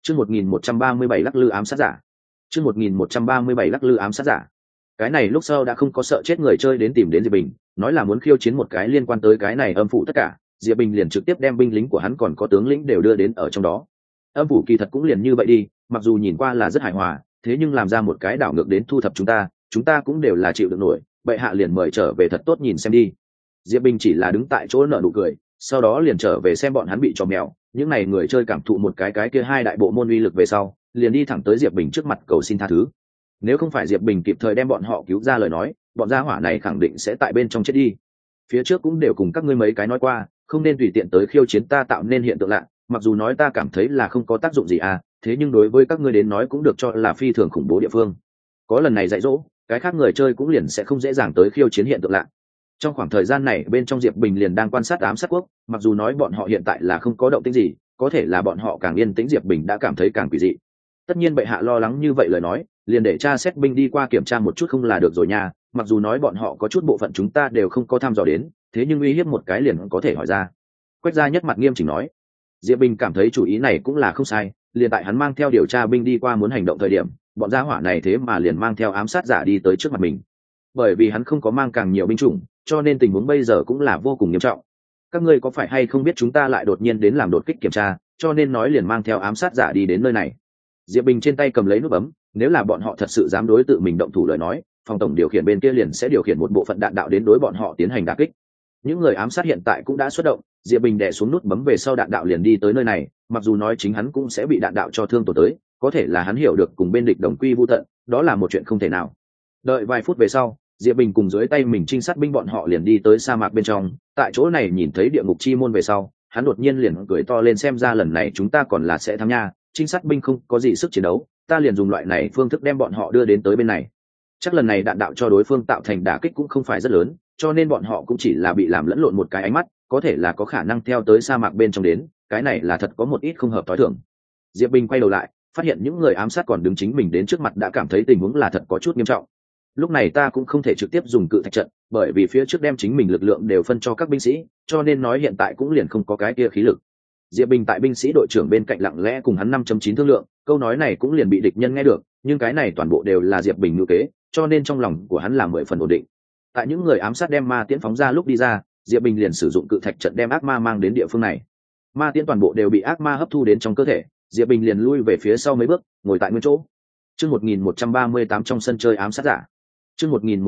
Chương 1137 lắc lư ám sát giả. Chương 1137 lắc lư ám sát giả. Cái này lúc sau đã không có sợ chết người chơi đến tìm đến Diệp Bình, nói là muốn khiêu chiến một cái liên quan tới cái này âm phủ tất cả, Diệp Bình liền trực tiếp đem binh lính của hắn còn có tướng lĩnh đều đưa đến ở trong đó. Âm phủ kỳ thật cũng liền như vậy đi, mặc dù nhìn qua là rất hài hòa, thế nhưng làm ra một cái đảo ngược đến thu thập chúng ta cũng đều là chịu được nổi, bệ hạ liền mời trở về thật tốt nhìn xem đi. Diệp Bình chỉ là đứng tại chỗ nở nụ cười, sau đó liền trở về xem bọn hắn bị trò mèo. Những này người chơi cảm thụ một cái kia hai đại bộ môn uy lực về sau, liền đi thẳng tới Diệp Bình trước mặt cầu xin tha thứ. Nếu không phải Diệp Bình kịp thời đem bọn họ cứu ra lời nói, bọn gia hỏa này khẳng định sẽ tại bên trong chết đi. Phía trước cũng đều cùng các ngươi mấy cái nói qua, không nên tùy tiện tới khiêu chiến ta tạo nên hiện tượng lạ, mặc dù nói ta cảm thấy là không có tác dụng gì à, thế nhưng đối với các ngươi đến nói cũng được cho là phi thường khủng bố địa phương. Có lần này dạy dỗ, cái khác người chơi cũng liền sẽ không dễ dàng tới khiêu chiến hiện tượng lạ. Trong khoảng thời gian này bên trong Diệp Bình liền đang quan sát ám sát quốc, mặc dù nói bọn họ hiện tại là không có động tĩnh gì, có thể là bọn họ càng yên tĩnh Diệp Bình đã cảm thấy càng quỷ dị. Tất nhiên bệ hạ lo lắng như vậy lời nói, liền để cha xét binh đi qua kiểm tra một chút không là được rồi nha, mặc dù nói bọn họ có chút bộ phận chúng ta đều không có thăm dò đến, thế nhưng uy hiếp một cái liền có thể hỏi ra. Quách gia nhất mặt nghiêm chỉnh nói. Diệp Bình cảm thấy chủ ý này cũng là không sai, liền tại hắn mang theo điều tra binh đi qua muốn hành động thời điểm, bọn gia hỏa này thế mà liền mang theo ám sát giả đi tới trước mặt mình. Bởi vì hắn không có mang càng nhiều binh chủng, cho nên tình huống bây giờ cũng là vô cùng nghiêm trọng. Các ngươi có phải hay không biết chúng ta lại đột nhiên đến làm đột kích kiểm tra, cho nên nói liền mang theo ám sát giả đi đến nơi này. Diệp Bình trên tay cầm lấy nút bấm, nếu là bọn họ thật sự dám đối tự mình động thủ lời nói, phòng tổng điều khiển bên kia liền sẽ điều khiển một bộ phận đạn đạo đến đối bọn họ tiến hành đả kích. Những người ám sát hiện tại cũng đã xuất động, Diệp Bình đè xuống nút bấm về sau đạn đạo liền đi tới nơi này, mặc dù nói chính hắn cũng sẽ bị đạn đạo cho thương tổn tới, có thể là hắn hiểu được cùng bên địch đồng quy vu tận, đó là một chuyện không thể nào. Đợi vài phút về sau, Diệp Bình cùng dưới tay mình trinh sát binh bọn họ liền đi tới sa mạc bên trong, tại chỗ này nhìn thấy địa ngục chi môn về sau, hắn đột nhiên liền cười to lên, xem ra lần này chúng ta còn là sẽ thắng nha, trinh sát binh không có gì sức chiến đấu, ta liền dùng loại này phương thức đem bọn họ đưa đến tới bên này. Chắc lần này đạn đạo cho đối phương tạo thành đả kích cũng không phải rất lớn, cho nên bọn họ cũng chỉ là bị làm lẫn lộn một cái ánh mắt, có thể là có khả năng theo tới sa mạc bên trong đến, cái này là thật có một ít không hợp tối thường. Diệp Bình quay đầu lại, phát hiện những người ám sát còn đứng chính mình đến trước mặt đã cảm thấy tình huống là thật có chút nghiêm trọng. Lúc này ta cũng không thể trực tiếp dùng cự thạch trận, bởi vì phía trước đem chính mình lực lượng đều phân cho các binh sĩ, cho nên nói hiện tại cũng liền không có cái kia khí lực. Diệp Bình tại binh sĩ đội trưởng bên cạnh lặng lẽ cùng hắn 5.9 thương lượng, câu nói này cũng liền bị địch nhân nghe được, nhưng cái này toàn bộ đều là Diệp Bình ngữ kế, cho nên trong lòng của hắn là 10 phần ổn định. Tại những người ám sát đem ma tiễn phóng ra lúc đi ra, Diệp Bình liền sử dụng cự thạch trận đem ác ma mang đến địa phương này. Ma tiễn toàn bộ đều bị ác ma hấp thu đến trong cơ thể, Diệp Bình liền lui về phía sau mấy bước, ngồi tại nguyên chỗ. Chương 1138 trong sân chơi ám sát giả. Chương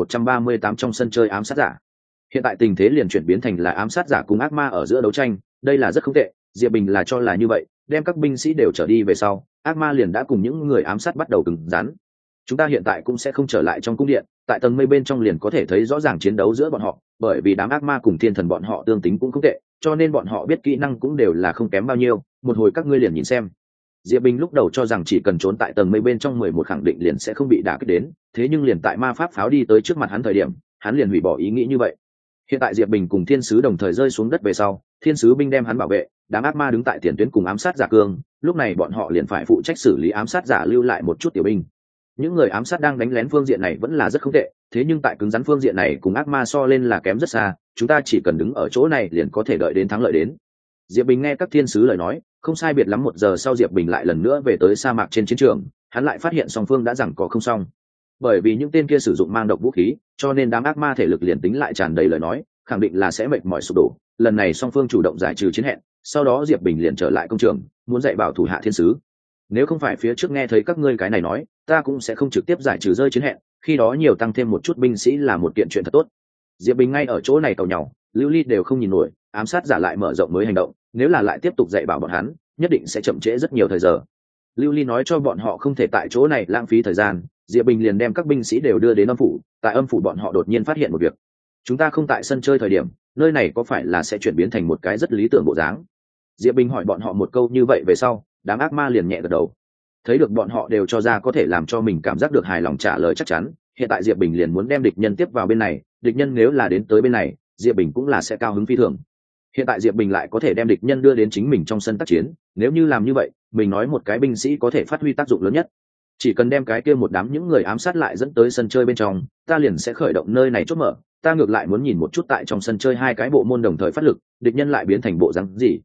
1138 trong sân chơi ám sát giả. Hiện tại tình thế liền chuyển biến thành là ám sát giả cùng ác ma ở giữa đấu tranh, đây là rất không tệ, Diệp Bình là cho là như vậy, đem các binh sĩ đều trở đi về sau, ác ma liền đã cùng những người ám sát bắt đầu cứng rắn. Chúng ta hiện tại cũng sẽ không trở lại trong cung điện, tại tầng mây bên trong liền có thể thấy rõ ràng chiến đấu giữa bọn họ, bởi vì đám ác ma cùng thiên thần bọn họ tương tính cũng không tệ, cho nên bọn họ biết kỹ năng cũng đều là không kém bao nhiêu, một hồi các ngươi liền nhìn xem. Diệp Bình lúc đầu cho rằng chỉ cần trốn tại tầng mây bên trong 11 khẳng định liền sẽ không bị đả kích đến, thế nhưng liền tại ma pháp pháo đi tới trước mặt hắn thời điểm, hắn liền hủy bỏ ý nghĩ như vậy. Hiện tại Diệp Bình cùng thiên sứ đồng thời rơi xuống đất về sau, thiên sứ binh đem hắn bảo vệ, đám ác ma đứng tại tiền tuyến cùng ám sát giả cương, lúc này bọn họ liền phải phụ trách xử lý ám sát giả lưu lại một chút tiểu binh. Những người ám sát đang đánh lén phương diện này vẫn là rất không tệ, thế nhưng tại cứng rắn phương diện này cùng ác ma so lên là kém rất xa, chúng ta chỉ cần đứng ở chỗ này liền có thể đợi đến thắng lợi đến. Diệp Bình nghe các thiên sứ lời nói, không sai biệt lắm 1 giờ sau Diệp Bình lại lần nữa về tới sa mạc trên chiến trường, hắn lại phát hiện song phương đã giằng co không xong. Bởi vì những tên kia sử dụng mang độc vũ khí, cho nên đám ác ma thể lực liền tính lại tràn đầy lời nói, khẳng định là sẽ mệt mỏi sụp đổ. Lần này song phương chủ động giải trừ chiến hẹn, sau đó Diệp Bình liền trở lại công trường, muốn dạy bảo thủ hạ thiên sứ. Nếu không phải phía trước nghe thấy các ngươi cái này nói, ta cũng sẽ không trực tiếp giải trừ rơi chiến hẹn, khi đó nhiều tăng thêm một chút binh sĩ là một kiện chuyện thật tốt. Diệp Bình ngay ở chỗ này cầu nhau, Lưu Ly đều không nhìn nổi, ám sát giả lại mở rộng mới hành động, nếu là lại tiếp tục dạy bảo bọn hắn, nhất định sẽ chậm trễ rất nhiều thời giờ. Lưu Ly nói cho bọn họ không thể tại chỗ này lãng phí thời gian, Diệp Bình liền đem các binh sĩ đều đưa đến âm phủ, tại âm phủ bọn họ đột nhiên phát hiện một việc. Chúng ta không tại sân chơi thời điểm, nơi này có phải là sẽ chuyển biến thành một cái rất lý tưởng bộ dáng? Diệp Bình hỏi bọn họ một câu như vậy về sau, đám ác ma liền nhẹ gật đầu. Thấy được bọn họ đều cho ra có thể làm cho mình cảm giác được hài lòng trả lời chắc chắn, hiện tại Diệp Bình liền muốn đem địch nhân tiếp vào bên này, địch nhân nếu là đến tới bên này, Diệp Bình cũng là sẽ cao hứng phi thường. Hiện tại Diệp Bình lại có thể đem địch nhân đưa đến chính mình trong sân tác chiến, nếu như làm như vậy, mình nói một cái binh sĩ có thể phát huy tác dụng lớn nhất. Chỉ cần đem cái kia một đám những người ám sát lại dẫn tới sân chơi bên trong, ta liền sẽ khởi động nơi này chốt mở, ta ngược lại muốn nhìn một chút tại trong sân chơi hai cái bộ môn đồng thời phát lực, địch nhân lại biến thành bộ dáng gì.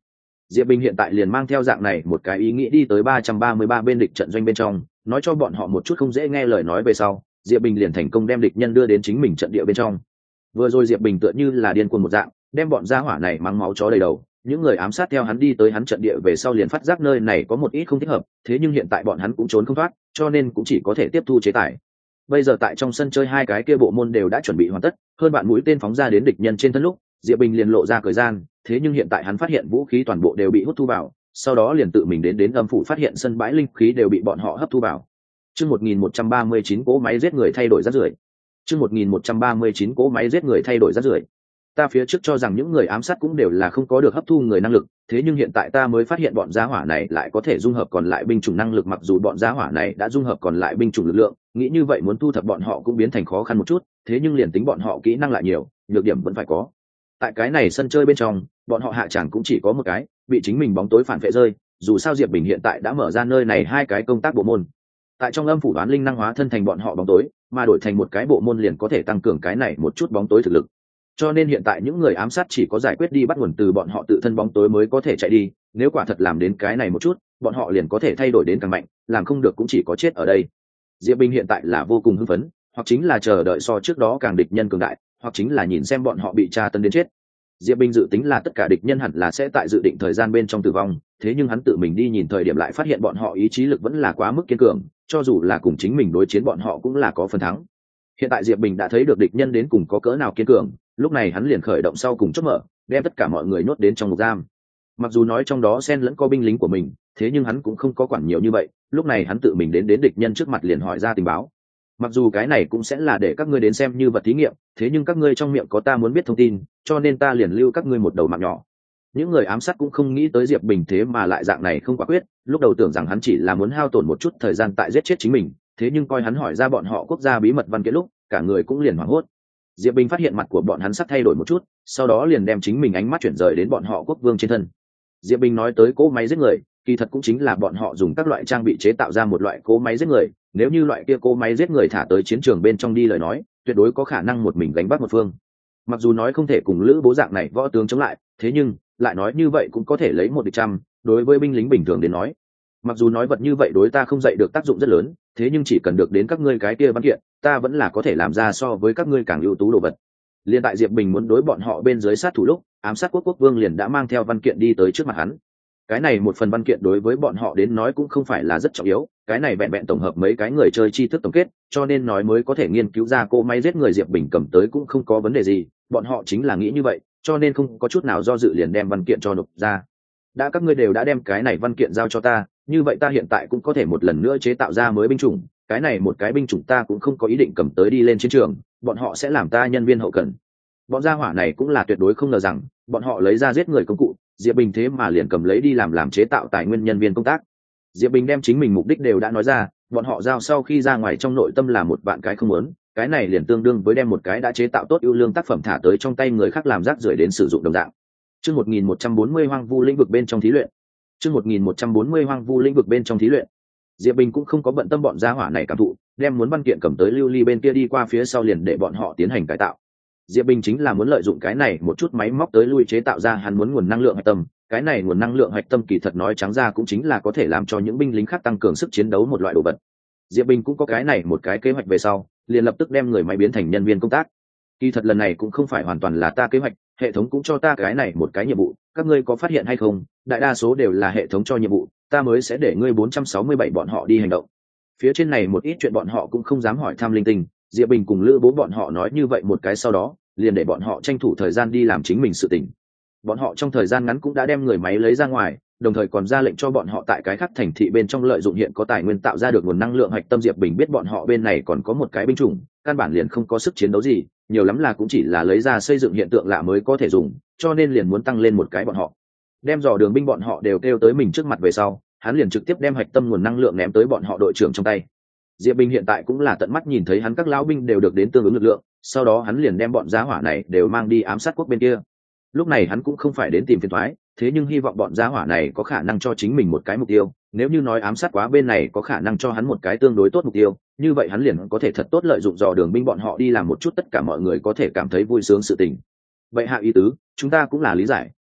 Diệp Bình hiện tại liền mang theo dạng này một cái ý nghĩ đi tới 333 bên địch trận doanh bên trong, nói cho bọn họ một chút không dễ nghe lời nói về sau, Diệp Bình liền thành công đem địch nhân đưa đến chính mình trận địa bên trong. Vừa rồi Diệp Bình tựa như là điên cuồng một dạng, đem bọn gia hỏa này mắng máu chó đầy đầu, những người ám sát theo hắn đi tới hắn trận địa về sau liền phát giác nơi này có một ít không thích hợp, thế nhưng hiện tại bọn hắn cũng trốn không thoát, cho nên cũng chỉ có thể tiếp thu chế tài. Bây giờ tại trong sân chơi hai cái kia bộ môn đều đã chuẩn bị hoàn tất, hơn bạn mũi tên phóng ra đến địch nhân trên thân lúc, Diệp Bình liền lộ ra thời gian, thế nhưng hiện tại hắn phát hiện vũ khí toàn bộ đều bị hút thu vào, sau đó liền tự mình đến âm phủ phát hiện sân bãi linh khí đều bị bọn họ hấp thu vào. Chương 1139 cỗ máy giết người thay đổi rác rưởi. Chương 1139 cỗ máy giết người thay đổi rác rưởi. Ta phía trước cho rằng những người ám sát cũng đều là không có được hấp thu người năng lực, thế nhưng hiện tại ta mới phát hiện bọn gia hỏa này lại có thể dung hợp còn lại binh chủng năng lực, mặc dù bọn gia hỏa này đã dung hợp còn lại binh chủng lực lượng, nghĩ như vậy muốn thu thập bọn họ cũng biến thành khó khăn một chút, thế nhưng liền tính bọn họ kỹ năng lại nhiều, nhược điểm vẫn phải có. Tại cái này sân chơi bên trong, bọn họ hạ tràng cũng chỉ có một cái, bị chính mình bóng tối phản vệ rơi, dù sao Diệp Bình hiện tại đã mở ra nơi này hai cái công tác bộ môn. Tại trong âm phủ đoán linh năng hóa thân thành bọn họ bóng tối, mà đổi thành một cái bộ môn liền có thể tăng cường cái này một chút bóng tối thực lực. Cho nên hiện tại những người ám sát chỉ có giải quyết đi bắt nguồn từ bọn họ tự thân bóng tối mới có thể chạy đi, nếu quả thật làm đến cái này một chút, bọn họ liền có thể thay đổi đến càng mạnh, làm không được cũng chỉ có chết ở đây. Diệp Bình hiện tại là vô cùng hưng phấn, hoặc chính là chờ đợi so trước đó càng địch nhân cường đại, hoặc chính là nhìn xem bọn họ bị tra tấn đến chết. Diệp Bình dự tính là tất cả địch nhân hẳn là sẽ tại dự định thời gian bên trong tử vong, thế nhưng hắn tự mình đi nhìn thời điểm lại phát hiện bọn họ ý chí lực vẫn là quá mức kiên cường, cho dù là cùng chính mình đối chiến bọn họ cũng là có phần thắng. Hiện tại Diệp Bình đã thấy được địch nhân đến cùng có cỡ nào kiên cường, lúc này hắn liền khởi động sau cùng chốt mở, đem tất cả mọi người nhốt đến trong ngục giam. Mặc dù nói trong đó xen lẫn có binh lính của mình, thế nhưng hắn cũng không có quản nhiều như vậy, lúc này hắn tự mình đến địch nhân trước mặt liền hỏi ra tình báo. Mặc dù cái này cũng sẽ là để các ngươi đến xem như vật thí nghiệm, thế nhưng các ngươi trong miệng có ta muốn biết thông tin, cho nên ta liền lưu các ngươi một đầu mạng nhỏ. Những người ám sát cũng không nghĩ tới Diệp Bình thế mà lại dạng này không quả quyết, lúc đầu tưởng rằng hắn chỉ là muốn hao tổn một chút thời gian tại giết chết chính mình, thế nhưng coi hắn hỏi ra bọn họ quốc gia bí mật văn kiện lúc, cả người cũng liền hoảng hốt. Diệp Bình phát hiện mặt của bọn hắn sắp thay đổi một chút, sau đó liền đem chính mình ánh mắt chuyển rời đến bọn họ quốc vương trên thân. Diệp Bình nói tới cỗ máy giết người, kỳ thật cũng chính là bọn họ dùng các loại trang bị chế tạo ra một loại cỗ máy giết người, nếu như loại kia cỗ máy giết người thả tới chiến trường bên trong đi lời nói, tuyệt đối có khả năng một mình gánh vác một phương. Mặc dù nói không thể cùng Lữ Bố dạng này võ tướng chống lại, thế nhưng lại nói như vậy cũng có thể lấy 1 địch 100, đối với binh lính bình thường đến nói. Mặc dù nói vật như vậy đối ta không dạy được tác dụng rất lớn, thế nhưng chỉ cần được đến các ngươi cái kia văn kiện, ta vẫn là có thể làm ra so với các ngươi càng ưu tú đồ vật. Liên tại Diệp Bình muốn đối bọn họ bên dưới sát thủ lúc, ám sát quốc vương liền đã mang theo văn kiện đi tới trước mặt hắn. Cái này một phần văn kiện đối với bọn họ đến nói cũng không phải là rất trọng yếu, cái này vẹn vẹn tổng hợp mấy cái người chơi tri thức tổng kết, cho nên nói mới có thể nghiên cứu ra cô máy giết người Diệp Bình cầm tới cũng không có vấn đề gì, bọn họ chính là nghĩ như vậy, cho nên không có chút nào do dự liền đem văn kiện cho nộp ra. Đã các ngươi đều đã đem cái này văn kiện giao cho ta, như vậy ta hiện tại cũng có thể một lần nữa chế tạo ra mới binh chủng, cái này một cái binh chủng ta cũng không có ý định cầm tới đi lên chiến trường, bọn họ sẽ làm ta nhân viên hậu cần. Bọn gia hỏa này cũng là tuyệt đối không ngờ rằng bọn họ lấy ra giết người công cụ, Diệp Bình thế mà liền cầm lấy đi làm chế tạo tài nguyên nhân viên công tác. Diệp Bình đem chính mình mục đích đều đã nói ra, bọn họ giao sau khi ra ngoài trong nội tâm là một vạn cái không muốn, cái này liền tương đương với đem một cái đã chế tạo tốt ưu lương tác phẩm thả tới trong tay người khác làm rác rưởi đến sử dụng đồng dạng. Chương 1140 hoang vu lĩnh vực bên trong thí luyện. Chương 1140 hoang vu lĩnh vực bên trong thí luyện. Diệp Bình cũng không có bận tâm bọn gia hỏa này cảm thụ, đem muốn văn kiện cầm tới Lưu Ly bên kia đi qua phía sau liền để bọn họ tiến hành cải tạo. Diệp Bình chính là muốn lợi dụng cái này một chút máy móc tới lui chế tạo ra hắn muốn nguồn năng lượng hạch tâm, cái này nguồn năng lượng hạch tâm kỳ thật nói trắng ra cũng chính là có thể làm cho những binh lính khác tăng cường sức chiến đấu một loại đồ vật. Diệp Bình cũng có cái này một cái kế hoạch về sau, liền lập tức đem người máy biến thành nhân viên công tác. Kỳ thật lần này cũng không phải hoàn toàn là ta kế hoạch, hệ thống cũng cho ta cái này một cái nhiệm vụ, các ngươi có phát hiện hay không, đại đa số đều là hệ thống cho nhiệm vụ, ta mới sẽ để ngươi 467 bọn họ đi hành động. Phía trên này một ít chuyện bọn họ cũng không dám hỏi thăm linh tinh, Diệp Bình cùng Lữ Bố bọn họ nói như vậy một cái sau đó, liền để bọn họ tranh thủ thời gian đi làm chính mình sự tình. Bọn họ trong thời gian ngắn cũng đã đem người máy lấy ra ngoài, đồng thời còn ra lệnh cho bọn họ tại cái khác thành thị bên trong lợi dụng hiện có tài nguyên tạo ra được nguồn năng lượng hạch tâm. Diệp Bình biết bọn họ bên này còn có một cái binh chủng, căn bản liền không có sức chiến đấu gì, nhiều lắm là cũng chỉ là lấy ra xây dựng hiện tượng lạ mới có thể dùng, cho nên liền muốn tăng lên một cái bọn họ. Đem dò đường binh bọn họ đều kêu tới mình trước mặt về sau, hắn liền trực tiếp đem hạch tâm nguồn năng lượng ném tới bọn họ đội trưởng trong tay. Diệp Bình hiện tại cũng là tận mắt nhìn thấy hắn các lão binh đều được đến tương ứng lực lượng, sau đó hắn liền đem bọn giá hỏa này đều mang đi ám sát quốc bên kia. Lúc này hắn cũng không phải đến tìm phiền toái, thế nhưng hy vọng bọn giá hỏa này có khả năng cho chính mình một cái mục tiêu, nếu như nói ám sát quá bên này có khả năng cho hắn một cái tương đối tốt mục tiêu, như vậy hắn liền có thể thật tốt lợi dụng dò đường binh bọn họ đi làm một chút tất cả mọi người có thể cảm thấy vui sướng sự tình. Vậy hạ ý tứ, chúng ta cũng là lý giải,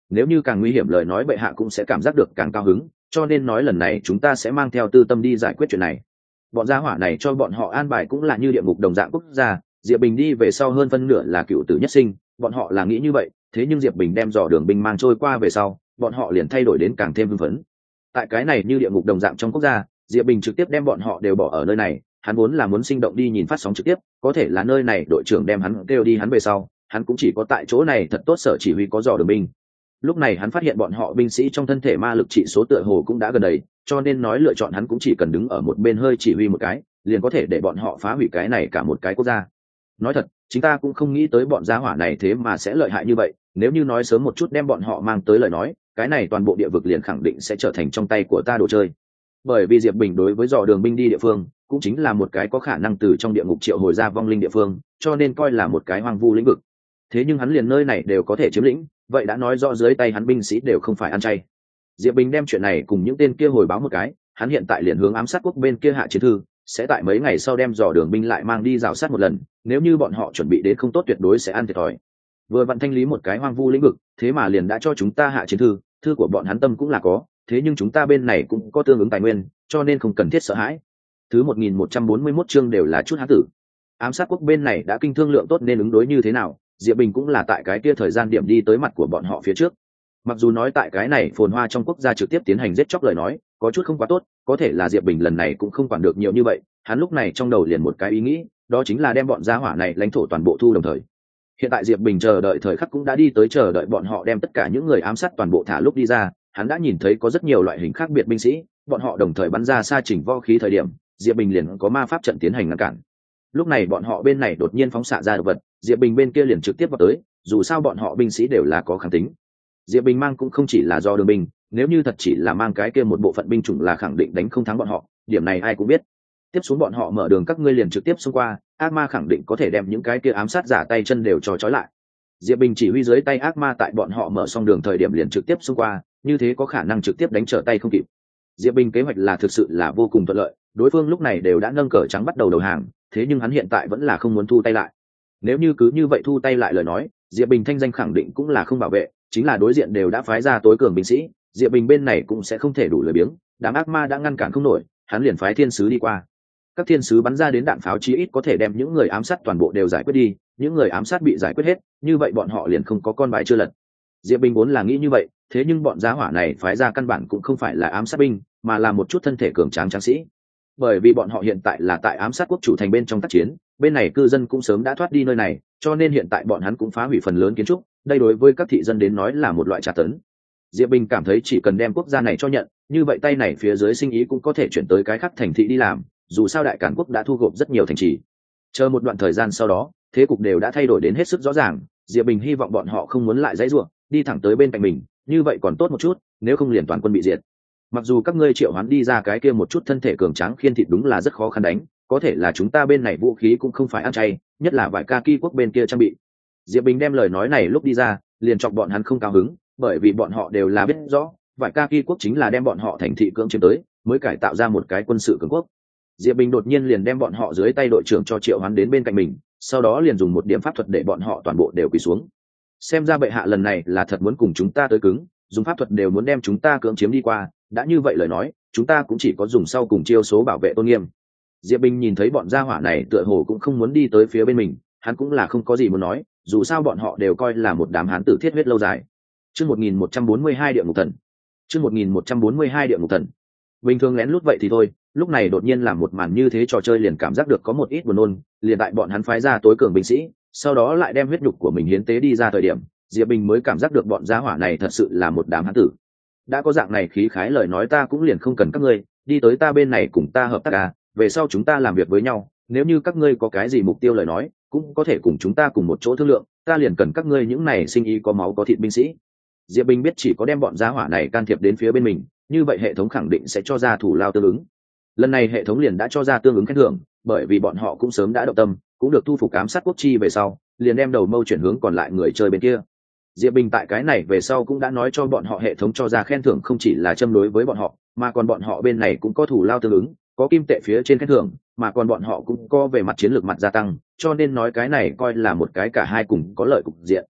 nếu như càng nguy hiểm lời nói bệ hạ cũng sẽ cảm giác được càng cao hứng, cho nên nói lần này chúng ta sẽ mang theo tư tâm đi giải quyết chuyện này. Bọn gia hỏa này cho bọn họ an bài cũng là như địa ngục đồng dạng quốc gia, Diệp Bình đi về sau hơn phân nửa là cựu tử nhất sinh, bọn họ là nghĩ như vậy, thế nhưng Diệp Bình đem dò đường binh mang trôi qua về sau, bọn họ liền thay đổi đến càng thêm hưng phấn. Tại cái này như địa ngục đồng dạng trong quốc gia, Diệp Bình trực tiếp đem bọn họ đều bỏ ở nơi này, hắn vốn là muốn sinh động đi nhìn phát sóng trực tiếp, có thể là nơi này đội trưởng đem hắn kêu đi hắn về sau, hắn cũng chỉ có tại chỗ này thật tốt sở chỉ huy có dò đường binh. Lúc này hắn phát hiện bọn họ binh sĩ trong thân thể ma lực trị số tựa hồ cũng đã gần đầy, cho nên nói lựa chọn hắn cũng chỉ cần đứng ở một bên hơi chỉ huy một cái, liền có thể để bọn họ phá hủy cái này cả một cái quốc gia. Nói thật, chúng ta cũng không nghĩ tới bọn gia hỏa này thế mà sẽ lợi hại như vậy, nếu như nói sớm một chút đem bọn họ mang tới lời nói, cái này toàn bộ địa vực liền khẳng định sẽ trở thành trong tay của ta đồ chơi. Bởi vì Diệp Bình đối với dò đường binh đi địa phương, cũng chính là một cái có khả năng từ trong địa ngục triệu hồi ra vong linh địa phương, cho nên coi là một cái hoang vu lĩnh vực. Thế nhưng hắn liền nơi này đều có thể chiếm lĩnh, vậy đã nói rõ dưới tay hắn binh sĩ đều không phải ăn chay. Diệp Bình đem chuyện này cùng những tên kia hồi báo một cái, hắn hiện tại liền hướng ám sát quốc bên kia hạ chiến thư, sẽ tại mấy ngày sau đem dò đường binh lại mang đi rào sát một lần, nếu như bọn họ chuẩn bị đến không tốt tuyệt đối sẽ ăn thiệt thòi. Vừa vặn thanh lý một cái hoang vu lĩnh vực, thế mà liền đã cho chúng ta hạ chiến thư, thư của bọn hắn tâm cũng là có, thế nhưng chúng ta bên này cũng có tương ứng tài nguyên, cho nên không cần thiết sợ hãi. Thứ 1141 chương đều là chút hán tử. Ám sát quốc bên này đã kinh thương lượng tốt nên ứng đối như thế nào, Diệp Bình cũng là tại cái kia thời gian điểm đi tới mặt của bọn họ phía trước. Mặc dù nói tại cái này phồn hoa trong quốc gia trực tiếp tiến hành giết chóc lời nói, có chút không quá tốt, có thể là Diệp Bình lần này cũng không quản được nhiều như vậy, hắn lúc này trong đầu liền một cái ý nghĩ, đó chính là đem bọn gia hỏa này lãnh thổ toàn bộ thu đồng thời. Hiện tại Diệp Bình chờ đợi thời khắc cũng đã đi tới, chờ đợi bọn họ đem tất cả những người ám sát toàn bộ thả lúc đi ra, hắn đã nhìn thấy có rất nhiều loại hình khác biệt binh sĩ, bọn họ đồng thời bắn ra xa chỉnh vo khí thời điểm, Diệp Bình liền có ma pháp trận tiến hành ngăn cản. Lúc này bọn họ bên này đột nhiên phóng xạ ra độc vật, Diệp Bình bên kia liền trực tiếp vào tới, dù sao bọn họ binh sĩ đều là có kháng tính. Diệp Bình mang cũng không chỉ là do đường binh, nếu như thật chỉ là mang cái kia một bộ phận binh chủng là khẳng định đánh không thắng bọn họ, điểm này ai cũng biết. Tiếp xuống bọn họ mở đường các ngươi liền trực tiếp xông qua, ác ma khẳng định có thể đem những cái kia ám sát giả tay chân đều cho trói lại. Diệp Bình chỉ huy dưới tay ác ma tại bọn họ mở xong đường thời điểm liền trực tiếp xông qua, như thế có khả năng trực tiếp đánh trở tay không kịp. Diệp Bình kế hoạch là thực sự là vô cùng thuận lợi, đối phương lúc này đều đã nâng cờ trắng bắt đầu đầu hàng, thế nhưng hắn hiện tại vẫn là không muốn thu tay lại. Nếu như cứ như vậy thu tay lại lời nói, Diệp Bình thanh danh khẳng định cũng là không bảo vệ, chính là đối diện đều đã phái ra tối cường binh sĩ, Diệp Bình bên này cũng sẽ không thể đủ lười biếng, đám ác ma đã ngăn cản không nổi, hắn liền phái thiên sứ đi qua. Các thiên sứ bắn ra đến đạn pháo chí ít có thể đem những người ám sát toàn bộ đều giải quyết đi, những người ám sát bị giải quyết hết, như vậy bọn họ liền không có con bài chưa lật. Diệp Bình vốn là nghĩ như vậy, thế nhưng bọn giá hỏa này phái ra căn bản cũng không phải là ám sát binh, mà là một chút thân thể cường tráng tráng sĩ. Bởi vì bọn họ hiện tại là tại ám sát quốc chủ thành bên trong tác chiến, bên này cư dân cũng sớm đã thoát đi nơi này, cho nên hiện tại bọn hắn cũng phá hủy phần lớn kiến trúc, đây đối với các thị dân đến nói là một loại tra tấn. Diệp Bình cảm thấy chỉ cần đem quốc gia này cho nhận, như vậy tay này phía dưới sinh ý cũng có thể chuyển tới cái khác thành thị đi làm, dù sao đại càn quốc đã thu gộp rất nhiều thành trì. Chờ một đoạn thời gian sau đó, thế cục đều đã thay đổi đến hết sức rõ ràng, Diệp Bình hy vọng bọn họ không muốn lại dãy rủa, đi thẳng tới bên cạnh mình, như vậy còn tốt một chút, nếu không liền toàn quân bị diệt. Mặc dù các ngươi triệu hoán đi ra cái kia một chút thân thể cường tráng khiên thịt đúng là rất khó khăn đánh, có thể là chúng ta bên này vũ khí cũng không phải ăn chay, nhất là vài ca ki quốc bên kia trang bị. Diệp Bình đem lời nói này lúc đi ra, liền chọc bọn hắn không cao hứng, bởi vì bọn họ đều là biết rõ, vài ca ki quốc chính là đem bọn họ thành thị cưỡng chiếm tới, mới cải tạo ra một cái quân sự cường quốc. Diệp Bình đột nhiên liền đem bọn họ dưới tay đội trưởng cho triệu hoán đến bên cạnh mình, sau đó liền dùng một điểm pháp thuật để bọn họ toàn bộ đều quỳ xuống. Xem ra bệ hạ lần này là thật muốn cùng chúng ta tới cứng, dùng pháp thuật đều muốn đem chúng ta cưỡng chiếm đi qua, đã như vậy lời nói, chúng ta cũng chỉ có dùng sau cùng chiêu số bảo vệ tôn nghiêm. Diệp Bình nhìn thấy bọn gia hỏa này tựa hồ cũng không muốn đi tới phía bên mình, hắn cũng là không có gì muốn nói, dù sao bọn họ đều coi là một đám hán tử thiết huyết lâu dài. Chương 1142 địa ngục thần. Chương 1142 địa ngục thần. Bình thường lén lút vậy thì thôi, lúc này đột nhiên làm một màn như thế trò chơi liền cảm giác được có một ít buồn nôn, liền tại bọn hắn phái ra tối cường binh sĩ, sau đó lại đem huyết nhục của mình hiến tế đi ra thời điểm, Diệp Bình mới cảm giác được bọn gia hỏa này thật sự là một đám hán tử. Đã có dạng này khí khái lời nói ta cũng liền không cần các ngươi đi tới ta bên này cùng ta hợp tác à, về sau chúng ta làm việc với nhau, nếu như các ngươi có cái gì mục tiêu lời nói cũng có thể cùng chúng ta cùng một chỗ thương lượng, ta liền cần các ngươi những này sinh ý có máu có thịt binh sĩ. Diệp Bình biết chỉ có đem bọn gia hỏa này can thiệp đến phía bên mình, như vậy hệ thống khẳng định sẽ cho ra thủ lao tương ứng. Lần này hệ thống liền đã cho ra tương ứng khen thưởng, bởi vì bọn họ cũng sớm đã động tâm, cũng được thu phục ám sát quốc chi về sau, liền đem đầu mâu chuyển hướng còn lại người chơi bên kia. Diệp Bình tại cái này về sau cũng đã nói cho bọn họ hệ thống cho ra khen thưởng không chỉ là châm đối với bọn họ, mà còn bọn họ bên này cũng có thủ lao tương ứng, có kim tệ phía trên khen thưởng, mà còn bọn họ cũng có về mặt chiến lược mặt gia tăng, cho nên nói cái này coi là một cái cả hai cùng có lợi cục diện.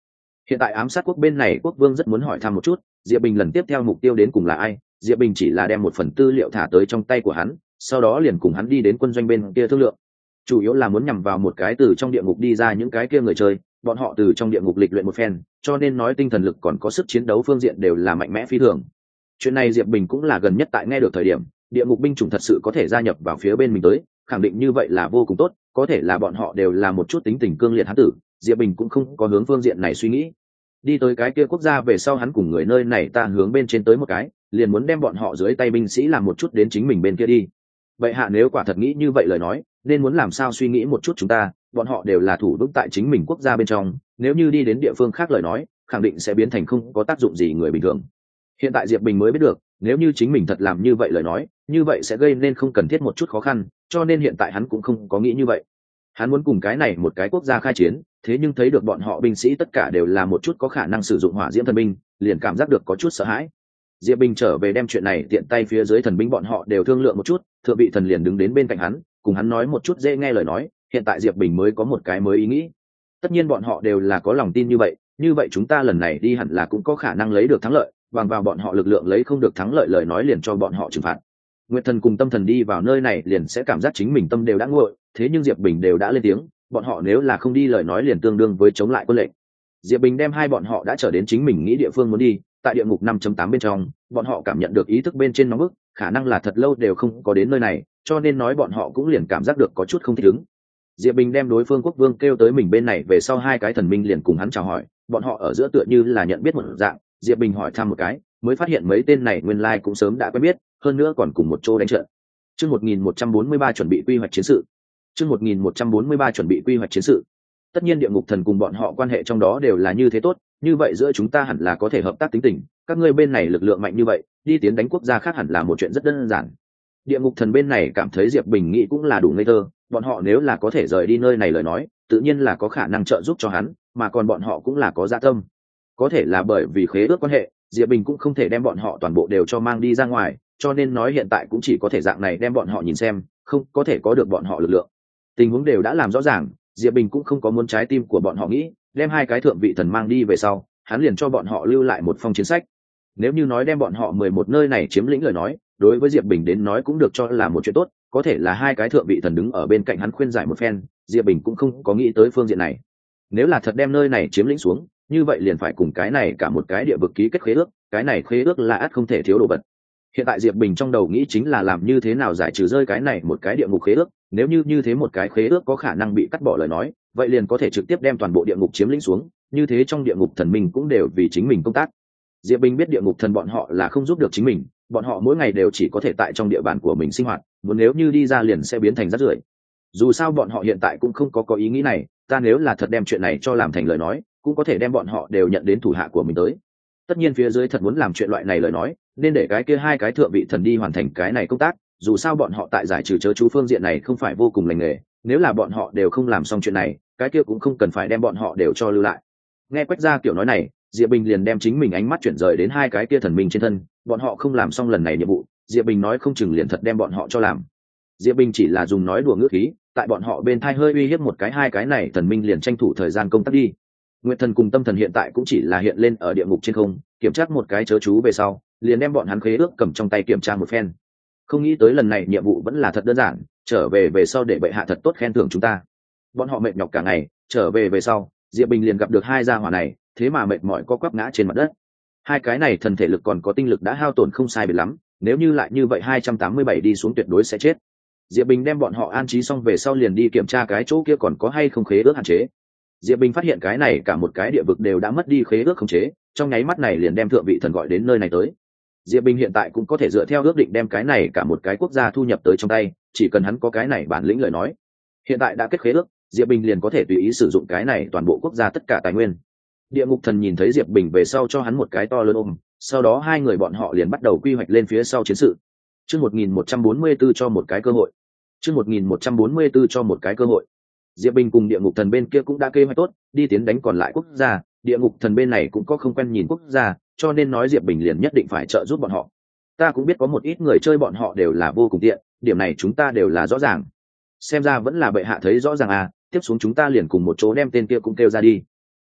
Hiện tại ám sát quốc bên này quốc vương rất muốn hỏi thăm một chút Diệp Bình lần tiếp theo mục tiêu đến cùng là ai. Diệp Bình chỉ là đem một phần tư liệu thả tới trong tay của hắn, sau đó liền cùng hắn đi đến quân doanh bên kia thương lượng, chủ yếu là muốn nhằm vào một cái từ trong địa ngục đi ra những cái kia người chơi. Bọn họ từ trong địa ngục lịch luyện một phen, cho nên nói tinh thần lực còn có sức chiến đấu phương diện đều là mạnh mẽ phi thường. Chuyện này Diệp Bình cũng là gần nhất tại nghe được thời điểm địa ngục binh chủng thật sự có thể gia nhập vào phía bên mình tới, khẳng định như vậy là vô cùng tốt. Có thể là bọn họ đều là một chút tính tình cương liệt hán tử, Diệp Bình cũng không có hướng phương diện này suy nghĩ. Đi tới cái kia quốc gia về sau, hắn cùng người nơi này ta hướng bên trên tới một cái, liền muốn đem bọn họ dưới tay binh sĩ làm một chút đến chính mình bên kia đi. Vậy hạ nếu quả thật nghĩ như vậy lời nói, nên muốn làm sao suy nghĩ một chút chúng ta, bọn họ đều là thủ vững tại chính mình quốc gia bên trong, nếu như đi đến địa phương khác lời nói, khẳng định sẽ biến thành không có tác dụng gì người bình thường. Hiện tại Diệp Bình mới biết được, nếu như chính mình thật làm như vậy lời nói, như vậy sẽ gây nên không cần thiết một chút khó khăn, cho nên hiện tại hắn cũng không có nghĩ như vậy. Hắn muốn cùng cái này một cái quốc gia khai chiến, thế nhưng thấy được bọn họ binh sĩ tất cả đều là một chút có khả năng sử dụng hỏa diễm thần binh, liền cảm giác được có chút sợ hãi. Diệp Bình trở về đem chuyện này tiện tay phía dưới thần binh bọn họ đều thương lượng một chút, thượng vị thần liền đứng đến bên cạnh hắn, cùng hắn nói một chút dễ nghe lời nói. Hiện tại Diệp Bình mới có một cái mới ý nghĩ. Tất nhiên bọn họ đều là có lòng tin như vậy chúng ta lần này đi hẳn là cũng có khả năng lấy được thắng lợi, bằng vào bọn họ lực lượng lấy không được thắng lợi lời nói liền cho bọn họ trừng phạt. Nguyệt Thần cùng Tâm Thần đi vào nơi này liền sẽ cảm giác chính mình tâm đều đã nguội, thế nhưng Diệp Bình đều đã lên tiếng, bọn họ nếu là không đi lời nói liền tương đương với chống lại quân lệnh. Diệp Bình đem hai bọn họ đã trở đến chính mình nghĩ địa phương muốn đi, tại địa ngục 5.8 bên trong, bọn họ cảm nhận được ý thức bên trên nóng bức, khả năng là thật lâu đều không có đến nơi này, cho nên nói bọn họ cũng liền cảm giác được có chút không thích ứng. Diệp Bình đem đối phương quốc vương kêu tới mình bên này về sau, hai cái thần minh liền cùng hắn chào hỏi, bọn họ ở giữa tựa như là nhận biết một dạng. Diệp Bình hỏi thăm một cái, mới phát hiện mấy tên này nguyên lai cũng sớm đã quen biết, hơn nữa còn cùng một chỗ đánh trận. Chương 1143 chuẩn bị quy hoạch chiến sự. Chương 1143 chuẩn bị quy hoạch chiến sự. Tất nhiên địa ngục thần cùng bọn họ quan hệ trong đó đều là như thế tốt, như vậy giữa chúng ta hẳn là có thể hợp tác tính tình, các ngươi bên này lực lượng mạnh như vậy, đi tiến đánh quốc gia khác hẳn là một chuyện rất đơn giản. Địa ngục thần bên này cảm thấy Diệp Bình nghĩ cũng là đủ ngây thơ, bọn họ nếu là có thể rời đi nơi này lời nói, tự nhiên là có khả năng trợ giúp cho hắn, mà còn bọn họ cũng là có dạ tâm. Có thể là bởi vì khế ước quan hệ, Diệp Bình cũng không thể đem bọn họ toàn bộ đều cho mang đi ra ngoài, cho nên nói hiện tại cũng chỉ có thể dạng này đem bọn họ nhìn xem, không có thể có được bọn họ lực lượng. Tình huống đều đã làm rõ ràng, Diệp Bình cũng không có muốn trái tim của bọn họ nghĩ, đem hai cái thượng vị thần mang đi về sau, hắn liền cho bọn họ lưu lại một phong chiến sách. Nếu như nói đem bọn họ 11 nơi này chiếm lĩnh lời nói, đối với Diệp Bình đến nói cũng được cho là một chuyện tốt, có thể là hai cái thượng vị thần đứng ở bên cạnh hắn khuyên giải một phen, Diệp Bình cũng không có nghĩ tới phương diện này. Nếu là thật đem nơi này chiếm lĩnh xuống, như vậy liền phải cùng cái này cả một cái địa vực ký kết khế ước, cái này khế ước là ắt không thể thiếu đồ vật. Hiện tại Diệp Bình trong đầu nghĩ chính là làm như thế nào giải trừ rơi cái này một cái địa ngục khế ước, nếu như thế một cái khế ước có khả năng bị cắt bỏ lời nói, vậy liền có thể trực tiếp đem toàn bộ địa ngục chiếm lĩnh xuống, như thế trong địa ngục thần minh cũng đều vì chính mình công tác. Diệp Bình biết địa ngục thần bọn họ là không giúp được chính mình, bọn họ mỗi ngày đều chỉ có thể tại trong địa bàn của mình sinh hoạt, muốn nếu như đi ra liền sẽ biến thành rác rưởi. Dù sao bọn họ hiện tại cũng không có ý nghĩ này, ta nếu là thật đem chuyện này cho làm thành lời nói, cũng có thể đem bọn họ đều nhận đến thủ hạ của mình tới. Tất nhiên phía dưới thật muốn làm chuyện loại này lời nói, nên để cái kia hai cái thượng vị thần đi hoàn thành cái này công tác, dù sao bọn họ tại giải trừ chớ chú phương diện này không phải vô cùng lành nghề, nếu là bọn họ đều không làm xong chuyện này, cái kia cũng không cần phải đem bọn họ đều cho lưu lại. Nghe Quách Gia kiểu nói này, Diệp Bình liền đem chính mình ánh mắt chuyển rời đến hai cái kia thần minh trên thân, bọn họ không làm xong lần này nhiệm vụ, Diệp Bình nói không chừng liền thật đem bọn họ cho làm. Diệp Bình chỉ là dùng nói đùa ngữ khí, tại bọn họ bên thai hơi uy hiếp một cái, hai cái này thần minh liền tranh thủ thời gian công tác đi. Nguyệt Thần cùng Tâm Thần hiện tại cũng chỉ là hiện lên ở địa ngục trên không, kiểm tra một cái chớ chú về sau, liền đem bọn hắn khế ước cầm trong tay kiểm tra một phen. Không nghĩ tới lần này nhiệm vụ vẫn là thật đơn giản, trở về về sau để bệ hạ thật tốt khen thưởng chúng ta. Bọn họ mệt nhọc cả ngày, trở về về sau, Diệp Bình liền gặp được hai gia hỏa này, thế mà mệt mỏi co quắp ngã trên mặt đất. Hai cái này thần thể lực còn có tinh lực đã hao tổn không sai biệt lắm, nếu như lại như vậy 287 đi xuống tuyệt đối sẽ chết. Diệp Bình đem bọn họ an trí xong về sau liền đi kiểm tra cái chỗ kia còn có hay không khế ước hạn chế. Diệp Bình phát hiện cái này cả một cái địa vực đều đã mất đi khế ước khống chế, trong nháy mắt này liền đem thượng vị thần gọi đến nơi này tới. Diệp Bình hiện tại cũng có thể dựa theo ước định đem cái này cả một cái quốc gia thu nhập tới trong tay, chỉ cần hắn có cái này bản lĩnh lời nói. Hiện tại đã kết khế ước, Diệp Bình liền có thể tùy ý sử dụng cái này toàn bộ quốc gia tất cả tài nguyên. Địa ngục thần nhìn thấy Diệp Bình về sau cho hắn một cái to lớn ôm, sau đó hai người bọn họ liền bắt đầu quy hoạch lên phía sau chiến sự. Chương 1144 cho một cái cơ hội. Chương 1144 cho một cái cơ hội. Diệp Bình cùng địa ngục thần bên kia cũng đã kế hoạch tốt, đi tiến đánh còn lại quốc gia, địa ngục thần bên này cũng có không quen nhìn quốc gia, cho nên nói Diệp Bình liền nhất định phải trợ giúp bọn họ. Ta cũng biết có một ít người chơi bọn họ đều là vô cùng tiện, điểm này chúng ta đều là rõ ràng. Xem ra vẫn là bệ hạ thấy rõ ràng à, tiếp xuống chúng ta liền cùng một chỗ đem tên kia cũng kêu ra đi.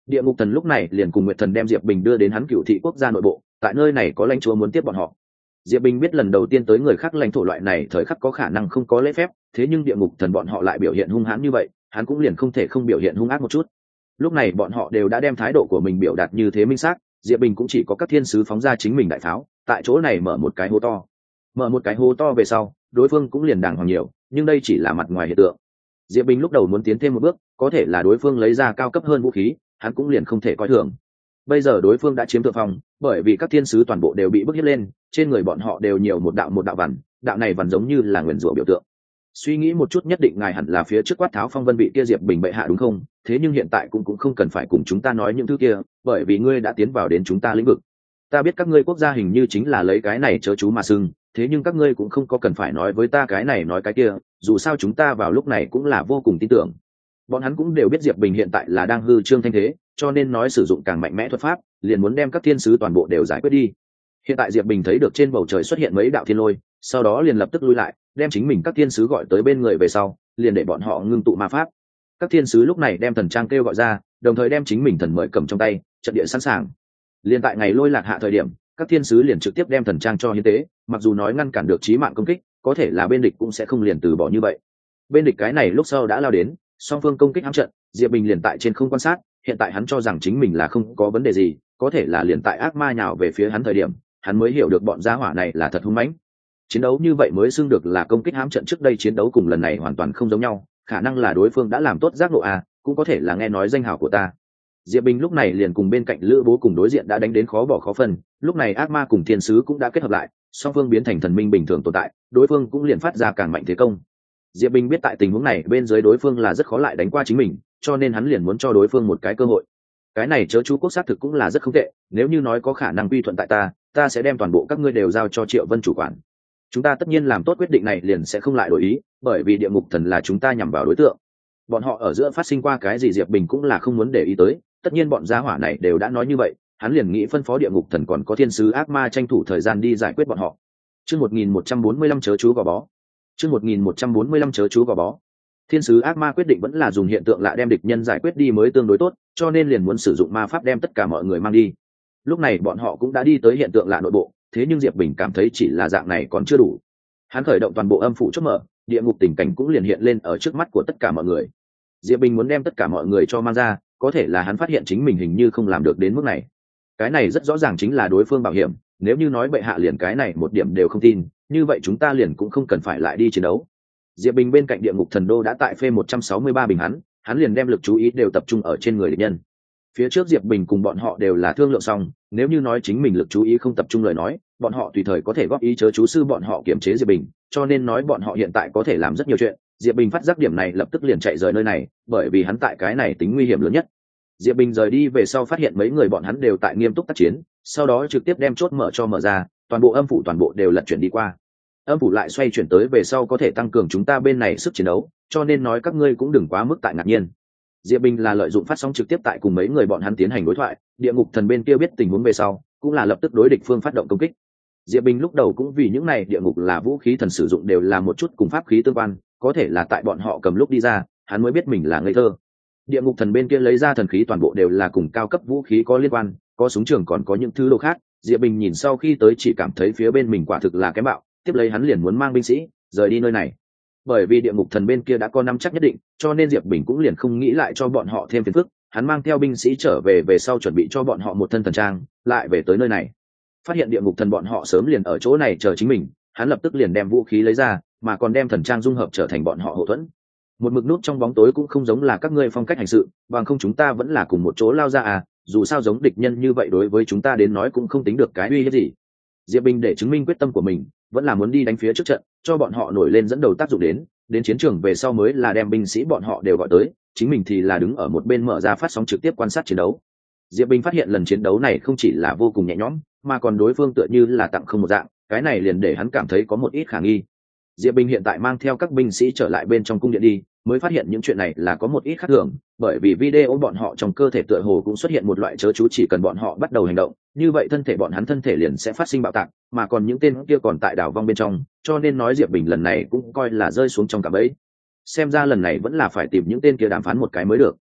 Địa ngục thần lúc này liền cùng Nguyệt thần đem Diệp Bình đưa đến hắn Cửu thị quốc gia nội bộ, tại nơi này có lãnh chúa muốn tiếp bọn họ. Diệp Bình biết lần đầu tiên tới người khác lãnh thổ loại này thời khắc có khả năng không có lễ phép, thế nhưng địa ngục thần bọn họ lại biểu hiện hung hãn như vậy, hắn cũng liền không thể không biểu hiện hung ác một chút. Lúc này bọn họ đều đã đem thái độ của mình biểu đạt như thế minh xác, Diệp Bình cũng chỉ có các thiên sứ phóng ra chính mình đại pháo, tại chỗ này mở một cái hố to. Mở một cái hố to về sau, đối phương cũng liền đàng hoàng nhiều, nhưng đây chỉ là mặt ngoài hiện tượng. Diệp Bình lúc đầu muốn tiến thêm một bước, có thể là đối phương lấy ra cao cấp hơn vũ khí, hắn cũng liền không thể coi thường. Bây giờ đối phương đã chiếm thượng phong, bởi vì các thiên sứ toàn bộ đều bị bức hiếp lên, trên người bọn họ đều nhiều một đạo vằn, đạo này vằn giống như là nguyền rủa biểu tượng. Suy nghĩ một chút nhất định ngài hẳn là phía trước quát tháo phong vân vị kia Diệp Bình bệ hạ đúng không? Thế nhưng hiện tại cũng không cần phải cùng chúng ta nói những thứ kia, bởi vì ngươi đã tiến vào đến chúng ta lĩnh vực. Ta biết các ngươi quốc gia hình như chính là lấy cái này chớ chú mà xưng, thế nhưng các ngươi cũng không có cần phải nói với ta cái này nói cái kia, dù sao chúng ta vào lúc này cũng là vô cùng tin tưởng. Bọn hắn cũng đều biết Diệp Bình hiện tại là đang hư trương thanh thế, cho nên nói sử dụng càng mạnh mẽ thuật pháp, liền muốn đem các thiên sứ toàn bộ đều giải quyết đi. Hiện tại Diệp Bình thấy được trên bầu trời xuất hiện mấy đạo thiên lôi, sau đó liền lập tức lui lại, đem chính mình các thiên sứ gọi tới bên người về sau, liền để bọn họ ngưng tụ ma pháp. Các thiên sứ lúc này đem thần trang kêu gọi ra, đồng thời đem chính mình thần mời cầm trong tay, trận địa sẵn sàng. Liên tại ngày lôi lạc hạ thời điểm, các thiên sứ liền trực tiếp đem thần trang cho hiến tế, mặc dù nói ngăn cản được chí mạng công kích, có thể là bên địch cũng sẽ không liền từ bỏ như vậy. Bên địch cái này lúc sau đã lao đến, song phương công kích hãm trận, Diệp Bình liền tại trên không quan sát, hiện tại hắn cho rằng chính mình là không có vấn đề gì, có thể là liền tại ác ma nhào về phía hắn thời điểm, hắn mới hiểu được bọn gia hỏa này là thật hung mãnh. Chiến đấu như vậy mới xưng được là công kích hãm trận, trước đây chiến đấu cùng lần này hoàn toàn không giống nhau, khả năng là đối phương đã làm tốt giác ngộ a, cũng có thể là nghe nói danh hào của ta. Diệp Bình lúc này liền cùng bên cạnh Lữ Bố cùng đối diện đã đánh đến khó bỏ khó phân, lúc này ác ma cùng thiên sứ cũng đã kết hợp lại, song phương biến thành thần minh bình thường tồn tại, đối phương cũng liền phát ra càng mạnh thế công. Diệp Bình biết tại tình huống này bên dưới đối phương là rất khó lại đánh qua chính mình, cho nên hắn liền muốn cho đối phương một cái cơ hội. Cái này chớ chú quốc xác thực cũng là rất không tệ, nếu như nói có khả năng quy thuận tại ta sẽ đem toàn bộ các ngươi đều giao cho Triệu Vân chủ quản. Chúng ta tất nhiên làm tốt quyết định này liền sẽ không lại đổi ý, bởi vì địa ngục thần là chúng ta nhằm vào đối tượng. Bọn họ ở giữa phát sinh qua cái gì Diệp Bình cũng là không muốn để ý tới, tất nhiên bọn gia hỏa này đều đã nói như vậy, hắn liền nghĩ phân phó địa ngục thần còn có thiên sứ ác ma tranh thủ thời gian đi giải quyết bọn họ. Chương 1145 chớ chú gò bó. Chương 1145 chớ chú gò bó. Thiên sứ ác ma quyết định vẫn là dùng hiện tượng lạ đem địch nhân giải quyết đi mới tương đối tốt, cho nên liền muốn sử dụng ma pháp đem tất cả mọi người mang đi. Lúc này bọn họ cũng đã đi tới hiện tượng lạ nội bộ, thế nhưng Diệp Bình cảm thấy chỉ là dạng này còn chưa đủ. Hắn khởi động toàn bộ âm phủ chốt mở, địa ngục tình cảnh cũng liền hiện lên ở trước mắt của tất cả mọi người. Diệp Bình muốn đem tất cả mọi người cho mang ra, có thể là hắn phát hiện chính mình hình như không làm được đến mức này. Cái này rất rõ ràng chính là đối phương bảo hiểm, nếu như nói bệ hạ liền cái này một điểm đều không tin, như vậy chúng ta liền cũng không cần phải lại đi chiến đấu. Diệp Bình bên cạnh địa ngục thần đô đã tại phê 163 bình hắn liền đem lực chú ý đều tập trung ở trên người địch nhân. Phía trước Diệp Bình cùng bọn họ đều là thương lượng xong, nếu như nói chính mình lực chú ý không tập trung lời nói, bọn họ tùy thời có thể góp ý chớ chú sư bọn họ kiểm chế Diệp Bình, cho nên nói bọn họ hiện tại có thể làm rất nhiều chuyện. Diệp Bình phát giác điểm này lập tức liền chạy rời nơi này, bởi vì hắn tại cái này tính nguy hiểm lớn nhất. Diệp Bình rời đi về sau phát hiện mấy người bọn hắn đều tại nghiêm túc tác chiến, sau đó trực tiếp đem chốt mở cho mở ra, toàn bộ âm phủ toàn bộ đều lật chuyển đi qua. Âm phủ lại xoay chuyển tới về sau có thể tăng cường chúng ta bên này sức chiến đấu, cho nên nói các ngươi cũng đừng quá mức tại ngạc nhiên. Diệp Bình là lợi dụng phát sóng trực tiếp tại cùng mấy người bọn hắn tiến hành đối thoại, địa ngục thần bên kia biết tình huống về sau, cũng là lập tức đối địch phương phát động công kích. Diệp Bình lúc đầu cũng vì những này địa ngục là vũ khí thần sử dụng đều là một chút cùng pháp khí tương quan, có thể là tại bọn họ cầm lúc đi ra, hắn mới biết mình là ngây thơ. Địa ngục thần bên kia lấy ra thần khí toàn bộ đều là cùng cao cấp vũ khí có liên quan, có súng trường còn có những thứ đồ khác. Diệp Bình nhìn sau khi tới chỉ cảm thấy phía bên mình quả thực là kém bạo, tiếp lấy hắn liền muốn mang binh sĩ rời đi nơi này. Bởi vì địa ngục thần bên kia đã có nắm chắc nhất định, cho nên Diệp Bình cũng liền không nghĩ lại cho bọn họ thêm phiền phức, hắn mang theo binh sĩ trở về sau chuẩn bị cho bọn họ một thân thần trang, lại về tới nơi này. Phát hiện địa ngục thần bọn họ sớm liền ở chỗ này chờ chính mình, hắn lập tức liền đem vũ khí lấy ra, mà còn đem thần trang dung hợp trở thành bọn họ hậu thuẫn. Một mực nút trong bóng tối cũng không giống là các ngươi phong cách hành sự, bằng không chúng ta vẫn là cùng một chỗ lao ra à, dù sao giống địch nhân như vậy đối với chúng ta đến nói cũng không tính được cái uy hiếp gì. Diệp Bình để chứng minh quyết tâm của mình, vẫn là muốn đi đánh phía trước trận, cho bọn họ nổi lên dẫn đầu tác dụng đến chiến trường về sau mới là đem binh sĩ bọn họ đều gọi tới, chính mình thì là đứng ở một bên mở ra phát sóng trực tiếp quan sát chiến đấu. Diệp Bình phát hiện lần chiến đấu này không chỉ là vô cùng nhẹ nhõm, mà còn đối phương tựa như là tặng không một dạng, cái này liền để hắn cảm thấy có một ít khả nghi. Diệp Bình hiện tại mang theo các binh sĩ trở lại bên trong cung điện đi, mới phát hiện những chuyện này là có một ít khác thường, bởi vì video bọn họ trong cơ thể tựa hồ cũng xuất hiện một loại chớ chú, chỉ cần bọn họ bắt đầu hành động, như vậy thân thể bọn hắn thân thể liền sẽ phát sinh bạo tạc, mà còn những tên kia còn tại đảo vong bên trong, cho nên nói Diệp Bình lần này cũng coi là rơi xuống trong cạm bẫy. Xem ra lần này vẫn là phải tìm những tên kia đàm phán một cái mới được.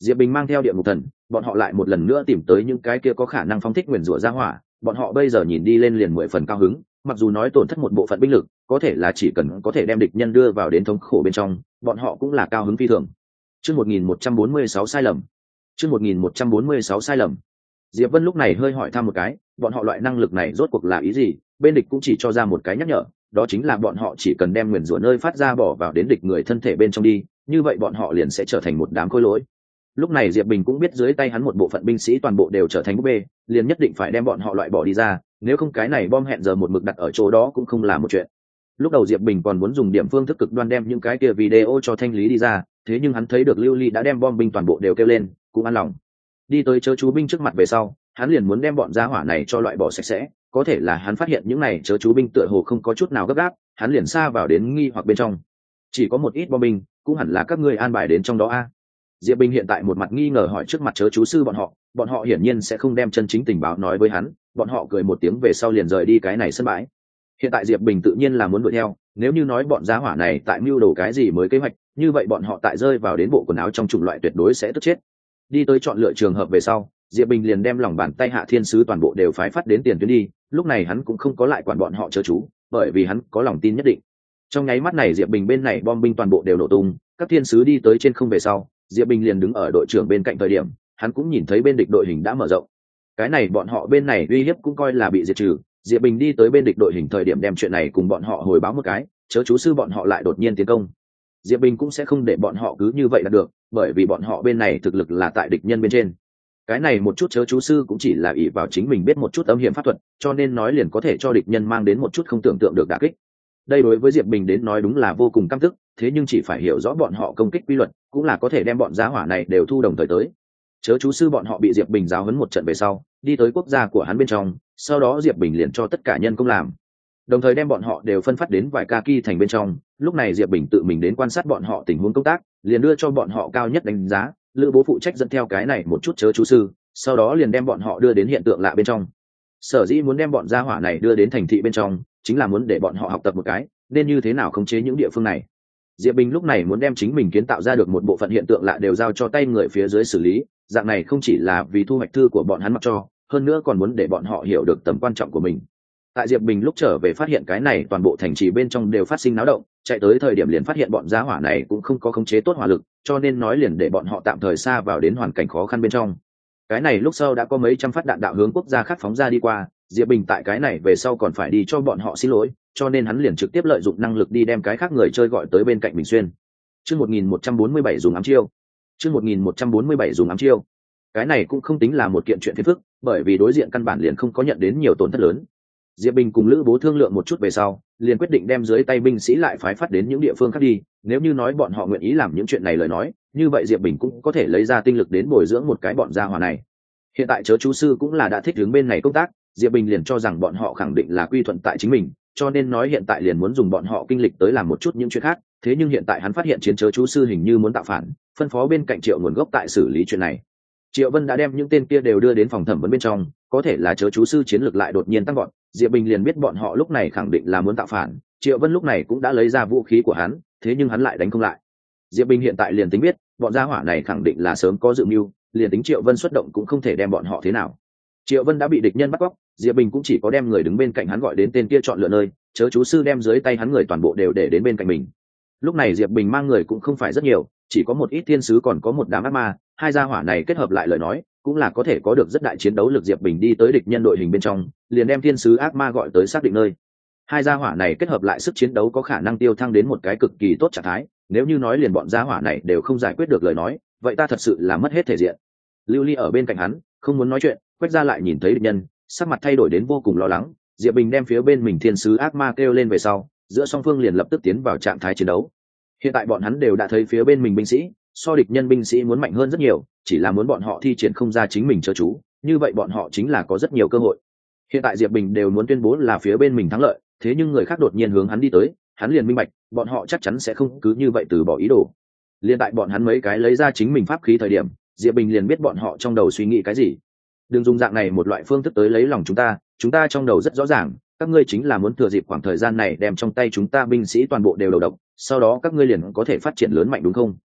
Diệp Bình mang theo địa ngục thần, bọn họ lại một lần nữa tìm tới những cái kia có khả năng phóng thích nguyền rủa ra hỏa, bọn họ bây giờ nhìn đi lên liền 10 phần cao hứng, mặc dù nói tổn thất một bộ phận binh lực, có thể là chỉ cần có thể đem địch nhân đưa vào đến thống khổ bên trong, bọn họ cũng là cao hứng phi thường. Chương 1146 sai lầm. Chương 1146 sai lầm. Diệp Vân lúc này hơi hỏi thăm một cái, bọn họ loại năng lực này rốt cuộc là ý gì? Bên địch cũng chỉ cho ra một cái nhắc nhở, đó chính là bọn họ chỉ cần đem nguyền rủa nơi phát ra bỏ vào đến địch người thân thể bên trong đi, như vậy bọn họ liền sẽ trở thành một đám khối lỗi. Lúc này Diệp Bình cũng biết dưới tay hắn một bộ phận binh sĩ toàn bộ đều trở thành búp bê, liền nhất định phải đem bọn họ loại bỏ đi ra, nếu không cái này bom hẹn giờ một mực đặt ở chỗ đó cũng không là một chuyện. Lúc đầu Diệp Bình còn muốn dùng điểm phương thức cực đoan đem những cái kia video cho thanh lý đi ra, thế nhưng hắn thấy được Lưu Ly đã đem bom binh toàn bộ đều kêu lên, cũng an lòng. Đi tới chớ chú binh trước mặt về sau, hắn liền muốn đem bọn gia hỏa này cho loại bỏ sạch sẽ, có thể là hắn phát hiện những này chớ chú binh tựa hồ không có chút nào gấp gáp, hắn liền xa vào đến nghi hoặc bên trong. Chỉ có một ít bom binh, cũng hẳn là các ngươi an bài đến trong đó a. Diệp Bình hiện tại một mặt nghi ngờ hỏi trước mặt chớ chú sư bọn họ hiển nhiên sẽ không đem chân chính tình báo nói với hắn, bọn họ cười một tiếng về sau liền rời đi cái này sân bãi. Hiện tại Diệp Bình tự nhiên là muốn đuổi theo, nếu như nói bọn gia hỏa này tại mưu đồ cái gì mới kế hoạch, như vậy bọn họ tại rơi vào đến bộ quần áo trong chủng loại tuyệt đối sẽ tức chết. Đi tới chọn lựa trường hợp về sau, Diệp Bình liền đem lòng bàn tay Hạ Thiên sứ toàn bộ đều phái phát đến tiền tuyến đi, lúc này hắn cũng không có lại quản bọn họ chớ chú, bởi vì hắn có lòng tin nhất định. Trong nháy mắt này Diệp Bình bên này bom binh toàn bộ đều nổ tung, các thiên sứ đi tới trên không về sau, Diệp Bình liền đứng ở đội trưởng bên cạnh thời điểm, hắn cũng nhìn thấy bên địch đội hình đã mở rộng. Cái này bọn họ bên này uy hiếp cũng coi là bị diệt trừ, Diệp Bình đi tới bên địch đội hình thời điểm đem chuyện này cùng bọn họ hồi báo một cái, chớ chú sư bọn họ lại đột nhiên tiến công. Diệp Bình cũng sẽ không để bọn họ cứ như vậy là được, bởi vì bọn họ bên này thực lực là tại địch nhân bên trên. Cái này một chút chớ chú sư cũng chỉ là ỷ vào chính mình biết một chút âm hiểm pháp thuật, cho nên nói liền có thể cho địch nhân mang đến một chút không tưởng tượng được đả kích. Đây đối với Diệp Bình đến nói đúng là vô cùng căm tức, thế nhưng chỉ phải hiểu rõ bọn họ công kích quy luật, cũng là có thể đem bọn giá hỏa này đều thu đồng thời tới. Chớ chú sư bọn họ bị Diệp Bình giáo huấn một trận về sau, đi tới quốc gia của hắn bên trong, sau đó Diệp Bình liền cho tất cả nhân công làm, đồng thời đem bọn họ đều phân phát đến vài ca kỳ thành bên trong. Lúc này Diệp Bình tự mình đến quan sát bọn họ tình huống công tác, liền đưa cho bọn họ cao nhất đánh giá, Lữ Bố phụ trách dẫn theo cái này một chút chớ chú sư, sau đó liền đem bọn họ đưa đến hiện tượng lạ bên trong. Sở dĩ muốn đem bọn gia hỏa này đưa đến thành thị bên trong, chính là muốn để bọn họ học tập một cái nên như thế nào khống chế những địa phương này. Diệp Bình lúc này muốn đem chính mình kiến tạo ra được một bộ phận hiện tượng lạ đều giao cho tay người phía dưới xử lý, dạng này không chỉ là vì thu hoạch thư của bọn hắn mặc cho, hơn nữa còn muốn để bọn họ hiểu được tầm quan trọng của mình. Tại Diệp Bình lúc trở về phát hiện cái này toàn bộ thành trì bên trong đều phát sinh náo động, chạy tới thời điểm liền phát hiện bọn gia hỏa này cũng không có khống chế tốt hỏa lực, cho nên nói liền để bọn họ tạm thời xa vào đến hoàn cảnh khó khăn bên trong. Cái này lúc sau đã có mấy trăm phát đạn đạo hướng quốc gia khác phóng ra đi qua, Diệp Bình tại cái này về sau còn phải đi cho bọn họ xin lỗi, cho nên hắn liền trực tiếp lợi dụng năng lực đi đem cái khác người chơi gọi tới bên cạnh Bình Xuyên. Chương 1147 dùng ám chiêu. Chương 1147 dùng ám chiêu. Cái này cũng không tính là một kiện chuyện phiền phức, bởi vì đối diện căn bản liền không có nhận đến nhiều tổn thất lớn. Diệp Bình cùng Lữ Bố thương lượng một chút về sau, liền quyết định đem dưới tay binh sĩ lại phái phát đến những địa phương khác đi, nếu như nói bọn họ nguyện ý làm những chuyện này lời nói, như vậy Diệp Bình cũng có thể lấy ra tinh lực đến bồi dưỡng một cái bọn gia hỏa này. Hiện tại chớ chú sư cũng là đã thích ứng bên này công tác, Diệp Bình liền cho rằng bọn họ khẳng định là quy thuận tại chính mình, cho nên nói hiện tại liền muốn dùng bọn họ kinh lịch tới làm một chút những chuyện khác, thế nhưng hiện tại hắn phát hiện chiến chớ chú sư hình như muốn tạo phản, phân phó bên cạnh Triệu nguồn gốc tại xử lý chuyện này. Triệu Vân đã đem những tên kia đều đưa đến phòng thẩm vấn bên trong, có thể là chớ chú sư chiến lược lại đột nhiên tăng vọt, Diệp Bình liền biết bọn họ lúc này khẳng định là muốn tạo phản. Triệu Vân lúc này cũng đã lấy ra vũ khí của hắn, thế nhưng hắn lại đánh không lại. Diệp Bình hiện tại liền tính biết, bọn gia hỏa này khẳng định là sớm có dự mưu, liền tính Triệu Vân xuất động cũng không thể đem bọn họ thế nào. Triệu Vân đã bị địch nhân bắt cóc, Diệp Bình cũng chỉ có đem người đứng bên cạnh hắn gọi đến tên kia chọn lựa nơi, chớ chú sư đem dưới tay hắn người toàn bộ đều để đến bên cạnh mình. Lúc này Diệp Bình mang người cũng không phải rất nhiều, chỉ có một ít thiên sứ còn có một đám ác ma, hai gia hỏa này kết hợp lại lời nói, cũng là có thể có được rất đại chiến đấu lực. Diệp Bình đi tới địch nhân đội hình bên trong, liền đem thiên sứ ác ma gọi tới xác định nơi. Hai gia hỏa này kết hợp lại sức chiến đấu có khả năng tiêu thăng đến một cái cực kỳ tốt trạng thái, nếu như nói liền bọn gia hỏa này đều không giải quyết được lời nói, vậy ta thật sự là mất hết thể diện. Lưu Ly ở bên cạnh hắn, không muốn nói chuyện, Quách Gia lại nhìn thấy địch nhân, sắc mặt thay đổi đến vô cùng lo lắng. Diệp Bình đem phía bên mình thiên sứ ác ma kêu lên về sau, giữa song phương liền lập tức tiến vào trạng thái chiến đấu. Hiện tại bọn hắn đều đã thấy phía bên mình binh sĩ so địch nhân binh sĩ muốn mạnh hơn rất nhiều, chỉ là muốn bọn họ thi triển không ra chính mình chớ chú, như vậy bọn họ chính là có rất nhiều cơ hội. Hiện tại Diệp Bình đều muốn tuyên bố là phía bên mình thắng lợi, thế nhưng người khác đột nhiên hướng hắn đi tới, hắn liền minh bạch, bọn họ chắc chắn sẽ không cứ như vậy từ bỏ ý đồ. Liên tại bọn hắn mấy cái lấy ra chính mình pháp khí thời điểm, Diệp Bình liền biết bọn họ trong đầu suy nghĩ cái gì. Đừng dùng dạng này một loại phương thức tới lấy lòng chúng ta trong đầu rất rõ ràng, các ngươi chính là muốn thừa dịp khoảng thời gian này đem trong tay chúng ta binh sĩ toàn bộ đều đầu độc, sau đó các ngươi liền có thể phát triển lớn mạnh đúng không?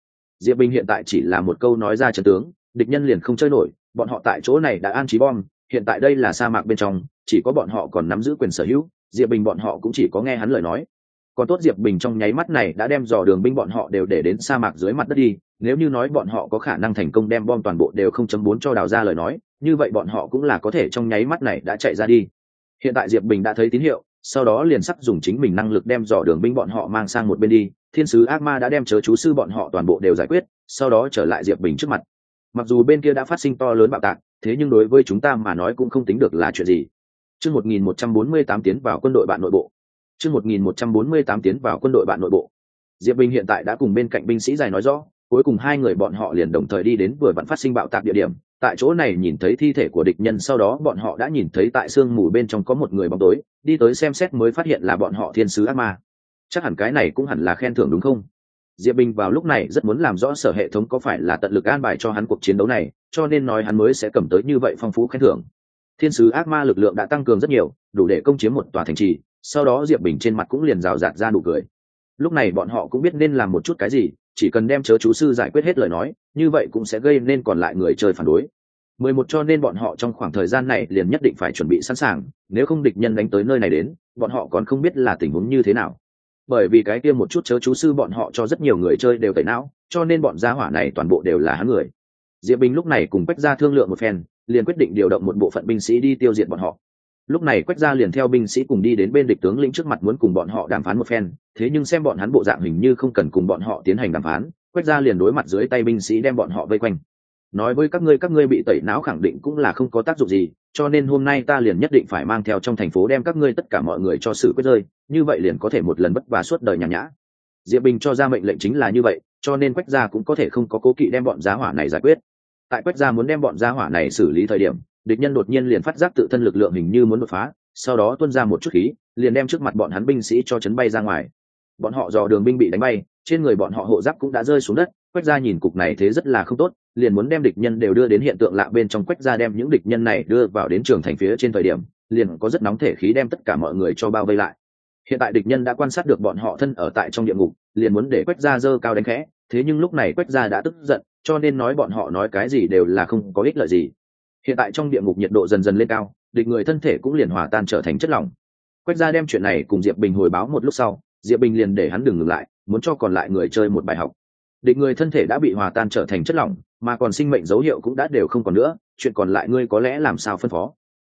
Diệp Bình hiện tại chỉ là một câu nói ra trận tướng, địch nhân liền không chơi nổi, bọn họ tại chỗ này đã an trí bom, hiện tại đây là sa mạc bên trong, chỉ có bọn họ còn nắm giữ quyền sở hữu, Diệp Bình bọn họ cũng chỉ có nghe hắn lời nói. Còn tốt Diệp Bình trong nháy mắt này đã đem dò đường binh bọn họ đều để đến sa mạc dưới mặt đất đi, nếu như nói bọn họ có khả năng thành công đem bom toàn bộ đều 0.4 cho đào ra lời nói, như vậy bọn họ cũng là có thể trong nháy mắt này đã chạy ra đi. Hiện tại Diệp Bình đã thấy tín hiệu, sau đó liền sắp dùng chính mình năng lực đem dò đường binh bọn họ mang sang một bên đi. Thiên sứ ác ma đã đem chớ chú sư bọn họ toàn bộ đều giải quyết, sau đó trở lại Diệp Bình trước mặt. Mặc dù bên kia đã phát sinh to lớn bạo tạc, thế nhưng đối với chúng ta mà nói cũng không tính được là chuyện gì. Chương 1148 tiến vào quân đội bạn nội bộ. Chương 1148 tiến vào quân đội bạn nội bộ. Diệp Bình hiện tại đã cùng bên cạnh binh sĩ dài nói rõ, cuối cùng hai người bọn họ liền đồng thời đi đến vừa vặn phát sinh bạo tạc địa điểm. Tại chỗ này nhìn thấy thi thể của địch nhân, sau đó bọn họ đã nhìn thấy tại sương mù bên trong có một người bóng tối, đi tới xem xét mới phát hiện là bọn họ thiên sứ ác ma. Chắc hẳn cái này cũng hẳn là khen thưởng đúng không? Diệp Bình vào lúc này rất muốn làm rõ sở hệ thống có phải là tận lực an bài cho hắn cuộc chiến đấu này, cho nên nói hắn mới sẽ cầm tới như vậy phong phú khen thưởng. Thiên sứ ác ma lực lượng đã tăng cường rất nhiều, đủ để công chiếm một tòa thành trì. Sau đó Diệp Bình trên mặt cũng liền rào rạt ra nụ cười. Lúc này bọn họ cũng biết nên làm một chút cái gì, chỉ cần đem chớ chú sư giải quyết hết lời nói, như vậy cũng sẽ gây nên còn lại người chơi phản đối. 11 cho nên bọn họ trong khoảng thời gian này liền nhất định phải chuẩn bị sẵn sàng, nếu không địch nhân đánh tới nơi này đến, bọn họ còn không biết là tình huống như thế nào. Bởi vì cái kia một chút chớ chú sư bọn họ cho rất nhiều người chơi đều tẩy não, cho nên bọn gia hỏa này toàn bộ đều là hắn người. Diệp Bình lúc này cùng Quách Gia thương lượng một phen, liền quyết định điều động một bộ phận binh sĩ đi tiêu diệt bọn họ. Lúc này Quách Gia liền theo binh sĩ cùng đi đến bên địch tướng lĩnh trước mặt muốn cùng bọn họ đàm phán một phen, thế nhưng xem bọn hắn bộ dạng hình như không cần cùng bọn họ tiến hành đàm phán, Quách Gia liền đối mặt dưới tay binh sĩ đem bọn họ vây quanh. Nói với các ngươi bị tẩy não khẳng định cũng là không có tác dụng gì, cho nên hôm nay ta liền nhất định phải mang theo trong thành phố đem các ngươi tất cả mọi người cho xử quyết rơi, như vậy liền có thể một lần vất vả suốt đời nhàn nhã. Diệp Bình cho ra mệnh lệnh chính là như vậy, cho nên Quách Gia cũng có thể không có cố kỵ đem bọn giá hỏa này giải quyết. Tại Quách Gia muốn đem bọn giá hỏa này xử lý thời điểm, địch nhân đột nhiên liền phát giác tự thân lực lượng hình như muốn đột phá, sau đó tuôn ra một chút khí, liền đem trước mặt bọn hắn binh sĩ cho chấn bay ra ngoài. Bọn họ dò đường binh bị đánh bay, trên người bọn họ hộ giáp cũng đã rơi xuống đất. Quách Gia nhìn cục này thế rất là không tốt, liền muốn đem địch nhân đều đưa đến hiện tượng lạ bên trong. Quách Gia đem những địch nhân này đưa vào đến trường thành phía trên thời điểm, liền có rất nóng thể khí đem tất cả mọi người cho bao vây lại. Hiện tại địch nhân đã quan sát được bọn họ thân ở tại trong địa ngục, liền muốn để Quách Gia giơ cao đánh khẽ, thế nhưng lúc này Quách Gia đã tức giận, cho nên nói bọn họ nói cái gì đều là không có ích lợi gì. Hiện tại trong địa ngục nhiệt độ dần dần lên cao, địch người thân thể cũng liền hòa tan trở thành chất lỏng. Quách Gia đem chuyện này cùng Diệp Bình hồi báo một lúc sau, Diệp Bình liền để hắn đừng ngừng lại, muốn cho còn lại người chơi một bài học. Địch người thân thể đã bị hòa tan trở thành chất lỏng, mà còn sinh mệnh dấu hiệu cũng đã đều không còn nữa, chuyện còn lại ngươi có lẽ làm sao phân phó.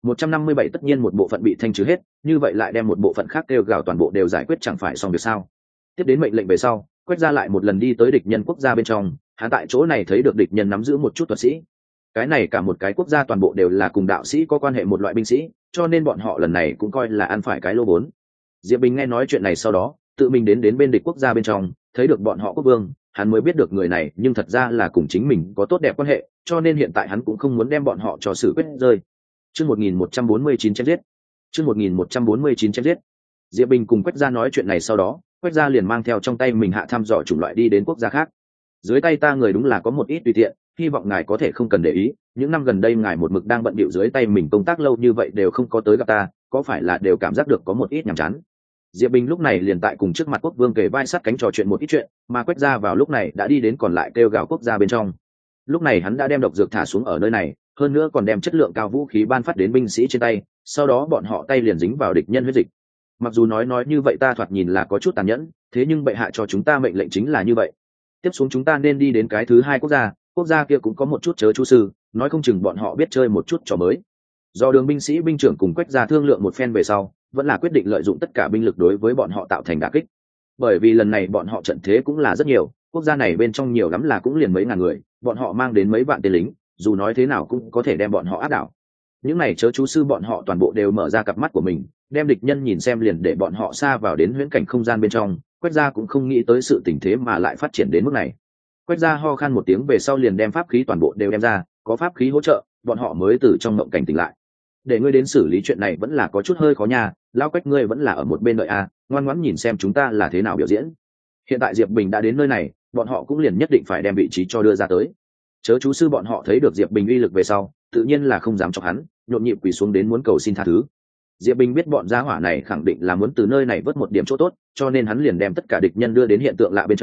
157 tất nhiên một bộ phận bị thanh trừ hết, như vậy lại đem một bộ phận khác kêu gào toàn bộ đều giải quyết chẳng phải xong việc sao? Tiếp đến mệnh lệnh về sau, Quách Gia lại một lần đi tới địch nhân quốc gia bên trong, hắn tại chỗ này thấy được địch nhân nắm giữ một chút thuật sĩ. Cái này cả một cái quốc gia toàn bộ đều là cùng đạo sĩ có quan hệ một loại binh sĩ, cho nên bọn họ lần này cũng coi là ăn phải cái lô vốn. Diệp Bình nghe nói chuyện này sau đó, tự mình đến bên địch quốc gia bên trong, thấy được bọn họ quốc vương, hắn mới biết được người này nhưng thật ra là cùng chính mình có tốt đẹp quan hệ, cho nên hiện tại hắn cũng không muốn đem bọn họ cho xử quyết rơi. Chương 1149 chém giết. Chương 1149 chém giết. Diệp Bình cùng Quách Gia nói chuyện này sau đó, Quách Gia liền mang theo trong tay mình hạ thăm dò chủng loại đi đến quốc gia khác. Dưới tay ta người đúng là có một ít tùy tiện, hy vọng ngài có thể không cần để ý, những năm gần đây ngài một mực đang bận bịu dưới tay mình công tác lâu như vậy đều không có tới gặp ta, có phải là đều cảm giác được có một ít nhàm chán. Diệp Bình lúc này liền tại cùng trước mặt quốc vương kề vai sát cánh trò chuyện một ít chuyện, mà Quách Gia vào lúc này đã đi đến còn lại kêu gào quốc gia bên trong. Lúc này hắn đã đem độc dược thả xuống ở nơi này, hơn nữa còn đem chất lượng cao vũ khí ban phát đến binh sĩ trên tay, sau đó bọn họ tay liền dính vào địch nhân huyết dịch. Mặc dù nói như vậy ta thoạt nhìn là có chút tàn nhẫn, thế nhưng bệ hạ cho chúng ta mệnh lệnh chính là như vậy. Tiếp xuống chúng ta nên đi đến cái thứ hai quốc gia kia cũng có một chút chớ chú sư, nói không chừng bọn họ biết chơi một chút trò mới. Do đường binh sĩ binh trưởng cùng Quách Gia thương lượng một phen về sau, vẫn là quyết định lợi dụng tất cả binh lực đối với bọn họ tạo thành đả kích. Bởi vì lần này bọn họ trận thế cũng là rất nhiều, quốc gia này bên trong nhiều lắm là cũng liền mấy ngàn người, bọn họ mang đến mấy vạn tên lính, dù nói thế nào cũng có thể đem bọn họ áp đảo. Những này chớ chú sư bọn họ toàn bộ đều mở ra cặp mắt của mình, đem địch nhân nhìn xem liền để bọn họ xa vào đến huyễn cảnh không gian bên trong. Quách Gia cũng không nghĩ tới sự tình thế mà lại phát triển đến mức này. Quách Gia ho khan một tiếng về sau liền đem pháp khí toàn bộ đều đem ra, có pháp khí hỗ trợ, bọn họ mới từ trong mộng cảnh tỉnh lại. Để ngươi đến xử lý chuyện này vẫn là có chút hơi khó nha, lão Quách ngươi vẫn là ở một bên đợi a, ngoan ngoãn nhìn xem chúng ta là thế nào biểu diễn. Hiện tại Diệp Bình đã đến nơi này, bọn họ cũng liền nhất định phải đem vị trí cho đưa ra tới. Chớ chú sư bọn họ thấy được Diệp Bình uy lực về sau, tự nhiên là không dám chọc hắn, nhộn nhịp quỳ xuống đến muốn cầu xin tha thứ. Diệp Bình biết bọn gia hỏa này khẳng định là muốn từ nơi này vớt một điểm chỗ tốt, cho nên hắn liền đem tất cả địch nhân đưa đến hiện tượng lạ bên trong,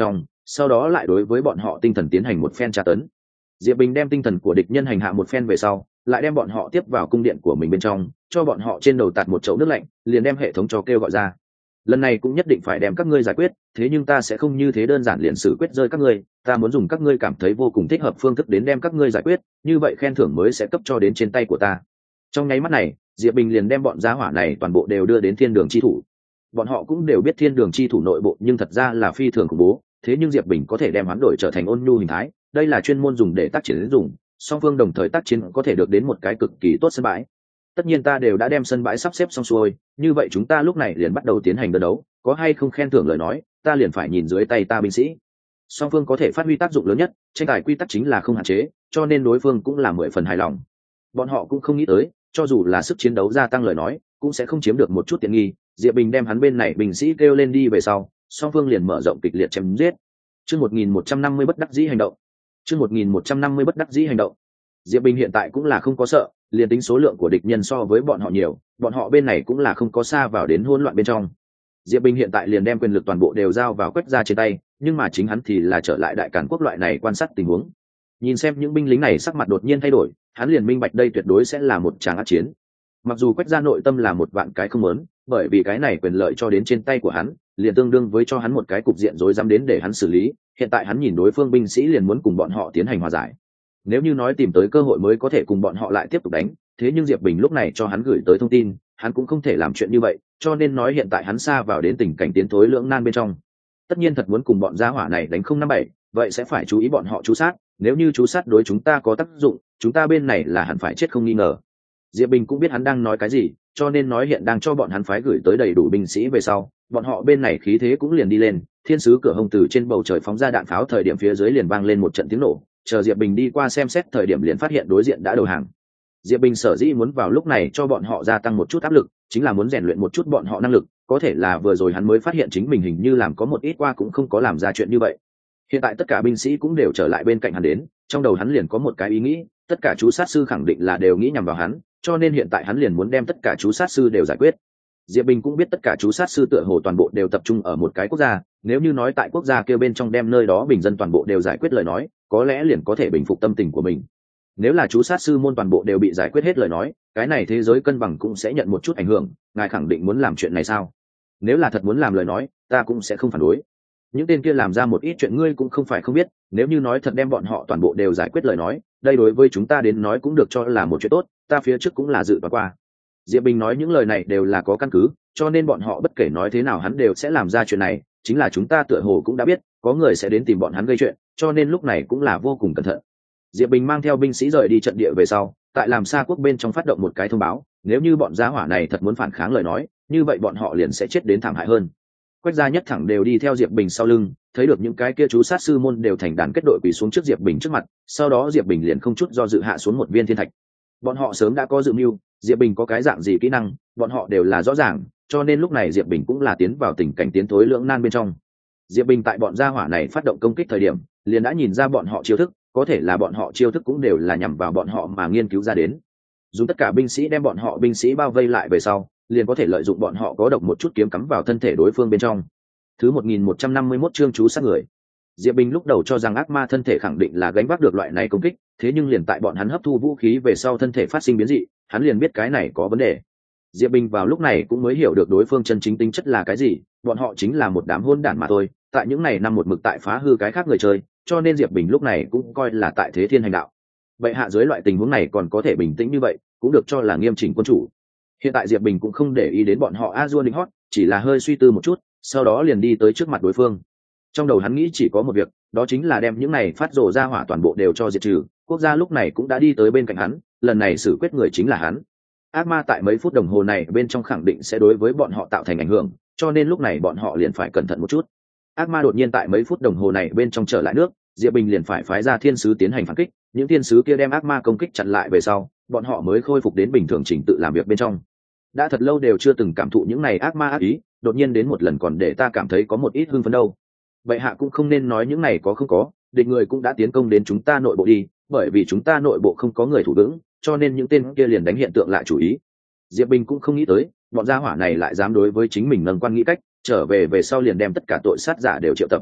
sau đó lại đối với bọn họ tinh thần tiến hành một phen tra tấn. Diệp Bình đem tinh thần của địch nhân hành hạ một phen về sau, lại đem bọn họ tiếp vào cung điện của mình bên trong, cho bọn họ trên đầu tạt một chậu nước lạnh, liền đem hệ thống cho kêu gọi ra. Lần này cũng nhất định phải đem các ngươi giải quyết, thế nhưng ta sẽ không như thế đơn giản liền xử quyết rơi các ngươi, ta muốn dùng các ngươi cảm thấy vô cùng thích hợp phương thức đến đem các ngươi giải quyết, như vậy khen thưởng mới sẽ cấp cho đến trên tay của ta. Trong nháy mắt này, Diệp Bình liền đem bọn gia hỏa này toàn bộ đều đưa đến Thiên Đường chi thủ. Bọn họ cũng đều biết Thiên Đường chi thủ nội bộ nhưng thật ra là phi thường khủng bố, thế nhưng Diệp Bình có thể đem hắn đổi trở thành ôn nhu hình thái, đây là chuyên môn dùng để tác chiến dùng, song phương đồng thời tác chiến có thể được đến một cái cực kỳ tốt sân bãi. Tất nhiên ta đều đã đem sân bãi sắp xếp xong xuôi, như vậy chúng ta lúc này liền bắt đầu tiến hành đơn đấu, có hay không khen thưởng lời nói, ta liền phải nhìn dưới tay ta binh sĩ. Song phương có thể phát huy tác dụng lớn nhất, tranh tài quy tắc chính là không hạn chế, cho nên đối phương cũng là 10 phần hài lòng. Bọn họ cũng không nghĩ tới, cho dù là sức chiến đấu gia tăng lời nói, cũng sẽ không chiếm được một chút tiện nghi. Diệp Bình đem hắn bên này binh sĩ kêu lên đi về sau, song phương liền mở rộng kịch liệt chém giết. Chương 1150 bất đắc dĩ hành động. Chương 1150 bất đắc dĩ hành động. Diệp Bình hiện tại cũng là không có sợ, liền tính số lượng của địch nhân so với bọn họ nhiều, bọn họ bên này cũng là không có xa vào đến hỗn loạn bên trong. Diệp Bình hiện tại liền đem quyền lực toàn bộ đều giao vào Quách gia trên tay, nhưng mà chính hắn thì là trở lại Đại Càn quốc loại này quan sát tình huống. Nhìn xem những binh lính này sắc mặt đột nhiên thay đổi, hắn liền minh bạch đây tuyệt đối sẽ là một tràng ác chiến. Mặc dù Quách gia nội tâm là một vạn cái không muốn, bởi vì cái này quyền lợi cho đến trên tay của hắn, liền tương đương với cho hắn một cái cục diện rối rắm đến để hắn xử lý. Hiện tại hắn nhìn đối phương binh sĩ liền muốn cùng bọn họ tiến hành hòa giải. Nếu như nói tìm tới cơ hội mới có thể cùng bọn họ lại tiếp tục đánh, thế nhưng Diệp Bình lúc này cho hắn gửi tới thông tin, hắn cũng không thể làm chuyện như vậy, cho nên nói hiện tại hắn xa vào đến tình cảnh tiến thối lưỡng nan bên trong. Tất nhiên thật muốn cùng bọn gia hỏa này đánh 057, vậy sẽ phải chú ý bọn họ chú sát, nếu như chú sát đối chúng ta có tác dụng, chúng ta bên này là hẳn phải chết không nghi ngờ. Diệp Bình cũng biết hắn đang nói cái gì, cho nên nói hiện đang cho bọn hắn phái gửi tới đầy đủ binh sĩ về sau, bọn họ bên này khí thế cũng liền đi lên, thiên sứ cửa hông từ trên bầu trời phóng ra đạn pháo, thời điểm phía dưới liền vang lên một trận tiếng nổ, chờ Diệp Bình đi qua xem xét thời điểm liền phát hiện đối diện đã đầu hàng. Diệp Bình sở dĩ muốn vào lúc này cho bọn họ gia tăng một chút áp lực, chính là muốn rèn luyện một chút bọn họ năng lực, có thể là vừa rồi hắn mới phát hiện chính mình hình như làm có một ít qua cũng không có làm ra chuyện như vậy. Hiện tại tất cả binh sĩ cũng đều trở lại bên cạnh hắn đến, trong đầu hắn liền có một cái ý nghĩ, tất cả chú sát sư khẳng định là đều nghĩ nhằm vào hắn, cho nên hiện tại hắn liền muốn đem tất cả chú sát sư đều giải quyết. Diệp Bình cũng biết tất cả chú sát sư tựa hồ toàn bộ đều tập trung ở một cái quốc gia, nếu như nói tại quốc gia kia bên trong đem nơi đó bình dân toàn bộ đều giải quyết lời nói, có lẽ liền có thể bình phục tâm tình của mình. Nếu là chú sát sư môn toàn bộ đều bị giải quyết hết lời nói, cái này thế giới cân bằng cũng sẽ nhận một chút ảnh hưởng, ngài khẳng định muốn làm chuyện này sao? Nếu là thật muốn làm lời nói, ta cũng sẽ không phản đối. Những tên kia làm ra một ít chuyện ngươi cũng không phải không biết, nếu như nói thật đem bọn họ toàn bộ đều giải quyết lời nói, đây đối với chúng ta đến nói cũng được cho là một chuyện tốt, ta phía trước cũng là dự đoán qua. Diệp Bình nói những lời này đều là có căn cứ, cho nên bọn họ bất kể nói thế nào hắn đều sẽ làm ra chuyện này, chính là chúng ta tựa hồ cũng đã biết, có người sẽ đến tìm bọn hắn gây chuyện, cho nên lúc này cũng là vô cùng cẩn thận. Diệp Bình mang theo binh sĩ rời đi trận địa về sau, tại làm xa quốc bên trong phát động một cái thông báo, nếu như bọn gia hỏa này thật muốn phản kháng lời nói, như vậy bọn họ liền sẽ chết đến thảm hại hơn. Quách gia nhất thẳng đều đi theo Diệp Bình sau lưng, thấy được những cái kia chú sát sư môn đều thành đàn kết đội quỳ xuống trước Diệp Bình trước mặt, sau đó Diệp Bình liền không chút do dự hạ xuống một viên thiên thạch. Bọn họ sớm đã có dự mưu, Diệp Bình có cái dạng gì kỹ năng, bọn họ đều là rõ ràng, cho nên lúc này Diệp Bình cũng là tiến vào tình cảnh tiến thối lưỡng nan bên trong. Diệp Bình tại bọn gia hỏa này phát động công kích thời điểm, liền đã nhìn ra bọn họ chiêu thức, có thể là bọn họ chiêu thức cũng đều là nhằm vào bọn họ mà nghiên cứu ra đến. Dùng tất cả binh sĩ đem bọn họ binh sĩ bao vây lại về sau, liền có thể lợi dụng bọn họ có độc một chút kiếm cắm vào thân thể đối phương bên trong. Thứ 1151 chương chú sát người. Diệp Bình lúc đầu cho rằng ác ma thân thể khẳng định là gánh vác được loại này công kích, thế nhưng liền tại bọn hắn hấp thu vũ khí về sau thân thể phát sinh biến dị, hắn liền biết cái này có vấn đề. Diệp Bình vào lúc này cũng mới hiểu được đối phương chân chính tính chất là cái gì, bọn họ chính là một đám hỗn đản mà thôi, tại những này năm một mực tại phá hư cái khác người chơi, cho nên Diệp Bình lúc này cũng coi là tại thế thiên hành đạo. Vậy hạ dưới loại tình huống này còn có thể bình tĩnh như vậy, cũng được cho là nghiêm chỉnh quân chủ. Hiện tại Diệp Bình cũng không để ý đến bọn họ Azure Đinh Hót, chỉ là hơi suy tư một chút, sau đó liền đi tới trước mặt đối phương. Trong đầu hắn nghĩ chỉ có một việc, đó chính là đem những này phát rồ ra hỏa toàn bộ đều cho diệt trừ. Quốc gia lúc này cũng đã đi tới bên cạnh hắn, lần này xử quyết người chính là hắn. Ác ma tại mấy phút đồng hồ này bên trong khẳng định sẽ đối với bọn họ tạo thành ảnh hưởng, cho nên lúc này bọn họ liền phải cẩn thận một chút. Ác ma đột nhiên tại mấy phút đồng hồ này bên trong trở lại nước, Diệp Bình liền phải phái ra thiên sứ tiến hành phản kích, những thiên sứ kia đem ác ma công kích chặn lại về sau, bọn họ mới khôi phục đến bình thường trình tự làm việc bên trong. Đã thật lâu đều chưa từng cảm thụ những này ác ma ác ý, đột nhiên đến một lần còn để ta cảm thấy có một ít hưng phấn đâu. Vậy hạ cũng không nên nói những này có không có, địch người cũng đã tiến công đến chúng ta nội bộ đi, bởi vì chúng ta nội bộ không có người thủ vững, cho nên những tên kia liền đánh hiện tượng lại chủ ý. Diệp Bình cũng không nghĩ tới, bọn gia hỏa này lại dám đối với chính mình nâng quan nghĩ cách, trở về về sau liền đem tất cả tội sát giả đều triệu tập.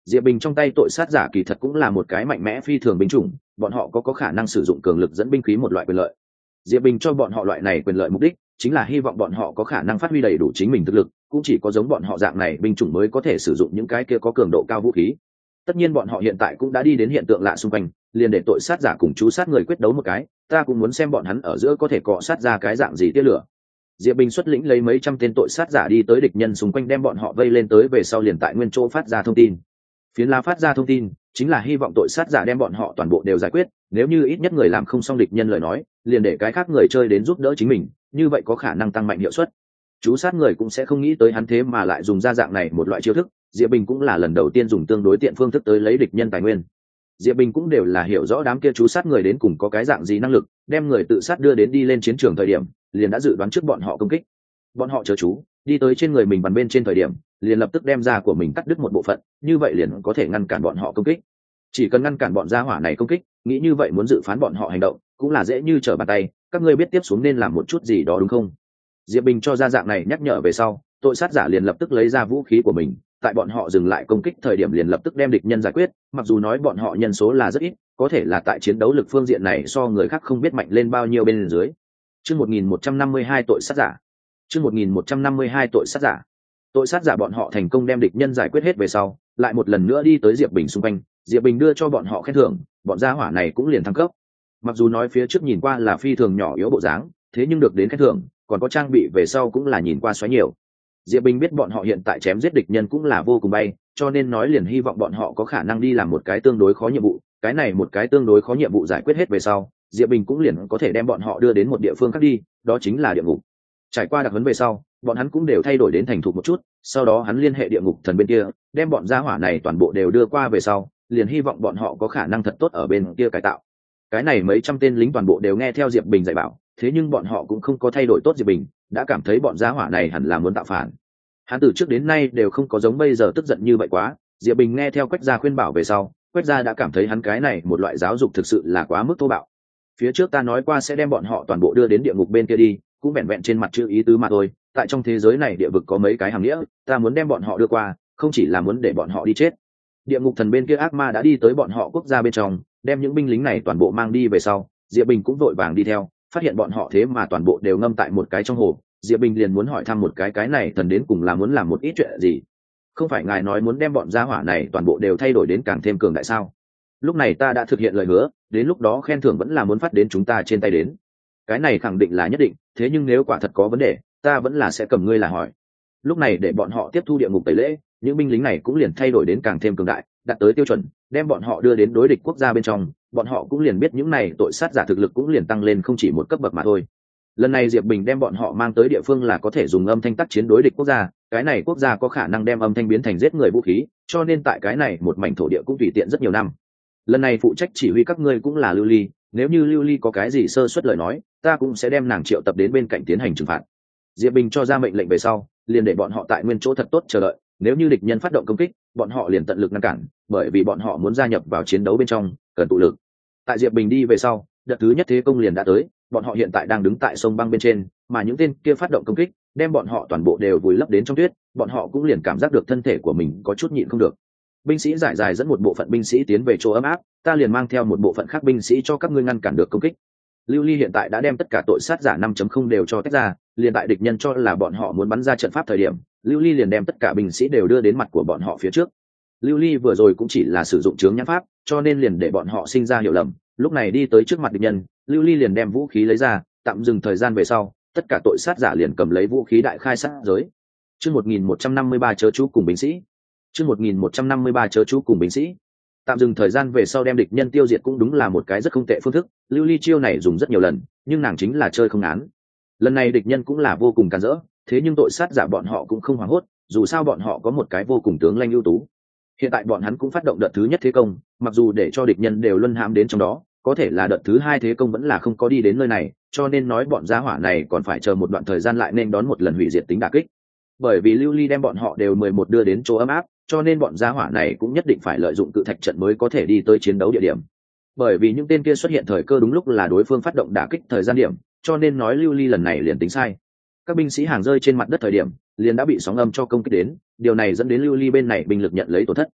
Diệp Bình trong tay tội sát giả kỳ thật cũng là một cái mạnh mẽ phi thường binh chủng, bọn họ có khả năng sử dụng cường lực dẫn binh khí một loại quyền lợi. Diệp Bình cho bọn họ loại này quyền lợi mục đích chính là hy vọng bọn họ có khả năng phát huy đầy đủ chính mình thực lực, cũng chỉ có giống bọn họ dạng này binh chủng mới có thể sử dụng những cái kia có cường độ cao vũ khí. Tất nhiên bọn họ hiện tại cũng đã đi đến hiện tượng lạ xung quanh, liền để tội sát giả cùng chú sát người quyết đấu một cái, ta cũng muốn xem bọn hắn ở giữa có thể cọ sát ra cái dạng gì tia lửa. Diệp Bình xuất lĩnh lấy mấy trăm tên tội sát giả đi tới địch nhân xung quanh, đem bọn họ vây lên tới về sau liền tại nguyên chỗ phát ra thông tin. Phiến lá phát ra thông tin chính là hy vọng tội sát giả đem bọn họ toàn bộ đều giải quyết, nếu như ít nhất người làm không xong địch nhân lời nói, liền để cái khác người chơi đến giúp đỡ chính mình, như vậy có khả năng tăng mạnh hiệu suất. Chú sát người cũng sẽ không nghĩ tới hắn thế mà lại dùng ra dạng này một loại chiêu thức, Diệp Bình cũng là lần đầu tiên dùng tương đối tiện phương thức tới lấy địch nhân tài nguyên. Diệp Bình cũng đều là hiểu rõ đám kia chú sát người đến cùng có cái dạng gì năng lực, đem người tự sát đưa đến đi lên chiến trường thời điểm, liền đã dự đoán trước bọn họ công kích. Bọn họ chớ chú, đi tới trên người mình bắn bên trên thời điểm, liền lập tức đem ra của mình cắt đứt một bộ phận, như vậy liền có thể ngăn cản bọn họ công kích. Chỉ cần ngăn cản bọn gia hỏa này công kích, nghĩ như vậy muốn dự phán bọn họ hành động, cũng là dễ như trở bàn tay, các ngươi biết tiếp xuống nên làm một chút gì đó đúng không? Diệp Bình cho ra dạng này nhắc nhở về sau, tội sát giả liền lập tức lấy ra vũ khí của mình, tại bọn họ dừng lại công kích thời điểm liền lập tức đem địch nhân giải quyết, mặc dù nói bọn họ nhân số là rất ít, có thể là tại chiến đấu lực phương diện này so người khác không biết mạnh lên bao nhiêu bên dưới. Chương 1152 tội sát giả. Chương 1152 tội sát giả. Tội sát giả bọn họ thành công đem địch nhân giải quyết hết về sau, lại một lần nữa đi tới Diệp Bình xung quanh, Diệp Bình đưa cho bọn họ khen thưởng, bọn gia hỏa này cũng liền thăng cấp. Mặc dù nói phía trước nhìn qua là phi thường nhỏ yếu bộ dáng, thế nhưng được đến khen thưởng, còn có trang bị về sau cũng là nhìn qua xoáy nhiều. Diệp Bình biết bọn họ hiện tại chém giết địch nhân cũng là vô cùng bay, cho nên nói liền hy vọng bọn họ có khả năng đi làm một cái tương đối khó nhiệm vụ, cái này một cái tương đối khó nhiệm vụ giải quyết hết về sau, Diệp Bình cũng liền có thể đem bọn họ đưa đến một địa phương khác đi, đó chính là địa ngục. Trải qua đặc huấn về sau, bọn hắn cũng đều thay đổi đến thành thục một chút, sau đó hắn liên hệ địa ngục thần bên kia, đem bọn gia hỏa này toàn bộ đều đưa qua về sau, liền hy vọng bọn họ có khả năng thật tốt ở bên kia cải tạo. Cái này mấy trăm tên lính toàn bộ đều nghe theo Diệp Bình dạy bảo, thế nhưng bọn họ cũng không có thay đổi tốt Diệp Bình, đã cảm thấy bọn gia hỏa này hẳn là muốn tạo phản. Hắn từ trước đến nay đều không có giống bây giờ tức giận như vậy quá. Diệp Bình nghe theo Quách gia khuyên bảo về sau, Quách gia đã cảm thấy hắn cái này một loại giáo dục thực sự là quá mức thô bạo. Phía trước ta nói qua sẽ đem bọn họ toàn bộ đưa đến địa ngục bên kia đi, cũng vẹn vẹn trên mặt chữ ý tứ mà thôi. Tại trong thế giới này địa vực có mấy cái hàm nghĩa, ta muốn đem bọn họ đưa qua, không chỉ là muốn để bọn họ đi chết. Địa ngục thần bên kia ác ma đã đi tới bọn họ quốc gia bên trong, đem những binh lính này toàn bộ mang đi về sau, Diệp Bình cũng vội vàng đi theo, phát hiện bọn họ thế mà toàn bộ đều ngâm tại một cái trong hồ. Diệp Bình liền muốn hỏi thăm một cái này thần đến cùng là muốn làm một ít chuyện gì? Không phải ngài nói muốn đem bọn gia hỏa này toàn bộ đều thay đổi đến càng thêm cường đại sao? Lúc này ta đã thực hiện lời hứa, đến lúc đó khen thưởng vẫn là muốn phát đến chúng ta trên tay đến. Cái này khẳng định là nhất định, thế nhưng nếu quả thật có vấn đề, ta vẫn là sẽ cầm ngươi là hỏi. Lúc này để bọn họ tiếp thu địa ngục tẩy lễ, những binh lính này cũng liền thay đổi đến càng thêm cường đại, đạt tới tiêu chuẩn, đem bọn họ đưa đến đối địch quốc gia bên trong, bọn họ cũng liền biết những này tội sát giả thực lực cũng liền tăng lên không chỉ một cấp bậc mà thôi. Lần này Diệp Bình đem bọn họ mang tới địa phương là có thể dùng âm thanh tác chiến đối địch quốc gia, cái này quốc gia có khả năng đem âm thanh biến thành giết người vũ khí, cho nên tại cái này một mảnh thổ địa cũng tùy tiện rất nhiều năm. Lần này phụ trách chỉ huy các ngươi cũng là Lưu Ly, nếu như Lưu Ly có cái gì sơ suất lời nói, ta cũng sẽ đem nàng triệu tập đến bên cạnh tiến hành trừng phạt. Diệp Bình cho ra mệnh lệnh về sau, liền để bọn họ tại nguyên chỗ thật tốt chờ đợi, nếu như địch nhân phát động công kích, bọn họ liền tận lực ngăn cản, bởi vì bọn họ muốn gia nhập vào chiến đấu bên trong, cần tụ lực. Tại Diệp Bình đi về sau, đợt thứ nhất thế công liền đã tới, bọn họ hiện tại đang đứng tại sông băng bên trên, mà những tên kia phát động công kích, đem bọn họ toàn bộ đều vùi lấp đến trong tuyết, bọn họ cũng liền cảm giác được thân thể của mình có chút nhịn không được. Binh sĩ giải dài dẫn một bộ phận binh sĩ tiến về chỗ ấm áp, ta liền mang theo một bộ phận khác binh sĩ cho các ngươi ngăn cản được công kích. Lưu Ly hiện tại đã đem tất cả tội sát giả 5.0 đều cho tách ra, liền tại địch nhân cho là bọn họ muốn bắn ra trận pháp thời điểm, Lưu Ly liền đem tất cả binh sĩ đều đưa đến mặt của bọn họ phía trước. Lưu Ly vừa rồi cũng chỉ là sử dụng chướng nhãn pháp, cho nên liền để bọn họ sinh ra hiểu lầm, lúc này đi tới trước mặt địch nhân, Lưu Ly liền đem vũ khí lấy ra, tạm dừng thời gian về sau, tất cả tội sát giả liền cầm lấy vũ khí đại khai sát giới. Chương 1153 chớ chú cùng binh sĩ. Chương 1153 chớ chú cùng binh sĩ. Tạm dừng thời gian về sau đem địch nhân tiêu diệt cũng đúng là một cái rất không tệ phương thức, Lưu Ly chiêu này dùng rất nhiều lần, nhưng nàng chính là chơi không án. Lần này địch nhân cũng là vô cùng càn rỡ, thế nhưng tội sát giả bọn họ cũng không hoảng hốt, dù sao bọn họ có một cái vô cùng tướng lãnh ưu tú. Hiện tại bọn hắn cũng phát động đợt thứ nhất thế công, mặc dù để cho địch nhân đều luân hãm đến trong đó, có thể là đợt thứ hai thế công vẫn là không có đi đến nơi này, cho nên nói bọn gia hỏa này còn phải chờ một đoạn thời gian lại nên đón một lần hủy diệt tính đả kích. Bởi vì Lưu Ly đem bọn họ đều 11 đưa đến chỗ ấm áp, cho nên bọn gia hỏa này cũng nhất định phải lợi dụng cự thạch trận mới có thể đi tới chiến đấu địa điểm. Bởi vì những tên kia xuất hiện thời cơ đúng lúc là đối phương phát động đả kích thời gian điểm, cho nên nói Lưu Ly lần này liền tính sai. Các binh sĩ hàng rơi trên mặt đất thời điểm, liền đã bị sóng âm cho công kích đến, điều này dẫn đến Lưu Ly bên này binh lực nhận lấy tổn thất.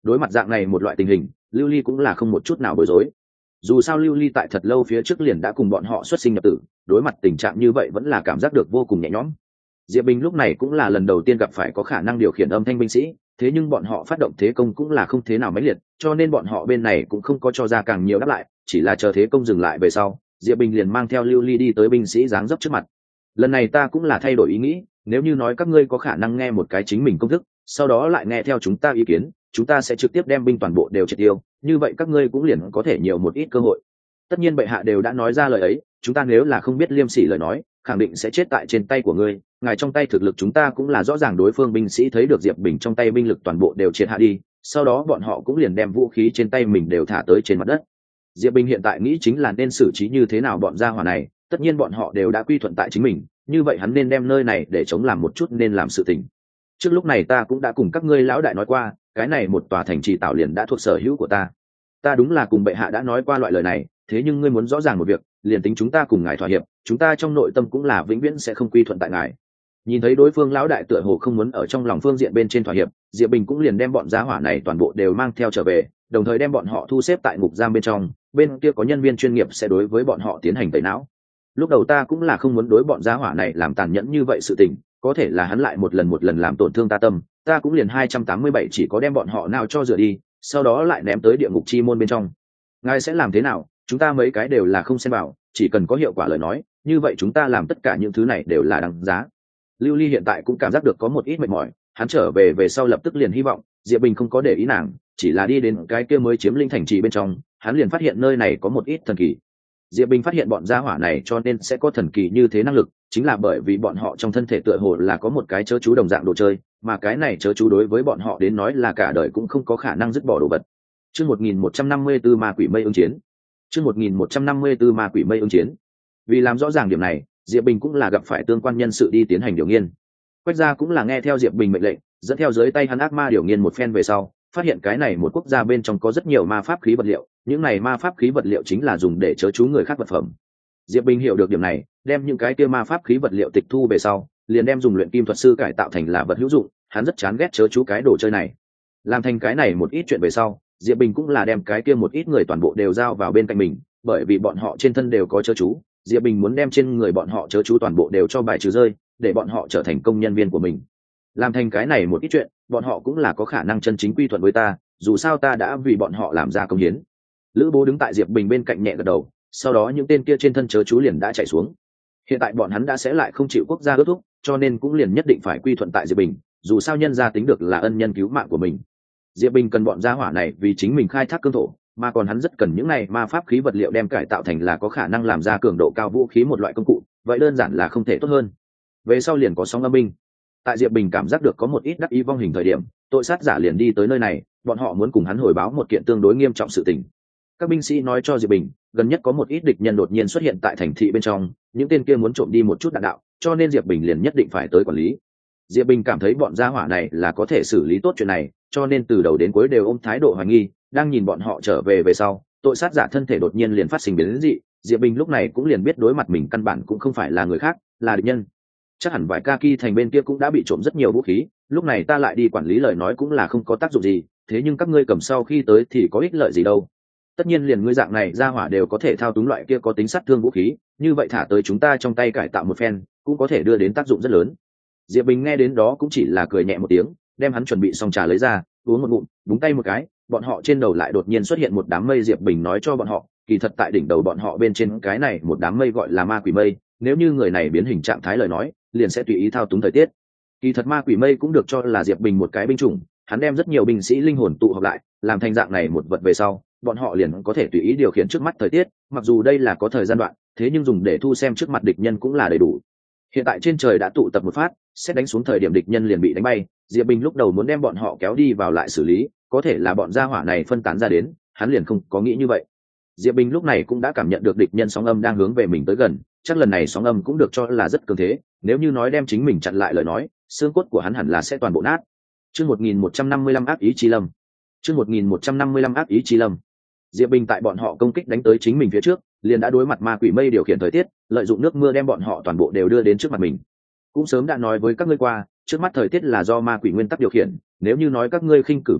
Đối mặt dạng này một loại tình hình, Lưu Ly cũng là không một chút nào bối rối. Dù sao Lưu Ly tại thật lâu phía trước liền đã cùng bọn họ xuất sinh nhập tử, đối mặt tình trạng như vậy vẫn là cảm giác được vô cùng nhẹ nhõm. Diệp Bình lúc này cũng là lần đầu tiên gặp phải có khả năng điều khiển âm thanh binh sĩ, thế nhưng bọn họ phát động thế công cũng là không thế nào mãnh liệt, cho nên bọn họ bên này cũng không có cho ra càng nhiều đáp lại, chỉ là chờ thế công dừng lại về sau, Diệp Bình liền mang theo Lưu Ly đi tới binh sĩ giáng dấp trước mặt. Lần này ta cũng là thay đổi ý nghĩ, nếu như nói các ngươi có khả năng nghe một cái chính mình công thức, sau đó lại nghe theo chúng ta ý kiến, chúng ta sẽ trực tiếp đem binh toàn bộ đều triệt tiêu, như vậy các ngươi cũng liền có thể nhiều một ít cơ hội. Tất nhiên bệ hạ đều đã nói ra lời ấy, chúng ta nếu là không biết liêm sỉ lời nói, khẳng định sẽ chết tại trên tay của ngươi. Ngài trong tay thực lực chúng ta cũng là rõ ràng, đối phương binh sĩ thấy được Diệp Bình trong tay binh lực toàn bộ đều triệt hạ đi, sau đó bọn họ cũng liền đem vũ khí trên tay mình đều thả tới trên mặt đất. Diệp Bình hiện tại nghĩ chính là nên xử trí như thế nào bọn gia hỏa này, tất nhiên bọn họ đều đã quy thuận tại chính mình, như vậy hắn nên đem nơi này để chống làm một chút nên làm sự tình. Trước lúc này ta cũng đã cùng các ngươi lão đại nói qua, cái này một tòa thành trì tạo liền đã thuộc sở hữu của ta. Ta đúng là cùng bệ hạ đã nói qua loại lời này, thế nhưng ngươi muốn rõ ràng một việc, liền tính chúng ta cùng ngài thỏa hiệp, chúng ta trong nội tâm cũng là vĩnh viễn sẽ không quy thuận tại ngài. Nhìn thấy đối phương lão đại tựa hồ không muốn ở trong lòng phương diện bên trên thỏa hiệp, Diệp Bình cũng liền đem bọn giá hỏa này toàn bộ đều mang theo trở về, đồng thời đem bọn họ thu xếp tại ngục giam bên trong, bên kia có nhân viên chuyên nghiệp sẽ đối với bọn họ tiến hành tẩy não. Lúc đầu ta cũng là không muốn đối bọn giá hỏa này làm tàn nhẫn như vậy sự tình, có thể là hắn lại một lần làm tổn thương ta tâm, ta cũng liền 287 chỉ có đem bọn họ nào cho rửa đi, sau đó lại ném tới địa ngục chi môn bên trong. Ngài sẽ làm thế nào? Chúng ta mấy cái đều là không xen vào, chỉ cần có hiệu quả lời nói, như vậy chúng ta làm tất cả những thứ này đều là đáng giá. Lưu Ly hiện tại cũng cảm giác được có một ít mệt mỏi, hắn trở về sau lập tức liền hy vọng Diệp Bình không có để ý nàng, chỉ là đi đến cái kia mới chiếm linh thành trì bên trong, hắn liền phát hiện nơi này có một ít thần kỳ. Diệp Bình phát hiện bọn gia hỏa này cho nên sẽ có thần kỳ như thế năng lực, chính là bởi vì bọn họ trong thân thể tựa hồ là có một cái chớ chú đồng dạng đồ chơi, mà cái này chớ chú đối với bọn họ đến nói là cả đời cũng không có khả năng dứt bỏ đồ vật. Chương 1154 ma quỷ mây ứng chiến. Chương 1154 ma quỷ mây ứng chiến. Vì làm rõ ràng điểm này, Diệp Bình cũng là gặp phải tương quan nhân sự đi tiến hành điều nghiên. Quách gia cũng là nghe theo Diệp Bình mệnh lệnh, dẫn theo dưới tay hắn ác ma điều nghiên một phen về sau, phát hiện cái này một quốc gia bên trong có rất nhiều ma pháp khí vật liệu, những này ma pháp khí vật liệu chính là dùng để chớ chú người khác vật phẩm. Diệp Bình hiểu được điểm này, đem những cái kia ma pháp khí vật liệu tịch thu về sau, liền đem dùng luyện kim thuật sư cải tạo thành là vật hữu dụng, hắn rất chán ghét chớ chú cái đồ chơi này. Làm thành cái này một ít chuyện về sau, Diệp Bình cũng là đem cái kia một ít người toàn bộ đều giao vào bên cạnh mình, bởi vì bọn họ trên thân đều có chớ chú, Diệp Bình muốn đem trên người bọn họ chớ chú toàn bộ đều cho bài trừ rơi, để bọn họ trở thành công nhân viên của mình. Làm thành cái này một ít chuyện, bọn họ cũng là có khả năng chân chính quy thuận với ta, dù sao ta đã vì bọn họ làm ra công hiến. Lữ Bố đứng tại Diệp Bình bên cạnh nhẹ gật đầu, sau đó những tên kia trên thân chớ chú liền đã chạy xuống. Hiện tại bọn hắn đã sẽ lại không chịu quốc gia ước thúc, cho nên cũng liền nhất định phải quy thuận tại Diệp Bình, dù sao nhân gia tính được là ân nhân cứu mạng của mình. Diệp Bình cần bọn gia hỏa này vì chính mình khai thác cương thổ, mà còn hắn rất cần những này ma pháp khí vật liệu đem cải tạo thành là có khả năng làm ra cường độ cao vũ khí một loại công cụ, vậy đơn giản là không thể tốt hơn. Về sau liền có sóng âm binh. Tại Diệp Bình cảm giác được có một ít đắc ý vong hình thời điểm, tội sát giả liền đi tới nơi này, bọn họ muốn cùng hắn hồi báo một kiện tương đối nghiêm trọng sự tình. Các binh sĩ nói cho Diệp Bình, gần nhất có một ít địch nhân đột nhiên xuất hiện tại thành thị bên trong, những tên kia muốn trộm đi một chút đạn đạo, cho nên Diệp Bình liền nhất định phải tới quản lý. Diệp Bình cảm thấy bọn gia hỏa này là có thể xử lý tốt chuyện này, cho nên từ đầu đến cuối đều ôm thái độ hoài nghi, đang nhìn bọn họ trở về sau, tội sát giả thân thể đột nhiên liền phát sinh biến dị, Diệp Bình lúc này cũng liền biết đối mặt mình căn bản cũng không phải là người khác, là địch nhân. Chắc hẳn vài Kaki thành bên kia cũng đã bị trộm rất nhiều vũ khí, lúc này ta lại đi quản lý lời nói cũng là không có tác dụng gì, thế nhưng các ngươi cầm sau khi tới thì có ích lợi gì đâu. Tất nhiên liền ngươi dạng này ra hỏa đều có thể thao túng loại kia có tính sát thương vũ khí, như vậy thả tới chúng ta trong tay cải tạo một phen, cũng có thể đưa đến tác dụng rất lớn. Diệp Bình nghe đến đó cũng chỉ là cười nhẹ một tiếng, đem hắn chuẩn bị xong trà lấy ra, uống một ngụm, búng tay một cái, bọn họ trên đầu lại đột nhiên xuất hiện một đám mây. Diệp Bình nói cho bọn họ, kỳ thật tại đỉnh đầu bọn họ bên trên cái này một đám mây gọi là ma quỷ mây, nếu như người này biến hình trạng thái lời nói, liền sẽ tùy ý thao túng thời tiết. Kỳ thật ma quỷ mây cũng được cho là Diệp Bình một cái binh chủng, hắn đem rất nhiều binh sĩ linh hồn tụ họp lại, làm thành dạng này một vật về sau, bọn họ liền có thể tùy ý điều khiển trước mắt thời tiết, mặc dù đây là có thời gian đoạn, thế nhưng dùng để thu xem trước mặt địch nhân cũng là đầy đủ. Hiện tại trên trời đã tụ tập một phát, xét đánh xuống thời điểm địch nhân liền bị đánh bay, Diệp Bình lúc đầu muốn đem bọn họ kéo đi vào lại xử lý, có thể là bọn gia hỏa này phân tán ra đến, hắn liền không có nghĩ như vậy. Diệp Bình lúc này cũng đã cảm nhận được địch nhân sóng âm đang hướng về mình tới gần, chắc lần này sóng âm cũng được cho là rất cường thế, nếu như nói đem chính mình chặn lại lời nói, xương cốt của hắn hẳn là sẽ toàn bộ nát. Chương 1155 ác ý chi lâm. Chương 1155 ác ý chi lâm. Diệp Bình tại bọn họ công kích đánh tới chính mình phía trước, liền đã đối mặt ma quỷ mây điều khiển thời tiết, lợi dụng nước mưa đem bọn họ toàn bộ đều đưa đến trước mặt mình. Cũng sớm đã nói với các ngươi qua, trước mắt thời tiết là do ma quỷ nguyên tắc điều khiển, nếu như nói các ngươi khinh cử vọng động,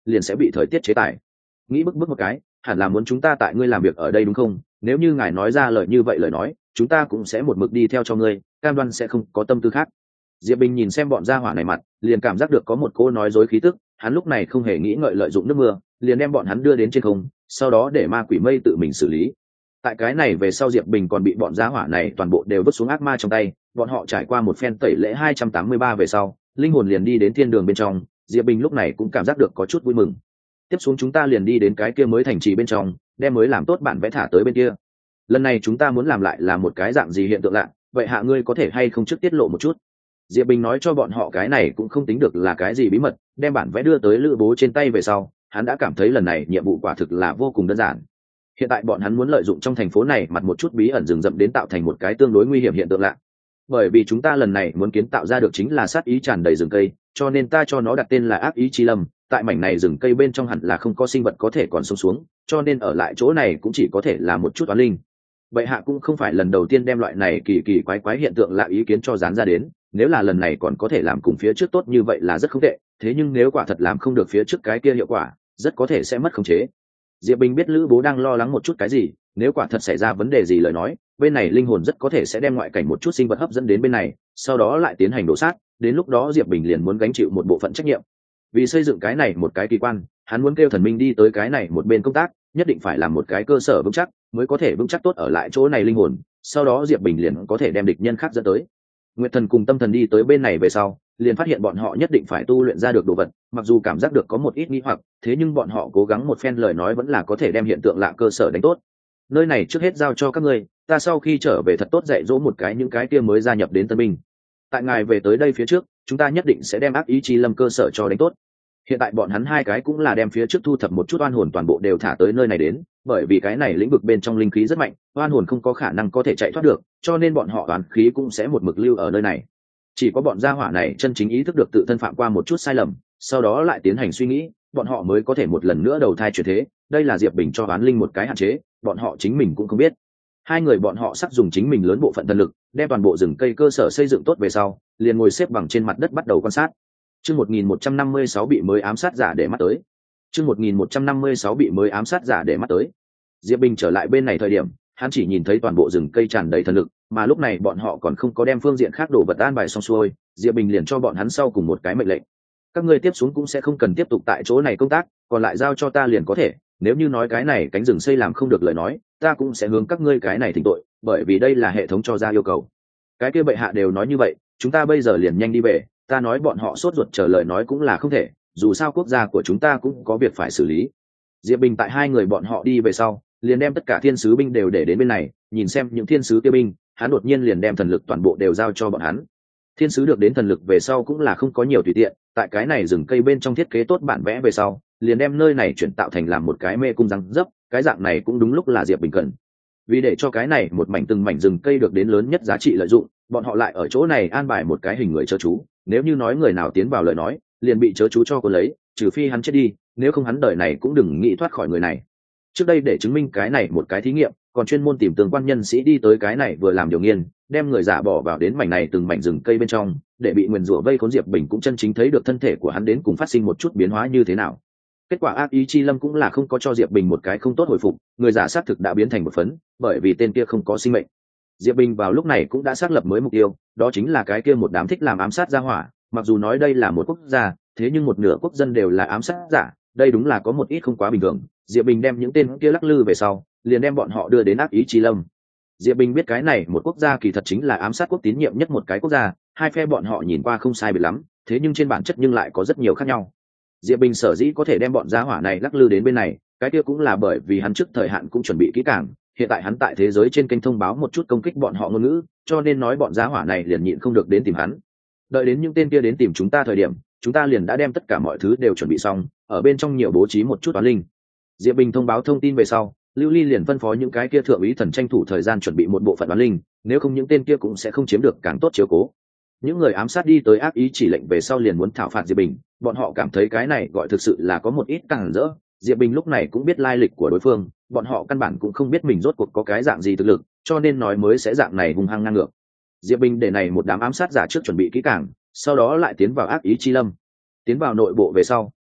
liền sẽ bị thời tiết chế tài. Nghĩ bức một cái, hẳn là muốn chúng ta tại ngươi làm việc ở đây đúng không? Nếu như ngài nói ra lời như vậy lời nói, chúng ta cũng sẽ một mực đi theo cho ngươi, cam đoan sẽ không có tâm tư khác. Diệp Bình nhìn xem bọn gia hỏa này mặt, liền cảm giác được có một cô nói dối khí tức, hắn lúc này không hề nghĩ ngợi lợi dụng nước mưa, liền đem bọn hắn đưa đến trên không, sau đó để ma quỷ mây tự mình xử lý. Tại cái này về sau Diệp Bình còn bị bọn gia hỏa này toàn bộ đều vứt xuống ác ma trong tay, bọn họ trải qua một phen tẩy lễ 283 về sau, linh hồn liền đi đến thiên đường bên trong, Diệp Bình lúc này cũng cảm giác được có chút vui mừng. Tiếp xuống chúng ta liền đi đến cái kia mới thành trì bên trong, đem mới làm tốt bản vẽ thả tới bên kia. Lần này chúng ta muốn làm lại là một cái dạng gì hiện tượng lạ, vậy hạ ngươi có thể hay không trước tiết lộ một chút? Diệp Bình nói cho bọn họ cái này cũng không tính được là cái gì bí mật, đem bản vẽ đưa tới Lữ Bố trên tay về sau, hắn đã cảm thấy lần này nhiệm vụ quả thực là vô cùng đơn giản. Hiện tại bọn hắn muốn lợi dụng trong thành phố này mặt một chút bí ẩn rừng rậm đến tạo thành một cái tương đối nguy hiểm hiện tượng lạ. Bởi vì chúng ta lần này muốn kiến tạo ra được chính là sát ý tràn đầy rừng cây, cho nên ta cho nó đặt tên là Ác Ý Chi Lâm. Tại mảnh này rừng cây bên trong hẳn là không có sinh vật có thể còn sống xuống, cho nên ở lại chỗ này cũng chỉ có thể là một chút oán linh. Vậy hạ cũng không phải lần đầu tiên đem loại này kỳ kỳ quái quái hiện tượng lạ ý kiến cho dán ra đến, nếu là lần này còn có thể làm cùng phía trước tốt như vậy là rất không tệ, thế nhưng nếu quả thật làm không được phía trước cái kia hiệu quả, rất có thể sẽ mất khống chế. Diệp Bình biết Lữ Bố đang lo lắng một chút cái gì, nếu quả thật xảy ra vấn đề gì lời nói, bên này linh hồn rất có thể sẽ đem ngoại cảnh một chút sinh vật hấp dẫn đến bên này, sau đó lại tiến hành đổ sát, đến lúc đó Diệp Bình liền muốn gánh chịu một bộ phận trách nhiệm. Vì xây dựng cái này một cái kỳ quan, hắn muốn kêu thần minh đi tới cái này một bên công tác, nhất định phải làm một cái cơ sở vững chắc, mới có thể vững chắc tốt ở lại chỗ này linh hồn, sau đó Diệp Bình liền có thể đem địch nhân khác dẫn tới. Nguyệt Thần cùng Tâm Thần đi tới bên này về sau, liền phát hiện bọn họ nhất định phải tu luyện ra được đồ vật, mặc dù cảm giác được có một ít nghi hoặc, thế nhưng bọn họ cố gắng một phen lời nói vẫn là có thể đem hiện tượng lạ cơ sở đánh tốt. Nơi này trước hết giao cho các ngươi, ta sau khi trở về thật tốt dạy dỗ một cái những cái kia mới gia nhập đến tân binh. Tại ngài về tới đây phía trước, chúng ta nhất định sẽ đem Ác Ý Chi Lâm cơ sở cho đánh tốt. Hiện tại bọn hắn hai cái cũng là đem phía trước thu thập một chút oan hồn toàn bộ đều thả tới nơi này đến, bởi vì cái này lĩnh vực bên trong linh khí rất mạnh, oan hồn không có khả năng có thể chạy thoát được, cho nên bọn họ oán khí cũng sẽ một mực lưu ở nơi này. Chỉ có bọn gia hỏa này chân chính ý thức được tự thân phạm qua một chút sai lầm, sau đó lại tiến hành suy nghĩ, bọn họ mới có thể một lần nữa đầu thai chuyển thế. Đây là Diệp Bình cho oán linh một cái hạn chế, bọn họ chính mình cũng không biết. Hai người bọn họ sắp dùng chính mình lớn bộ phận thần lực, đem toàn bộ rừng cây cơ sở xây dựng tốt về sau, liền ngồi xếp bằng trên mặt đất bắt đầu quan sát. Chương 1156 bị mới ám sát giả để mắt tới. Chương 1156 bị mới ám sát giả để mắt tới. Diệp Bình trở lại bên này thời điểm, hắn chỉ nhìn thấy toàn bộ rừng cây tràn đầy thần lực, mà lúc này bọn họ còn không có đem phương diện khác đồ vật an bài xong xuôi, Diệp Bình liền cho bọn hắn sau cùng một cái mệnh lệnh. Các ngươi tiếp xuống cũng sẽ không cần tiếp tục tại chỗ này công tác, còn lại giao cho ta liền có thể, nếu như nói cái này cánh rừng xây làm không được lời nói, ta cũng sẽ hướng các ngươi cái này thỉnh tội, bởi vì đây là hệ thống cho ra yêu cầu. Cái kia bệ hạ đều nói như vậy, chúng ta bây giờ liền nhanh đi về, ta nói bọn họ sốt ruột chờ lời nói cũng là không thể, dù sao quốc gia của chúng ta cũng có việc phải xử lý. Diệp Bình tại hai người bọn họ đi về sau, liền đem tất cả thiên sứ binh đều để đến bên này, nhìn xem những thiên sứ kia binh, hắn đột nhiên liền đem thần lực toàn bộ đều giao cho bọn hắn. Thiên sứ được đến thần lực về sau cũng là không có nhiều tùy tiện, tại cái này rừng cây bên trong thiết kế tốt bản vẽ về sau, liền đem nơi này chuyển tạo thành làm một cái mê cung răng dấp, cái dạng này cũng đúng lúc là Diệp Bình cần. Vì để cho cái này một mảnh từng mảnh rừng cây được đến lớn nhất giá trị lợi dụng, bọn họ lại ở chỗ này an bài một cái hình người chớ chú, nếu như nói người nào tiến vào lời nói, liền bị chớ chú cho cô lấy, trừ phi hắn chết đi, nếu không hắn đời này cũng đừng nghĩ thoát khỏi người này. Trước đây để chứng minh cái này một cái thí nghiệm, còn chuyên môn tìm tương quan nhân sĩ đi tới cái này vừa làm điều nghiên, đem người giả bỏ vào đến mảnh này từng mảnh rừng cây bên trong, để bị nguyền rủa vây khốn. Diệp Bình cũng chân chính thấy được thân thể của hắn đến cùng phát sinh một chút biến hóa như thế nào. Kết quả Ác Ý Chi Lâm cũng là không có cho Diệp Bình một cái không tốt hồi phục, người giả xác thực đã biến thành một phấn, bởi vì tên kia không có sinh mệnh. Diệp Bình vào lúc này cũng đã xác lập mới mục tiêu, đó chính là cái kia một đám thích làm ám sát gia hỏa, mặc dù nói đây là một quốc gia, thế nhưng một nửa quốc dân đều là ám sát giả, đây đúng là có một ít không quá bình thường. Diệp Bình đem những tên kia lắc lư về sau, liền đem bọn họ đưa đến Ác Ý Chi Lâm. Diệp Bình biết cái này một quốc gia kỳ thật chính là ám sát quốc tín nhiệm nhất một cái quốc gia, hai phe bọn họ nhìn qua không sai biệt lắm, thế nhưng trên bản chất nhưng lại có rất nhiều khác nhau. Diệp Bình sở dĩ có thể đem bọn gia hỏa này lắc lư đến bên này, cái kia cũng là bởi vì hắn trước thời hạn cũng chuẩn bị kỹ càng, hiện tại hắn tại thế giới trên kênh thông báo một chút công kích bọn họ ngôn ngữ, cho nên nói bọn gia hỏa này liền nhịn không được đến tìm hắn. Đợi đến những tên kia đến tìm chúng ta thời điểm, chúng ta liền đã đem tất cả mọi thứ đều chuẩn bị xong, ở bên trong nhiều bố trí một chút toán linh. Diệp Bình thông báo thông tin về sau, Lưu Ly liền phân phó những cái kia thượng úy thần tranh thủ thời gian chuẩn bị một bộ phận toán linh, nếu không những tên kia cũng sẽ không chiếm được càng tốt chiếu cố. Những người ám sát đi tới Ác Ý chỉ lệnh về sau liền muốn thảo phạt Diệp Bình, bọn họ cảm thấy cái này gọi thực sự là có một ít càng rỡ. Diệp Bình lúc này cũng biết lai lịch của đối phương, bọn họ căn bản cũng không biết mình rốt cuộc có cái dạng gì thực lực, cho nên nói mới sẽ dạng này hung hăng ngang ngược. Diệp Bình để này một đám ám sát giả trước chuẩn bị kỹ càng, sau đó lại tiến vào Ác Ý Chi Lâm. Tiến vào nội bộ về sau,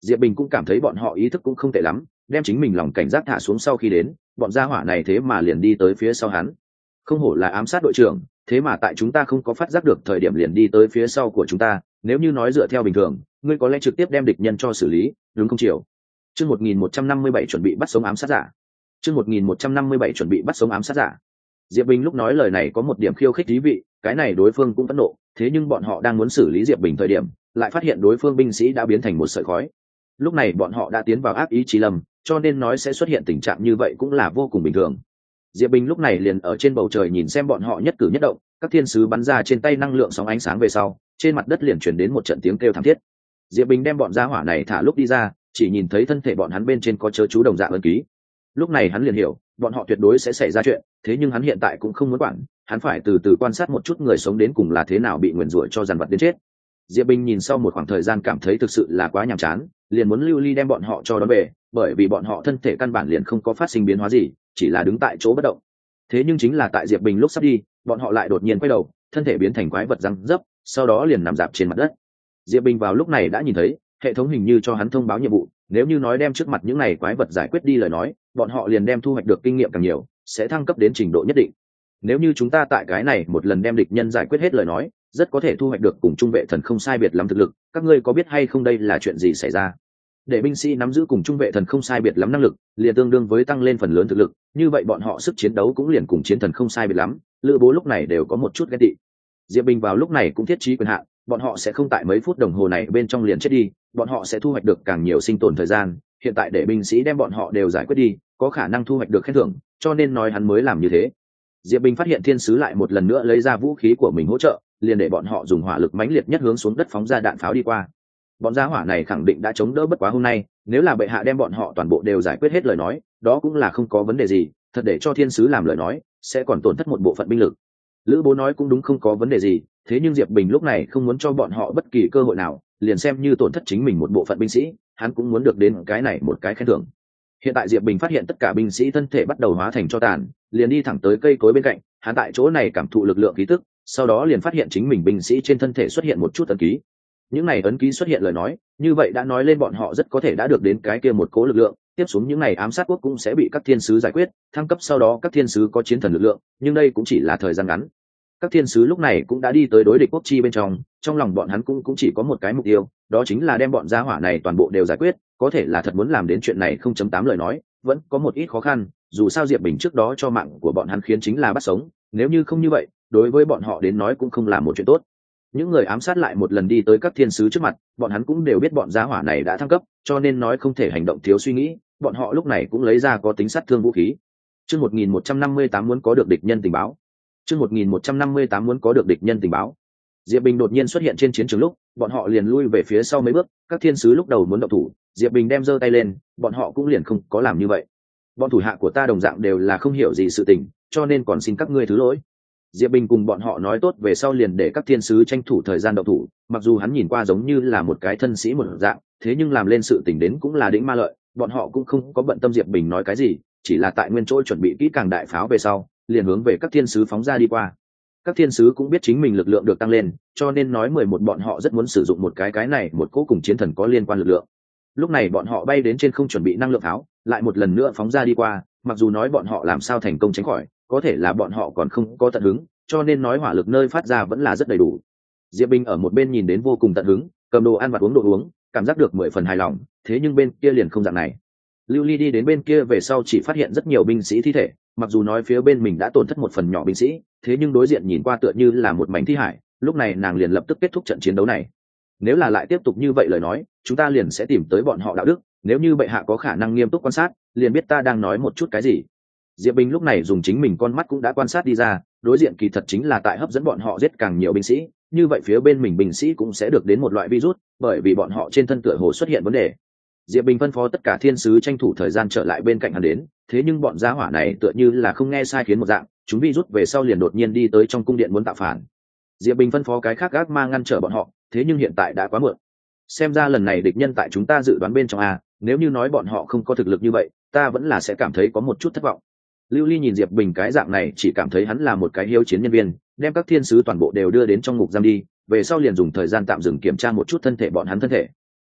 Diệp Bình cũng cảm thấy bọn họ ý thức cũng không tệ lắm, đem chính mình lòng cảnh giác thả xuống sau khi đến, bọn gia hỏa này thế mà liền đi tới phía sau hắn. Không hổ là ám sát đội trưởng, thế mà tại chúng ta không có phát giác được thời điểm liền đi tới phía sau của chúng ta, nếu như nói dựa theo bình thường, ngươi có lẽ trực tiếp đem địch nhân cho xử lý, đúng không Triều? Chương 1157 chuẩn bị bắt sống ám sát giả. Chương 1157 chuẩn bị bắt sống ám sát giả. Diệp Bình lúc nói lời này có một điểm khiêu khích thú vị, cái này đối phương cũng phẫn nộ, thế nhưng bọn họ đang muốn xử lý Diệp Bình thời điểm, lại phát hiện đối phương binh sĩ đã biến thành một sợi khói. Lúc này bọn họ đã tiến vào ác ý chí lầm, cho nên nói sẽ xuất hiện tình trạng như vậy cũng là vô cùng bình thường. Diệp Bình lúc này liền ở trên bầu trời nhìn xem bọn họ nhất cử nhất động, các thiên sứ bắn ra trên tay năng lượng sóng ánh sáng về sau, trên mặt đất liền truyền đến một trận tiếng kêu thảm thiết. Diệp Bình đem bọn gia hỏa này thả lúc đi ra, chỉ nhìn thấy thân thể bọn hắn bên trên có chớ chú đồng dạng ấn ký. Lúc này hắn liền hiểu, bọn họ tuyệt đối sẽ xảy ra chuyện, thế nhưng hắn hiện tại cũng không muốn quản, hắn phải từ từ quan sát một chút người sống đến cùng là thế nào bị nguyền rủa cho dằn vặt đến chết. Diệp Bình nhìn sau một khoảng thời gian cảm thấy thực sự là quá nhàm chán, liền muốn lưu ly đem bọn họ cho đón về, bởi vì bọn họ thân thể căn bản liền không có phát sinh biến hóa gì, chỉ là đứng tại chỗ bất động. Thế nhưng chính là tại Diệp Bình lúc sắp đi, bọn họ lại đột nhiên quay đầu, thân thể biến thành quái vật răng dấp, sau đó liền nằm dạp trên mặt đất. Diệp Bình vào lúc này đã nhìn thấy, hệ thống hình như cho hắn thông báo nhiệm vụ, nếu như nói đem trước mặt những này quái vật giải quyết đi lời nói, bọn họ liền đem thu hoạch được kinh nghiệm càng nhiều, sẽ thăng cấp đến trình độ nhất định. Nếu như chúng ta tại cái này một lần đem địch nhân giải quyết hết lời nói, rất có thể thu hoạch được cùng trung vệ thần không sai biệt lắm thực lực, các ngươi có biết hay không đây là chuyện gì xảy ra? Để binh sĩ nắm giữ cùng trung vệ thần không sai biệt lắm năng lực, liền tương đương với tăng lên phần lớn thực lực, như vậy bọn họ sức chiến đấu cũng liền cùng chiến thần không sai biệt lắm. Lữ Bố lúc này đều có một chút ghét tị. Diệp Bình vào lúc này cũng thiết trí quyền hạn, bọn họ sẽ không tại mấy phút đồng hồ này bên trong liền chết đi, bọn họ sẽ thu hoạch được càng nhiều sinh tồn thời gian. Hiện tại để binh sĩ đem bọn họ đều giải quyết đi, có khả năng thu hoạch được khen thưởng, cho nên nói hắn mới làm như thế. Diệp Bình phát hiện thiên sứ lại một lần nữa lấy ra vũ khí của mình hỗ trợ, liền để bọn họ dùng hỏa lực mãnh liệt nhất hướng xuống đất phóng ra đạn pháo đi qua. Bọn gia hỏa này khẳng định đã chống đỡ bất quá hôm nay, nếu là bệ hạ đem bọn họ toàn bộ đều giải quyết hết lời nói, đó cũng là không có vấn đề gì, thật để cho thiên sứ làm lời nói, sẽ còn tổn thất một bộ phận binh lực. Lữ Bố nói cũng đúng, không có vấn đề gì, thế nhưng Diệp Bình lúc này không muốn cho bọn họ bất kỳ cơ hội nào, liền xem như tổn thất chính mình một bộ phận binh sĩ, hắn cũng muốn được đến cái này một cái khen thưởng. Hiện tại Diệp Bình phát hiện tất cả binh sĩ thân thể bắt đầu hóa thành tro tàn, liền đi thẳng tới cây cối bên cạnh, hắn tại chỗ này cảm thụ lực lượng khí tức, sau đó liền phát hiện chính mình binh sĩ trên thân thể xuất hiện một chút ấn ký. Những này ấn ký xuất hiện lời nói, như vậy đã nói lên bọn họ rất có thể đã được đến cái kia một cố lực lượng, tiếp xuống những này ám sát quốc cũng sẽ bị các thiên sứ giải quyết, thăng cấp sau đó các thiên sứ có chiến thần lực lượng, nhưng đây cũng chỉ là thời gian ngắn. Các thiên sứ lúc này cũng đã đi tới đối địch quốc chi bên trong lòng bọn hắn cũng chỉ có một cái mục tiêu, đó chính là đem bọn gia hỏa này toàn bộ đều giải quyết, có thể là thật muốn làm đến chuyện này 0.8 lời nói, vẫn có một ít khó khăn, dù sao Diệp Bình trước đó cho mạng của bọn hắn khiến chính là bắt sống, nếu như không như vậy, đối với bọn họ đến nói cũng không là một chuyện tốt. Những người ám sát lại một lần đi tới các thiên sứ trước mặt, bọn hắn cũng đều biết bọn gia hỏa này đã thăng cấp, cho nên nói không thể hành động thiếu suy nghĩ, bọn họ lúc này cũng lấy ra có tính sát thương vũ khí. Chương 1158 muốn có được địch nhân tình báo. Chương 1158 muốn có được địch nhân tình báo. Diệp Bình đột nhiên xuất hiện trên chiến trường lúc, bọn họ liền lui về phía sau mấy bước, các thiên sứ lúc đầu muốn động thủ, Diệp Bình đem giơ tay lên, bọn họ cũng liền không có làm như vậy. Bọn thủ hạ của ta đồng dạng đều là không hiểu gì sự tình, cho nên còn xin các ngươi thứ lỗi. Diệp Bình cùng bọn họ nói tốt về sau liền để các thiên sứ tranh thủ thời gian động thủ, mặc dù hắn nhìn qua giống như là một cái thân sĩ một dạng, thế nhưng làm lên sự tình đến cũng là đỉnh ma lợi, bọn họ cũng không có bận tâm Diệp Bình nói cái gì, chỉ là tại nguyên chỗ chuẩn bị kỹ càng đại pháo về sau, liền hướng về các thiên sứ phóng ra đi qua. Các thiên sứ cũng biết chính mình lực lượng được tăng lên, cho nên nói 11 bọn họ rất muốn sử dụng một cái này một cỗ cùng chiến thần có liên quan lực lượng. Lúc này bọn họ bay đến trên không chuẩn bị năng lượng pháo, lại một lần nữa phóng ra đi qua, mặc dù nói bọn họ làm sao thành công tránh khỏi, có thể là bọn họ còn không có tận hứng, cho nên nói hỏa lực nơi phát ra vẫn là rất đầy đủ. Diệp Bình ở một bên nhìn đến vô cùng tận hứng, cầm đồ ăn và uống đồ uống, cảm giác được 10 phần hài lòng, thế nhưng bên kia liền không dạng này. Lưu Ly đi đến bên kia về sau chỉ phát hiện rất nhiều binh sĩ thi thể, mặc dù nói phía bên mình đã tổn thất một phần nhỏ binh sĩ, thế nhưng đối diện nhìn qua tựa như là một mảnh thi hải, lúc này nàng liền lập tức kết thúc trận chiến đấu này. Nếu là lại tiếp tục như vậy lời nói, chúng ta liền sẽ tìm tới bọn họ đạo đức, nếu như bệ hạ có khả năng nghiêm túc quan sát, liền biết ta đang nói một chút cái gì. Diệp Bình lúc này dùng chính mình con mắt cũng đã quan sát đi ra, đối diện kỳ thật chính là tại hấp dẫn bọn họ giết càng nhiều binh sĩ, như vậy phía bên mình binh sĩ cũng sẽ được đến một loại virus, bởi vì bọn họ trên thân tựa hồ xuất hiện vấn đề. Diệp Bình phân phó tất cả thiên sứ tranh thủ thời gian trở lại bên cạnh hắn đến, thế nhưng bọn gia hỏa này tựa như là không nghe sai khiến một dạng, chúng virus về sau liền đột nhiên đi tới trong cung điện muốn tạo phản. Diệp Bình phân phó cái khác gác ma ngăn trở bọn họ, thế nhưng hiện tại đã quá muộn. Xem ra lần này địch nhân tại chúng ta dự đoán bên trong a, nếu như nói bọn họ không có thực lực như vậy, ta vẫn là sẽ cảm thấy có một chút thất vọng. Lưu Ly nhìn Diệp Bình cái dạng này chỉ cảm thấy hắn là một cái hiếu chiến nhân viên, đem các thiên sứ toàn bộ đều đưa đến trong ngục giam đi, về sau liền dùng thời gian tạm dừng kiểm tra một chút thân thể bọn hắn thân thể.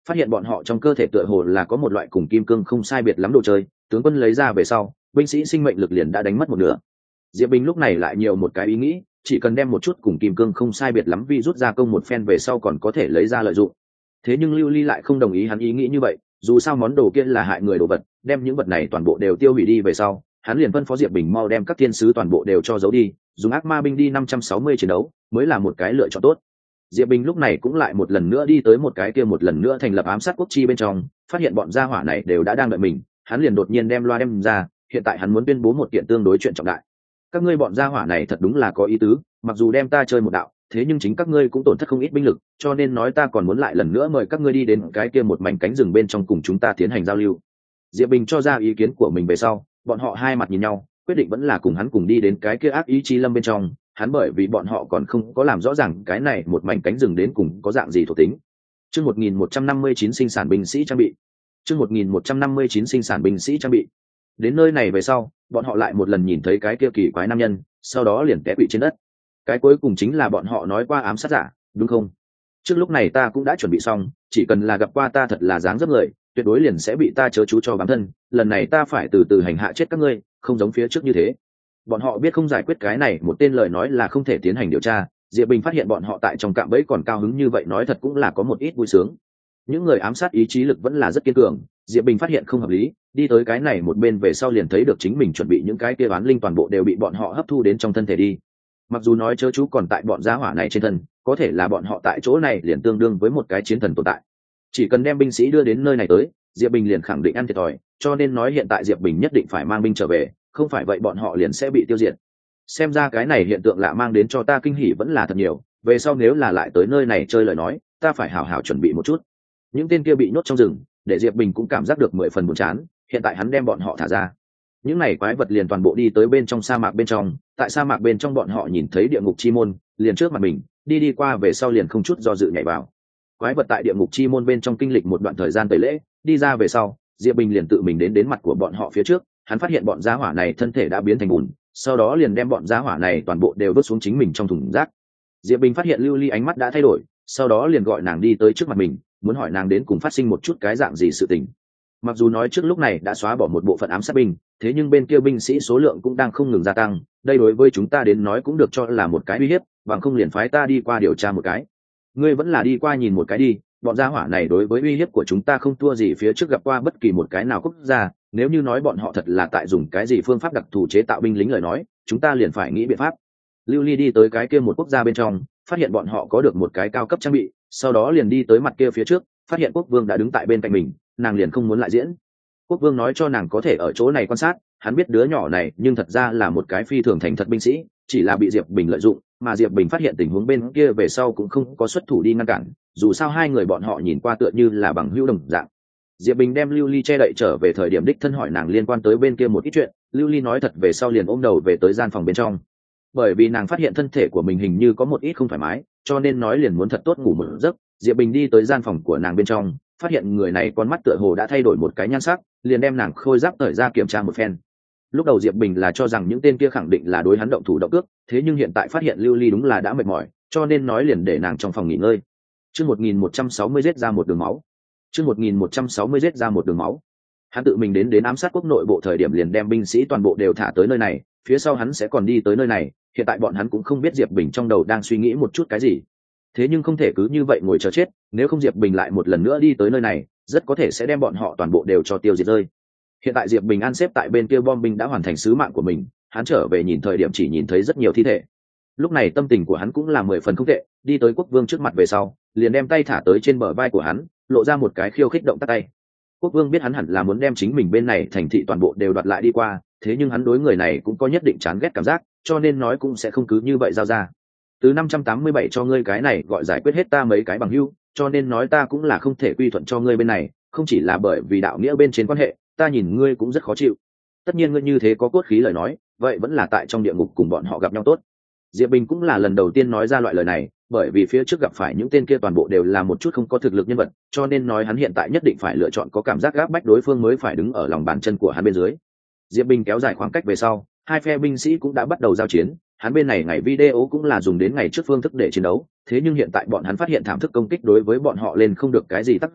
phát hiện bọn họ trong cơ thể tựa hồ là có một loại cùng kim cương không sai biệt lắm đồ chơi, tướng quân lấy ra về sau binh sĩ sinh mệnh lực liền đã đánh mất một nửa. Diệp Bình lúc này lại nhiều một cái ý nghĩ, chỉ cần đem một chút cùng kim cương không sai biệt lắm vi rút ra công một phen về sau còn có thể lấy ra lợi dụng. Thế nhưng Lưu Ly lại không đồng ý hắn ý nghĩ như vậy, dù sao món đồ kia là hại người đồ vật, đem những vật này toàn bộ đều tiêu hủy đi về sau, hắn liền phân phó Diệp Bình mau đem các thiên sứ toàn bộ đều cho giấu đi, dùng ác ma binh đi 560 chiến đấu mới là một cái lựa chọn tốt. Diệp Bình lúc này cũng lại một lần nữa đi tới một cái kia một lần nữa thành lập ám sát quốc chi bên trong, phát hiện bọn gia hỏa này đều đã đang đợi mình, hắn liền đột nhiên đem loa đem ra, hiện tại hắn muốn tuyên bố một kiện tương đối chuyện trọng đại. Các ngươi bọn gia hỏa này thật đúng là có ý tứ, mặc dù đem ta chơi một đạo, thế nhưng chính các ngươi cũng tổn thất không ít binh lực, cho nên nói ta còn muốn lại lần nữa mời các ngươi đi đến cái kia một mảnh cánh rừng bên trong cùng chúng ta tiến hành giao lưu. Diệp Bình cho ra ý kiến của mình về sau, bọn họ hai mặt nhìn nhau, quyết định vẫn là cùng hắn cùng đi đến cái kia ác ý chi lâm bên trong. Hắn bởi vì bọn họ còn không có làm rõ ràng cái này một mảnh cánh rừng đến cùng có dạng gì thuộc tính. Chương 1159 sinh sản binh sĩ trang bị. Chương 1159 sinh sản binh sĩ trang bị. Đến nơi này về sau, bọn họ lại một lần nhìn thấy cái kia kỳ quái nam nhân, sau đó liền té quỵ trên đất. Cái cuối cùng chính là bọn họ nói qua ám sát giả, đúng không? Trước lúc này ta cũng đã chuẩn bị xong, chỉ cần là gặp qua ta thật là dáng dấp người, tuyệt đối liền sẽ bị ta chớ chú cho bám thân. Lần này ta phải từ từ hành hạ chết các ngươi, không giống phía trước như thế. Bọn họ biết không giải quyết cái này một tên lời nói là không thể tiến hành điều tra. Diệp Bình phát hiện bọn họ tại trong cạm bẫy còn cao hứng như vậy nói thật cũng là có một ít vui sướng. Những người ám sát ý chí lực vẫn là rất kiên cường. Diệp Bình phát hiện không hợp lý, đi tới cái này một bên về sau liền thấy được chính mình chuẩn bị những cái kia oán linh toàn bộ đều bị bọn họ hấp thu đến trong thân thể đi. Mặc dù nói chớ chú còn tại bọn gia hỏa này trên thân, có thể là bọn họ tại chỗ này liền tương đương với một cái chiến thần tồn tại. Chỉ cần đem binh sĩ đưa đến nơi này tới, Diệp Bình liền khẳng định ăn thiệt thòi, cho nên nói hiện tại Diệp Bình nhất định phải mang binh trở về, không phải vậy bọn họ liền sẽ bị tiêu diệt. Xem ra cái này hiện tượng lạ mang đến cho ta kinh hỉ vẫn là thật nhiều, về sau nếu là lại tới nơi này chơi lời nói, ta phải hảo hảo chuẩn bị một chút. Những tên kia bị nhốt trong rừng, để Diệp Bình cũng cảm giác được 10 phần buồn chán, hiện tại hắn đem bọn họ thả ra. Những này quái vật liền toàn bộ đi tới bên trong sa mạc bên trong, tại sa mạc bên trong bọn họ nhìn thấy địa ngục chi môn, liền trước mặt mình, đi qua về sau liền không chút do dự nhảy vào. Quái vật tại địa ngục chi môn bên trong kinh lịch một đoạn thời gian tẩy lễ, đi ra về sau, Diệp Bình liền tự mình đến mặt của bọn họ phía trước, hắn phát hiện bọn gia hỏa này thân thể đã biến thành bùn, sau đó liền đem bọn gia hỏa này toàn bộ đều vứt xuống chính mình trong thùng rác. Diệp Bình phát hiện Lưu Ly ánh mắt đã thay đổi, sau đó liền gọi nàng đi tới trước mặt mình, muốn hỏi nàng đến cùng phát sinh một chút cái dạng gì sự tình. Mặc dù nói trước lúc này đã xóa bỏ một bộ phận ám sát binh, thế nhưng bên kia binh sĩ số lượng cũng đang không ngừng gia tăng, đây đối với chúng ta đến nói cũng được cho là một cái uy hiếp, bằng không liền phái ta đi qua điều tra một cái. Ngươi vẫn là đi qua nhìn một cái đi, bọn gia hỏa này đối với uy hiếp của chúng ta không thua gì phía trước gặp qua bất kỳ một cái nào quốc gia, nếu như nói bọn họ thật là tại dùng cái gì phương pháp đặc thù chế tạo binh lính lời nói, chúng ta liền phải nghĩ biện pháp. Lưu Ly đi tới cái kia một quốc gia bên trong, phát hiện bọn họ có được một cái cao cấp trang bị, sau đó liền đi tới mặt kia phía trước, phát hiện quốc vương đã đứng tại bên cạnh mình, nàng liền không muốn lại diễn. Quốc vương nói cho nàng có thể ở chỗ này quan sát, hắn biết đứa nhỏ này nhưng thật ra là một cái phi thường thành thật binh sĩ, chỉ là bị Diệp Bình lợi dụng, mà Diệp Bình phát hiện tình huống bên kia về sau cũng không có xuất thủ đi ngăn cản, dù sao hai người bọn họ nhìn qua tựa như là bằng hữu đồng dạng. Diệp Bình đem Lưu Ly che đậy trở về thời điểm đích thân hỏi nàng liên quan tới bên kia một ít chuyện, Lưu Ly nói thật về sau liền ôm đầu về tới gian phòng bên trong. Bởi vì nàng phát hiện thân thể của mình hình như có một ít không thoải mái, cho nên nói liền muốn thật tốt ngủ một giấc. Diệp Bình đi tới gian phòng của nàng bên trong, phát hiện người này con mắt tựa hồ đã thay đổi một cái nhan sắc, liền đem nàng khôi giáp cởi ra kiểm tra một phen. Lúc đầu Diệp Bình là cho rằng những tên kia khẳng định là đối hắn động thủ động cước, thế nhưng hiện tại phát hiện Lưu Ly đúng là đã mệt mỏi, cho nên nói liền để nàng trong phòng nghỉ ngơi. Chương 1160 giết ra một đường máu. Chương 1160 giết ra một đường máu. Hắn tự mình đến ám sát quốc nội bộ thời điểm liền đem binh sĩ toàn bộ đều thả tới nơi này, phía sau hắn sẽ còn đi tới nơi này, hiện tại bọn hắn cũng không biết Diệp Bình trong đầu đang suy nghĩ một chút cái gì. Thế nhưng không thể cứ như vậy ngồi chờ chết, nếu không Diệp Bình lại một lần nữa đi tới nơi này, rất có thể sẽ đem bọn họ toàn bộ đều cho tiêu diệt rơi. Hiện tại Diệp Bình an xếp tại bên kia bom binh đã hoàn thành sứ mạng của mình, hắn trở về nhìn thời điểm chỉ nhìn thấy rất nhiều thi thể. Lúc này tâm tình của hắn cũng là 10 phần không tệ, đi tới quốc vương trước mặt về sau, liền đem tay thả tới trên bờ vai của hắn, lộ ra một cái khiêu khích động tác tay. Quốc vương biết hắn hẳn là muốn đem chính mình bên này thành thị toàn bộ đều đoạt lại đi qua, thế nhưng hắn đối người này cũng có nhất định chán ghét cảm giác, cho nên nói cũng sẽ không cứ như vậy giao ra. Từ 587 cho ngươi cái này gọi giải quyết hết ta mấy cái bằng hữu, cho nên nói ta cũng là không thể quy thuận cho ngươi bên này, không chỉ là bởi vì đạo nghĩa bên trên quan hệ, ta nhìn ngươi cũng rất khó chịu. Tất nhiên ngươi như thế có cốt khí lời nói, vậy vẫn là tại trong địa ngục cùng bọn họ gặp nhau tốt. Diệp Bình cũng là lần đầu tiên nói ra loại lời này, bởi vì phía trước gặp phải những tên kia toàn bộ đều là một chút không có thực lực nhân vật, cho nên nói hắn hiện tại nhất định phải lựa chọn có cảm giác gáp bách đối phương mới phải đứng ở lòng bàn chân của hắn bên dưới. Diệp Bình kéo dài khoảng cách về sau, hai phe binh sĩ cũng đã bắt đầu giao chiến, hắn bên này ngày video cũng là dùng đến ngày trước phương thức để chiến đấu, thế nhưng hiện tại bọn hắn phát hiện thảm thức công kích đối với bọn họ lên không được cái gì tác dụng,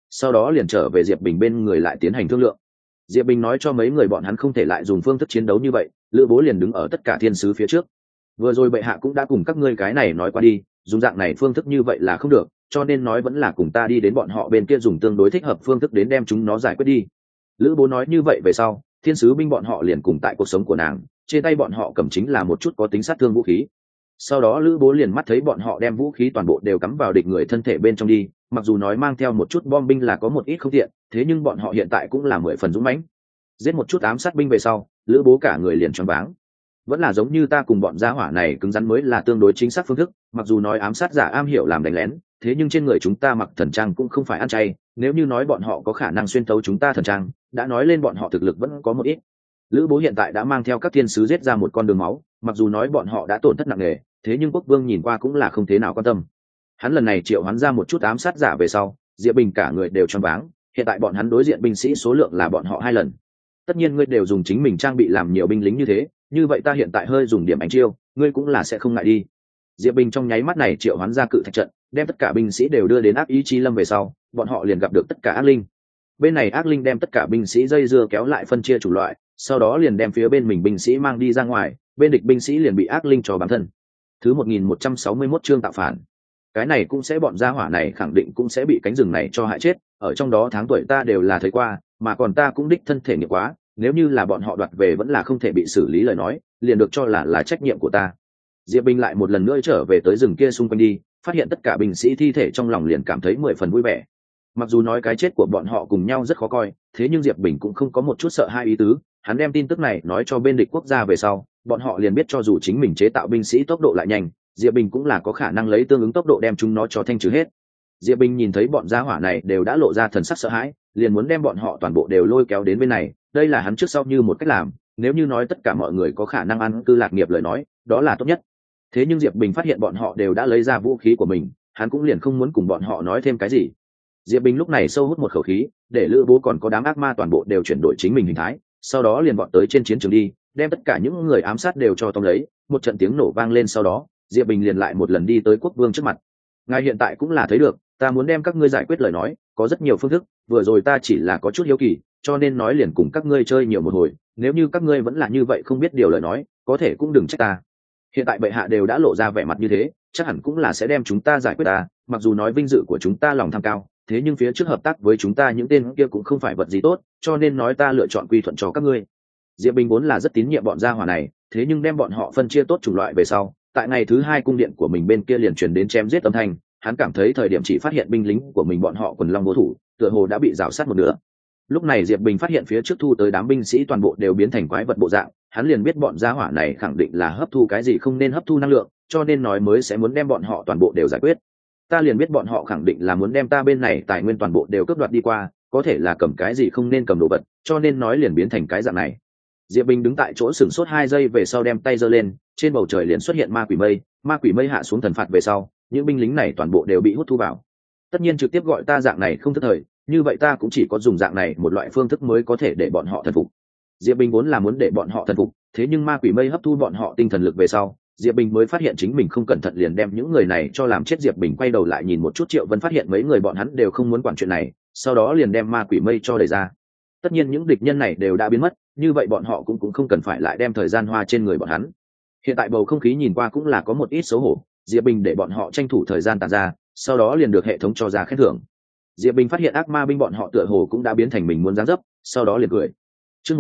sau đó liền trở về diệp bình bên người lại tiến hành thương lượng. Diệp Bình nói cho mấy người bọn hắn không thể lại dùng phương thức chiến đấu như vậy, Lữ Bố liền đứng ở tất cả thiên sứ phía trước. Vừa rồi bệ hạ cũng đã cùng các ngươi cái này nói qua đi, dùng dạng này phương thức như vậy là không được, cho nên nói vẫn là cùng ta đi đến bọn họ bên kia dùng tương đối thích hợp phương thức đến đem chúng nó giải quyết đi. Lữ Bố nói như vậy về sau, thiên sứ binh bọn họ liền cùng tại cuộc sống của nàng, trên tay bọn họ cầm chính là một chút có tính sát thương vũ khí. Sau đó Lữ Bố liền mắt thấy bọn họ đem vũ khí toàn bộ đều cắm vào địch người thân thể bên trong đi, mặc dù nói mang theo một chút bom binh là có một ít không tiện, thế nhưng bọn họ hiện tại cũng là 10 phần dũng mãnh. Giết một chút ám sát binh về sau, Lữ Bố cả người liền choáng váng. Vẫn là giống như ta cùng bọn gia hỏa này cứng rắn mới là tương đối chính xác phương thức, mặc dù nói ám sát giả am hiểu làm đánh lén, thế nhưng trên người chúng ta mặc thần trang cũng không phải ăn chay, nếu như nói bọn họ có khả năng xuyên tấu chúng ta thần trang, đã nói lên bọn họ thực lực vẫn có một ít. Lữ Bố hiện tại đã mang theo các thiên sứ giết ra một con đường máu, mặc dù nói bọn họ đã tổn thất nặng nề, thế nhưng quốc vương nhìn qua cũng là không thế nào quan tâm. Hắn lần này triệu hoán ra một chút ám sát giả về sau, Diệp Bình cả người đều choáng váng, hiện tại bọn hắn đối diện binh sĩ số lượng là bọn họ 2 lần. Tất nhiên ngươi đều dùng chính mình trang bị làm nhiều binh lính như thế, như vậy ta hiện tại hơi dùng điểm ánh chiêu, ngươi cũng là sẽ không ngại đi. Diệp Bình trong nháy mắt này triệu hoán ra cự thạch trận, đem tất cả binh sĩ đều đưa đến ác ý chi lâm về sau, bọn họ liền gặp được tất cả ác linh. Bên này ác linh đem tất cả binh sĩ dây dưa kéo lại phân chia chủng loại, sau đó liền đem phía bên mình binh sĩ mang đi ra ngoài, bên địch binh sĩ liền bị ác linh cho bắn thân. Thứ 1161 chương tạo phản. Cái này cũng sẽ bọn gia hỏa này khẳng định cũng sẽ bị cánh rừng này cho hại chết, ở trong đó tháng tuổi ta đều là thấy qua, mà còn ta cũng đích thân thể nghiệm quá, nếu như là bọn họ đoạt về vẫn là không thể bị xử lý lời nói, liền được cho là trách nhiệm của ta. Diệp Bình lại một lần nữa trở về tới rừng kia xung quanh đi, phát hiện tất cả binh sĩ thi thể trong lòng liền cảm thấy 10 phần vui vẻ. Mặc dù nói cái chết của bọn họ cùng nhau rất khó coi, thế nhưng Diệp Bình cũng không có một chút sợ hai ý tứ, hắn đem tin tức này nói cho bên địch quốc gia về sau, bọn họ liền biết cho dù chính mình chế tạo binh sĩ tốc độ lại nhanh, Diệp Bình cũng là có khả năng lấy tương ứng tốc độ đem chúng nó cho thanh trừ hết. Diệp Bình nhìn thấy bọn gia hỏa này đều đã lộ ra thần sắc sợ hãi, liền muốn đem bọn họ toàn bộ đều lôi kéo đến bên này, đây là hắn trước sau như một cách làm, nếu như nói tất cả mọi người có khả năng ăn cư lạc nghiệp lời nói, đó là tốt nhất. Thế nhưng Diệp Bình phát hiện bọn họ đều đã lấy ra vũ khí của mình, hắn cũng liền không muốn cùng bọn họ nói thêm cái gì. Diệp Bình lúc này sâu hút một khẩu khí, để Lữ Bố còn có đám ác ma toàn bộ đều chuyển đổi chính mình hình thái, sau đó liền bọn tới trên chiến trường đi, đem tất cả những người ám sát đều cho tóm lấy. Một trận tiếng nổ vang lên sau đó, Diệp Bình liền lại một lần đi tới quốc vương trước mặt. Ngài hiện tại cũng là thấy được, ta muốn đem các ngươi giải quyết lời nói, có rất nhiều phương thức, vừa rồi ta chỉ là có chút hiếu kỳ, cho nên nói liền cùng các ngươi chơi nhiều một hồi, nếu như các ngươi vẫn là như vậy không biết điều lời nói, có thể cũng đừng trách ta. Hiện tại bệ hạ đều đã lộ ra vẻ mặt như thế, chắc hẳn cũng là sẽ đem chúng ta giải quyết ta, mặc dù nói vinh dự của chúng ta lòng tham cao, thế nhưng phía trước hợp tác với chúng ta những tên kia cũng không phải vật gì tốt, cho nên nói ta lựa chọn quy thuận cho các ngươi. Diệp Bình vốn là rất tín nhiệm bọn gia hỏa này, thế nhưng đem bọn họ phân chia tốt chủng loại về sau, tại ngày thứ 2 cung điện của mình bên kia liền truyền đến chém giết âm thanh, hắn cảm thấy thời điểm chỉ phát hiện binh lính của mình bọn họ quần long vô thủ, tựa hồ đã bị rào sát một nửa. Lúc này Diệp Bình phát hiện phía trước thu tới đám binh sĩ toàn bộ đều biến thành quái vật bộ dạng, hắn liền biết bọn gia hỏa này khẳng định là hấp thu cái gì không nên hấp thu năng lượng, cho nên nói mới sẽ muốn đem bọn họ toàn bộ đều giải quyết. Ta liền biết bọn họ khẳng định là muốn đem ta bên này tài nguyên toàn bộ đều cướp đoạt đi qua, có thể là cầm cái gì không nên cầm đồ vật, cho nên nói liền biến thành cái dạng này. Diệp Bình đứng tại chỗ sửng sốt 2 giây về sau đem tay giơ lên, trên bầu trời liền xuất hiện ma quỷ mây hạ xuống thần phạt về sau, những binh lính này toàn bộ đều bị hút thu vào. Tất nhiên trực tiếp gọi ta dạng này không thức thời, như vậy ta cũng chỉ có dùng dạng này một loại phương thức mới có thể để bọn họ thần phục. Diệp Bình vốn là muốn để bọn họ thần phục, thế nhưng ma quỷ mây hấp thu bọn họ tinh thần lực về sau, Diệp Bình mới phát hiện chính mình không cẩn thận liền đem những người này cho làm chết. Diệp Bình quay đầu lại nhìn một chút Triệu Vân, phát hiện mấy người bọn hắn đều không muốn quản chuyện này, sau đó liền đem ma quỷ mây cho đẩy ra. Tất nhiên những địch nhân này đều đã biến mất, như vậy bọn họ cũng không cần phải lại đem thời gian hoa trên người bọn hắn. Hiện tại bầu không khí nhìn qua cũng là có một ít xấu hổ, Diệp Bình để bọn họ tranh thủ thời gian tàn ra, sau đó liền được hệ thống cho ra khen thưởng. Diệp Bình phát hiện ác ma binh bọn họ tựa hồ cũng đã biến thành mình muốn dáng dấp, sau đó liền cười. Chương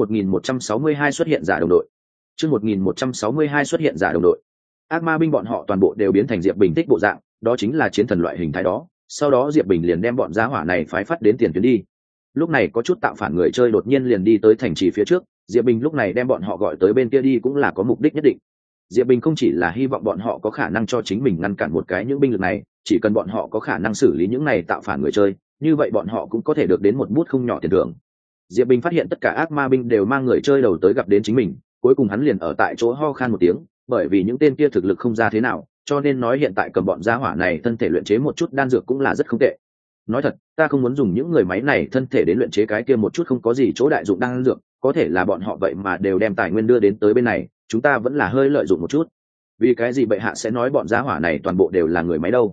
1162 xuất hiện giả đồng đội. Chương 1162 xuất hiện giả đồng đội. Ác ma binh bọn họ toàn bộ đều biến thành Diệp Bình thích bộ dạng, đó chính là chiến thần loại hình thái đó. Sau đó Diệp Bình liền đem bọn giá hỏa này phái phát đến tiền tuyến đi. Lúc này có chút tạo phản người chơi đột nhiên liền đi tới thành trì phía trước, Diệp Bình lúc này đem bọn họ gọi tới bên kia đi cũng là có mục đích nhất định. Diệp Bình không chỉ là hy vọng bọn họ có khả năng cho chính mình ngăn cản một cái những binh lực này, chỉ cần bọn họ có khả năng xử lý những này tạo phản người chơi, như vậy bọn họ cũng có thể được đến một bút không nhỏ tiền thưởng. Diệp Bình phát hiện tất cả ác ma binh đều mang người chơi đầu tới gặp đến chính mình, cuối cùng hắn liền ở tại chỗ ho khan một tiếng, bởi vì những tên kia thực lực không ra thế nào, cho nên nói hiện tại cầm bọn gia hỏa này thân thể luyện chế một chút đan dược cũng là rất không tệ. Nói thật, ta không muốn dùng những người máy này thân thể đến luyện chế cái kia một chút không có gì chỗ đại dụng đan dược, có thể là bọn họ vậy mà đều đem tài nguyên đưa đến tới bên này, chúng ta vẫn là hơi lợi dụng một chút. Vì cái gì bệ hạ sẽ nói bọn gia hỏa này toàn bộ đều là người máy đâu?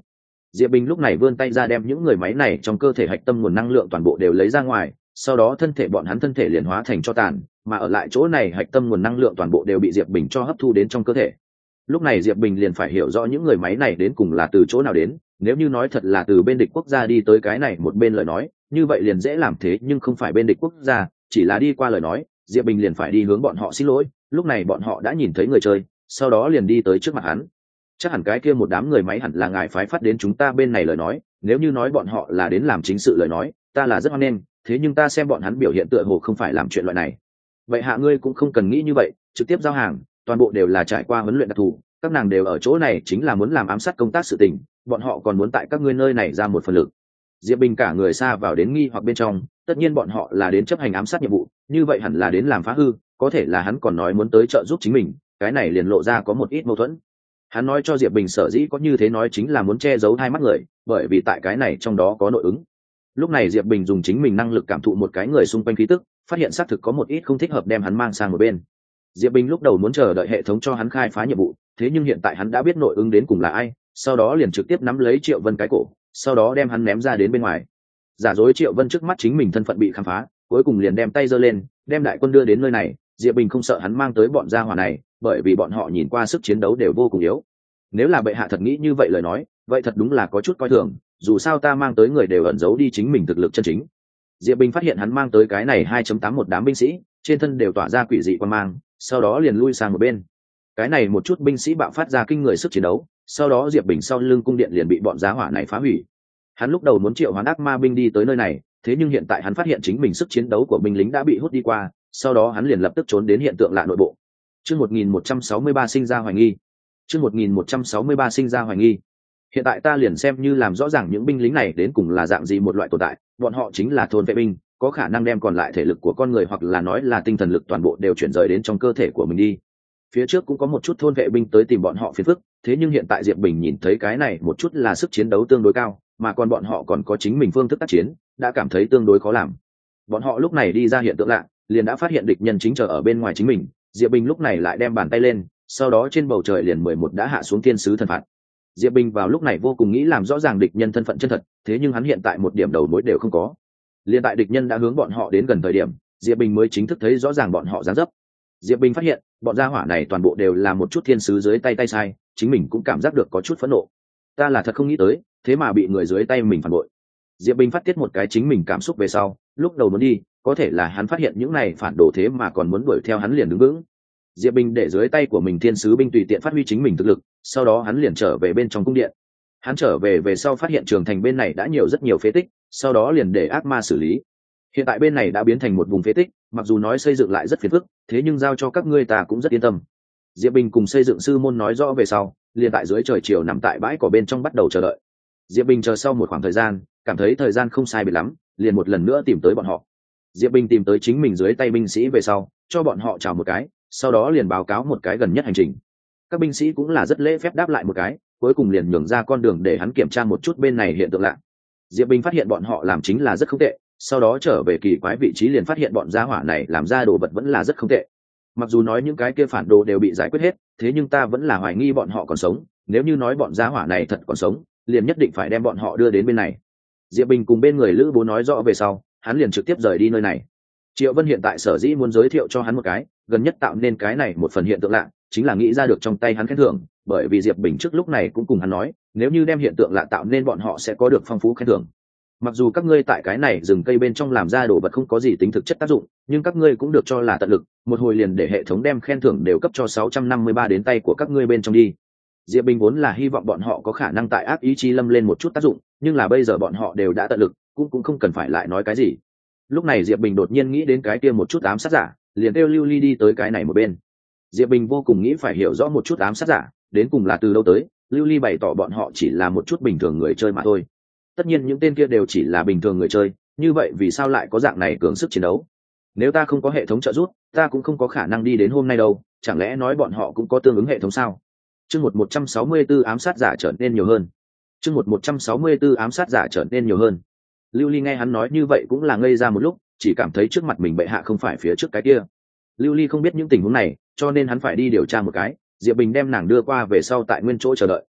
Diệp Bình lúc này vươn tay ra đem những người máy này trong cơ thể hạch tâm nguồn năng lượng toàn bộ đều lấy ra ngoài, sau đó thân thể bọn hắn thân thể liền hóa thành tro tàn, mà ở lại chỗ này hạch tâm nguồn năng lượng toàn bộ đều bị Diệp Bình cho hấp thu đến trong cơ thể. Lúc này Diệp Bình liền phải hiểu rõ những người máy này đến cùng là từ chỗ nào đến, nếu như nói thật là từ bên địch quốc gia đi tới cái này một bên lời nói, như vậy liền dễ làm thế, nhưng không phải bên địch quốc gia, chỉ là đi qua lời nói, Diệp Bình liền phải đi hướng bọn họ xin lỗi. Lúc này bọn họ đã nhìn thấy người chơi, sau đó liền đi tới trước mặt hắn. Chắc hẳn cái kia một đám người máy hẳn là ngài phái phát đến chúng ta bên này lời nói, nếu như nói bọn họ là đến làm chính sự lời nói, ta là rất hoan nghênh, thế nhưng ta xem bọn hắn biểu hiện tựa hồ không phải làm chuyện loại này. Vậy hạ ngươi cũng không cần nghĩ như vậy, trực tiếp giao hàng, toàn bộ đều là trải qua huấn luyện đặc thù, các nàng đều ở chỗ này chính là muốn làm ám sát công tác sự tình, bọn họ còn muốn tại các ngươi nơi này ra một phần lực. Diệp Bình cả người xa vào đến nghi hoặc bên trong, tất nhiên bọn họ là đến chấp hành ám sát nhiệm vụ, như vậy hẳn là đến làm phá hư, có thể là hắn còn nói muốn tới trợ giúp chính mình, cái này liền lộ ra có một ít mâu thuẫn. Hắn nói cho Diệp Bình sở dĩ có như thế nói chính là muốn che giấu hai mắt người, bởi vì tại cái này trong đó có nội ứng. Lúc này Diệp Bình dùng chính mình năng lực cảm thụ một cái người xung quanh khí tức, phát hiện xác thực có một ít không thích hợp đem hắn mang sang một bên. Diệp Bình lúc đầu muốn chờ đợi hệ thống cho hắn khai phá nhiệm vụ, thế nhưng hiện tại hắn đã biết nội ứng đến cùng là ai, sau đó liền trực tiếp nắm lấy Triệu Vân cái cổ, sau đó đem hắn ném ra đến bên ngoài. Giả dối Triệu Vân trước mắt chính mình thân phận bị khám phá, cuối cùng liền đem tay giơ lên, đem đại quân đưa đến nơi này. Diệp Bình không sợ hắn mang tới bọn gia hỏa này, bởi vì bọn họ nhìn qua sức chiến đấu đều vô cùng yếu. Nếu là bệ hạ thật nghĩ như vậy lời nói, vậy thật đúng là có chút coi thường, dù sao ta mang tới người đều ẩn giấu đi chính mình thực lực chân chính. Diệp Bình phát hiện hắn mang tới cái này 2.8 một đám binh sĩ, trên thân đều tỏa ra quỷ dị quan mang, sau đó liền lui sang một bên. Cái này một chút binh sĩ bạo phát ra kinh người sức chiến đấu, sau đó Diệp Bình sau lưng cung điện liền bị bọn giá hỏa này phá hủy. Hắn lúc đầu muốn triệu hoán ác ma binh đi tới nơi này, thế nhưng hiện tại hắn phát hiện chính mình sức chiến đấu của binh lính đã bị hút đi qua, sau đó hắn liền lập tức trốn đến hiện tượng lạ nội bộ. Chương 1163 sinh ra hoài nghi. Chương 1163 sinh ra hoài nghi. Hiện tại ta liền xem như làm rõ ràng những binh lính này đến cùng là dạng gì một loại tồn tại, bọn họ chính là thôn vệ binh, có khả năng đem còn lại thể lực của con người hoặc là nói là tinh thần lực toàn bộ đều chuyển rời đến trong cơ thể của mình đi. Phía trước cũng có một chút thôn vệ binh tới tìm bọn họ phiền phức, thế nhưng hiện tại Diệp Bình nhìn thấy cái này một chút là sức chiến đấu tương đối cao, mà còn bọn họ còn có chính mình phương thức tác chiến, đã cảm thấy tương đối khó làm. Bọn họ lúc này đi ra hiện tượng lạ, liền đã phát hiện địch nhân chính chờ ở bên ngoài chính mình. Diệp Bình lúc này lại đem bàn tay lên, sau đó trên bầu trời liền 11 đã hạ xuống thiên sứ thần phạt. Diệp Bình vào lúc này vô cùng nghĩ làm rõ ràng địch nhân thân phận chân thật, thế nhưng hắn hiện tại một điểm đầu mối đều không có. Liên tại địch nhân đã hướng bọn họ đến gần thời điểm, Diệp Bình mới chính thức thấy rõ ràng bọn họ dáng dấp. Diệp Bình phát hiện, bọn gia hỏa này toàn bộ đều là một chút thiên sứ dưới tay tay sai, chính mình cũng cảm giác được có chút phẫn nộ. Ta là thật không nghĩ tới, thế mà bị người dưới tay mình phản bội. Diệp Bình phát tiết một cái chính mình cảm xúc về sau, lúc đầu muốn đi, có thể là hắn phát hiện những này phản đồ thế mà còn muốn đuổi theo hắn liền đứng vững. Diệp Bình để dưới tay của mình thiên sứ binh tùy tiện phát huy chính mình thực lực, sau đó hắn liền trở về bên trong cung điện. Hắn trở về sau phát hiện trường thành bên này đã rất nhiều phế tích, sau đó liền để ác ma xử lý. Hiện tại bên này đã biến thành một vùng phế tích, mặc dù nói xây dựng lại rất phiền phức, thế nhưng giao cho các ngươi ta cũng rất yên tâm. Diệp Bình cùng xây dựng sư môn nói rõ về sau, liền tại dưới trời chiều nằm tại bãi cỏ bên trong bắt đầu chờ đợi. Diệp Bình chờ sau một khoảng thời gian, cảm thấy thời gian không sai biệt lắm, liền một lần nữa tìm tới bọn họ. Diệp Bình tìm tới chính mình dưới tay binh sĩ về sau, cho bọn họ chào một cái, sau đó liền báo cáo một cái gần nhất hành trình. Các binh sĩ cũng là rất lễ phép đáp lại một cái, cuối cùng liền nhường ra con đường để hắn kiểm tra một chút bên này hiện tượng lạ. Diệp Bình phát hiện bọn họ làm chính là rất không tệ, sau đó trở về kỳ quái vị trí liền phát hiện bọn gia hỏa này làm ra đồ vật vẫn là rất không tệ. Mặc dù nói những cái kia phản đồ đều bị giải quyết hết, thế nhưng ta vẫn là hoài nghi bọn họ còn sống, nếu như nói bọn gia hỏa này thật còn sống, liền nhất định phải đem bọn họ đưa đến bên này. Diệp Bình cùng bên người Lữ Bố nói rõ về sau, hắn liền trực tiếp rời đi nơi này. Triệu Vân hiện tại sở dĩ muốn giới thiệu cho hắn một cái, gần nhất tạo nên cái này một phần hiện tượng lạ, chính là nghĩ ra được trong tay hắn khen thưởng, bởi vì Diệp Bình trước lúc này cũng cùng hắn nói, nếu như đem hiện tượng lạ tạo nên bọn họ sẽ có được phong phú khen thưởng. Mặc dù các ngươi tại cái này rừng cây bên trong làm ra đồ vật không có gì tính thực chất tác dụng, nhưng các ngươi cũng được cho là tận lực, một hồi liền để hệ thống đem khen thưởng đều cấp cho 653 đến tay của các ngươi bên trong đi. Diệp Bình vốn là hy vọng bọn họ có khả năng tại ác ý chi lâm lên một chút tác dụng, nhưng là bây giờ bọn họ đều đã tận lực, cũng không cần phải lại nói cái gì. Lúc này Diệp Bình đột nhiên nghĩ đến cái kia một chút ám sát giả, liền kêu Lưu Ly đi tới cái này một bên. Diệp Bình vô cùng nghĩ phải hiểu rõ một chút ám sát giả đến cùng là từ đâu tới. Lưu Ly bày tỏ bọn họ chỉ là một chút bình thường người chơi mà thôi. Tất nhiên những tên kia đều chỉ là bình thường người chơi, như vậy vì sao lại có dạng này cường sức chiến đấu? Nếu ta không có hệ thống trợ giúp, ta cũng không có khả năng đi đến hôm nay đâu, chẳng lẽ nói bọn họ cũng có tương ứng hệ thống sao? Chương 164 ám sát giả trở nên nhiều hơn. Chương 164 ám sát giả trở nên nhiều hơn. Lưu Ly nghe hắn nói như vậy cũng là ngây ra một lúc, chỉ cảm thấy trước mặt mình bệ hạ không phải phía trước cái kia. Lưu Ly không biết những tình huống này, cho nên hắn phải đi điều tra một cái. Diệp Bình đem nàng đưa qua về sau tại nguyên chỗ chờ đợi.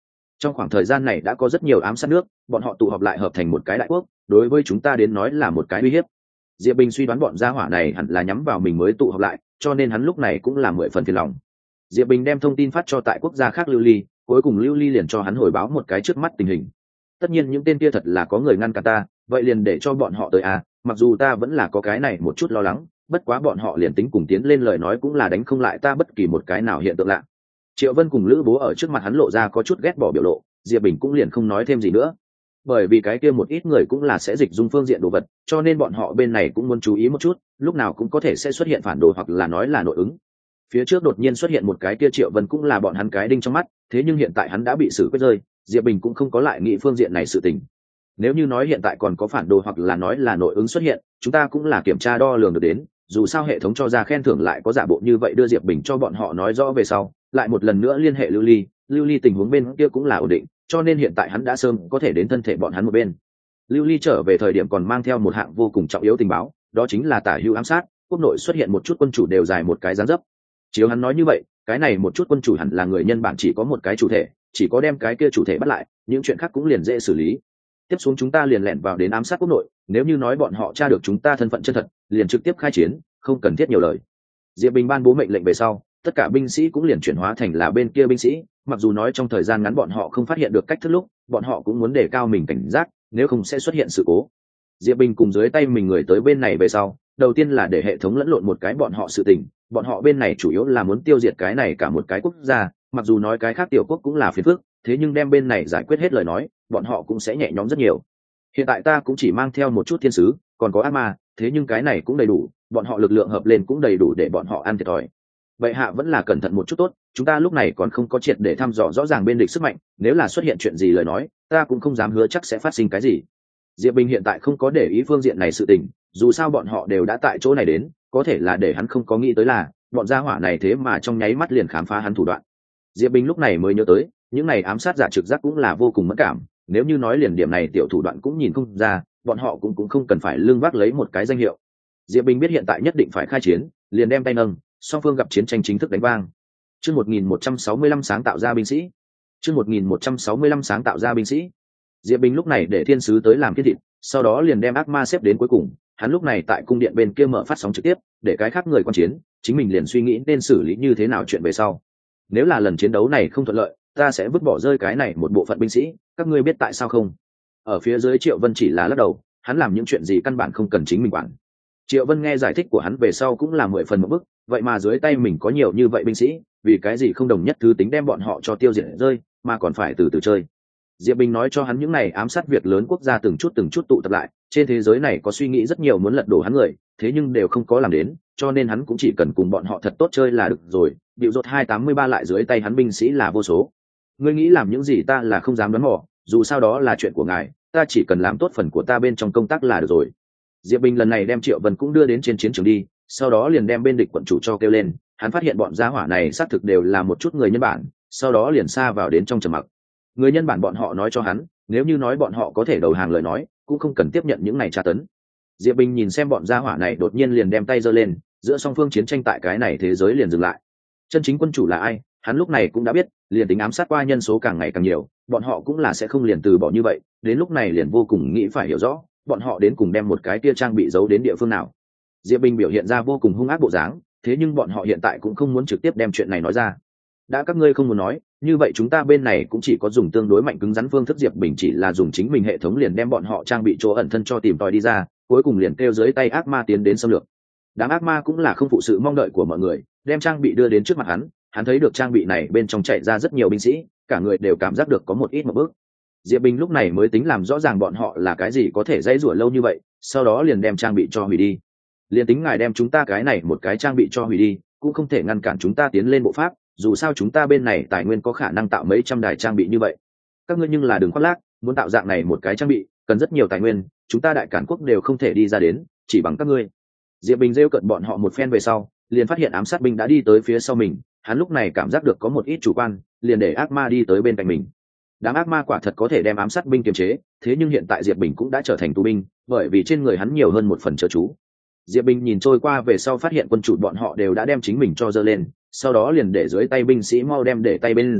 Trong khoảng thời gian này đã có rất nhiều ám sát nước, bọn họ tụ họp lại hợp thành một cái đại quốc, đối với chúng ta đến nói là một cái uy hiếp. Diệp Bình suy đoán bọn gia hỏa này hẳn là nhắm vào mình mới tụ họp lại, cho nên hắn lúc này cũng là 10 phần phiền lòng. Diệp Bình đem thông tin phát cho tại quốc gia khác Lưu Ly, cuối cùng Lưu Ly liền cho hắn hồi báo một cái trước mắt tình hình. Tất nhiên những tên kia thật là có người ngăn cản ta, vậy liền để cho bọn họ tới à, mặc dù ta vẫn là có cái này một chút lo lắng, bất quá bọn họ liền tính cùng tiến lên lời nói cũng là đánh không lại ta bất kỳ một cái nào hiện tượng lạ. Triệu Vân cùng Lữ Bố ở trước mặt hắn lộ ra có chút ghét bỏ biểu lộ, Diệp Bình cũng liền không nói thêm gì nữa. Bởi vì cái kia một ít người cũng là sẽ dịch dung phương diện đồ vật, cho nên bọn họ bên này cũng muốn chú ý một chút, lúc nào cũng có thể sẽ xuất hiện phản đồ hoặc là nói là nội ứng. Phía trước đột nhiên xuất hiện một cái kia Triệu Vân cũng là bọn hắn cái đinh trong mắt, thế nhưng hiện tại hắn đã bị xử quyết rơi, Diệp Bình cũng không có lại nghĩ phương diện này sự tình. Nếu như nói hiện tại còn có phản đồ hoặc là nói là nội ứng xuất hiện, chúng ta cũng là kiểm tra đo lường được đến, dù sao hệ thống cho ra khen thưởng lại có giả bộ như vậy đưa Diệp Bình cho bọn họ nói rõ về sau, lại một lần nữa liên hệ Lưu Ly tình huống bên kia cũng là ổn định, cho nên hiện tại hắn đã sớm có thể đến thân thể bọn hắn một bên. Lưu Ly trở về thời điểm còn mang theo một hạng vô cùng trọng yếu tình báo, đó chính là tả hữu ám sát, quốc nội xuất hiện một chút quân chủ đều dài một cái dáng dấp. Chiếu hắn nói như vậy, cái này một chút quân chủ hẳn là người nhân bản chỉ có một cái chủ thể, chỉ có đem cái kia chủ thể bắt lại, những chuyện khác cũng liền dễ xử lý. Tiếp xuống chúng ta liền lẻn vào đến ám sát quốc nội, nếu như nói bọn họ tra được chúng ta thân phận chân thật, liền trực tiếp khai chiến, không cần thiết nhiều lời. Diệp Bình ban bố mệnh lệnh về sau, tất cả binh sĩ cũng liền chuyển hóa thành là bên kia binh sĩ, mặc dù nói trong thời gian ngắn bọn họ không phát hiện được cách thức lúc, bọn họ cũng muốn đề cao mình cảnh giác, nếu không sẽ xuất hiện sự cố. Diệp Bình cùng dưới tay mình người tới bên này về sau, đầu tiên là để hệ thống lẫn lộn một cái bọn họ sự tình, bọn họ bên này chủ yếu là muốn tiêu diệt cái này cả một cái quốc gia, mặc dù nói cái khác tiểu quốc cũng là phiền phức, thế nhưng đem bên này giải quyết hết lời nói, bọn họ cũng sẽ nhẹ nhõm rất nhiều. Hiện tại ta cũng chỉ mang theo một chút thiên sứ, còn có ác ma, thế nhưng cái này cũng đầy đủ, bọn họ lực lượng hợp lên cũng đầy đủ để bọn họ ăn thiệt thòi. Bệ hạ vẫn là cẩn thận một chút tốt, chúng ta lúc này còn không có triệt để thăm dò rõ ràng bên địch sức mạnh, nếu là xuất hiện chuyện gì lời nói, ta cũng không dám hứa chắc sẽ phát sinh cái gì. Diệp Bình hiện tại không có để ý phương diện này sự tình, dù sao bọn họ đều đã tại chỗ này đến, có thể là để hắn không có nghĩ tới là, bọn gia hỏa này thế mà trong nháy mắt liền khám phá hắn thủ đoạn. Diệp Bình lúc này mới nhớ tới, những này ám sát giả trực giác cũng là vô cùng mẫn cảm, nếu như nói liền điểm này tiểu thủ đoạn cũng nhìn không ra, bọn họ cũng không cần phải lương vác lấy một cái danh hiệu. Diệp Bình biết hiện tại nhất định phải khai chiến, liền đem tay nâng, song phương gặp chiến tranh chính thức đánh vang. Chương 1165 sáng tạo ra binh sĩ. Chương 1165 sáng tạo ra binh sĩ. Diệp Bình lúc này để thiên sứ tới làm thiết thịt, sau đó liền đem ác ma xếp đến cuối cùng, hắn lúc này tại cung điện bên kia mở phát sóng trực tiếp, để cái khác người quan chiến, chính mình liền suy nghĩ nên xử lý như thế nào chuyện về sau. Nếu là lần chiến đấu này không thuận lợi, ta sẽ vứt bỏ rơi cái này một bộ phận binh sĩ, các ngươi biết tại sao không? Ở phía dưới Triệu Vân chỉ là lắc đầu, hắn làm những chuyện gì căn bản không cần chính mình quản. Triệu Vân nghe giải thích của hắn về sau cũng là 10 phần một bức, vậy mà dưới tay mình có nhiều như vậy binh sĩ, vì cái gì không đồng nhất thứ tính đem bọn họ cho tiêu diệt rơi, mà còn phải từ từ chơi. Diệp Bình nói cho hắn những này ám sát việc lớn quốc gia từng chút tụ tập lại, trên thế giới này có suy nghĩ rất nhiều muốn lật đổ hắn người, thế nhưng đều không có làm đến, cho nên hắn cũng chỉ cần cùng bọn họ thật tốt chơi là được rồi. Điệu rốt 283 lại dưới tay hắn binh sĩ là vô số. Ngươi nghĩ làm những gì ta là không dám đoán mò, dù sao đó là chuyện của ngài, ta chỉ cần làm tốt phần của ta bên trong công tác là được rồi. Diệp Bình lần này đem Triệu Vân cũng đưa đến trên chiến trường đi, sau đó liền đem bên địch quận chủ cho kêu lên, hắn phát hiện bọn gia hỏa này xác thực đều là một chút người nhân bản, sau đó liền xa vào đến trong trầm mặc. Người nhân bản bọn họ nói cho hắn, nếu như nói bọn họ có thể đầu hàng lời nói, cũng không cần tiếp nhận những này tra tấn. Diệp Bình nhìn xem bọn gia hỏa này đột nhiên liền đem tay giơ lên, giữa song phương chiến tranh tại cái này thế giới liền dừng lại. Chân chính quân chủ là ai, hắn lúc này cũng đã biết, liền tính ám sát qua nhân số càng ngày càng nhiều, bọn họ cũng là sẽ không liền từ bỏ như vậy, đến lúc này liền vô cùng nghĩ phải hiểu rõ, bọn họ đến cùng đem một cái kia trang bị giấu đến địa phương nào. Diệp Bình biểu hiện ra vô cùng hung ác bộ dáng, thế nhưng bọn họ hiện tại cũng không muốn trực tiếp đem chuyện này nói ra. Đã các ngươi không muốn nói, như vậy chúng ta bên này cũng chỉ có dùng tương đối mạnh cứng rắn phương thức. Diệp Bình chỉ là dùng chính mình hệ thống liền đem bọn họ trang bị chỗ ẩn thân cho tìm tòi đi ra, cuối cùng liền kêu dưới tay ác ma tiến đến xâm lược. Đám ác ma cũng là không phụ sự mong đợi của mọi người, đem trang bị đưa đến trước mặt hắn thấy được trang bị này bên trong chạy ra rất nhiều binh sĩ, cả người đều cảm giác được có một ít một bước. Diệp Bình lúc này mới tính làm rõ ràng bọn họ là cái gì có thể dãy rủa lâu như vậy, sau đó liền đem trang bị cho hủy đi. Liền tính ngài đem chúng ta cái này một cái trang bị cho hủy đi, cũng không thể ngăn cản chúng ta tiến lên bộ pháp, dù sao chúng ta bên này tài nguyên có khả năng tạo mấy trăm đài trang bị như vậy. Các ngươi nhưng là đừng khoác lác, muốn tạo dạng này một cái trang bị, cần rất nhiều tài nguyên, chúng ta đại cản quốc đều không thể đi ra đến, chỉ bằng các ngươi. Diệp Bình rêu cợt bọn họ một phen về sau, liền phát hiện ám sát binh đã đi tới phía sau mình, hắn lúc này cảm giác được có một ít chủ quan, liền để ác ma đi tới bên cạnh mình. Đám ác ma quả thật có thể đem ám sát binh kiềm chế, thế nhưng hiện tại Diệp Bình cũng đã trở thành tù binh, bởi vì trên người hắn nhiều hơn một phần chớ chú. Diệp Bình nhìn trôi qua về sau phát hiện quân chủ bọn họ đều đã đem chính mình cho dơ lên, sau đó liền để dưới tay binh sĩ mau đem để tay bên dưới,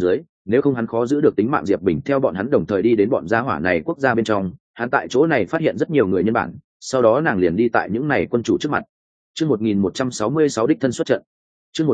nếu không hắn khó giữ được tính mạng Diệp Bình theo bọn hắn đồng thời đi đến bọn gia hỏa này quốc gia bên trong. Hắn tại chỗ này phát hiện rất nhiều người nhân bản, sau đó nàng liền đi tại những này quân chủ trước mặt. Chương 1166 đích thân xuất trận. Chương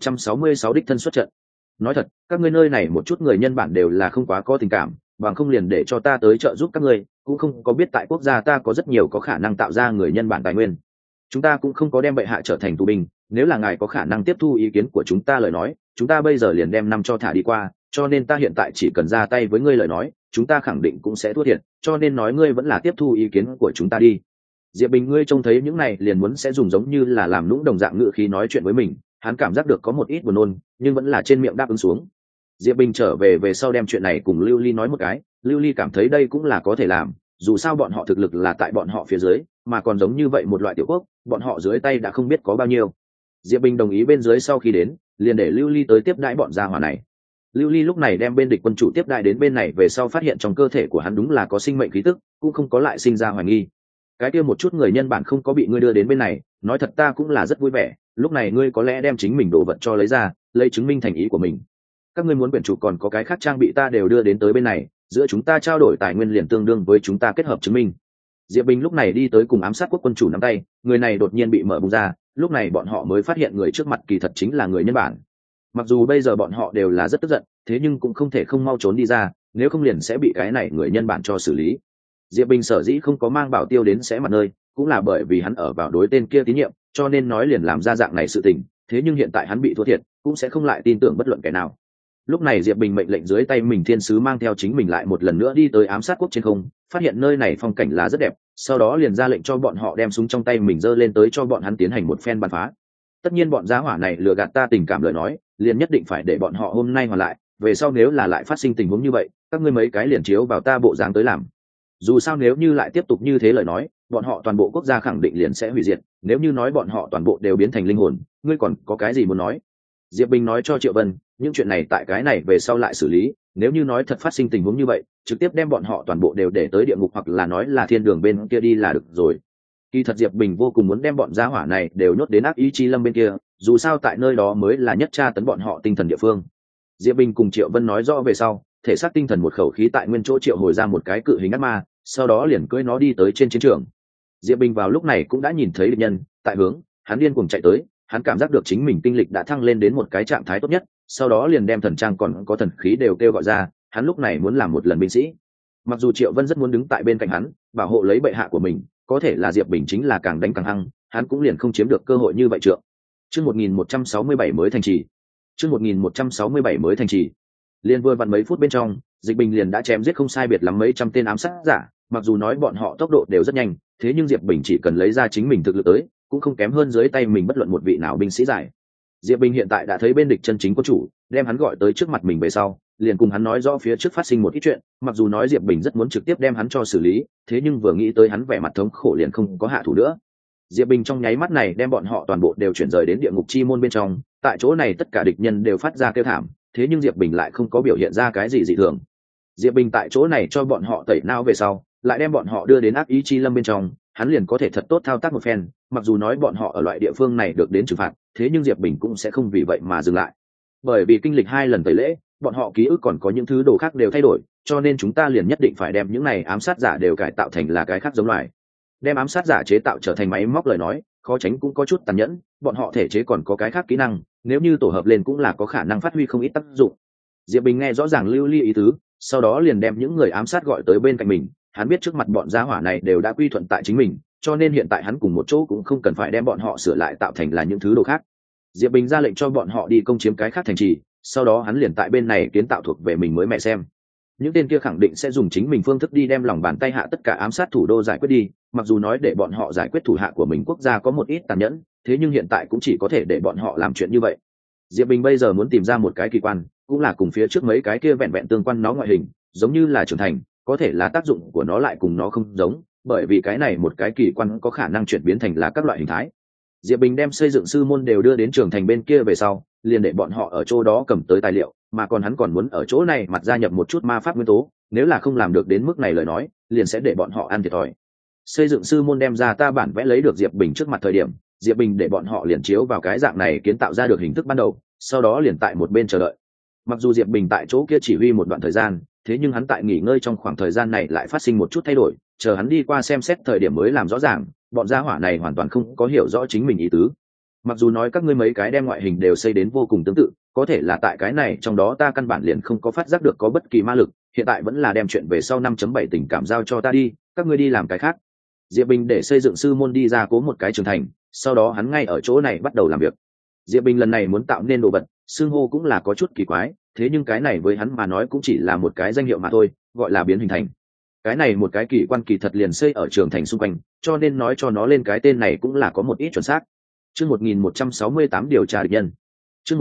1166 đích thân xuất trận. Nói thật, các ngươi nơi này một chút người nhân bản đều là không quá có tình cảm, bằng không liền để cho ta tới trợ giúp các ngươi, cũng không có biết tại quốc gia ta có rất nhiều có khả năng tạo ra người nhân bản tài nguyên. Chúng ta cũng không có đem bệ hạ trở thành tù binh, nếu là ngài có khả năng tiếp thu ý kiến của chúng ta lời nói, chúng ta bây giờ liền đem năm cho thả đi qua, cho nên ta hiện tại chỉ cần ra tay với ngươi lời nói, chúng ta khẳng định cũng sẽ thua thiệt, cho nên nói ngươi vẫn là tiếp thu ý kiến của chúng ta đi. Diệp Bình ngươi trông thấy những này liền muốn sẽ dùng giống như là làm lũng đồng dạng ngữ khí nói chuyện với mình, hắn cảm giác được có một ít buồn nôn, nhưng vẫn là trên miệng đáp ứng xuống. Diệp Bình trở về sau đem chuyện này cùng Lưu Ly nói một cái, Lưu Ly cảm thấy đây cũng là có thể làm, dù sao bọn họ thực lực là tại bọn họ phía dưới, mà còn giống như vậy một loại tiểu quốc, bọn họ dưới tay đã không biết có bao nhiêu. Diệp Bình đồng ý bên dưới sau khi đến, liền để Lưu Ly tới tiếp đãi bọn gia hỏa này. Lưu Ly lúc này đem bên địch quân chủ tiếp đãi đến bên này về sau phát hiện trong cơ thể của hắn đúng là có sinh mệnh khí tức, cũng không có lại sinh ra hoài nghi. Cái kia một chút người nhân bản không có bị ngươi đưa đến bên này, nói thật ta cũng là rất vui vẻ, lúc này ngươi có lẽ đem chính mình đồ vật cho lấy ra, lấy chứng minh thành ý của mình. Các ngươi muốn quyển chủ còn có cái khác trang bị ta đều đưa đến tới bên này, giữa chúng ta trao đổi tài nguyên liền tương đương với chúng ta kết hợp chứng minh. Diệp Bình lúc này đi tới cùng ám sát quốc quân chủ nắm tay, người này đột nhiên bị mở bung ra, lúc này bọn họ mới phát hiện người trước mặt kỳ thật chính là người nhân bản. Mặc dù bây giờ bọn họ đều là rất tức giận, thế nhưng cũng không thể không mau trốn đi ra, nếu không liền sẽ bị cái này người nhân bản cho xử lý. Diệp Bình sở dĩ không có mang Bảo Tiêu đến sẽ mặt nơi, cũng là bởi vì hắn ở vào đối tên kia tín nhiệm, cho nên nói liền làm ra dạng này sự tình, thế nhưng hiện tại hắn bị thua thiệt, cũng sẽ không lại tin tưởng bất luận kẻ nào. Lúc này Diệp Bình mệnh lệnh dưới tay mình thiên sứ mang theo chính mình lại một lần nữa đi tới ám sát quốc trên không, phát hiện nơi này phong cảnh là rất đẹp, sau đó liền ra lệnh cho bọn họ đem súng trong tay mình giơ lên tới cho bọn hắn tiến hành một phen bắn phá. Tất nhiên bọn giá hỏa này lừa gạt ta tình cảm lời nói, liền nhất định phải để bọn họ hôm nay hoàn lại, về sau nếu là lại phát sinh tình huống như vậy, các ngươi mấy cái liền chiếu vào ta bộ dáng tới làm. Dù sao nếu như lại tiếp tục như thế lời nói, bọn họ toàn bộ quốc gia khẳng định liền sẽ hủy diệt, nếu như nói bọn họ toàn bộ đều biến thành linh hồn, ngươi còn có cái gì muốn nói? Diệp Bình nói cho Triệu Vân, những chuyện này tại cái này về sau lại xử lý, nếu như nói thật phát sinh tình huống như vậy, trực tiếp đem bọn họ toàn bộ đều để tới địa ngục hoặc là nói là thiên đường bên kia đi là được rồi. Kỳ thật Diệp Bình vô cùng muốn đem bọn gia hỏa này đều nhốt đến ác ý chi lâm bên kia, dù sao tại nơi đó mới là nhất tra tấn bọn họ tinh thần địa phương. Diệp Bình cùng Triệu Vân nói rõ về sau, thể xác tinh thần một khẩu khí tại nguyên chỗ triệu hồi ra một cái cự hình ác ma, sau đó liền cưỡi nó đi tới trên chiến trường. Diệp Bình vào lúc này cũng đã nhìn thấy địch nhân tại hướng hắn điên cuồng chạy tới, hắn cảm giác được chính mình tinh lịch đã thăng lên đến một cái trạng thái tốt nhất, sau đó liền đem thần trang còn có thần khí đều kêu gọi ra, hắn lúc này muốn làm một lần binh sĩ. Mặc dù Triệu Vân rất muốn đứng tại bên cạnh hắn, bảo hộ lấy bệ hạ của mình, có thể là Diệp Bình chính là càng đánh càng hăng, hắn cũng liền không chiếm được cơ hội như vậy trượng. Chương 1167 mới thành trì. Chương 1167 mới thành trì. Liên vừa vặn mấy phút bên trong, Dịch Bình liền đã chém giết không sai biệt lắm mấy trăm tên ám sát giả, mặc dù nói bọn họ tốc độ đều rất nhanh, thế nhưng Diệp Bình chỉ cần lấy ra chính mình thực lực tới, cũng không kém hơn dưới tay mình bất luận một vị nào binh sĩ giải. Diệp Bình hiện tại đã thấy bên địch chân chính quân chủ, đem hắn gọi tới trước mặt mình về sau, liền cùng hắn nói rõ phía trước phát sinh một ít chuyện, mặc dù nói Diệp Bình rất muốn trực tiếp đem hắn cho xử lý, thế nhưng vừa nghĩ tới hắn vẻ mặt thống khổ liền không có hạ thủ nữa. Diệp Bình trong nháy mắt này đem bọn họ toàn bộ đều chuyển rời đến địa ngục chi môn bên trong, tại chỗ này tất cả địch nhân đều phát ra kêu thảm, thế nhưng Diệp Bình lại không có biểu hiện ra cái gì dị thường. Diệp Bình tại chỗ này cho bọn họ tẩy não về sau, lại đem bọn họ đưa đến ác ý chi lâm bên trong, hắn liền có thể thật tốt thao tác một phen, mặc dù nói bọn họ ở loại địa phương này được đến trừng phạt, thế nhưng Diệp Bình cũng sẽ không vì vậy mà dừng lại. Bởi vì kinh lịch 2 lần tẩy lễ, bọn họ ký ức còn có những thứ đồ khác đều thay đổi, cho nên chúng ta liền nhất định phải đem những này ám sát giả đều cải tạo thành là cái khác giống loài. Đem ám sát giả chế tạo trở thành máy móc lời nói, khó tránh cũng có chút tàn nhẫn, bọn họ thể chế còn có cái khác kỹ năng, nếu như tổ hợp lên cũng là có khả năng phát huy không ít tác dụng. Diệp Bình nghe rõ ràng Lưu Ly ý tứ, sau đó liền đem những người ám sát gọi tới bên cạnh mình, hắn biết trước mặt bọn gia hỏa này đều đã quy thuận tại chính mình, cho nên hiện tại hắn cùng một chỗ cũng không cần phải đem bọn họ sửa lại tạo thành là những thứ đồ khác. Diệp Bình ra lệnh cho bọn họ đi công chiếm cái khác thành trì, sau đó hắn liền tại bên này kiến tạo thuộc về mình mới mẹ xem. Những tên kia khẳng định sẽ dùng chính mình phương thức đi đem lòng bàn tay hạ tất cả ám sát thủ đô giải quyết đi, mặc dù nói để bọn họ giải quyết thủ hạ của mình quốc gia có một ít tàn nhẫn, thế nhưng hiện tại cũng chỉ có thể để bọn họ làm chuyện như vậy. Diệp Bình bây giờ muốn tìm ra một cái kỳ quan, cũng là cùng phía trước mấy cái kia vẹn vẹn tương quan nó ngoại hình, giống như là trưởng thành, có thể là tác dụng của nó lại cùng nó không giống, bởi vì cái này một cái kỳ quan có khả năng chuyển biến thành là các loại hình thái. Diệp Bình đem xây dựng sư môn đều đưa đến trường thành bên kia về sau, liền để bọn họ ở chỗ đó cầm tới tài liệu, mà còn hắn còn muốn ở chỗ này mặt gia nhập một chút ma pháp nguyên tố, nếu là không làm được đến mức này lời nói, liền sẽ để bọn họ ăn thiệt thòi. Xây dựng sư môn đem ra ta bản vẽ lấy được Diệp Bình trước mặt thời điểm, Diệp Bình để bọn họ liền chiếu vào cái dạng này kiến tạo ra được hình thức ban đầu, sau đó liền tại một bên chờ đợi. Mặc dù Diệp Bình tại chỗ kia chỉ huy một đoạn thời gian, thế nhưng hắn tại nghỉ ngơi trong khoảng thời gian này lại phát sinh một chút thay đổi, chờ hắn đi qua xem xét thời điểm mới làm rõ ràng, bọn gia hỏa này hoàn toàn không có hiểu rõ chính mình ý tứ. Mặc dù nói các ngươi mấy cái đem ngoại hình đều xây đến vô cùng tương tự, có thể là tại cái này trong đó ta căn bản liền không có phát giác được có bất kỳ ma lực, hiện tại vẫn là đem chuyện về sau 5.7 tình cảm giao cho ta đi, các ngươi đi làm cái khác. Diệp Bình để xây dựng sư môn đi ra cố một cái trường thành, sau đó hắn ngay ở chỗ này bắt đầu làm việc. Diệp Bình lần này muốn tạo nên đồ vật, xưng hô cũng là có chút kỳ quái, thế nhưng cái này với hắn mà nói cũng chỉ là một cái danh hiệu mà thôi, gọi là biến hình thành. Cái này một cái kỳ quan kỳ thật liền xây ở trường thành xung quanh, cho nên nói cho nó lên cái tên này cũng là có một ít chuẩn xác. Chương 1168 điều tra địch nhân. Chương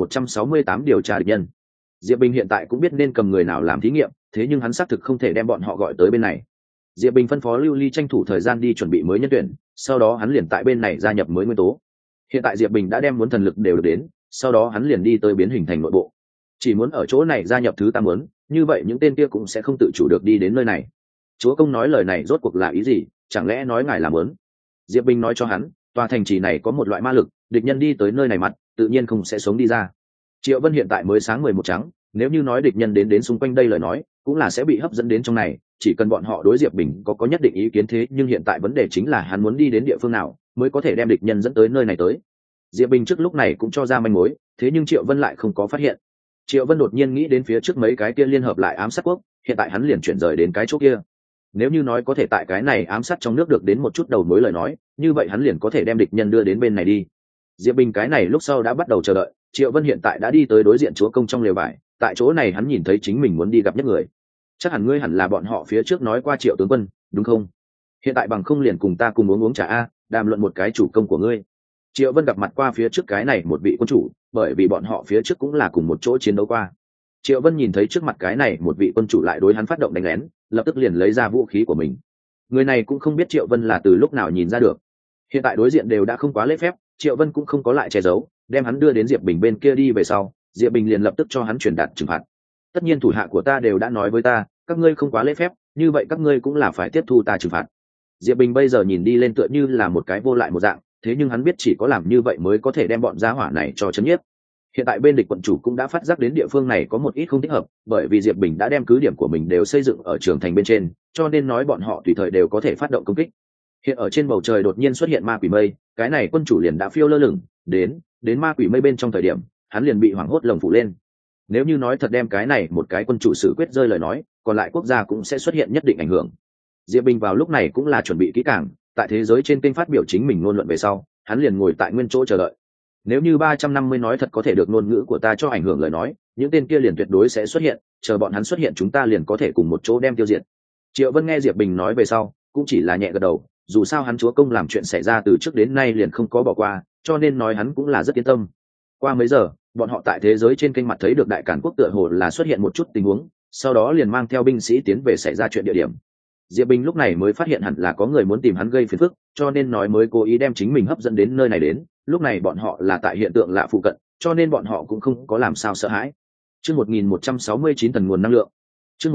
1168 điều tra địch nhân. Diệp Bình hiện tại cũng biết nên cầm người nào làm thí nghiệm, thế nhưng hắn xác thực không thể đem bọn họ gọi tới bên này. Diệp Bình phân phó Lưu Ly tranh thủ thời gian đi chuẩn bị mới nhân tuyển, sau đó hắn liền tại bên này gia nhập mới nguyên tố. Hiện tại Diệp Bình đã đem muốn thần lực đều được đến, sau đó hắn liền đi tới biến hình thành nội bộ. Chỉ muốn ở chỗ này gia nhập thứ ta muốn, như vậy những tên kia cũng sẽ không tự chủ được đi đến nơi này. Chúa công nói lời này rốt cuộc là ý gì, chẳng lẽ nói ngài làm muốn? Diệp Bình nói cho hắn, tòa thành trì này có một loại ma lực, địch nhân đi tới nơi này mặt, tự nhiên không sẽ sống đi ra. Triệu Vân hiện tại mới sáng 11 trắng, nếu như nói địch nhân đến xung quanh đây lời nói, cũng là sẽ bị hấp dẫn đến trong này, chỉ cần bọn họ đối Diệp Bình có nhất định ý kiến thế, nhưng hiện tại vấn đề chính là hắn muốn đi đến địa phương nào mới có thể đem địch nhân dẫn tới nơi này tới. Diệp Bình trước lúc này cũng cho ra manh mối, thế nhưng Triệu Vân lại không có phát hiện. Triệu Vân đột nhiên nghĩ đến phía trước mấy cái kia liên hợp lại ám sát quốc, hiện tại hắn liền chuyển rời đến cái chỗ kia. Nếu như nói có thể tại cái này ám sát trong nước được đến một chút đầu mối lời nói, như vậy hắn liền có thể đem địch nhân đưa đến bên này đi. Diệp Bình cái này lúc sau đã bắt đầu chờ đợi, Triệu Vân hiện tại đã đi tới đối diện chúa công trong lều vải, tại chỗ này hắn nhìn thấy chính mình muốn đi gặp nhất người. Chắc hẳn ngươi hẳn là bọn họ phía trước nói qua Triệu tướng quân, đúng không? Hiện tại bằng không liền cùng ta cùng uống trà a, đàm luận một cái chủ công của ngươi. Triệu Vân gặp mặt qua phía trước cái này một vị quân chủ, bởi vì bọn họ phía trước cũng là cùng một chỗ chiến đấu qua. Triệu Vân nhìn thấy trước mặt cái này một vị quân chủ lại đối hắn phát động đánh lén, lập tức liền lấy ra vũ khí của mình. Người này cũng không biết Triệu Vân là từ lúc nào nhìn ra được. Hiện tại đối diện đều đã không quá lễ phép, Triệu Vân cũng không có lại che giấu, đem hắn đưa đến Diệp Bình bên kia đi về sau, Diệp Bình liền lập tức cho hắn truyền đạt trừng phạt. Tất nhiên thủ hạ của ta đều đã nói với ta, các ngươi không quá lễ phép, như vậy các ngươi cũng là phải tiếp thu ta trừng phạt. Diệp Bình bây giờ nhìn đi lên tựa như là một cái vô lại một dạng, thế nhưng hắn biết chỉ có làm như vậy mới có thể đem bọn gia hỏa này cho chấn nhiếp. Hiện tại bên địch quận chủ cũng đã phát giác đến địa phương này có một ít không thích hợp, bởi vì Diệp Bình đã đem cứ điểm của mình đều xây dựng ở trường thành bên trên, cho nên nói bọn họ tùy thời đều có thể phát động công kích. Hiện ở trên bầu trời đột nhiên xuất hiện ma quỷ mây, cái này quân chủ liền đã phiêu lơ lửng, đến ma quỷ mây bên trong thời điểm, hắn liền bị hoảng hốt lồng phủ lên. Nếu như nói thật đem cái này một cái quân chủ xử quyết rơi lời nói, còn lại quốc gia cũng sẽ xuất hiện nhất định ảnh hưởng. Diệp Bình vào lúc này cũng là chuẩn bị kỹ càng, tại thế giới trên kênh phát biểu chính mình ngôn luận về sau, hắn liền ngồi tại nguyên chỗ chờ đợi. Nếu như 350 nói thật có thể được ngôn ngữ của ta cho ảnh hưởng lời nói, những tên kia liền tuyệt đối sẽ xuất hiện, chờ bọn hắn xuất hiện chúng ta liền có thể cùng một chỗ đem tiêu diệt. Triệu Vân nghe Diệp Bình nói về sau, cũng chỉ là nhẹ gật đầu, dù sao hắn chúa công làm chuyện xảy ra từ trước đến nay liền không có bỏ qua, cho nên nói hắn cũng là rất yên tâm. Qua mấy giờ, bọn họ tại thế giới trên kênh mặt thấy được Đại Càn quốc tựa hồ là xuất hiện một chút tình huống, sau đó liền mang theo binh sĩ tiến về xảy ra chuyện địa điểm. Diệp Bình lúc này mới phát hiện hẳn là có người muốn tìm hắn gây phiền phức, cho nên nói mới cố ý đem chính mình hấp dẫn đến nơi này đến. Lúc này bọn họ là tại hiện tượng lạ phụ cận, cho nên bọn họ cũng không có làm sao sợ hãi. Chương 1169 thần nguồn năng lượng. Chương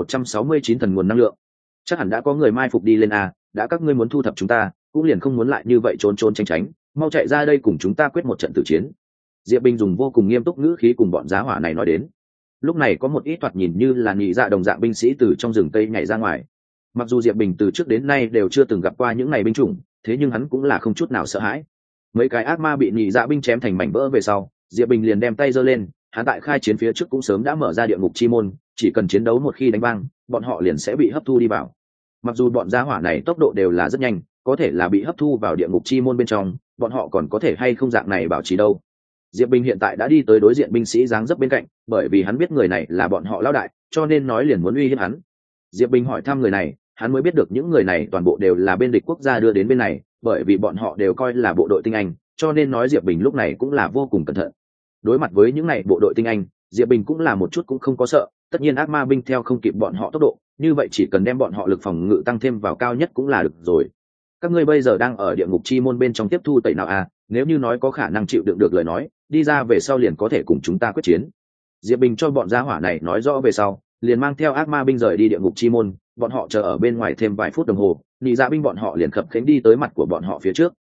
1169 thần nguồn năng lượng. Chắc hẳn đã có người mai phục đi lên a, đã các ngươi muốn thu thập chúng ta, cũng liền không muốn lại như vậy trốn trốn tránh tránh, mau chạy ra đây cùng chúng ta quyết một trận tử chiến. Diệp Bình dùng vô cùng nghiêm túc ngữ khí cùng bọn giá hỏa này nói đến. Lúc này có một ít thoạt nhìn như là nhị dạ đồng dạng binh sĩ từ trong rừng cây nhảy ra ngoài. Mặc dù Diệp Bình từ trước đến nay đều chưa từng gặp qua những ngày binh chủng, thế nhưng hắn cũng là không chút nào sợ hãi. Mấy cái ác ma bị nhị dạ binh chém thành mảnh vỡ về sau, Diệp Bình liền đem tay giơ lên, hắn tại khai chiến phía trước cũng sớm đã mở ra địa ngục chi môn, chỉ cần chiến đấu một khi đánh vang, bọn họ liền sẽ bị hấp thu đi vào. Mặc dù bọn gia hỏa này tốc độ đều là rất nhanh, có thể là bị hấp thu vào địa ngục chi môn bên trong, bọn họ còn có thể hay không dạng này bảo trì đâu. Diệp Bình hiện tại đã đi tới đối diện binh sĩ dáng dấp bên cạnh, bởi vì hắn biết người này là bọn họ lão đại, cho nên nói liền muốn uy hiếp hắn. Diệp Bình hỏi thăm người này, hắn mới biết được những người này toàn bộ đều là bên địch quốc gia đưa đến bên này, bởi vì bọn họ đều coi là bộ đội tinh anh, cho nên nói Diệp Bình lúc này cũng là vô cùng cẩn thận. Đối mặt với những này bộ đội tinh anh, Diệp Bình cũng là một chút cũng không có sợ, tất nhiên ác ma binh theo không kịp bọn họ tốc độ, như vậy chỉ cần đem bọn họ lực phòng ngự tăng thêm vào cao nhất cũng là được rồi. Các ngươi bây giờ đang ở địa ngục chi môn bên trong tiếp thu tẩy nào à, nếu như nói có khả năng chịu đựng được lời nói, đi ra về sau liền có thể cùng chúng ta quyết chiến. Diệp Bình cho bọn gia hỏa này nói rõ về sau, liền mang theo ác ma binh rời đi địa ngục chi môn, bọn họ chờ ở bên ngoài thêm vài phút đồng hồ, nhị dạ binh bọn họ liền khập khiễng đi tới mặt của bọn họ phía trước.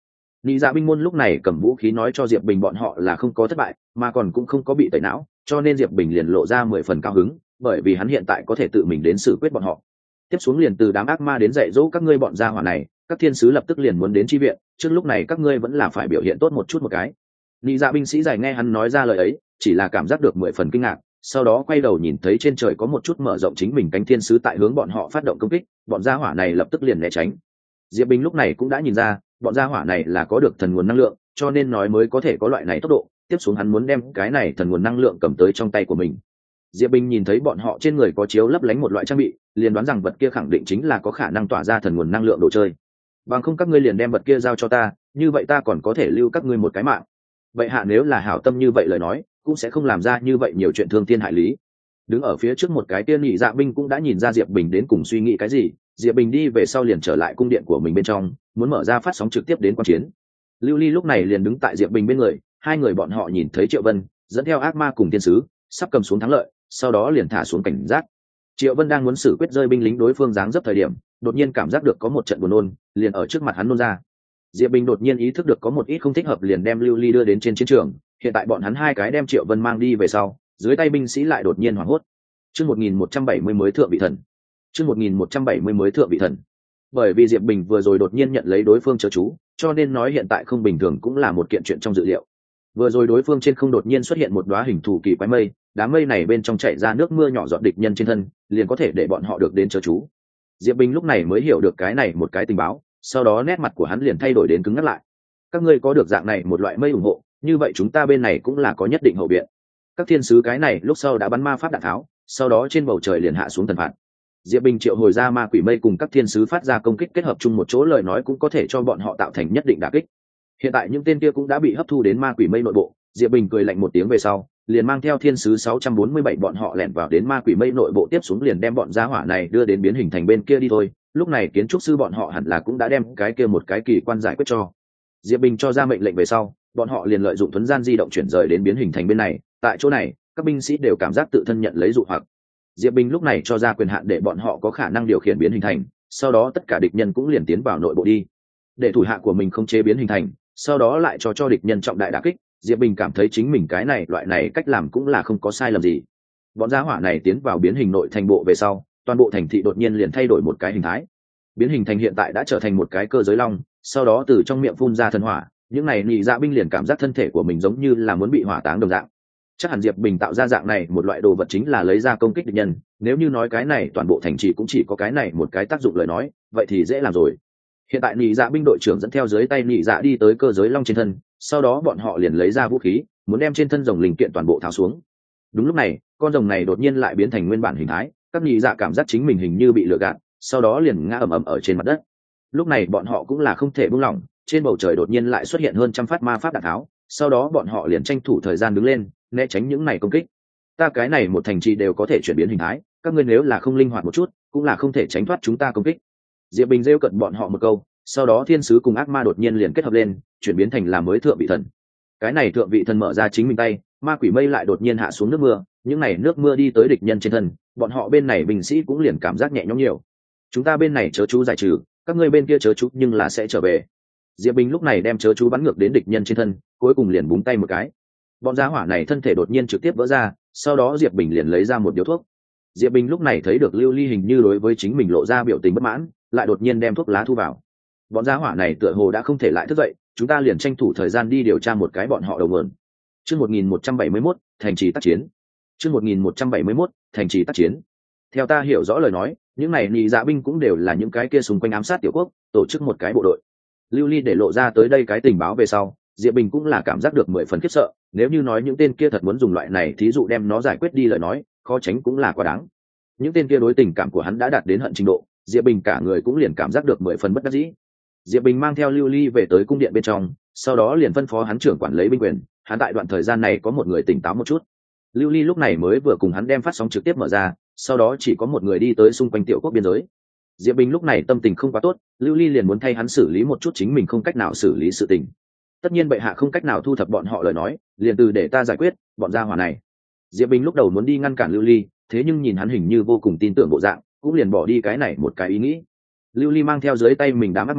Nị dạ binh môn lúc này cầm vũ khí nói cho Diệp Bình bọn họ là không có thất bại, mà còn cũng không có bị tẩy não, cho nên Diệp Bình liền lộ ra 10 phần cao hứng, bởi vì hắn hiện tại có thể tự mình đến xử quyết bọn họ. Tiếp xuống liền từ đám ác ma đến dạy dỗ các ngươi bọn gia hỏa này, các thiên sứ lập tức liền muốn đến chi viện, trước lúc này các ngươi vẫn là phải biểu hiện tốt một chút một cái. Nị dạ binh sĩ dài nghe hắn nói ra lời ấy, chỉ là cảm giác được 10 phần kinh ngạc, sau đó quay đầu nhìn thấy trên trời có một chút mở rộng chính mình cánh thiên sứ tại hướng bọn họ phát động công kích, bọn gia hỏa này lập tức liền né tránh. Diệp Bình lúc này cũng đã nhìn ra, bọn gia hỏa này là có được thần nguồn năng lượng, cho nên nói mới có thể có loại này tốc độ, tiếp xuống hắn muốn đem cái này thần nguồn năng lượng cầm tới trong tay của mình. Diệp Bình nhìn thấy bọn họ trên người có chiếu lấp lánh một loại trang bị, liền đoán rằng vật kia khẳng định chính là có khả năng tỏa ra thần nguồn năng lượng đồ chơi. Bằng không các ngươi liền đem vật kia giao cho ta, như vậy ta còn có thể lưu các ngươi một cái mạng. Vậy hạ nếu là hảo tâm như vậy lời nói, cũng sẽ không làm ra như vậy nhiều chuyện thương thiên hại lý. Đứng ở phía trước một cái tiên nhị dạ binh cũng đã nhìn ra Diệp Bình đến cùng suy nghĩ cái gì, Diệp Bình đi về sau liền trở lại cung điện của mình bên trong, muốn mở ra phát sóng trực tiếp đến quan chiến. Lưu Ly lúc này liền đứng tại Diệp Bình bên người, hai người bọn họ nhìn thấy Triệu Vân dẫn theo ác ma cùng tiên sứ sắp cầm xuống thắng lợi, sau đó liền thả xuống cảnh giác. Triệu Vân đang muốn xử quyết rơi binh lính đối phương giáng dấp thời điểm, đột nhiên cảm giác được có một trận buồn nôn, liền ở trước mặt hắn nôn ra. Diệp Bình đột nhiên ý thức được có một ít không thích hợp, liền đem Lưu Ly đưa đến trên chiến trường. Hiện tại bọn hắn hai cái đem Triệu Vân mang đi về sau, dưới tay binh sĩ lại đột nhiên hoảng hốt. Chương 1170 mới thượng vị thần. Chương 1170 mới thượng vị thần. Bởi vì Diệp Bình vừa rồi đột nhiên nhận lấy đối phương chớ chú, cho nên nói hiện tại không bình thường cũng là một kiện chuyện trong dự liệu. Vừa rồi đối phương trên không đột nhiên xuất hiện một đóa hình thù kỳ quái mây, đám mây này bên trong chảy ra nước mưa nhỏ giọt địch nhân trên thân, liền có thể để bọn họ được đến chớ chú. Diệp Bình lúc này mới hiểu được cái này một cái tình báo, sau đó nét mặt của hắn liền thay đổi đến cứng ngắt lại. Các ngươi có được dạng này một loại mây ủng hộ, như vậy chúng ta bên này cũng là có nhất định hậu viện. Các thiên sứ cái này lúc sau đã bắn ma pháp đạn tháo, sau đó trên bầu trời liền hạ xuống thần phạt. Diệp Bình triệu hồi ra ma quỷ mây cùng các thiên sứ phát ra công kích kết hợp chung một chỗ, lời nói cũng có thể cho bọn họ tạo thành nhất định đả kích. Hiện tại những tên kia cũng đã bị hấp thu đến ma quỷ mây nội bộ, Diệp Bình cười lạnh một tiếng về sau, liền mang theo thiên sứ 647 bọn họ lẻn vào đến ma quỷ mây nội bộ, tiếp xuống liền đem bọn gia hỏa này đưa đến biến hình thành bên kia đi thôi. Lúc này kiến trúc sư bọn họ hẳn là cũng đã đem cái kia một cái kỳ quan giải quyết cho. Diệp Bình cho ra mệnh lệnh về sau, bọn họ liền lợi dụng thuấn gian di động chuyển rời đến biến hình thành bên này. Tại chỗ này, các binh sĩ đều cảm giác tự thân nhận lấy dụ hoặc. Diệp Bình lúc này cho ra quyền hạn để bọn họ có khả năng điều khiển biến hình thành, sau đó tất cả địch nhân cũng liền tiến vào nội bộ đi. Để thủ hạ của mình không chế biến hình thành, sau đó lại cho địch nhân trọng đại đả kích. Diệp Bình cảm thấy chính mình cái này loại này cách làm cũng là không có sai lầm gì. Bọn gia hỏa này tiến vào biến hình nội thành bộ về sau, toàn bộ thành thị đột nhiên liền thay đổi một cái hình thái. Biến hình thành hiện tại đã trở thành một cái cơ giới long, sau đó từ trong miệng phun ra thần hỏa, những này nhị dạ binh liền cảm giác thân thể của mình giống như là muốn bị hỏa táng đồng dạng. Chắc hẳn Diệp Bình tạo ra dạng này một loại đồ vật chính là lấy ra công kích địch nhân, nếu như nói cái này toàn bộ thành trì cũng chỉ có cái này một cái tác dụng lời nói, vậy thì dễ làm rồi. Hiện tại nhị dạ binh đội trưởng dẫn theo dưới tay nhị dạ đi tới cơ giới long trên thân, sau đó bọn họ liền lấy ra vũ khí, muốn đem trên thân rồng linh kiện toàn bộ tháo xuống. Đúng lúc này, con rồng này đột nhiên lại biến thành nguyên bản hình thái, các nhị dạ cảm giác chính mình hình như bị lừa gạt, sau đó liền ngã ầm ầm ở trên mặt đất. Lúc này bọn họ cũng là không thể buông lỏng, trên bầu trời đột nhiên lại xuất hiện hơn trăm phát ma pháp đạn tháo, sau đó bọn họ liền tranh thủ thời gian đứng lên, né tránh những này công kích. Ta cái này một thành trì đều có thể chuyển biến hình thái, các ngươi nếu là không linh hoạt một chút, cũng là không thể tránh thoát chúng ta công kích. Diệp Bình rêu cận bọn họ một câu, sau đó thiên sứ cùng ác ma đột nhiên liền kết hợp lên, chuyển biến thành là mới thượng vị thần. Cái này thượng vị thần mở ra chính mình tay, ma quỷ mây lại đột nhiên hạ xuống nước mưa, những này nước mưa đi tới địch nhân trên thân, bọn họ bên này binh sĩ cũng liền cảm giác nhẹ nhõm nhiều. Chúng ta bên này chớ chú giải trừ, các ngươi bên kia chớ chú nhưng là sẽ trở về. Diệp Bình lúc này đem chớ chú bắn ngược đến địch nhân trên thân, cuối cùng liền búng tay một cái. Bọn gia hỏa này thân thể đột nhiên trực tiếp vỡ ra, sau đó Diệp Bình liền lấy ra một điếu thuốc. Diệp Bình lúc này thấy được Lưu Ly hình như đối với chính mình lộ ra biểu tình bất mãn, lại đột nhiên đem thuốc lá thu vào. Bọn gia hỏa này tựa hồ đã không thể lại thức dậy, chúng ta liền tranh thủ thời gian đi điều tra một cái bọn họ đầu nguồn. Chương 1171, thành trì tác chiến. Chương 1171, thành trì tác chiến. Theo ta hiểu rõ lời nói, những này nhị dạ binh cũng đều là những cái kia xung quanh ám sát tiểu quốc, tổ chức một cái bộ đội. Lưu Ly để lộ ra tới đây cái tình báo về sau, Diệp Bình cũng là cảm giác được 10 phần khiếp sợ, nếu như nói những tên kia thật muốn dùng loại này thí dụ đem nó giải quyết đi lời nói, khó tránh cũng là quá đáng. Những tên kia đối tình cảm của hắn đã đạt đến hận trình độ, Diệp Bình cả người cũng liền cảm giác được 10 phần bất đắc dĩ. Diệp Bình mang theo Lưu Ly về tới cung điện bên trong, sau đó liền phân phó hắn trưởng quản lấy binh quyền, hắn tại đoạn thời gian này có một người tỉnh táo một chút. Lưu Ly lúc này mới vừa cùng hắn đem phát sóng trực tiếp mở ra, sau đó chỉ có một người đi tới xung quanh tiểu quốc biên giới. Diệp Bình lúc này tâm tình không quá tốt, Lưu Ly liền muốn thay hắn xử lý một chút chính mình không cách nào xử lý sự tình. Tất nhiên bệ hạ không cách nào thu thập bọn họ lời nói, liền từ để ta giải quyết bọn gia hỏa này. Diệp Bình lúc đầu muốn đi ngăn cản Lưu Ly, thế nhưng nhìn hắn hình như vô cùng tin tưởng bộ dạng, cũng liền bỏ đi cái này một cái ý nghĩ. Lưu Ly mang theo dưới tay mình đám ác ma,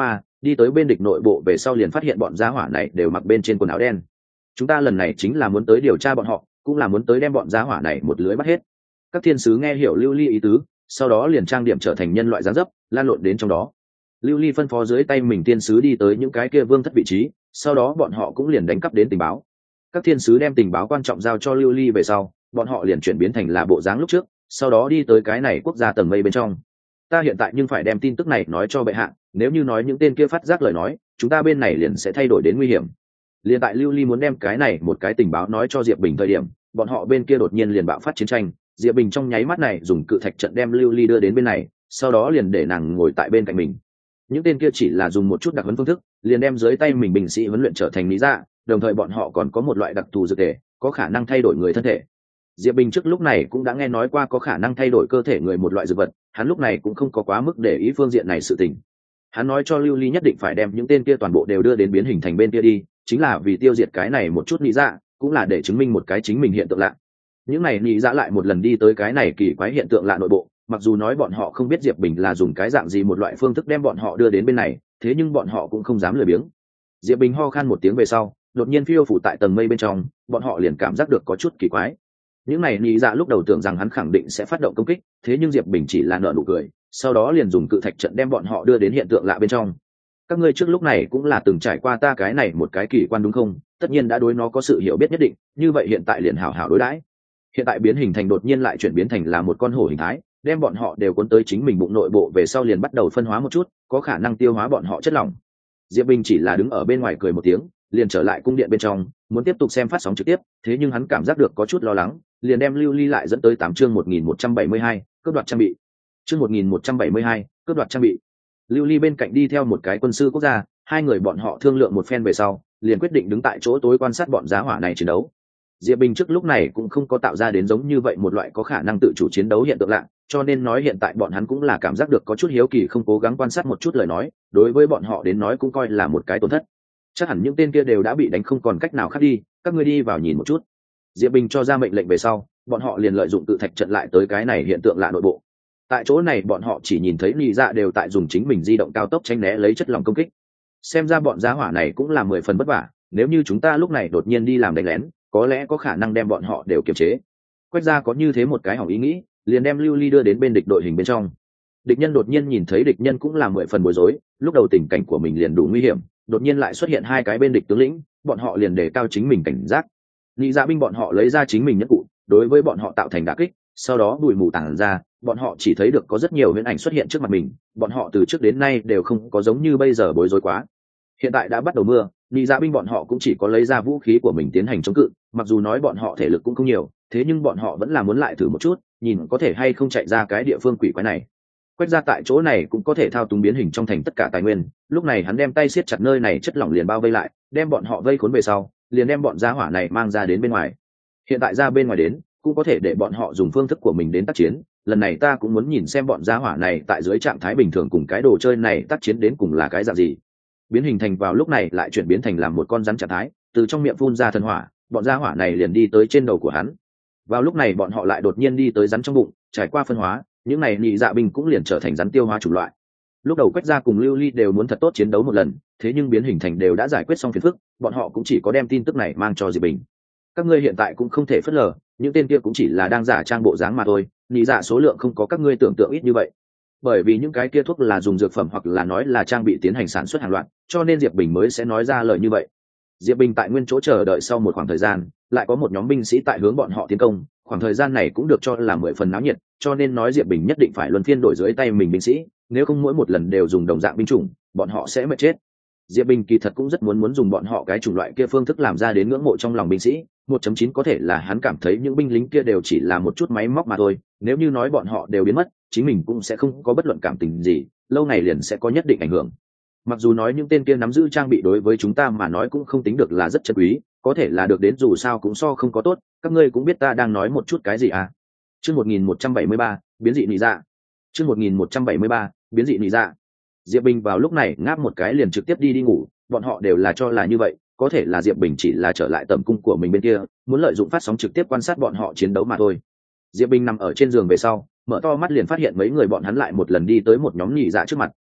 đi tới bên địch nội bộ về sau liền phát hiện bọn gia hỏa này đều mặc bên trên quần áo đen. Chúng ta lần này chính là muốn tới điều tra bọn họ, cũng là muốn tới đem bọn gia hỏa này một lưới bắt hết. Các thiên sứ nghe hiểu Lưu Ly ý tứ, sau đó liền trang điểm trở thành nhân loại dáng dấp, lan lộn đến trong đó. Lưu Ly phân phó dưới tay mình thiên sứ đi tới những cái kia vương thất vị trí, sau đó bọn họ cũng liền đánh cắp đến tình báo. Các thiên sứ đem tình báo quan trọng giao cho Lưu Ly về sau, bọn họ liền chuyển biến thành là bộ dáng lúc trước, sau đó đi tới cái này quốc gia tầng mây bên trong. Ta hiện tại nhưng phải đem tin tức này nói cho bệ hạ, nếu như nói những tên kia phát giác lời nói, chúng ta bên này liền sẽ thay đổi đến nguy hiểm. Liền tại Lưu Ly muốn đem cái này một cái tình báo nói cho Diệp Bình thời điểm, bọn họ bên kia đột nhiên liền bạo phát chiến tranh. Diệp Bình trong nháy mắt này dùng cự thạch trận đem Lưu Ly đưa đến bên này, sau đó liền để nàng ngồi tại bên cạnh mình. Những tên kia chỉ là dùng một chút đặc huấn phương thức, liền đem dưới tay mình binh sĩ huấn luyện trở thành lý dạ, đồng thời bọn họ còn có một loại đặc thù dược thể, có khả năng thay đổi người thân thể. Diệp Bình trước lúc này cũng đã nghe nói qua có khả năng thay đổi cơ thể người một loại dược vật, hắn lúc này cũng không có quá mức để ý phương diện này sự tình. Hắn nói cho Lưu Ly nhất định phải đem những tên kia toàn bộ đều đưa đến biến hình thành bên kia đi, chính là vì tiêu diệt cái này một chút lý dạ, cũng là để chứng minh một cái chính mình hiện tượng lạ. Những này lý dạ lại một lần đi tới cái này kỳ quái hiện tượng lạ nội bộ, mặc dù nói bọn họ không biết Diệp Bình là dùng cái dạng gì một loại phương thức đem bọn họ đưa đến bên này, thế nhưng bọn họ cũng không dám lười biếng. Diệp Bình ho khan một tiếng về sau, đột nhiên phiêu phủ tại tầng mây bên trong, bọn họ liền cảm giác được có chút kỳ quái. Những này lý dạ lúc đầu tưởng rằng hắn khẳng định sẽ phát động công kích, thế nhưng Diệp Bình chỉ là nở nụ cười, sau đó liền dùng cự thạch trận đem bọn họ đưa đến hiện tượng lạ bên trong. Các ngươi trước lúc này cũng là từng trải qua ta cái này một cái kỳ quan đúng không? Tất nhiên đã đối nó có sự hiểu biết nhất định, như vậy hiện tại liền hảo hảo đối đãi. Hiện tại biến hình thành đột nhiên lại chuyển biến thành là một con hổ hình thái, đem bọn họ đều cuốn tới chính mình bụng nội bộ về sau liền bắt đầu phân hóa một chút, có khả năng tiêu hóa bọn họ chất lỏng. Diệp Bình chỉ là đứng ở bên ngoài cười một tiếng, liền trở lại cung điện bên trong, muốn tiếp tục xem phát sóng trực tiếp, thế nhưng hắn cảm giác được có chút lo lắng, liền đem Lưu Ly lại dẫn tới 8 chương 1172, cướp đoạt trang bị. Chương 1172, cướp đoạt trang bị. Lưu Ly bên cạnh đi theo một cái quân sư quốc gia, hai người bọn họ thương lượng một phen về sau, liền quyết định đứng tại chỗ tối quan sát bọn giá hỏa này chiến đấu. Diệp Bình trước lúc này cũng không có tạo ra đến giống như vậy một loại có khả năng tự chủ chiến đấu hiện tượng lạ, cho nên nói hiện tại bọn hắn cũng là cảm giác được có chút hiếu kỳ, không cố gắng quan sát một chút lời nói, đối với bọn họ đến nói cũng coi là một cái tổn thất. Chắc hẳn những tên kia đều đã bị đánh không còn cách nào khác đi, các ngươi đi vào nhìn một chút. Diệp Bình cho ra mệnh lệnh về sau, bọn họ liền lợi dụng tự thạch trận lại tới cái này hiện tượng lạ nội bộ. Tại chỗ này bọn họ chỉ nhìn thấy nhị dạ đều tại dùng chính mình di động cao tốc tránh né lấy chất lỏng công kích. Xem ra bọn giá hỏa này cũng là 10 phần vất vả, nếu như chúng ta lúc này đột nhiên đi làm đánh lén, có lẽ có khả năng đem bọn họ đều kiềm chế. Quách gia có như thế một cái hỏng ý nghĩ, liền đem Lưu Ly đưa đến bên địch đội hình bên trong. Địch nhân đột nhiên nhìn thấy địch nhân cũng là 10 phần bối rối, lúc đầu tình cảnh của mình liền đủ nguy hiểm, đột nhiên lại xuất hiện hai cái bên địch tướng lĩnh, bọn họ liền đề cao chính mình cảnh giác. Nhị dạ binh bọn họ lấy ra chính mình nhẫn cụ, đối với bọn họ tạo thành đả kích, sau đó bụi mù tản ra, bọn họ chỉ thấy được có rất nhiều huyễn ảnh xuất hiện trước mặt mình, bọn họ từ trước đến nay đều không có giống như bây giờ bối rối quá. Hiện tại đã bắt đầu mưa, nhị dạ binh bọn họ cũng chỉ có lấy ra vũ khí của mình tiến hành chống cự, mặc dù nói bọn họ thể lực cũng không nhiều, thế nhưng bọn họ vẫn là muốn lại thử một chút, nhìn có thể hay không chạy ra cái địa phương quỷ quái này. Quách ra tại chỗ này cũng có thể thao túng biến hình trong thành tất cả tài nguyên, lúc này hắn đem tay siết chặt nơi này chất lỏng liền bao vây lại, đem bọn họ vây khốn về sau, liền đem bọn gia hỏa này mang ra đến bên ngoài. Hiện tại ra bên ngoài đến, cũng có thể để bọn họ dùng phương thức của mình đến tác chiến, lần này ta cũng muốn nhìn xem bọn gia hỏa này tại dưới trạng thái bình thường cùng cái đồ chơi này tác chiến đến cùng là cái dạng gì. Biến hình thành vào lúc này lại chuyển biến thành làm một con rắn trạng thái, từ trong miệng phun ra thần hỏa, bọn gia hỏa này liền đi tới trên đầu của hắn. Vào lúc này bọn họ lại đột nhiên đi tới rắn trong bụng, trải qua phân hóa, những này nhị dạ binh cũng liền trở thành rắn tiêu hóa chủng loại. Lúc đầu Quách gia cùng Lưu Ly đều muốn thật tốt chiến đấu một lần, thế nhưng biến hình thành đều đã giải quyết xong phiền phức, bọn họ cũng chỉ có đem tin tức này mang cho Diệp Bình. Các ngươi hiện tại cũng không thể phớt lờ, những tên kia cũng chỉ là đang giả trang bộ dáng mà thôi, nhị dạ số lượng không có các ngươi tưởng tượng ít như vậy. Bởi vì những cái kia thuốc là dùng dược phẩm hoặc là nói là trang bị tiến hành sản xuất hàng loạt, cho nên Diệp Bình mới sẽ nói ra lời như vậy. Diệp Bình tại nguyên chỗ chờ đợi sau một khoảng thời gian, lại có một nhóm binh sĩ tại hướng bọn họ tiến công, khoảng thời gian này cũng được cho là 10 phần náo nhiệt, cho nên nói Diệp Bình nhất định phải luân phiên đổi dưới tay mình binh sĩ, nếu không mỗi một lần đều dùng đồng dạng binh chủng, bọn họ sẽ mệt chết. Diệp Bình kỳ thật cũng rất muốn dùng bọn họ cái chủng loại kia phương thức làm ra đến ngưỡng mộ trong lòng binh sĩ, 1.9 có thể là hắn cảm thấy những binh lính kia đều chỉ là một chút máy móc mà thôi, nếu như nói bọn họ đều biến mất, chính mình cũng sẽ không có bất luận cảm tình gì, lâu ngày liền sẽ có nhất định ảnh hưởng. Mặc dù nói những tên kia nắm giữ trang bị đối với chúng ta mà nói cũng không tính được là rất chân quý, có thể là được đến dù sao cũng so không có tốt, các ngươi cũng biết ta đang nói một chút cái gì à. Chương 1173, biến dị nị dạ. Chương 1173, biến dị nị dạ. Diệp Bình vào lúc này ngáp một cái liền trực tiếp đi ngủ, bọn họ đều là cho là như vậy, có thể là Diệp Bình chỉ là trở lại tầm cung của mình bên kia, muốn lợi dụng phát sóng trực tiếp quan sát bọn họ chiến đấu mà thôi. Diệp Bình nằm ở trên giường về sau, mở to mắt liền phát hiện mấy người bọn hắn lại một lần đi tới một nhóm nhị dạ trước mặt.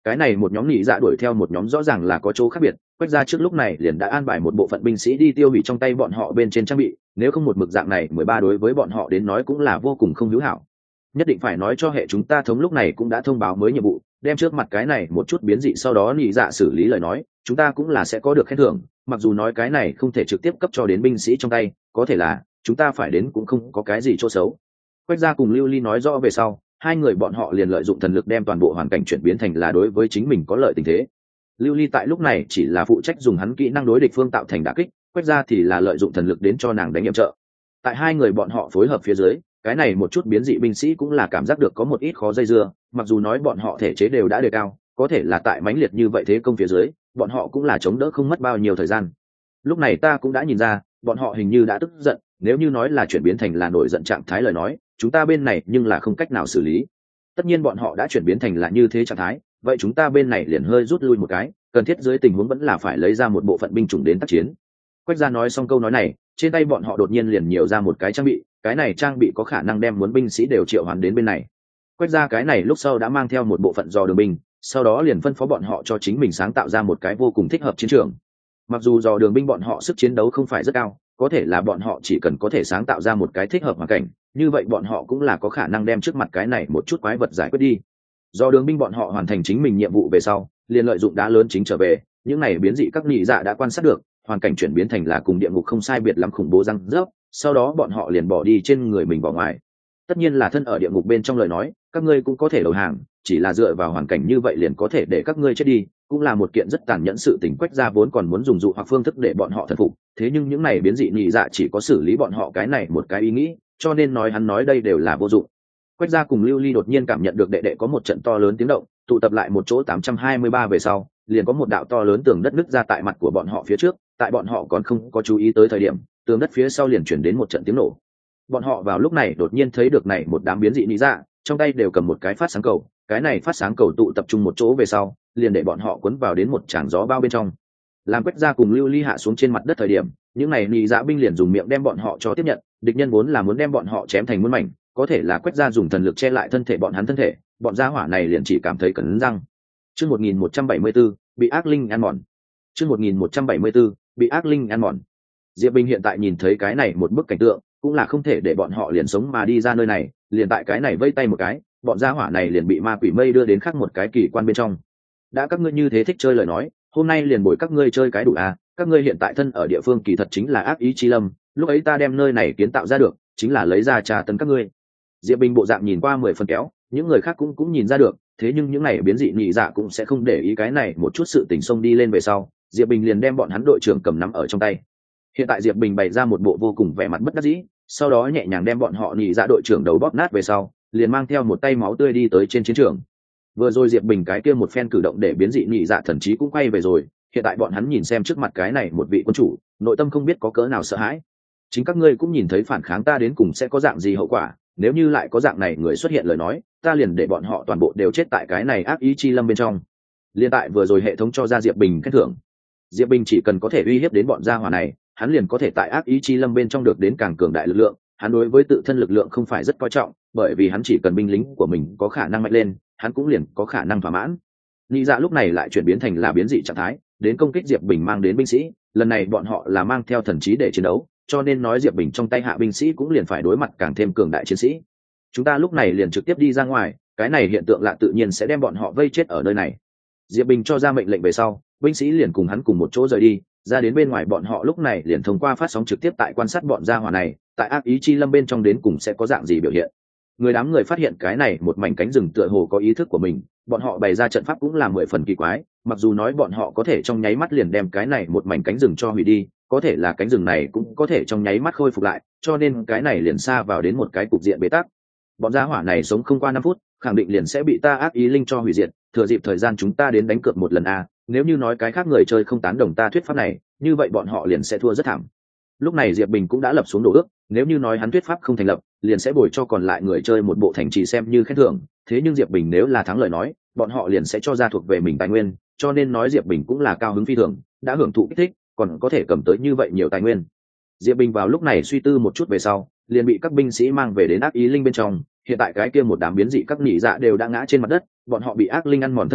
cái này một nhóm nhị dạ đuổi theo một nhóm rõ ràng là có chỗ khác biệt. Quách gia trước lúc này liền đã an bài một bộ phận binh sĩ đi tiêu hủy trong tay bọn họ bên trên trang bị, nếu không một mực dạng này 13 đối với bọn họ đến nói cũng là vô cùng không hữu hảo. Nhất định phải nói cho hệ chúng ta thống lúc này cũng đã thông báo mới nhiệm vụ, đem trước mặt cái này một chút biến dị sau đó nhị dạ xử lý lời nói, chúng ta cũng là sẽ có được khen thưởng, mặc dù nói cái này không thể trực tiếp cấp cho đến binh sĩ trong tay, có thể là chúng ta phải đến cũng không có cái gì chỗ xấu. Quách gia cùng Lưu Ly nói rõ về sau, hai người bọn họ liền lợi dụng thần lực đem toàn bộ hoàn cảnh chuyển biến thành là đối với chính mình có lợi tình thế. Lưu Ly tại lúc này chỉ là phụ trách dùng hắn kỹ năng đối địch phương tạo thành đả kích, Quách gia thì là lợi dụng thần lực đến cho nàng đánh nhiệm trợ. Tại hai người bọn họ phối hợp phía dưới, cái này một chút biến dị binh sĩ cũng là cảm giác được có một ít khó dây dưa, mặc dù nói bọn họ thể chế đều đã đề cao, có thể là tại mãnh liệt như vậy thế công phía dưới, bọn họ cũng là chống đỡ không mất bao nhiêu thời gian. Lúc này ta cũng đã nhìn ra, bọn họ hình như đã tức giận, nếu như nói là chuyển biến thành là nổi giận trạng thái lời nói, chúng ta bên này nhưng là không cách nào xử lý. Tất nhiên bọn họ đã chuyển biến thành là như thế trạng thái, vậy chúng ta bên này liền hơi rút lui một cái, cần thiết dưới tình huống vẫn là phải lấy ra một bộ phận binh chủng đến tác chiến. Quách gia nói xong câu nói này, trên tay bọn họ đột nhiên liền nhiều ra một cái trang bị, cái này trang bị có khả năng đem muốn binh sĩ đều triệu hoán đến bên này. Quách gia cái này lúc sau đã mang theo một bộ phận dò đường binh, sau đó liền phân phó bọn họ cho chính mình sáng tạo ra một cái vô cùng thích hợp chiến trường. Mặc dù dò đường binh bọn họ sức chiến đấu không phải rất cao, có thể là bọn họ chỉ cần có thể sáng tạo ra một cái thích hợp hoàn cảnh, như vậy bọn họ cũng là có khả năng đem trước mặt cái này một chút quái vật giải quyết đi. Do đường binh bọn họ hoàn thành chính mình nhiệm vụ về sau, liền lợi dụng đá lớn chính trở về, những này biến dị các nhị dạ đã quan sát được, hoàn cảnh chuyển biến thành là cùng địa ngục không sai biệt lắm khủng bố răng rớp, sau đó bọn họ liền bỏ đi trên người mình bỏ ngoài. Tất nhiên là thân ở địa ngục bên trong lời nói, các ngươi cũng có thể đầu hàng, chỉ là dựa vào hoàn cảnh như vậy liền có thể để các ngươi chết đi, cũng là một kiện rất tàn nhẫn sự tình. Quách gia vốn còn muốn dùng dụ hoặc phương thức để bọn họ thần phục, thế nhưng những này biến dị nhị dạ chỉ có xử lý bọn họ cái này một cái ý nghĩ, cho nên nói hắn nói đây đều là vô dụng. Quách gia cùng Lưu Ly đột nhiên cảm nhận được đệ đệ có một trận to lớn tiếng động, tụ tập lại một chỗ 823 về sau, liền có một đạo to lớn tường đất nứt ra tại mặt của bọn họ phía trước, tại bọn họ còn không có chú ý tới thời điểm, tường đất phía sau liền chuyển đến một trận tiếng nổ. Bọn họ vào lúc này đột nhiên thấy được này một đám biến dị nhị dạ, trong tay đều cầm một cái phát sáng cầu, cái này phát sáng cầu tụ tập trung một chỗ về sau, liền để bọn họ cuốn vào đến một tràng gió bao bên trong. Làm Quách gia cùng Lưu Ly hạ xuống trên mặt đất thời điểm, những này nhị dạ binh liền dùng miệng đem bọn họ cho tiếp nhận, địch nhân vốn là muốn đem bọn họ chém thành muôn mảnh, có thể là Quách gia dùng thần lực che lại thân thể bọn hắn thân thể, bọn gia hỏa này liền chỉ cảm thấy cứng răng. Chương 1174, bị ác linh ăn mòn. Chương 1174, bị ác linh ăn mòn. Diệp Bình hiện tại nhìn thấy cái này một bức cảnh tượng, cũng là không thể để bọn họ liền sống mà đi ra nơi này, liền tại cái này vây tay một cái, bọn gia hỏa này liền bị ma quỷ mây đưa đến khác một cái kỳ quan bên trong. Đã các ngươi như thế thích chơi lời nói, hôm nay liền bồi các ngươi chơi cái đủ à, các ngươi hiện tại thân ở địa phương kỳ thật chính là ác ý chi lâm, lúc ấy ta đem nơi này kiến tạo ra được, chính là lấy ra trà tấn các ngươi. Diệp Bình bộ dạng nhìn qua 10 phần kéo, những người khác cũng nhìn ra được, thế nhưng những này biến dị nhị dạ cũng sẽ không để ý cái này một chút sự tình xông đi lên về sau, Diệp Bình liền đem bọn hắn đội trưởng cầm nắm ở trong tay. Hiện tại Diệp Bình bày ra một bộ vô cùng vẻ mặt bất đắc dĩ, sau đó nhẹ nhàng đem bọn họ nhị dạ đội trưởng đầu bóp nát về sau, liền mang theo một tay máu tươi đi tới trên chiến trường. Vừa rồi Diệp Bình cái kia một phen cử động để biến dị nhị dạ thần trí cũng quay về rồi, hiện tại bọn hắn nhìn xem trước mặt cái này một vị quân chủ, nội tâm không biết có cỡ nào sợ hãi. Chính các ngươi cũng nhìn thấy phản kháng ta đến cùng sẽ có dạng gì hậu quả, nếu như lại có dạng này người xuất hiện lời nói, ta liền để bọn họ toàn bộ đều chết tại cái này ác ý chi lâm bên trong. Liên tại vừa rồi hệ thống cho ra Diệp Bình khen thưởng, Diệp Bình chỉ cần có thể uy hiếp đến bọn gia hỏa này, hắn liền có thể tại ác ý chi lâm bên trong được đến càng cường đại lực lượng. Hắn đối với tự thân lực lượng không phải rất coi trọng, bởi vì hắn chỉ cần binh lính của mình có khả năng mạnh lên, hắn cũng liền có khả năng thỏa mãn. Nhị dạ lúc này lại chuyển biến thành là biến dị trạng thái, đến công kích Diệp Bình mang đến binh sĩ, lần này bọn họ là mang theo thần trí để chiến đấu, cho nên nói Diệp Bình trong tay hạ binh sĩ cũng liền phải đối mặt càng thêm cường đại chiến sĩ. Chúng ta lúc này liền trực tiếp đi ra ngoài, cái này hiện tượng lạ tự nhiên sẽ đem bọn họ vây chết ở nơi này. Diệp Bình cho ra mệnh lệnh về sau, binh sĩ liền cùng hắn cùng một chỗ rời đi, ra đến bên ngoài bọn họ lúc này liền thông qua phát sóng trực tiếp tại quan sát bọn gia hỏa này, tại ác ý chi lâm bên trong đến cùng sẽ có dạng gì biểu hiện. Đám người phát hiện cái này một mảnh cánh rừng tựa hồ có ý thức của mình, bọn họ bày ra trận pháp cũng là 10 phần kỳ quái, mặc dù nói bọn họ có thể trong nháy mắt liền đem cái này một mảnh cánh rừng cho hủy đi, có thể là cánh rừng này cũng có thể trong nháy mắt khôi phục lại, cho nên cái này liền xa vào đến một cái cục diện bế tắc. Bọn gia hỏa này sống không qua 5 phút, khẳng định liền sẽ bị ta ác ý linh cho hủy diệt, thừa dịp thời gian chúng ta đến đánh cược một lần a, nếu như nói cái khác người chơi không tán đồng ta thuyết pháp này, như vậy bọn họ liền sẽ thua rất thảm. Lúc này Diệp Bình cũng đã lập xuống đồ ước, nếu như nói hắn thuyết pháp không thành lập, liền sẽ bồi cho còn lại người chơi một bộ thành trì xem như khen thưởng, thế nhưng Diệp Bình nếu là thắng lời nói, bọn họ liền sẽ cho ra thuộc về mình tài nguyên, cho nên nói Diệp Bình cũng là cao hứng phi thường, đã hưởng thụ kích thích, còn có thể cầm tới như vậy nhiều tài nguyên. Diệp Bình vào lúc này suy tư một chút về sau, liền bị các binh sĩ mang về đến ác ý linh bên trong, hiện tại cái kia một đám biến dị các nhị dạ đều đã ngã trên mặt đất, bọn họ bị ác linh ăn mòn thân thể,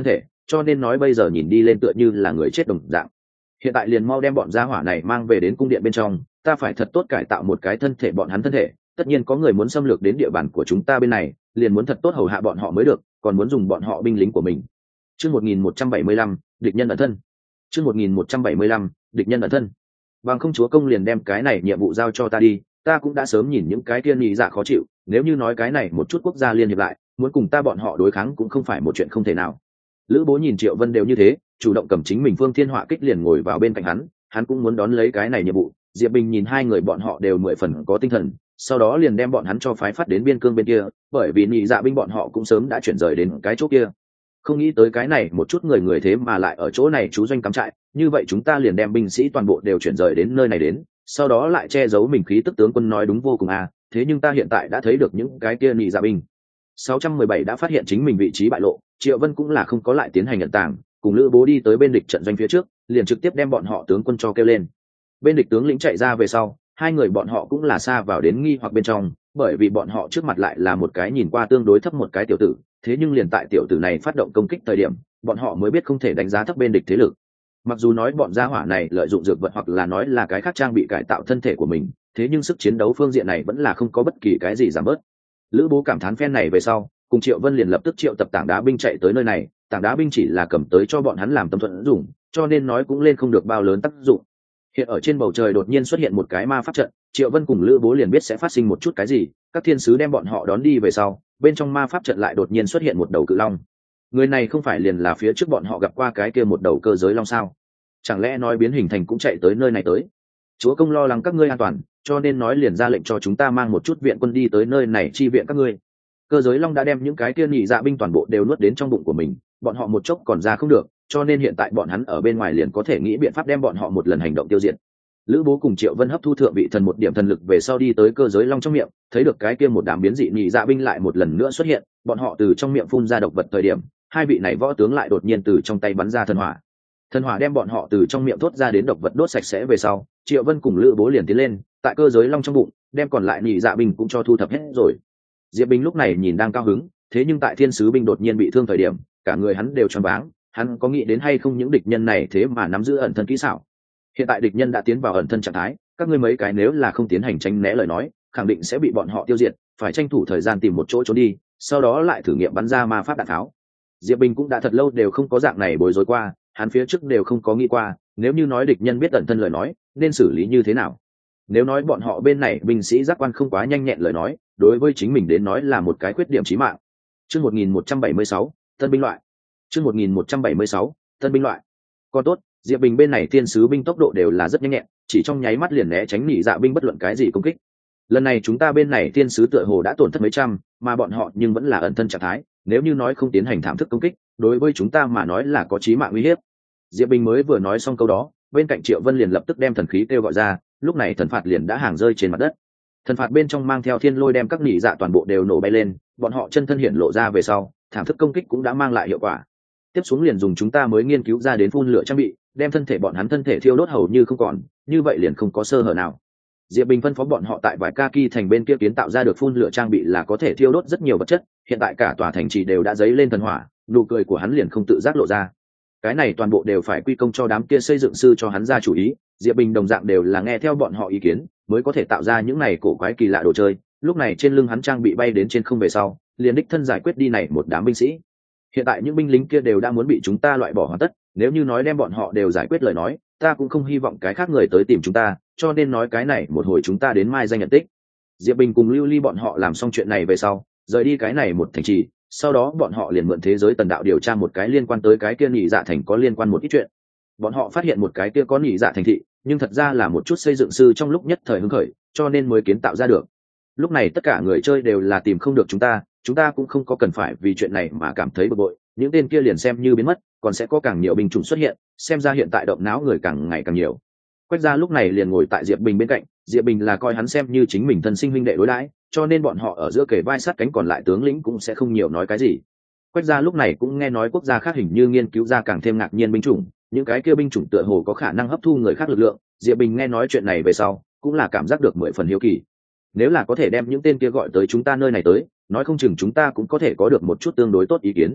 cho nên nói bây giờ nhìn đi lên tựa như là người chết đồng dạng. Hiện tại liền mau đem bọn gia hỏa này mang về đến cung điện bên trong, ta phải thật tốt cải tạo một cái thân thể bọn hắn thân thể. Tất nhiên có người muốn xâm lược đến địa bàn của chúng ta bên này, liền muốn thật tốt hầu hạ bọn họ mới được, còn muốn dùng bọn họ binh lính của mình. Chương 1175, địch nhân ẩn thân. Chương 1175, địch nhân ẩn thân. Bằng không chúa công liền đem cái này nhiệm vụ giao cho ta đi, ta cũng đã sớm nhìn những cái tiên nhị dạ khó chịu, nếu như nói cái này một chút quốc gia liên hiệp lại, muốn cùng ta bọn họ đối kháng cũng không phải một chuyện không thể nào. Lữ Bố nhìn Triệu Vân đều như thế, chủ động cầm chính mình Phương Thiên Họa kích liền ngồi vào bên cạnh hắn cũng muốn đón lấy cái này nhiệm vụ. Diệp Bình nhìn hai người bọn họ đều 10 phần có tinh thần, sau đó liền đem bọn hắn cho phái phát đến biên cương bên kia, bởi vì nhị dạ binh bọn họ cũng sớm đã chuyển rời đến cái chỗ kia. Không nghĩ tới cái này một chút người thế mà lại ở chỗ này trú doanh cắm trại, như vậy chúng ta liền đem binh sĩ toàn bộ đều chuyển rời đến nơi này đến, sau đó lại che giấu mình khí tức. Tướng quân nói đúng vô cùng à, thế nhưng ta hiện tại đã thấy được những cái kia nhị dạ binh. 617 đã phát hiện chính mình vị trí bại lộ, Triệu Vân cũng là không có lại tiến hành nhận tàng, cùng Lữ Bố đi tới bên địch trận doanh phía trước, liền trực tiếp đem bọn họ tướng quân cho kêu lên. Bên địch tướng lĩnh chạy ra về sau, hai người bọn họ cũng là xa vào đến nghi hoặc bên trong, bởi vì bọn họ trước mặt lại là một cái nhìn qua tương đối thấp một cái tiểu tử, thế nhưng liền tại tiểu tử này phát động công kích thời điểm, bọn họ mới biết không thể đánh giá thấp bên địch thế lực. Mặc dù nói bọn gia hỏa này lợi dụng dược vật hoặc là nói là cái khác trang bị cải tạo thân thể của mình, thế nhưng sức chiến đấu phương diện này vẫn là không có bất kỳ cái gì giảm bớt. Lữ Bố cảm thán phen này về sau, cùng Triệu Vân liền lập tức triệu tập tảng đá binh chạy tới nơi này. Tảng đá binh chỉ là cầm tới cho bọn hắn làm tâm thuận dùng, cho nên nói cũng lên không được bao lớn tác dụng. Hiện ở trên bầu trời đột nhiên xuất hiện một cái ma pháp trận, Triệu Vân cùng Lữ Bố liền biết sẽ phát sinh một chút cái gì. Các thiên sứ đem bọn họ đón đi về sau, bên trong ma pháp trận lại đột nhiên xuất hiện một đầu cự long. Người này không phải liền là phía trước bọn họ gặp qua cái kia một đầu cơ giới long sao? Chẳng lẽ nói biến hình thành cũng chạy tới nơi này tới? Chúa công lo lắng các ngươi an toàn, cho nên nói liền ra lệnh cho chúng ta mang một chút viện quân đi tới nơi này chi viện các ngươi. Cơ giới long đã đem những cái kia nhị dạ binh toàn bộ đều nuốt đến trong bụng của mình, bọn họ một chốc còn ra không được, cho nên hiện tại bọn hắn ở bên ngoài liền có thể nghĩ biện pháp đem bọn họ một lần hành động tiêu diệt. Lữ Bố cùng Triệu Vân hấp thu thượng vị thần một điểm thần lực về sau đi tới cơ giới long trong miệng, thấy được cái kia một đám biến dị nhị dạ binh lại một lần nữa xuất hiện, bọn họ từ trong miệng phun ra độc vật thời điểm, hai vị này võ tướng lại đột nhiên từ trong tay bắn ra thần hỏa. Thần hỏa đem bọn họ từ trong miệng thốt ra đến độc vật đốt sạch sẽ về sau, Triệu Vân cùng Lữ Bố liền tiến lên, tại cơ giới long trong bụng, đem còn lại nhị dạ binh cũng cho thu thập hết rồi. Diệp Bình lúc này nhìn đang cao hứng, thế nhưng tại thiên sứ binh đột nhiên bị thương thời điểm, cả người hắn đều choáng váng, hắn có nghĩ đến hay không những địch nhân này thế mà nắm giữ ẩn thân kỹ xảo. Hiện tại địch nhân đã tiến vào ẩn thân trạng thái, các ngươi mấy cái nếu là không tiến hành tránh né lời nói, khẳng định sẽ bị bọn họ tiêu diệt, phải tranh thủ thời gian tìm một chỗ trốn đi, sau đó lại thử nghiệm bắn ra ma pháp đạn tháo. Diệp Bình cũng đã thật lâu đều không có dạng này bối rối qua, hắn phía trước đều không có nghĩ qua, nếu như nói địch nhân biết ẩn thân lời nói, nên xử lý như thế nào. Nếu nói bọn họ bên này binh sĩ giác quan không quá nhanh nhẹn lời nói, đối với chính mình đến nói là một cái khuyết điểm chí mạng. Chương 1176, tân binh loại. Chương 1176, tân binh loại. Còn tốt, Diệp Bình bên này thiên sứ binh tốc độ đều là rất nhanh nhẹn, chỉ trong nháy mắt liền né tránh nhị dạ binh bất luận cái gì công kích. Lần này chúng ta bên này thiên sứ tựa hồ đã tổn thất mấy trăm, mà bọn họ nhưng vẫn là ẩn thân trạng thái, nếu như nói không tiến hành thảm thức công kích, đối với chúng ta mà nói là có chí mạng uy hiếp. Diệp Bình mới vừa nói xong câu đó, bên cạnh Triệu Vân liền lập tức đem thần khí kêu gọi ra, lúc này thần phạt liền đã hàng rơi trên mặt đất. Thần phạt bên trong mang theo thiên lôi đem các nhị dạ toàn bộ đều nổ bay lên, bọn họ chân thân hiện lộ ra về sau, thảm thức công kích cũng đã mang lại hiệu quả. Tiếp xuống liền dùng chúng ta mới nghiên cứu ra đến phun lửa trang bị, đem thân thể bọn hắn thân thể thiêu đốt hầu như không còn, như vậy liền không có sơ hở nào. Diệp Bình phân phó bọn họ tại vài Kaki thành bên kia kiến tạo ra được phun lửa trang bị là có thể thiêu đốt rất nhiều vật chất, hiện tại cả tòa thành trì đều đã dấy lên thần hỏa, nụ cười của hắn liền không tự giác lộ ra. Cái này toàn bộ đều phải quy công cho đám kia xây dựng sư cho hắn ra chủ ý, Diệp Bình đồng dạng đều là nghe theo bọn họ ý kiến, mới có thể tạo ra những này cổ quái kỳ lạ đồ chơi. Lúc này trên lưng hắn trang bị bay đến trên không về sau, liền đích thân giải quyết đi này một đám binh sĩ. Hiện tại những binh lính kia đều đã muốn bị chúng ta loại bỏ hoàn tất, nếu như nói đem bọn họ đều giải quyết lời nói, ta cũng không hy vọng cái khác người tới tìm chúng ta, cho nên nói cái này một hồi chúng ta đến mai danh nhận tích. Diệp Bình cùng Lưu Ly bọn họ làm xong chuyện này về sau, rời đi cái này một thành trì, sau đó bọn họ liền mượn thế giới tần đạo điều tra một cái liên quan tới cái kia nhị dạ thành có liên quan một ít chuyện. Bọn họ phát hiện một cái kia có nhị dạ thành thị, nhưng thật ra là một chút xây dựng sư trong lúc nhất thời hứng khởi, cho nên mới kiến tạo ra được. Lúc này tất cả người chơi đều là tìm không được chúng ta cũng không có cần phải vì chuyện này mà cảm thấy bực bội, những tên kia liền xem như biến mất, còn sẽ có càng nhiều binh chủng xuất hiện, xem ra hiện tại động não người càng ngày càng nhiều. Quách gia lúc này liền ngồi tại Diệp Bình bên cạnh, Diệp Bình là coi hắn xem như chính mình thân sinh huynh đệ đối đãi, cho nên bọn họ ở giữa kề vai sát cánh, còn lại tướng lĩnh cũng sẽ không nhiều nói cái gì. Quách gia lúc này cũng nghe nói quốc gia khác hình như nghiên cứu ra càng thêm ngạc nhiên binh chủng, những cái kia binh chủng tựa hồ có khả năng hấp thu người khác lực lượng. Diệp Bình nghe nói chuyện này về sau, cũng là cảm giác được 10 phần hiếu kỳ. Nếu là có thể đem những tên kia gọi tới chúng ta nơi này tới, nói không chừng chúng ta cũng có thể có được một chút tương đối tốt ý kiến.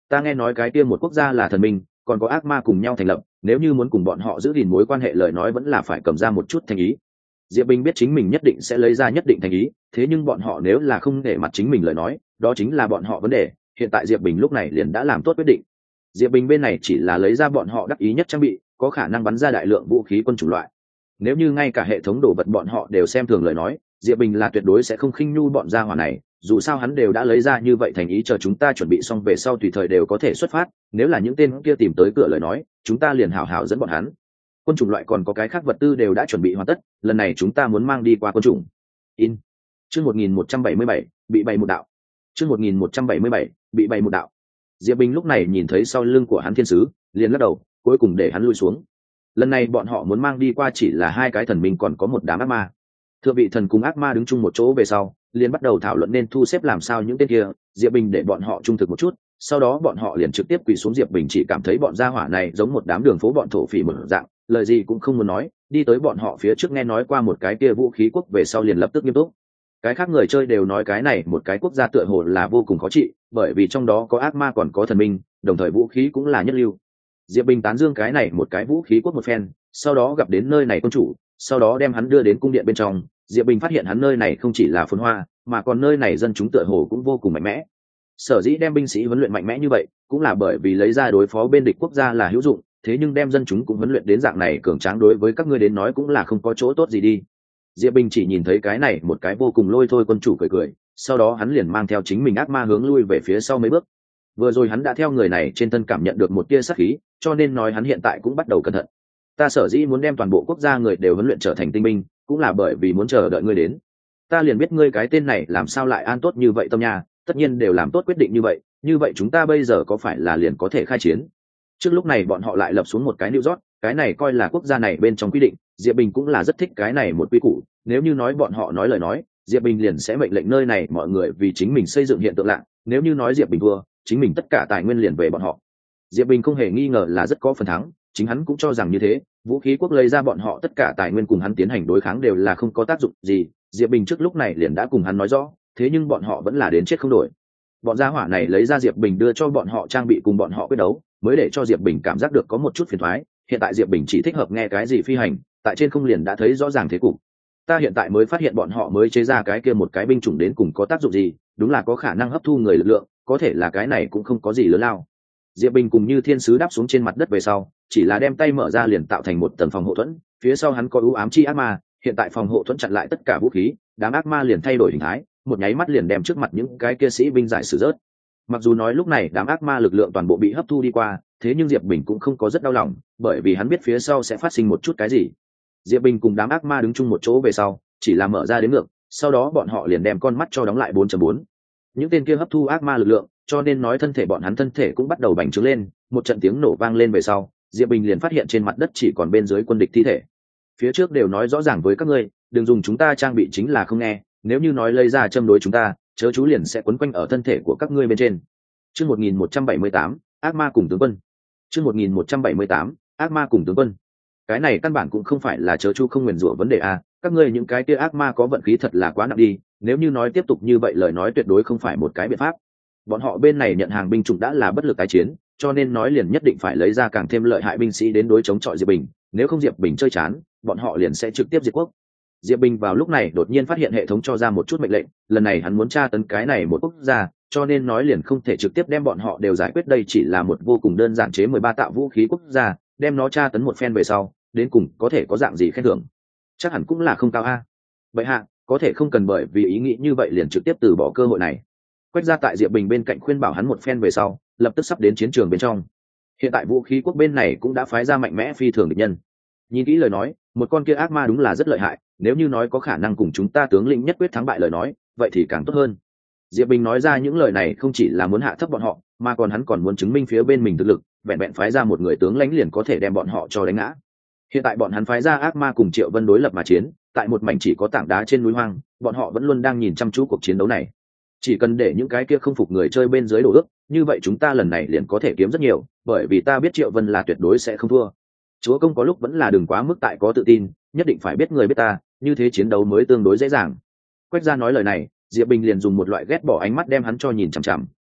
Ta nghe nói cái kia một quốc gia là thần minh, còn có ác ma cùng nhau thành lập, nếu như muốn cùng bọn họ giữ gìn mối quan hệ lời nói vẫn là phải cầm ra một chút thành ý. Diệp Bình biết chính mình nhất định sẽ lấy ra nhất định thành ý, thế nhưng bọn họ nếu là không để mặt chính mình lời nói, đó chính là bọn họ vấn đề. Hiện tại Diệp Bình lúc này liền đã làm tốt quyết định. Diệp Bình bên này chỉ là lấy ra bọn họ đắc ý nhất trang bị, có khả năng bắn ra đại lượng vũ khí quân chủng loại. Nếu như ngay cả hệ thống đồ vật bọn họ đều xem thường lời nói, Diệp Bình là tuyệt đối sẽ không khinh nhu bọn gia hỏa này, dù sao hắn đều đã lấy ra như vậy thành ý chờ chúng ta chuẩn bị xong về sau tùy thời đều có thể xuất phát, nếu là những tên kia tìm tới cửa lời nói, chúng ta liền hào hào dẫn bọn hắn. Quân chủng loại còn có cái khác vật tư đều đã chuẩn bị hoàn tất, lần này chúng ta muốn mang đi qua quân chủng. In. Chương 1177, bị bày một đạo. Chương 1177, bị bày một đạo. Diệp Bình lúc này nhìn thấy sau lưng của hắn thiên sứ, liền lắc đầu, cuối cùng để hắn lui xuống. Lần này bọn họ muốn mang đi qua chỉ là hai cái thần minh còn có một đám ác ma. Thượng vị thần cùng ác ma đứng chung một chỗ về sau, liền bắt đầu thảo luận nên thu xếp làm sao những tên kia. Diệp Bình để bọn họ trung thực một chút, sau đó bọn họ liền trực tiếp quỳ xuống. Diệp Bình chỉ cảm thấy bọn gia hỏa này giống một đám đường phố bọn thổ phỉ mở dạng, lời gì cũng không muốn nói, đi tới bọn họ phía trước nghe nói qua một cái kia vũ khí quốc về sau liền lập tức nghiêm túc. Cái khác người chơi đều nói cái này một cái quốc gia tựa hồ là vô cùng khó trị, bởi vì trong đó có ác ma còn có thần minh, đồng thời vũ khí cũng là nhất lưu. Diệp Bình tán dương cái này một cái vũ khí quốc một phen, sau đó gặp đến nơi này quân chủ, sau đó đem hắn đưa đến cung điện bên trong. Diệp Bình phát hiện hắn nơi này không chỉ là phồn hoa, mà còn nơi này dân chúng tựa hồ cũng vô cùng mạnh mẽ. Sở dĩ đem binh sĩ huấn luyện mạnh mẽ như vậy, cũng là bởi vì lấy ra đối phó bên địch quốc gia là hữu dụng, thế nhưng đem dân chúng cũng huấn luyện đến dạng này cường tráng đối với các ngươi đến nói cũng là không có chỗ tốt gì đi. Diệp Bình chỉ nhìn thấy cái này một cái vô cùng lôi thôi quân chủ cười cười, sau đó hắn liền mang theo chính mình ác ma hướng lui về phía sau mấy bước. Vừa rồi hắn đã theo người này trên thân cảm nhận được một tia sát khí, cho nên nói hắn hiện tại cũng bắt đầu cẩn thận. Ta sở dĩ muốn đem toàn bộ quốc gia người đều huấn luyện trở thành tinh binh, cũng là bởi vì muốn chờ đợi ngươi đến. Ta liền biết ngươi cái tên này làm sao lại an tốt như vậy tâm nha, tất nhiên đều làm tốt quyết định như vậy chúng ta bây giờ có phải là liền có thể khai chiến. Trước lúc này bọn họ lại lập xuống một cái New York, cái này coi là quốc gia này bên trong quy định. Diệp Bình cũng là rất thích cái này một quy củ, nếu như nói bọn họ nói lời nói, Diệp Bình liền sẽ mệnh lệnh nơi này mọi người vì chính mình xây dựng hiện tượng lạ, nếu như nói Diệp Bình thua, chính mình tất cả tài nguyên liền về bọn họ. Diệp Bình không hề nghi ngờ là rất có phần thắng, chính hắn cũng cho rằng như thế, vũ khí quốc lấy ra bọn họ tất cả tài nguyên cùng hắn tiến hành đối kháng đều là không có tác dụng gì. Diệp Bình trước lúc này liền đã cùng hắn nói rõ, thế nhưng bọn họ vẫn là đến chết không đổi. Bọn gia hỏa này lấy ra Diệp Bình đưa cho bọn họ trang bị cùng bọn họ quyết đấu, mới để cho Diệp Bình cảm giác được có một chút phiền toái. Hiện tại Diệp Bình chỉ thích hợp nghe cái gì phi hành, tại trên không liền đã thấy rõ ràng thế cục. Ta hiện tại mới phát hiện bọn họ mới chế ra cái kia một cái binh chủng đến cùng có tác dụng gì, đúng là có khả năng hấp thu người lực lượng, có thể là cái này cũng không có gì lớn lao. Diệp Bình cùng như thiên sứ đáp xuống trên mặt đất về sau, chỉ là đem tay mở ra liền tạo thành một tầng phòng hộ thuẫn, phía sau hắn có ưu ám chi ác ma, hiện tại phòng hộ thuẫn chặn lại tất cả vũ khí, đám ác ma liền thay đổi hình thái, một nháy mắt liền đem trước mặt những cái kia sĩ binh giải sử rớt. Mặc dù nói lúc này đám ác ma lực lượng toàn bộ bị hấp thu đi qua, thế nhưng Diệp Bình cũng không có rất đau lòng, bởi vì hắn biết phía sau sẽ phát sinh một chút cái gì. Diệp Bình cùng đám ác ma đứng chung một chỗ về sau, chỉ là mở ra đến ngược, sau đó bọn họ liền đem con mắt cho đóng lại 4.4. Những tên kia hấp thu ác ma lực lượng, cho nên nói thân thể bọn hắn thân thể cũng bắt đầu bành trướng lên, một trận tiếng nổ vang lên về sau, Diệp Bình liền phát hiện trên mặt đất chỉ còn bên dưới quân địch thi thể. Phía trước đều nói rõ ràng với các ngươi, đừng dùng chúng ta trang bị chính là không nghe, nếu như nói lấy ra châm đối chúng ta, chớ chú liền sẽ quấn quanh ở thân thể của các ngươi bên trên. Chương 1178, ác ma cùng tướng quân. Chương 1178, ác ma cùng tướng quân. Cái này căn bản cũng không phải là chớ chú không nguyền rủa vấn đề a, các ngươi những cái kia ác ma có vận khí thật là quá nặng đi, nếu như nói tiếp tục như vậy lời nói tuyệt đối không phải một cái biện pháp. Bọn họ bên này nhận hàng binh chủng đã là bất lực tái chiến, cho nên nói liền nhất định phải lấy ra càng thêm lợi hại binh sĩ đến đối chống chọi Diệp Bình, nếu không Diệp Bình chơi chán, bọn họ liền sẽ trực tiếp diệt quốc. Diệp Bình vào lúc này đột nhiên phát hiện hệ thống cho ra một chút mệnh lệnh, lần này hắn muốn tra tấn cái này một quốc gia, cho nên nói liền không thể trực tiếp đem bọn họ đều giải quyết, đây chỉ là một vô cùng đơn giản chế 13 tạo vũ khí quốc gia, đem nó tra tấn một phen về sau, đến cùng có thể có dạng gì khen thưởng. Chắc hẳn cũng là không cao a. Vậy hạ, có thể không cần bởi vì ý nghĩ như vậy liền trực tiếp từ bỏ cơ hội này. Quách ra tại Diệp Bình bên cạnh khuyên bảo hắn một phen về sau, lập tức sắp đến chiến trường bên trong. Hiện tại vũ khí quốc bên này cũng đã phái ra mạnh mẽ phi thường địch nhân. Nhìn kỹ lời nói, một con kia ác ma đúng là rất lợi hại, nếu như nói có khả năng cùng chúng ta tướng lĩnh nhất quyết thắng bại lời nói, vậy thì càng tốt hơn. Diệp Bình nói ra những lời này không chỉ là muốn hạ thấp bọn họ, mà còn hắn còn muốn chứng minh phía bên mình thực lực, vẹn vẹn phái ra một người tướng lãnh liền có thể đem bọn họ cho đánh ngã. Hiện tại bọn hắn phái ra ác ma cùng Triệu Vân đối lập mà chiến, tại một mảnh chỉ có tảng đá trên núi hoang, bọn họ vẫn luôn đang nhìn chăm chú cuộc chiến đấu này. Chỉ cần để những cái kia không phục người chơi bên dưới đổ ước, như vậy chúng ta lần này liền có thể kiếm rất nhiều, bởi vì ta biết Triệu Vân là tuyệt đối sẽ không thua. Chúa công có lúc vẫn là đừng quá mức tại có tự tin, nhất định phải biết người biết ta, như thế chiến đấu mới tương đối dễ dàng. Quách gia nói lời này, Diệp Bình liền dùng một loại ghét bỏ ánh mắt đem hắn cho nhìn chằm chằm,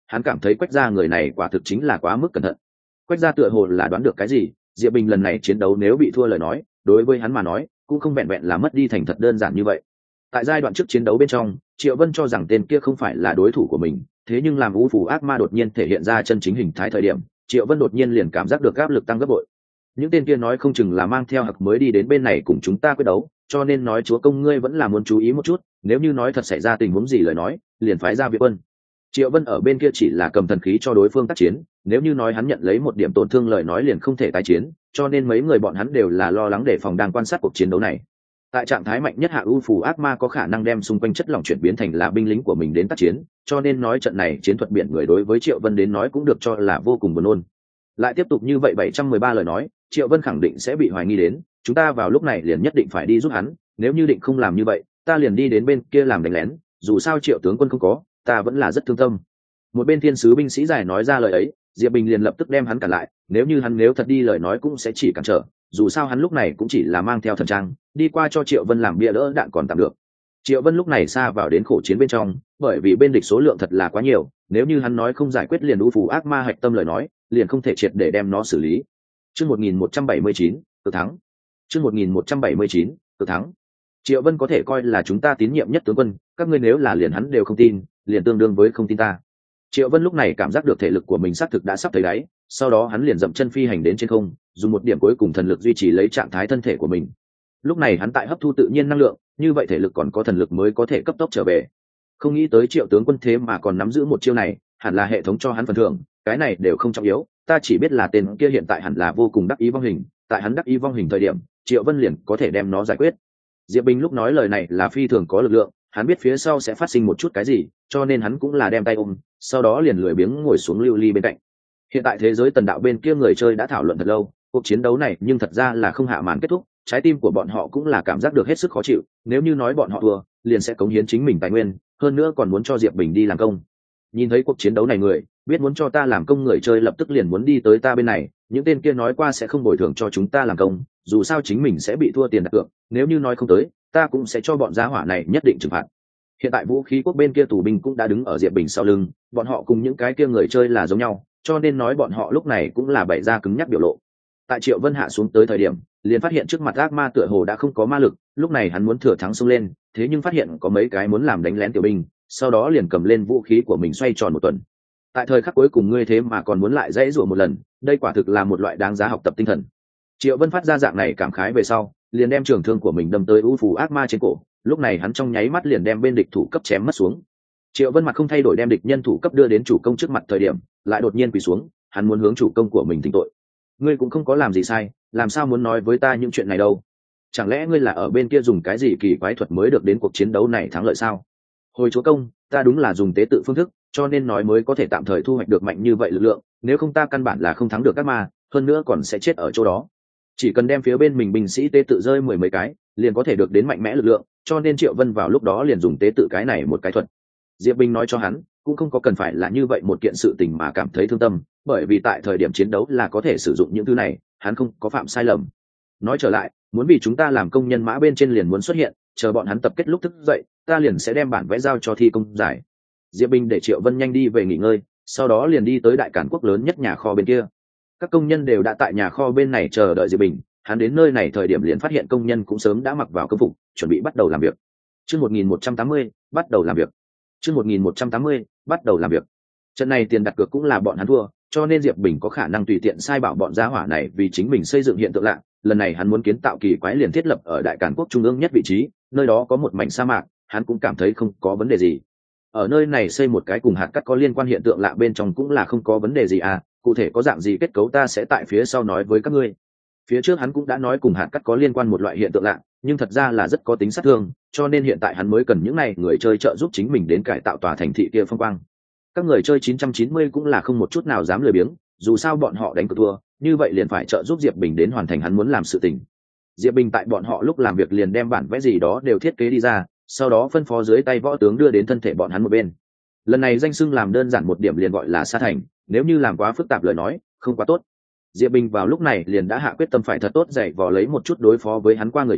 hắn cảm thấy Quách gia người này quả thực chính là quá mức cẩn thận. Quách gia tựa hồ là đoán được cái gì, Diệp Bình lần này chiến đấu nếu bị thua lời nói, đối với hắn mà nói cũng không vẹn vẹn là mất đi thành thật đơn giản như vậy. Tại giai đoạn trước chiến đấu bên trong, Triệu Vân cho rằng tên kia không phải là đối thủ của mình, thế nhưng làm U Phủ Ác Ma đột nhiên thể hiện ra chân chính hình thái thời điểm, Triệu Vân đột nhiên liền cảm giác được áp lực tăng gấp bội. Những tên kia nói không chừng là mang theo hặc mới đi đến bên này cùng chúng ta quyết đấu, cho nên nói chúa công ngươi vẫn là muốn chú ý một chút, nếu như nói thật xảy ra tình huống gì lời nói, liền phái ra viện quân. Triệu Vân ở bên kia chỉ là cầm thần khí cho đối phương tác chiến, nếu như nói hắn nhận lấy một điểm tổn thương lời nói liền không thể tái chiến, cho nên mấy người bọn hắn đều là lo lắng để phòng đang quan sát cuộc chiến đấu này. Tại trạng thái mạnh nhất hạ U Phù Ác Ma có khả năng đem xung quanh chất lỏng chuyển biến thành là binh lính của mình đến tác chiến, cho nên nói trận này chiến thuật biển người đối với Triệu Vân đến nói cũng được cho là vô cùng buồn nôn. Lại tiếp tục như vậy 713 lời nói, Triệu Vân khẳng định sẽ bị hoài nghi đến, chúng ta vào lúc này liền nhất định phải đi giúp hắn, nếu như định không làm như vậy, ta liền đi đến bên kia làm đánh lén, dù sao Triệu tướng quân không có, ta vẫn là rất thương tâm. Một bên thiên sứ binh sĩ giải nói ra lời ấy, Diệp Bình liền lập tức đem hắn cản lại, nếu thật đi lời nói cũng sẽ chỉ cản trở, dù sao hắn lúc này cũng chỉ là mang theo thần trang, đi qua cho Triệu Vân làm bia đỡ đạn còn tạm được. Triệu Vân lúc này xa vào đến khổ chiến bên trong, bởi vì bên địch số lượng thật là quá nhiều, nếu như hắn nói không giải quyết liền U Phù Ác Ma hạch tâm lời nói, liền không thể triệt để đem nó xử lý. Chương 1179, tự thắng. Chương 1179, tự thắng. Triệu Vân có thể coi là chúng ta tín nhiệm nhất tướng quân, các ngươi nếu là liền hắn đều không tin, liền tương đương với không tin ta. Triệu Vân lúc này cảm giác được thể lực của mình xác thực đã sắp thấy đáy, sau đó hắn liền dậm chân phi hành đến trên không, dùng một điểm cuối cùng thần lực duy trì lấy trạng thái thân thể của mình. Lúc này hắn tại hấp thu tự nhiên năng lượng, như vậy thể lực còn có thần lực mới có thể cấp tốc trở về. Không nghĩ tới Triệu tướng quân thế mà còn nắm giữ một chiêu này, hẳn là hệ thống cho hắn phần thưởng, cái này đều không trọng yếu, ta chỉ biết là tên kia hiện tại hẳn là vô cùng đắc ý vong hình, tại hắn đắc ý vong hình thời điểm, Triệu Vân liền có thể đem nó giải quyết. Diệp Bình lúc nói lời này là phi thường có lực lượng, hắn biết phía sau sẽ phát sinh một chút cái gì, cho nên hắn cũng là đem tay ôm, sau đó liền lười biếng ngồi xuống lưu ly bên cạnh. Hiện tại thế giới tần đạo bên kia người chơi đã thảo luận thật lâu, cuộc chiến đấu này nhưng thật ra là không hạ màn kết thúc, trái tim của bọn họ cũng là cảm giác được hết sức khó chịu, nếu như nói bọn họ thua, liền sẽ cống hiến chính mình tài nguyên, hơn nữa còn muốn cho Diệp Bình đi làm công. Nhìn thấy cuộc chiến đấu này người, biết muốn cho ta làm công người chơi lập tức liền muốn đi tới ta bên này, những tên kia nói qua sẽ không bồi thường cho chúng ta làm công, dù sao chính mình sẽ bị thua tiền đặt cược, nếu như nói không tới, ta cũng sẽ cho bọn gia hỏa này nhất định trừng phạt. Hiện tại vũ khí quốc bên kia tù binh cũng đã đứng ở Diệp Bình sau lưng, bọn họ cùng những cái kia người chơi là giống nhau, cho nên nói bọn họ lúc này cũng là bày ra cứng nhắc biểu lộ. Tại Triệu Vân hạ xuống tới thời điểm, liền phát hiện trước mặt ác ma tựa hồ đã không có ma lực, lúc này hắn muốn thừa thắng xông lên, thế nhưng phát hiện có mấy cái muốn làm đánh lén tiểu binh, sau đó liền cầm lên vũ khí của mình xoay tròn một tuần. Tại thời khắc cuối cùng ngươi thế mà còn muốn lại dãy rủa một lần, đây quả thực là một loại đáng giá học tập tinh thần. Triệu Vân phát ra dạng này cảm khái về sau, liền đem trường thương của mình đâm tới U Phù Ác Ma trên cổ, lúc này hắn trong nháy mắt liền đem bên địch thủ cấp chém mất xuống. Triệu Vân mặt không thay đổi đem địch nhân thủ cấp đưa đến chủ công trước mặt thời điểm, lại đột nhiên quỳ xuống, hắn muốn hướng chủ công của mình thỉnh tội. Ngươi cũng không có làm gì sai, làm sao muốn nói với ta những chuyện này đâu? Chẳng lẽ ngươi là ở bên kia dùng cái gì kỳ quái thuật mới được đến cuộc chiến đấu này thắng lợi sao? Hồi chúa công, ta đúng là dùng tế tự phương thức, cho nên nói mới có thể tạm thời thu hoạch được mạnh như vậy lực lượng, nếu không ta căn bản là không thắng được các ma, hơn nữa còn sẽ chết ở chỗ đó. Chỉ cần đem phía bên mình binh sĩ tế tự rơi 10 mấy cái, liền có thể được đến mạnh mẽ lực lượng, cho nên Triệu Vân vào lúc đó liền dùng tế tự cái này một cái thuật. Diệp Bình nói cho hắn, cũng không có cần phải là như vậy một kiện sự tình mà cảm thấy thương tâm, bởi vì tại thời điểm chiến đấu là có thể sử dụng những thứ này, hắn không có phạm sai lầm. Nói trở lại, muốn vì chúng ta làm công nhân mã bên trên liền muốn xuất hiện, chờ bọn hắn tập kết lúc thức dậy, ta liền sẽ đem bản vẽ giao cho thi công giải. Diệp Bình để Triệu Vân nhanh đi về nghỉ ngơi, sau đó liền đi tới đại cản quốc lớn nhất nhà kho bên kia. Các công nhân đều đã tại nhà kho bên này chờ đợi Diệp Bình, hắn đến nơi này thời điểm liền phát hiện công nhân cũng sớm đã mặc vào công phục, chuẩn bị bắt đầu làm việc. Chương 1180, bắt đầu làm việc. Chương 1180, bắt đầu làm việc. Trận này tiền đặt cược cũng là bọn hắn thua, cho nên Diệp Bình có khả năng tùy tiện sai bảo bọn gia hỏa này vì chính mình xây dựng hiện tượng lạ. Lần này hắn muốn kiến tạo kỳ quái liền thiết lập ở đại cản quốc trung ương nhất vị trí, nơi đó có một mảnh sa mạc, hắn cũng cảm thấy không có vấn đề gì. Ở nơi này xây một cái cùng hạt cát có liên quan hiện tượng lạ bên trong cũng là không có vấn đề gì à, cụ thể có dạng gì kết cấu ta sẽ tại phía sau nói với các ngươi. Phía trước hắn cũng đã nói cùng hạt cát có liên quan một loại hiện tượng lạ, nhưng thật ra là rất có tính sát thương, cho nên hiện tại hắn mới cần những này người chơi trợ giúp chính mình đến cải tạo tòa thành thị kia phong quang. Các người chơi 990 cũng là không một chút nào dám lười biếng, dù sao bọn họ đánh cược thua, như vậy liền phải trợ giúp Diệp Bình đến hoàn thành hắn muốn làm sự tình. Diệp Bình tại bọn họ lúc làm việc liền đem bản vẽ gì đó đều thiết kế đi ra, sau đó phân phó dưới tay võ tướng đưa đến thân thể bọn hắn một bên. Lần này danh xưng làm đơn giản một điểm liền gọi là sa thành, nếu như làm quá phức tạp lời nói, không quá tốt. Diệp Bình vào lúc này liền đã hạ quyết tâm phải thật tốt dạy vò lấy một chút đối phó với hắn qua người chơi,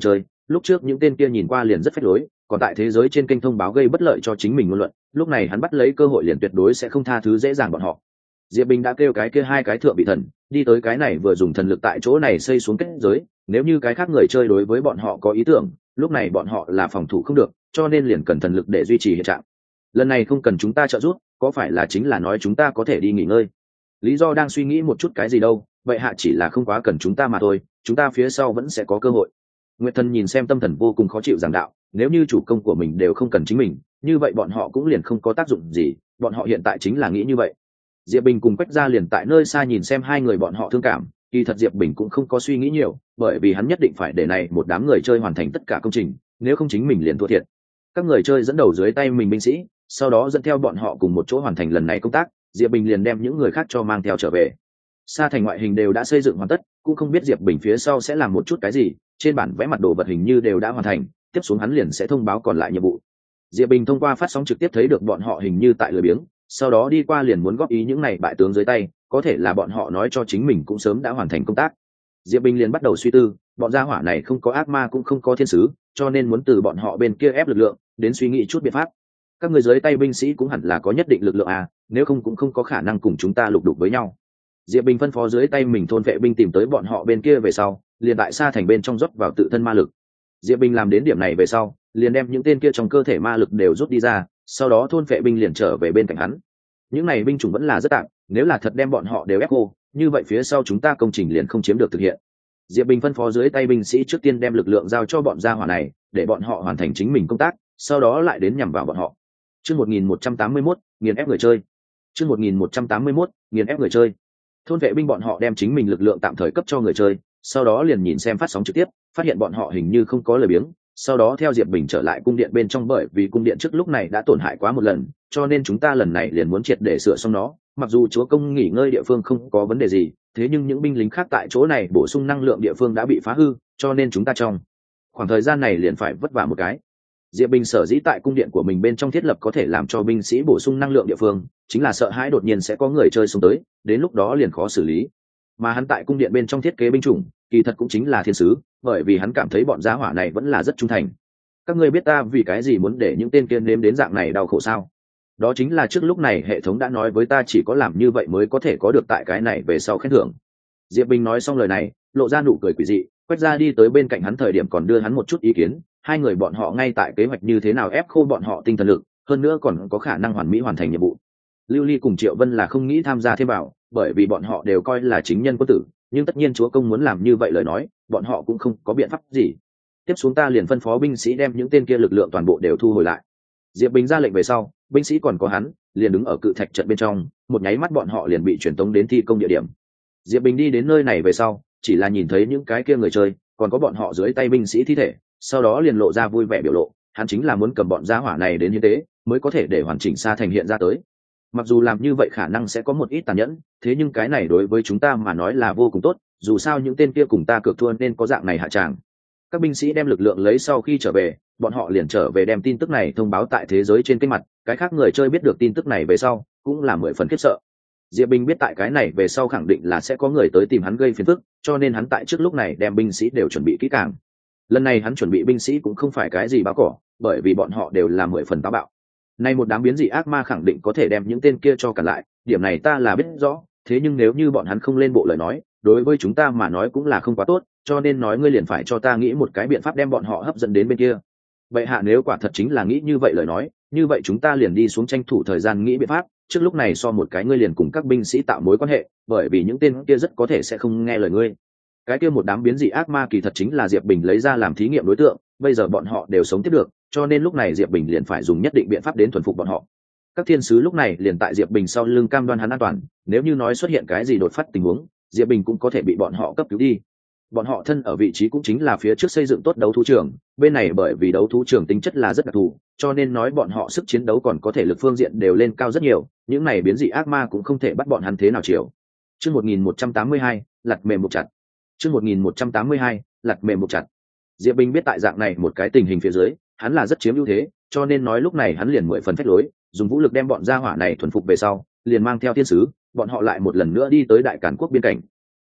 lúc trước những tên kia nhìn qua liền rất phách lối, còn tại thế giới trên kênh thông báo gây bất lợi cho chính mình ngôn luận, lúc này hắn bắt lấy cơ hội liền tuyệt đối sẽ không tha thứ dễ dàng bọn họ. Diệp Bình đã kêu cái kia hai cái thượng vị thần đi tới cái này vừa dùng thần lực tại chỗ này xây xuống kết giới, nếu như cái khác người chơi đối với bọn họ có ý tưởng, lúc này bọn họ là phòng thủ không được, cho nên liền cần thần lực để duy trì hiện trạng. Lần này không cần chúng ta trợ giúp, có phải là chính là nói chúng ta có thể đi nghỉ ngơi? Lý do đang suy nghĩ một chút cái gì đâu, vậy hạ chỉ là không quá cần chúng ta mà thôi, chúng ta phía sau vẫn sẽ có cơ hội. Nguyệt Thần nhìn xem tâm thần vô cùng khó chịu giảng đạo, nếu như chủ công của mình đều không cần chính mình, như vậy bọn họ cũng liền không có tác dụng gì, bọn họ hiện tại chính là nghĩ như vậy. Diệp Bình cùng Quách Gia liền tại nơi xa nhìn xem hai người bọn họ thương cảm, kỳ thật Diệp Bình cũng không có suy nghĩ nhiều, bởi vì hắn nhất định phải để này một đám người chơi hoàn thành tất cả công trình, nếu không chính mình liền thua thiệt. Các người chơi dẫn đầu dưới tay mình binh sĩ, sau đó dẫn theo bọn họ cùng một chỗ hoàn thành lần này công tác, Diệp Bình liền đem những người khác cho mang theo trở về. Sa thành ngoại hình đều đã xây dựng hoàn tất, cũng không biết Diệp Bình phía sau sẽ làm một chút cái gì, trên bản vẽ mặt đồ vật hình như đều đã hoàn thành, tiếp xuống hắn liền sẽ thông báo còn lại nhiệm vụ. Diệp Bình thông qua phát sóng trực tiếp thấy được bọn họ hình như tại lười biếng, sau đó đi qua liền muốn góp ý những này bại tướng dưới tay, có thể là bọn họ nói cho chính mình cũng sớm đã hoàn thành công tác. Diệp Bình liền bắt đầu suy tư, bọn gia hỏa này không có ác ma cũng không có thiên sứ, cho nên muốn từ bọn họ bên kia ép lực lượng, đến suy nghĩ chút biện pháp. Các người dưới tay binh sĩ cũng hẳn là có nhất định lực lượng à, nếu không cũng không có khả năng cùng chúng ta lục đục với nhau. Diệp Bình phân phó dưới tay mình thôn vệ binh tìm tới bọn họ bên kia về sau, liền tại Sa thành bên trong rót vào tự thân ma lực. Diệp Bình làm đến điểm này về sau, liền đem những tên kia trong cơ thể ma lực đều rút đi ra, sau đó thôn vệ binh liền trở về bên cạnh hắn. Những này binh chủng vẫn là rất tạm, nếu là thật đem bọn họ đều ép khô, như vậy phía sau chúng ta công trình liền không chiếm được thực hiện. Diệp Bình phân phó dưới tay binh sĩ trước tiên đem lực lượng giao cho bọn gia hỏa này, để bọn họ hoàn thành chính mình công tác, sau đó lại đến nhằm vào bọn họ. Chương 1181, nghiền ép người chơi. Chương 1181, nghiền ép người chơi. Thôn vệ binh bọn họ đem chính mình lực lượng tạm thời cấp cho người chơi, sau đó liền nhìn xem phát sóng trực tiếp, phát hiện bọn họ hình như không có lời biếng, sau đó theo Diệp Bình trở lại cung điện bên trong, bởi vì cung điện trước lúc này đã tổn hại quá một lần, cho nên chúng ta lần này liền muốn triệt để sửa xong nó. Mặc dù chúa công nghỉ ngơi địa phương không có vấn đề gì, thế nhưng những binh lính khác tại chỗ này bổ sung năng lượng địa phương đã bị phá hư, cho nên chúng ta trong khoảng thời gian này liền phải vất vả một cái. Diệp Bình sở dĩ tại cung điện của mình bên trong thiết lập có thể làm cho binh sĩ bổ sung năng lượng địa phương, chính là sợ hãi đột nhiên sẽ có người chơi xông tới, đến lúc đó liền khó xử lý. Mà hắn tại cung điện bên trong thiết kế binh chủng, kỳ thật cũng chính là thiên sứ, bởi vì hắn cảm thấy bọn gia hỏa này vẫn là rất trung thành. Các ngươi biết ta vì cái gì muốn để những tên kia nếm đến dạng này đau khổ sao? Đó chính là trước lúc này hệ thống đã nói với ta chỉ có làm như vậy mới có thể có được tại cái này về sau khen thưởng. Diệp Bình nói xong lời này, lộ ra nụ cười quỷ dị, Quách Gia đi tới bên cạnh hắn thời điểm còn đưa hắn một chút ý kiến, hai người bọn họ ngay tại kế hoạch như thế nào ép khô bọn họ tinh thần lực, hơn nữa còn có khả năng hoàn mỹ hoàn thành nhiệm vụ. Lưu Ly cùng Triệu Vân là không nghĩ tham gia thêm vào, bởi vì bọn họ đều coi là chính nhân quân tử, nhưng tất nhiên chúa công muốn làm như vậy lời nói, bọn họ cũng không có biện pháp gì. Tiếp xuống ta liền phân phó binh sĩ đem những tên kia lực lượng toàn bộ đều thu hồi lại. Diệp Bình ra lệnh về sau, binh sĩ còn có hắn liền đứng ở cự thạch trận bên trong, một nháy mắt bọn họ liền bị truyền tống đến thi công địa điểm. Diệp Bình đi đến nơi này về sau, chỉ là nhìn thấy những cái kia người chơi, còn có bọn họ dưới tay binh sĩ thi thể, sau đó liền lộ ra vui vẻ biểu lộ, hắn chính là muốn cầm bọn gia hỏa này đến hiến tế, mới có thể để hoàn chỉnh Sa thành hiện ra tới. Mặc dù làm như vậy khả năng sẽ có một ít tàn nhẫn, thế nhưng cái này đối với chúng ta mà nói là vô cùng tốt, dù sao những tên kia cùng ta cược thua nên có dạng này hạ tràng. Các binh sĩ đem lực lượng lấy sau khi trở về, bọn họ liền trở về đem tin tức này thông báo tại thế giới trên kênh mặt, cái khác người chơi biết được tin tức này về sau cũng là 10 phần khiếp sợ. Diệp Bình biết tại cái này về sau khẳng định là sẽ có người tới tìm hắn gây phiền phức, cho nên hắn tại trước lúc này đem binh sĩ đều chuẩn bị kỹ càng. Lần này hắn chuẩn bị binh sĩ cũng không phải cái gì báo cỏ, bởi vì bọn họ đều là 10 phần táo bạo. Nay một đám biến dị ác ma khẳng định có thể đem những tên kia cho cản lại, điểm này ta là biết rõ, thế nhưng nếu như bọn hắn không lên bộ lời nói, đối với chúng ta mà nói cũng là không quá tốt, cho nên nói ngươi liền phải cho ta nghĩ một cái biện pháp đem bọn họ hấp dẫn đến bên kia. Vậy hạ nếu quả thật chính là nghĩ như vậy lời nói, như vậy chúng ta liền đi xuống tranh thủ thời gian nghĩ biện pháp, trước lúc này so một cái ngươi liền cùng các binh sĩ tạo mối quan hệ, bởi vì những tên kia rất có thể sẽ không nghe lời ngươi. Cái kia một đám biến dị ác ma kỳ thật chính là Diệp Bình lấy ra làm thí nghiệm đối tượng, bây giờ bọn họ đều sống tiếp được, cho nên lúc này Diệp Bình liền phải dùng nhất định biện pháp đến thuần phục bọn họ. Các thiên sứ lúc này liền tại Diệp Bình sau lưng cam đoan hắn an toàn, nếu như nói xuất hiện cái gì đột phát tình huống, Diệp Bình cũng có thể bị bọn họ cấp cứu đi. Bọn họ thân ở vị trí cũng chính là phía trước xây dựng tốt đấu thú trường, bên này bởi vì đấu thú trường tính chất là rất đặc thù, cho nên nói bọn họ sức chiến đấu còn có thể lực phương diện đều lên cao rất nhiều, những này biến dị ác ma cũng không thể bắt bọn hắn thế nào chiều. Chương 1182, lật mềm buộc chặt. Chương 1182, lật mềm buộc chặt. Diệp Bình biết tại dạng này một cái tình hình phía dưới, hắn là rất chiếm ưu thế, cho nên nói lúc này hắn liền 10 phần phách lối, dùng vũ lực đem bọn gia hỏa này thuần phục về sau, liền mang theo thiên sứ, bọn họ lại một lần nữa đi tới Đại Càn quốc biên cảnh.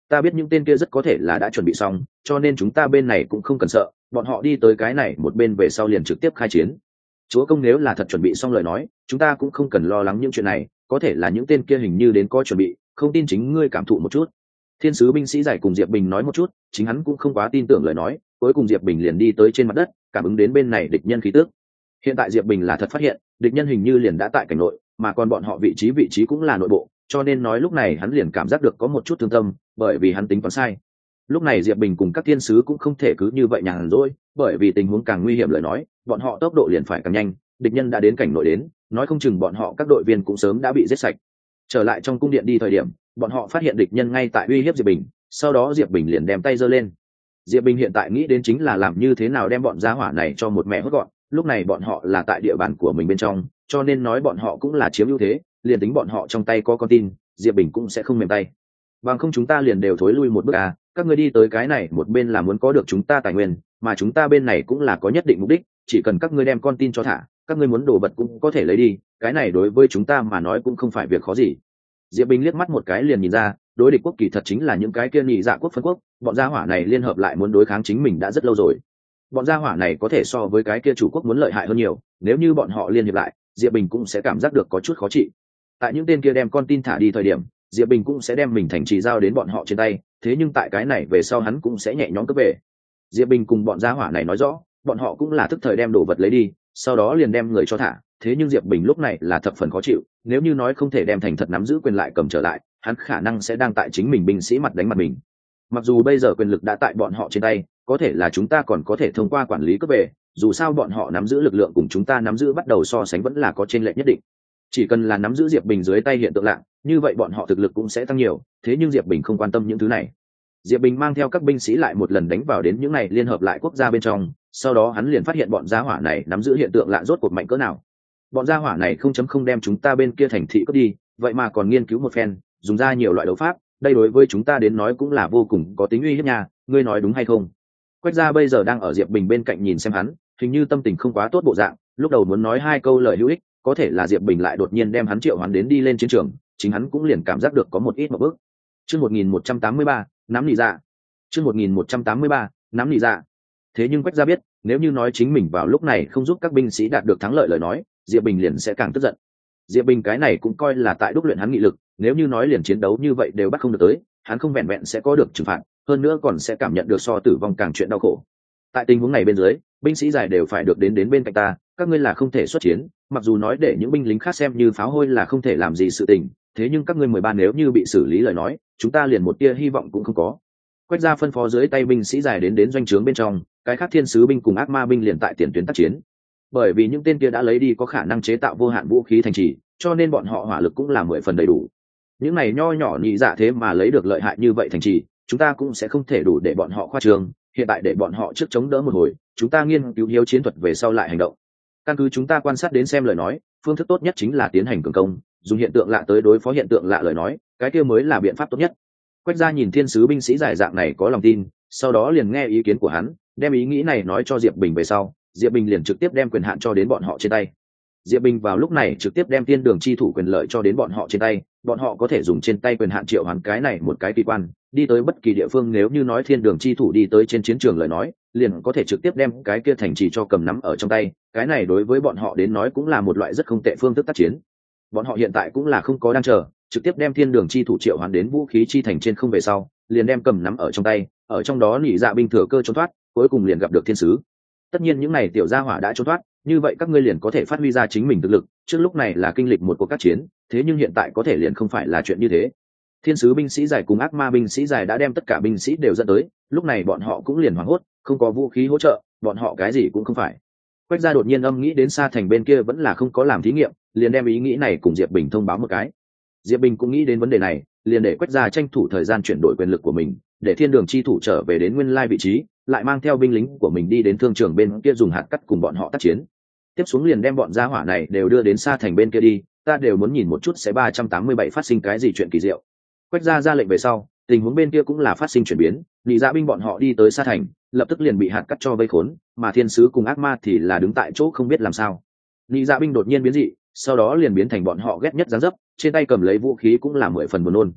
ta biết những tên kia rất có thể là đã chuẩn bị xong, cho nên chúng ta bên này cũng không cần sợ, bọn họ đi tới cái này một bên về sau liền trực tiếp khai chiến. Chúa công nếu là thật chuẩn bị xong lời nói, chúng ta cũng không cần lo lắng những chuyện này, có thể là những tên kia hình như đến có chuẩn bị, không tin chính ngươi cảm thụ một chút. Thiên sứ binh sĩ giải cùng Diệp Bình nói một chút, chính hắn cũng không quá tin tưởng lời nói, cuối cùng Diệp Bình liền đi tới trên mặt đất, cảm ứng đến bên này địch nhân khí tức. Hiện tại Diệp Bình là thật phát hiện, địch nhân hình như liền đã tại cảnh nội, mà còn bọn họ vị trí cũng là nội bộ, cho nên nói lúc này hắn liền cảm giác được có một chút thương tâm, bởi vì hắn tính toán sai. Lúc này Diệp Bình cùng các thiên sứ cũng không thể cứ như vậy nhàn rỗi, bởi vì tình huống càng nguy hiểm lời nói, bọn họ tốc độ liền phải càng nhanh, địch nhân đã đến cảnh nội đến, nói không chừng bọn họ các đội viên cũng sớm đã bị giết sạch. Trở lại trong cung điện đi thời điểm, bọn họ phát hiện địch nhân ngay tại uy hiếp Diệp Bình, sau đó Diệp Bình liền đem tay giơ lên. Diệp Bình hiện tại nghĩ đến chính là làm như thế nào đem bọn gia hỏa này cho một mẹ hốt gọn, lúc này bọn họ là tại địa bàn của mình bên trong, cho nên nói bọn họ cũng là chiếm ưu thế, liền tính bọn họ trong tay có con tin, Diệp Bình cũng sẽ không mềm tay. Bằng không chúng ta liền đều thối lui một bước à, các ngươi đi tới cái này một bên là muốn có được chúng ta tài nguyên, mà chúng ta bên này cũng là có nhất định mục đích, chỉ cần các ngươi đem con tin cho thả, các ngươi muốn đồ vật cũng có thể lấy đi, cái này đối với chúng ta mà nói cũng không phải việc khó gì. Diệp Bình liếc mắt một cái liền nhìn ra, đối địch quốc kỳ thật chính là những cái kia nhị dạ quốc phân quốc, bọn gia hỏa này liên hợp lại muốn đối kháng chính mình đã rất lâu rồi. Bọn gia hỏa này có thể so với cái kia chủ quốc muốn lợi hại hơn nhiều, nếu như bọn họ liên hiệp lại, Diệp Bình cũng sẽ cảm giác được có chút khó chịu. Tại những tên kia đem con tin thả đi thời điểm, Diệp Bình cũng sẽ đem mình thành trì giao đến bọn họ trên tay, thế nhưng tại cái này về sau hắn cũng sẽ nhẹ nhõm cướp về. Diệp Bình cùng bọn gia hỏa này nói rõ, bọn họ cũng là tức thời đem đồ vật lấy đi, sau đó liền đem người cho thả, thế nhưng Diệp Bình lúc này là thập phần khó chịu, nếu như nói không thể đem thành thật nắm giữ quyền lại cầm trở lại, hắn khả năng sẽ đang tại chính mình binh sĩ mặt đánh mặt mình. Mặc dù bây giờ quyền lực đã tại bọn họ trên tay, có thể là chúng ta còn có thể thông qua quản lý cướp về, dù sao bọn họ nắm giữ lực lượng cùng chúng ta nắm giữ bắt đầu so sánh vẫn là có chênh lệch nhất định. Chỉ cần là nắm giữ Diệp Bình dưới tay hiện tượng lạ, như vậy bọn họ thực lực cũng sẽ tăng nhiều, thế nhưng Diệp Bình không quan tâm những thứ này. Diệp Bình mang theo các binh sĩ lại một lần đánh vào đến những này liên hợp lại quốc gia bên trong, sau đó hắn liền phát hiện bọn gia hỏa này nắm giữ hiện tượng lạ rốt cuộc mạnh cỡ nào. Bọn gia hỏa này không đem chúng ta bên kia thành thị cướp đi, vậy mà còn nghiên cứu một phen, dùng ra nhiều loại đấu pháp, đây đối với chúng ta đến nói cũng là vô cùng có tính uy hiếp nha, ngươi nói đúng hay không? Quách gia bây giờ đang ở Diệp Bình bên cạnh nhìn xem hắn, hình như tâm tình không quá tốt bộ dạng, lúc đầu muốn nói hai câu lời hữu ích, có thể là Diệp Bình lại đột nhiên đem hắn triệu hoán đến đi lên chiến trường, chính hắn cũng liền cảm giác được có một ít một bước. Chương 1183, nắm nỉ dạ. Chương 1183, nắm nỉ dạ. Thế nhưng Quách gia biết, nếu như nói chính mình vào lúc này không giúp các binh sĩ đạt được thắng lợi lời nói, Diệp Bình liền sẽ càng tức giận. Diệp Bình cái này cũng coi là tại đúc luyện hắn nghị lực, nếu như nói liền chiến đấu như vậy đều bắt không được tới, hắn không vẹn vẹn sẽ có được trừng phạt, hơn nữa còn sẽ cảm nhận được so tử vong càng chuyện đau khổ. Tại tình huống này bên dưới, binh sĩ giải đều phải được đến bên cạnh ta, các ngươi là không thể xuất chiến, mặc dù nói để những binh lính khác xem như pháo hôi là không thể làm gì sự tình, thế nhưng các ngươi 13 nếu như bị xử lý lời nói, chúng ta liền một tia hy vọng cũng không có. Quách gia phân phó dưới tay binh sĩ giải đến doanh trướng bên trong, cái khác thiên sứ binh cùng ác ma binh liền tại tiền tuyến tác chiến. Bởi vì những tên kia đã lấy đi có khả năng chế tạo vô hạn vũ khí thành trì, cho nên bọn họ hỏa lực cũng là 10 phần đầy đủ. Những này nho nhỏ nhị dạ thế mà lấy được lợi hại như vậy thành trì, chúng ta cũng sẽ không thể đủ để bọn họ khoa trương, hiện tại để bọn họ trước chống đỡ một hồi, chúng ta nghiên cứu hiếu chiến thuật về sau lại hành động. Căn cứ chúng ta quan sát đến xem lời nói, phương thức tốt nhất chính là tiến hành cường công, dùng hiện tượng lạ tới đối phó hiện tượng lạ lời nói, cái kia mới là biện pháp tốt nhất. Quách gia nhìn thiên sứ binh sĩ giải dạng này có lòng tin, sau đó liền nghe ý kiến của hắn, đem ý nghĩ này nói cho Diệp Bình về sau, Diệp Bình liền trực tiếp đem quyền hạn cho đến bọn họ trên tay. Diệp Bình vào lúc này trực tiếp đem tiên đường chi thủ quyền lợi cho đến bọn họ trên tay, bọn họ có thể dùng trên tay quyền hạn triệu hoán cái này một cái kỳ quan, đi tới bất kỳ địa phương, nếu như nói thiên đường chi thủ đi tới trên chiến trường lời nói, liền có thể trực tiếp đem cái kia thành trì cho cầm nắm ở trong tay, cái này đối với bọn họ đến nói cũng là một loại rất không tệ phương thức tác chiến. Bọn họ hiện tại cũng là không có đang chờ, trực tiếp đem thiên đường chi thủ triệu hoán đến vũ khí chi thành trên không về sau, liền đem cầm nắm ở trong tay, ở trong đó nhị dạ binh thừa cơ trốn thoát, cuối cùng liền gặp được thiên sứ. Tất nhiên những này tiểu gia hỏa đã trốn thoát, như vậy các ngươi liền có thể phát huy ra chính mình thực lực, trước lúc này là kinh lịch một cuộc các chiến, thế nhưng hiện tại có thể liền không phải là chuyện như thế. Thiên sứ binh sĩ giải cùng ác ma binh sĩ giải đã đem tất cả binh sĩ đều dẫn tới, lúc này bọn họ cũng liền hoảng hốt, không có vũ khí hỗ trợ, bọn họ cái gì cũng không phải. Quách gia đột nhiên âm nghĩ đến xa thành bên kia vẫn là không có làm thí nghiệm, liền đem ý nghĩ này cùng Diệp Bình thông báo một cái. Diệp Bình cũng nghĩ đến vấn đề này, liền để Quách gia tranh thủ thời gian chuyển đổi quyền lực của mình, để thiên đường chi thủ trở về đến nguyên lai vị trí, lại mang theo binh lính của mình đi đến thương trường bên kia dùng hạt cắt cùng bọn họ tác chiến. Tiếp xuống liền đem bọn gia hỏa này đều đưa đến xa thành bên kia đi, ta đều muốn nhìn một chút sẽ 387 phát sinh cái gì chuyện kỳ diệu. Quách gia ra lệnh về sau, tình huống bên kia cũng là phát sinh chuyển biến, nhị dạ binh bọn họ đi tới xa thành, lập tức liền bị hạt cắt cho vây khốn, mà thiên sứ cùng ác ma thì là đứng tại chỗ không biết làm sao. Nhị dạ binh đột nhiên biến dị, sau đó liền biến thành bọn họ ghét nhất dáng dấp, trên tay cầm lấy vũ khí cũng là 10 phần buồn nôn.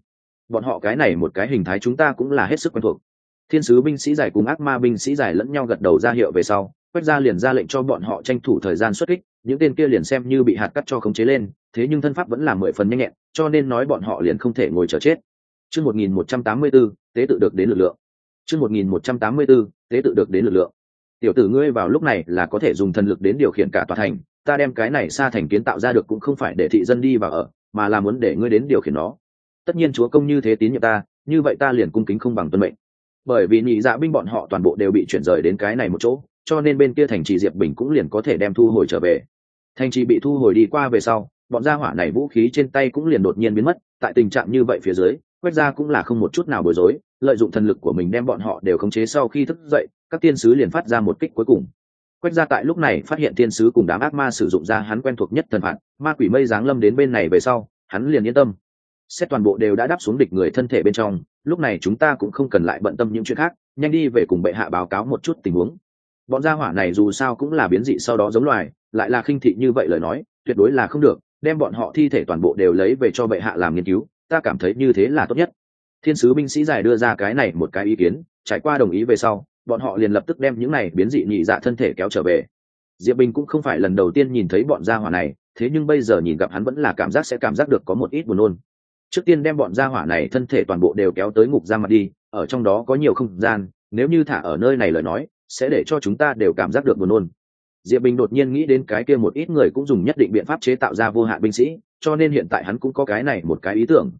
bọn họ cái này một cái hình thái chúng ta cũng là hết sức quen thuộc. Thiên sứ binh sĩ giải cùng ác ma binh sĩ giải lẫn nhau gật đầu ra hiệu về sau, Quách gia liền ra lệnh cho bọn họ tranh thủ thời gian xuất kích, những tên kia liền xem như bị hạt cắt cho khống chế lên, thế nhưng thân pháp vẫn là 10 phần nhanh nhẹn, cho nên nói bọn họ liền không thể ngồi chờ chết. Chương 1184, tế tự được đến lực lượng. Chương 1184, tế tự được đến lực lượng. Tiểu tử ngươi vào lúc này là có thể dùng thần lực đến điều khiển cả tòa thành, ta đem cái này sa thành kiến tạo ra được cũng không phải để thị dân đi vào ở, mà là muốn để ngươi đến điều khiển nó. Tất nhiên chúa công như thế tín nhiệm ta, như vậy ta liền cung kính không bằng tuân mệnh. Bởi vì nhị dạ binh bọn họ toàn bộ đều bị chuyển rời đến cái này một chỗ, cho nên bên kia thành trì Diệp Bình cũng liền có thể đem thu hồi trở về. Thành trì bị thu hồi đi qua về sau, bọn gia hỏa này vũ khí trên tay cũng liền đột nhiên biến mất, tại tình trạng như vậy phía dưới, Quách gia cũng là không một chút nào bối rối, lợi dụng thần lực của mình đem bọn họ đều khống chế. Sau khi thức dậy, các tiên sứ liền phát ra một kích cuối cùng. Quách gia tại lúc này phát hiện tiên sứ cùng đám ác ma sử dụng ra hắn quen thuộc nhất thần phạt, ma quỷ mây giáng lâm đến bên này về sau, hắn liền yên tâm. Xét toàn bộ đều đã đáp xuống địch người thân thể bên trong, lúc này chúng ta cũng không cần lại bận tâm những chuyện khác, nhanh đi về cùng bệ hạ báo cáo một chút tình huống. Bọn gia hỏa này dù sao cũng là biến dị sau đó giống loài, lại là khinh thị như vậy lời nói, tuyệt đối là không được, đem bọn họ thi thể toàn bộ đều lấy về cho bệ hạ làm nghiên cứu, ta cảm thấy như thế là tốt nhất. Thiên sứ binh sĩ giải đưa ra cái này một cái ý kiến, trải qua đồng ý về sau, bọn họ liền lập tức đem những này biến dị nhị dạ thân thể kéo trở về. Diệp Bình cũng không phải lần đầu tiên nhìn thấy bọn gia hỏa này, thế nhưng bây giờ nhìn gặp hắn vẫn là cảm giác được có một ít buồn nôn. Trước tiên đem bọn gia hỏa này thân thể toàn bộ đều kéo tới ngục giam mặt đi, ở trong đó có nhiều không gian, nếu như thả ở nơi này lời nói, sẽ để cho chúng ta đều cảm giác được buồn nôn. Diệp Bình đột nhiên nghĩ đến cái kia một ít người cũng dùng nhất định biện pháp chế tạo ra vô hạn binh sĩ, cho nên hiện tại hắn cũng có cái này một cái ý tưởng,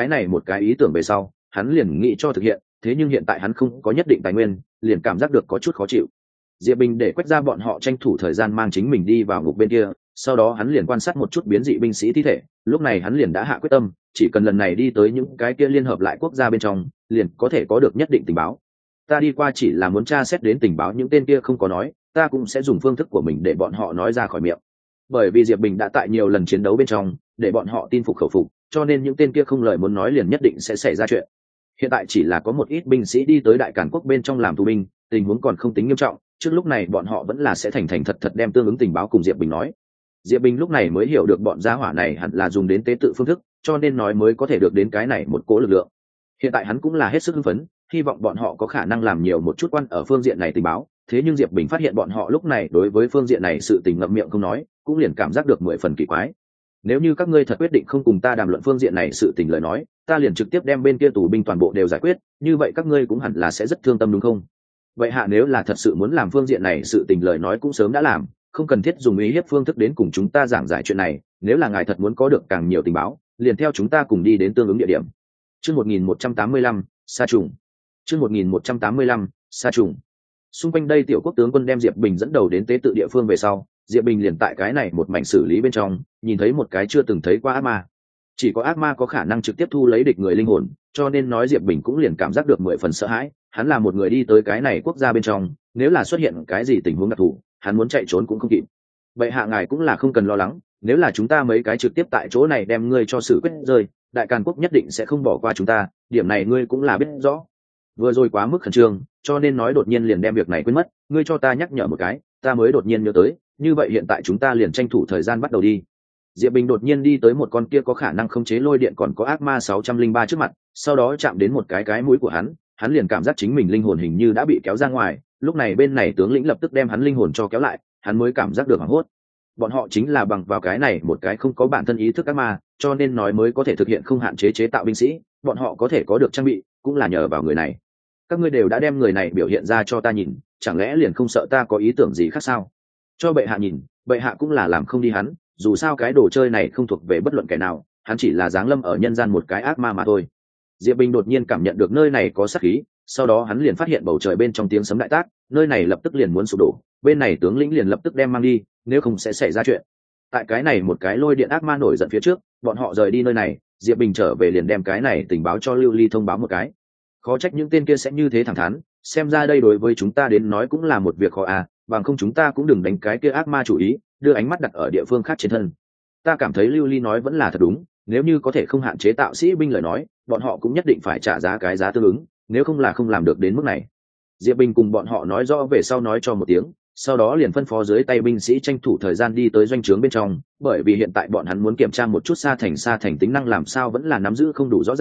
về sau, hắn liền nghĩ cho thực hiện, thế nhưng hiện tại hắn không có nhất định tài nguyên, liền cảm giác được có chút khó chịu. Diệp Bình để Quách gia bọn họ tranh thủ thời gian mang chính mình đi vào ngục bên kia, sau đó hắn liền quan sát một chút biến dị binh sĩ thi thể, lúc này hắn liền đã hạ quyết tâm, chỉ cần lần này đi tới những cái kia liên hợp lại quốc gia bên trong, liền có thể có được nhất định tình báo. Ta đi qua chỉ là muốn tra xét đến tình báo những tên kia không có nói, ta cũng sẽ dùng phương thức của mình để bọn họ nói ra khỏi miệng. Bởi vì Diệp Bình đã tại nhiều lần chiến đấu bên trong, để bọn họ tin phục khẩu phục, cho nên những tên kia không lời muốn nói liền nhất định sẽ xảy ra chuyện. Hiện tại chỉ là có một ít binh sĩ đi tới Đại Càn quốc bên trong làm tù binh, tình huống còn không tính nghiêm trọng, trước lúc này bọn họ vẫn là sẽ thành thật thật đem tương ứng tình báo cùng Diệp Bình nói. Diệp Bình lúc này mới hiểu được bọn gia hỏa này hẳn là dùng đến tế tự phương thức, cho nên nói mới có thể được đến cái này một cỗ lực lượng. Hiện tại hắn cũng là hết sức hưng phấn, hy vọng bọn họ có khả năng làm nhiều một chút quan ở phương diện này tình báo, thế nhưng Diệp Bình phát hiện bọn họ lúc này đối với phương diện này sự tình ngậm miệng không nói, cũng liền cảm giác được 10 phần kỳ quái. Nếu như các ngươi thật quyết định không cùng ta đàm luận phương diện này sự tình lời nói, ta liền trực tiếp đem bên kia tù binh toàn bộ đều giải quyết, như vậy các ngươi cũng hẳn là sẽ rất thương tâm đúng không? Vậy hạ nếu là thật sự muốn làm phương diện này sự tình lời nói cũng sớm đã làm, không cần thiết dùng ý hiếp phương thức đến cùng chúng ta giảng giải chuyện này, nếu là ngài thật muốn có được càng nhiều tình báo, liền theo chúng ta cùng đi đến tương ứng địa điểm. Chương 1185, Sa trùng. Chương 1185, Sa trùng. Xung quanh đây tiểu quốc tướng quân đem Diệp Bình dẫn đầu đến tế tự địa phương về sau, Diệp Bình liền tại cái này một mảnh xử lý bên trong, nhìn thấy một cái chưa từng thấy qua ác ma. Chỉ có ác ma có khả năng trực tiếp thu lấy địch người linh hồn, cho nên nói Diệp Bình cũng liền cảm giác được 10 phần sợ hãi, hắn là một người đi tới cái này quốc gia bên trong, nếu là xuất hiện cái gì tình huống đặc thù, hắn muốn chạy trốn cũng không kịp. Vậy hạ ngài cũng là không cần lo lắng, nếu là chúng ta mấy cái trực tiếp tại chỗ này đem ngươi cho xử quyết rơi, Đại Càn quốc nhất định sẽ không bỏ qua chúng ta, điểm này ngươi cũng là biết rõ. Vừa rồi quá mức khẩn trương, cho nên nói đột nhiên liền đem việc này quên mất, ngươi cho ta nhắc nhở một cái, ta mới đột nhiên nhớ tới, như vậy hiện tại chúng ta liền tranh thủ thời gian bắt đầu đi. Diệp Bình đột nhiên đi tới một con kia có khả năng khống chế lôi điện còn có ác ma 603 trước mặt, sau đó chạm đến một cái mũi của hắn liền cảm giác chính mình linh hồn hình như đã bị kéo ra ngoài, lúc này bên này tướng lĩnh lập tức đem hắn linh hồn cho kéo lại, hắn mới cảm giác được hoảng hốt. Bọn họ chính là bằng vào cái này một cái không có bản thân ý thức ác ma, cho nên nói mới có thể thực hiện không hạn chế chế tạo binh sĩ, bọn họ có thể có được trang bị, cũng là nhờ vào người này. Các ngươi đều đã đem người này biểu hiện ra cho ta nhìn, chẳng lẽ liền không sợ ta có ý tưởng gì khác sao? Cho bệ hạ nhìn, bệ hạ cũng là làm không đi hắn, dù sao cái đồ chơi này không thuộc về bất luận kẻ nào, hắn chỉ là giáng lâm ở nhân gian một cái ác ma mà thôi. Diệp Bình đột nhiên cảm nhận được nơi này có sát khí, sau đó hắn liền phát hiện bầu trời bên trong tiếng sấm đại tác, nơi này lập tức liền muốn sụp đổ, bên này tướng lĩnh liền lập tức đem mang đi, nếu không sẽ xảy ra chuyện. Tại cái này một cái lôi điện ác ma nổi giận phía trước, bọn họ rời đi nơi này, Diệp Bình trở về liền đem cái này tình báo cho Lưu Ly thông báo một cái. Khó trách những tên kia sẽ như thế thẳng thắn, xem ra đây đối với chúng ta đến nói cũng là một việc khó à, bằng không chúng ta cũng đừng đánh cái kia ác ma chủ ý, đưa ánh mắt đặt ở địa phương khác trên thân. Ta cảm thấy Lưu Ly nói vẫn là thật đúng, nếu như có thể không hạn chế tạo sĩ binh lời nói, bọn họ cũng nhất định phải trả giá cái giá tương ứng, nếu không là không làm được đến mức này. Diệp Bình cùng bọn họ nói rõ về sau nói cho một tiếng, sau đó liền phân phó dưới tay binh sĩ tranh thủ thời gian đi tới doanh trướng bên trong, bởi vì hiện tại bọn hắn muốn kiểm tra một chút Sa thành tính năng làm sao vẫn là nắm giữ không đủ rõ ràng,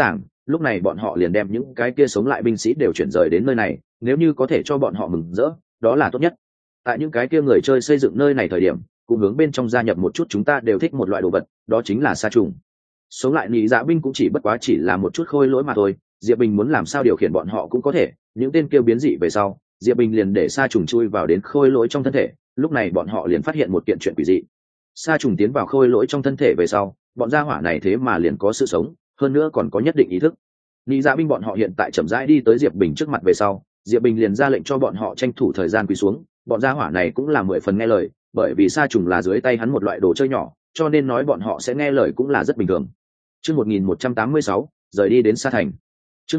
lúc này bọn họ liền đem những cái kia sống lại binh sĩ đều chuyển rời đến nơi này, nếu như có thể cho bọn họ mừng rỡ đó là tốt nhất. Tại những cái kia người chơi xây dựng nơi này thời điểm cũng hướng bên trong gia nhập một chút chúng ta đều thích một loại đồ vật, đó chính là sa trùng. Sống lại nhị dạ binh cũng chỉ bất quá chỉ là một chút khôi lỗi mà thôi, Diệp Bình muốn làm sao điều khiển bọn họ cũng có thể. Những tên kêu biến dị về sau, Diệp Bình liền để sa trùng chui vào đến khôi lỗi trong thân thể, lúc này bọn họ liền phát hiện một kiện chuyện quỷ dị. Sa trùng tiến vào khôi lỗi trong thân thể về sau, bọn gia hỏa này thế mà liền có sự sống, hơn nữa còn có nhất định ý thức. Nhị dạ binh bọn họ hiện tại chậm rãi đi tới Diệp Bình trước mặt về sau, Diệp Bình liền ra lệnh cho bọn họ tranh thủ thời gian quỳ xuống. Bọn gia hỏa này cũng là 10 phần nghe lời, bởi vì sa trùng là dưới tay hắn một loại đồ chơi nhỏ, cho nên nói bọn họ sẽ nghe lời cũng là rất bình thường. Chương 1186, rời đi đến Sa Thành. Chương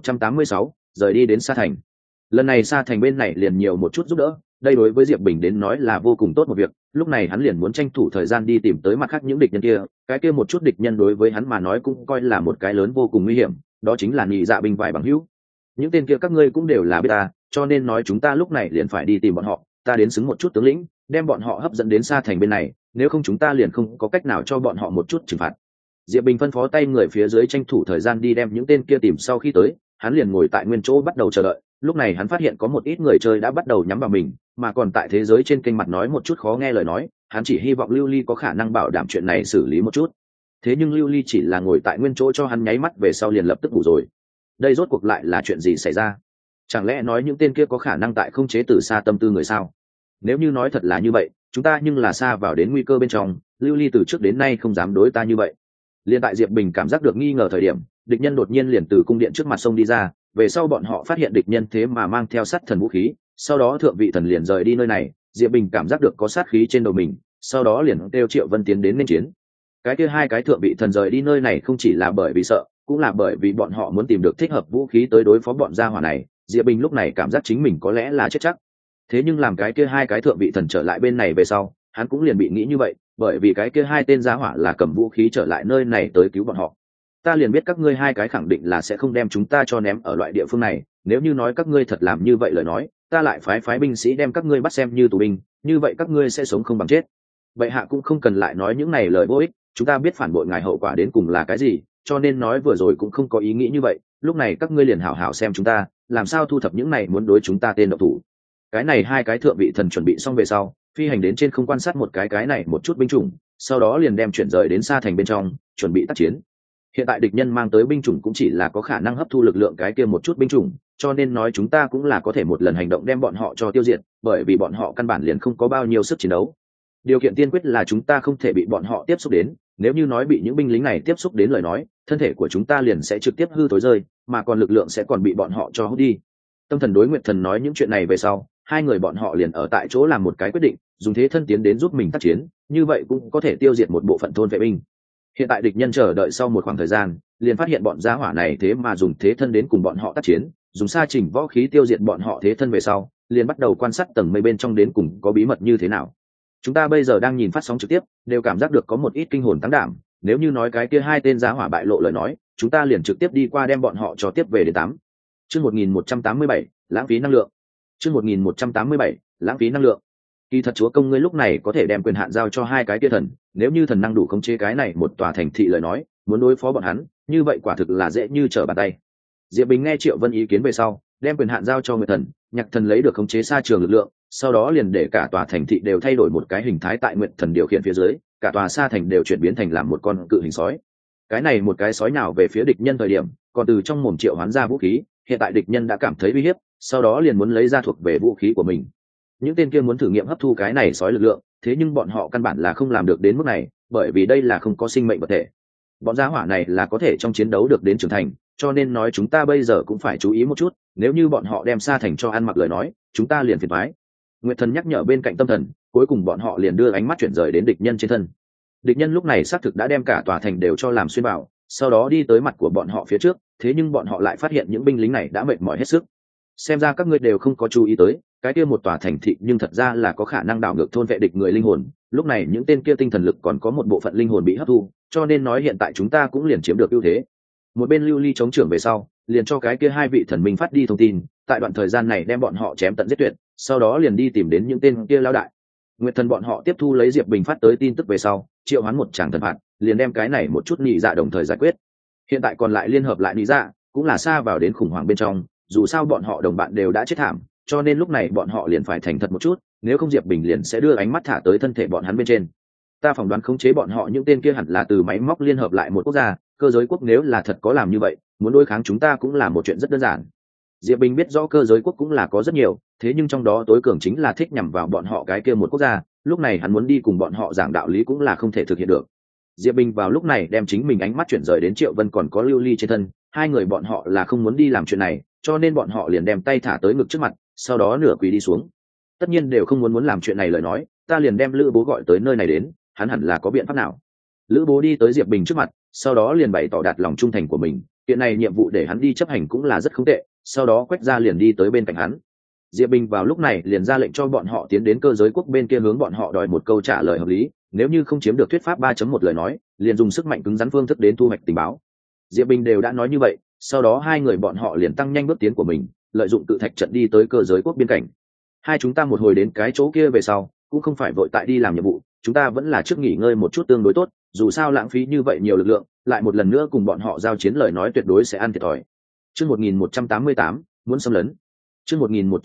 1186, rời đi đến Sa Thành. Lần này Sa Thành bên này liền nhiều một chút giúp đỡ, đây đối với Diệp Bình đến nói là vô cùng tốt một việc. Lúc này hắn liền muốn tranh thủ thời gian đi tìm tới mặt khác những địch nhân kia, cái kia một chút địch nhân đối với hắn mà nói cũng coi là một cái lớn vô cùng nguy hiểm, đó chính là nhị dạ binh vài bằng hữu. Những tên kia các ngươi cũng đều là biết ta, cho nên nói chúng ta lúc này liền phải đi tìm bọn họ, ta đến xứng một chút tướng lĩnh, đem bọn họ hấp dẫn đến Sa Thành bên này, nếu không chúng ta liền không có cách nào cho bọn họ một chút trừng phạt. Diệp Bình phân phó tay người phía dưới tranh thủ thời gian đi đem những tên kia tìm, sau khi tới hắn liền ngồi tại nguyên chỗ bắt đầu chờ đợi. Lúc này hắn phát hiện có một ít người chơi đã bắt đầu nhắm vào mình, mà còn tại thế giới trên kênh mặt nói một chút khó nghe lời nói, hắn chỉ hy vọng Lưu Ly có khả năng bảo đảm chuyện này xử lý một chút. Thế nhưng Lưu Ly chỉ là ngồi tại nguyên chỗ cho hắn nháy mắt về sau liền lập tức ngủ rồi. Đây rốt cuộc lại là chuyện gì xảy ra? Chẳng lẽ nói những tên kia có khả năng tại không chế từ xa tâm tư người sao? Nếu như nói thật là như vậy, chúng ta nhưng là xa vào đến nguy cơ bên trong, Lưu Ly từ trước đến nay không dám đối ta như vậy. Liên tại Diệp Bình cảm giác được nghi ngờ thời điểm, địch nhân đột nhiên liền từ cung điện trước mặt sông đi ra, về sau bọn họ phát hiện địch nhân thế mà mang theo sát thần vũ khí, sau đó thượng vị thần liền rời đi nơi này. Diệp Bình cảm giác được có sát khí trên đầu mình, sau đó liền kêu Triệu Vân tiến đến nên chiến. Cái kia hai cái thượng vị thần rời đi nơi này không chỉ là bởi vì sợ, cũng là bởi vì bọn họ muốn tìm được thích hợp vũ khí tới đối phó bọn gia hỏa này. Diệp Bình lúc này cảm giác chính mình có lẽ là chết chắc. Thế nhưng làm cái kia hai cái thượng vị thần trở lại bên này về sau, hắn cũng liền bị nghĩ như vậy, bởi vì cái kia hai tên gia hỏa là cầm vũ khí trở lại nơi này tới cứu bọn họ. Ta liền biết các ngươi hai cái khẳng định là sẽ không đem chúng ta cho ném ở loại địa phương này, nếu như nói các ngươi thật làm như vậy lời nói, ta lại phái binh sĩ đem các ngươi bắt xem như tù binh, như vậy các ngươi sẽ sống không bằng chết. Vậy hạ cũng không cần lại nói những này lời vô ích, chúng ta biết phản bội ngài hậu quả đến cùng là cái gì, cho nên nói vừa rồi cũng không có ý nghĩ như vậy. Lúc này các ngươi liền hảo hảo xem chúng ta làm sao thu thập những này muốn đối chúng ta tên độc thủ. Cái này hai cái thượng vị thần chuẩn bị xong về sau, phi hành đến trên không quan sát một cái này một chút binh chủng, sau đó liền đem chuyển rời đến Sa Thành bên trong, chuẩn bị tác chiến. Hiện tại địch nhân mang tới binh chủng cũng chỉ là có khả năng hấp thu lực lượng cái kia một chút binh chủng, cho nên nói chúng ta cũng là có thể một lần hành động đem bọn họ cho tiêu diệt, bởi vì bọn họ căn bản liền không có bao nhiêu sức chiến đấu. Điều kiện tiên quyết là chúng ta không thể bị bọn họ tiếp xúc đến, nếu như nói bị những binh lính này tiếp xúc đến lời nói, thân thể của chúng ta liền sẽ trực tiếp hư thối rơi, mà còn lực lượng sẽ còn bị bọn họ cho hút đi. Tâm thần đối Nguyệt Thần nói những chuyện này về sau, hai người bọn họ liền ở tại chỗ làm một cái quyết định, dùng thế thân tiến đến giúp mình tác chiến, như vậy cũng có thể tiêu diệt một bộ phận thôn vệ binh. Hiện tại địch nhân chờ đợi sau một khoảng thời gian, liền phát hiện bọn gia hỏa này thế mà dùng thế thân đến cùng bọn họ tác chiến, dùng sa trình võ khí tiêu diệt bọn họ thế thân về sau, liền bắt đầu quan sát tầng mây bên trong đến cùng có bí mật như thế nào. Chúng ta bây giờ đang nhìn phát sóng trực tiếp, đều cảm giác được có một ít kinh hồn tăng đảm, nếu như nói cái kia hai tên gia hỏa bại lộ lời nói, chúng ta liền trực tiếp đi qua đem bọn họ cho tiếp về đến 8. Chương 1187, lãng phí năng lượng. Chương 1187, lãng phí năng lượng. Kỳ thật chúa công ngươi lúc này có thể đem quyền hạn giao cho hai cái kia thần, nếu như thần năng đủ khống chế cái này một tòa thành thị lời nói, muốn đối phó bọn hắn, như vậy quả thực là dễ như trở bàn tay. Diệp Bình nghe Triệu Vân ý kiến về sau, đem quyền hạn giao cho Nguyệt Thần, Nhạc Thần lấy được khống chế xa trường lực lượng, sau đó liền để cả tòa thành thị đều thay đổi một cái hình thái tại Nguyệt Thần điều khiển phía dưới, cả tòa xa thành đều chuyển biến thành làm một con cự hình sói. Cái này một cái sói nào về phía địch nhân thời điểm, còn từ trong mồm triệu hoán ra vũ khí, hiện tại địch nhân đã cảm thấy uy hiếp, sau đó liền muốn lấy ra thuộc về vũ khí của mình. Những tên kia muốn thử nghiệm hấp thu cái này sói lực lượng, thế nhưng bọn họ căn bản là không làm được đến mức này, bởi vì đây là không có sinh mệnh vật thể. Bọn gia hỏa này là có thể trong chiến đấu được đến trưởng thành, cho nên nói chúng ta bây giờ cũng phải chú ý một chút, nếu như bọn họ đem Sa Thành cho ăn mặc lời nói, chúng ta liền phiền toái. Nguyệt Thần nhắc nhở bên cạnh Tâm Thần, cuối cùng bọn họ liền đưa ánh mắt chuyển rời đến địch nhân trên thân. Địch nhân lúc này xác thực đã đem cả tòa thành đều cho làm xuyên bảo, sau đó đi tới mặt của bọn họ phía trước, thế nhưng bọn họ lại phát hiện những binh lính này đã mệt mỏi hết sức. Xem ra các ngươi đều không có chú ý tới, cái kia một tòa thành thị nhưng thật ra là có khả năng đảo ngược thôn vệ địch người linh hồn, lúc này những tên kia tinh thần lực còn có một bộ phận linh hồn bị hấp thu, cho nên nói hiện tại chúng ta cũng liền chiếm được ưu thế. Một bên Lưu Ly chống trưởng về sau, liền cho cái kia hai vị thần minh phát đi thông tin, tại đoạn thời gian này đem bọn họ chém tận giết tuyệt, sau đó liền đi tìm đến những tên kia lão đại. Nguyệt Thần bọn họ tiếp thu lấy Diệp Bình phát tới tin tức về sau, triệu hoán một tràng thần phạt, liền đem cái này một chút nhị dạ đồng thời giải quyết. Hiện tại còn lại liên hợp lại lý dạ cũng là xa vào đến khủng hoảng bên trong, dù sao bọn họ đồng bạn đều đã chết thảm, cho nên lúc này bọn họ liền phải thành thật một chút, nếu không Diệp Bình liền sẽ đưa ánh mắt thả tới thân thể bọn hắn bên trên. Ta phỏng đoán khống chế bọn họ những tên kia hẳn là từ máy móc liên hợp lại một quốc gia, cơ giới quốc nếu là thật có làm như vậy, muốn đối kháng chúng ta cũng là một chuyện rất đơn giản. Diệp Bình biết rõ cơ giới quốc cũng là có rất nhiều, thế nhưng trong đó tối cường chính là thích nhằm vào bọn họ cái kia một quốc gia, lúc này hắn muốn đi cùng bọn họ giảng đạo lý cũng là không thể thực hiện được. Diệp Bình vào lúc này đem chính mình ánh mắt chuyển rời đến Triệu Vân còn có Lưu Ly trên thân, hai người bọn họ là không muốn đi làm chuyện này, cho nên bọn họ liền đem tay thả tới ngực trước mặt, sau đó nửa quỳ đi xuống. Tất nhiên đều không muốn làm chuyện này lời nói, ta liền đem Lữ Bố gọi tới nơi này đến, hắn hẳn là có biện pháp nào. Lữ Bố đi tới Diệp Bình trước mặt, sau đó liền bày tỏ đạt lòng trung thành của mình, chuyện này nhiệm vụ để hắn đi chấp hành cũng là rất không tệ, sau đó Quách Gia liền đi tới bên cạnh hắn. Diệp Bình vào lúc này liền ra lệnh cho bọn họ tiến đến cơ giới quốc bên kia hướng bọn họ đòi một câu trả lời hợp lý, nếu như không chiếm được thuyết pháp 3.1 lời nói, liền dùng sức mạnh cứng rắn phương thức đến thu hoạch tình báo. Diệp Bình đều đã nói như vậy, sau đó hai người bọn họ liền tăng nhanh bước tiến của mình, lợi dụng tự thạch trận đi tới cơ giới quốc biên cảnh. Hai chúng ta một hồi đến cái chỗ kia về sau, cũng không phải vội tại đi làm nhiệm vụ, chúng ta vẫn là trước nghỉ ngơi một chút tương đối tốt, dù sao lãng phí như vậy nhiều lực lượng, lại một lần nữa cùng bọn họ giao chiến lời nói tuyệt đối sẽ ăn thiệt thòi. Chương 1188, muốn xâm lấn. Chương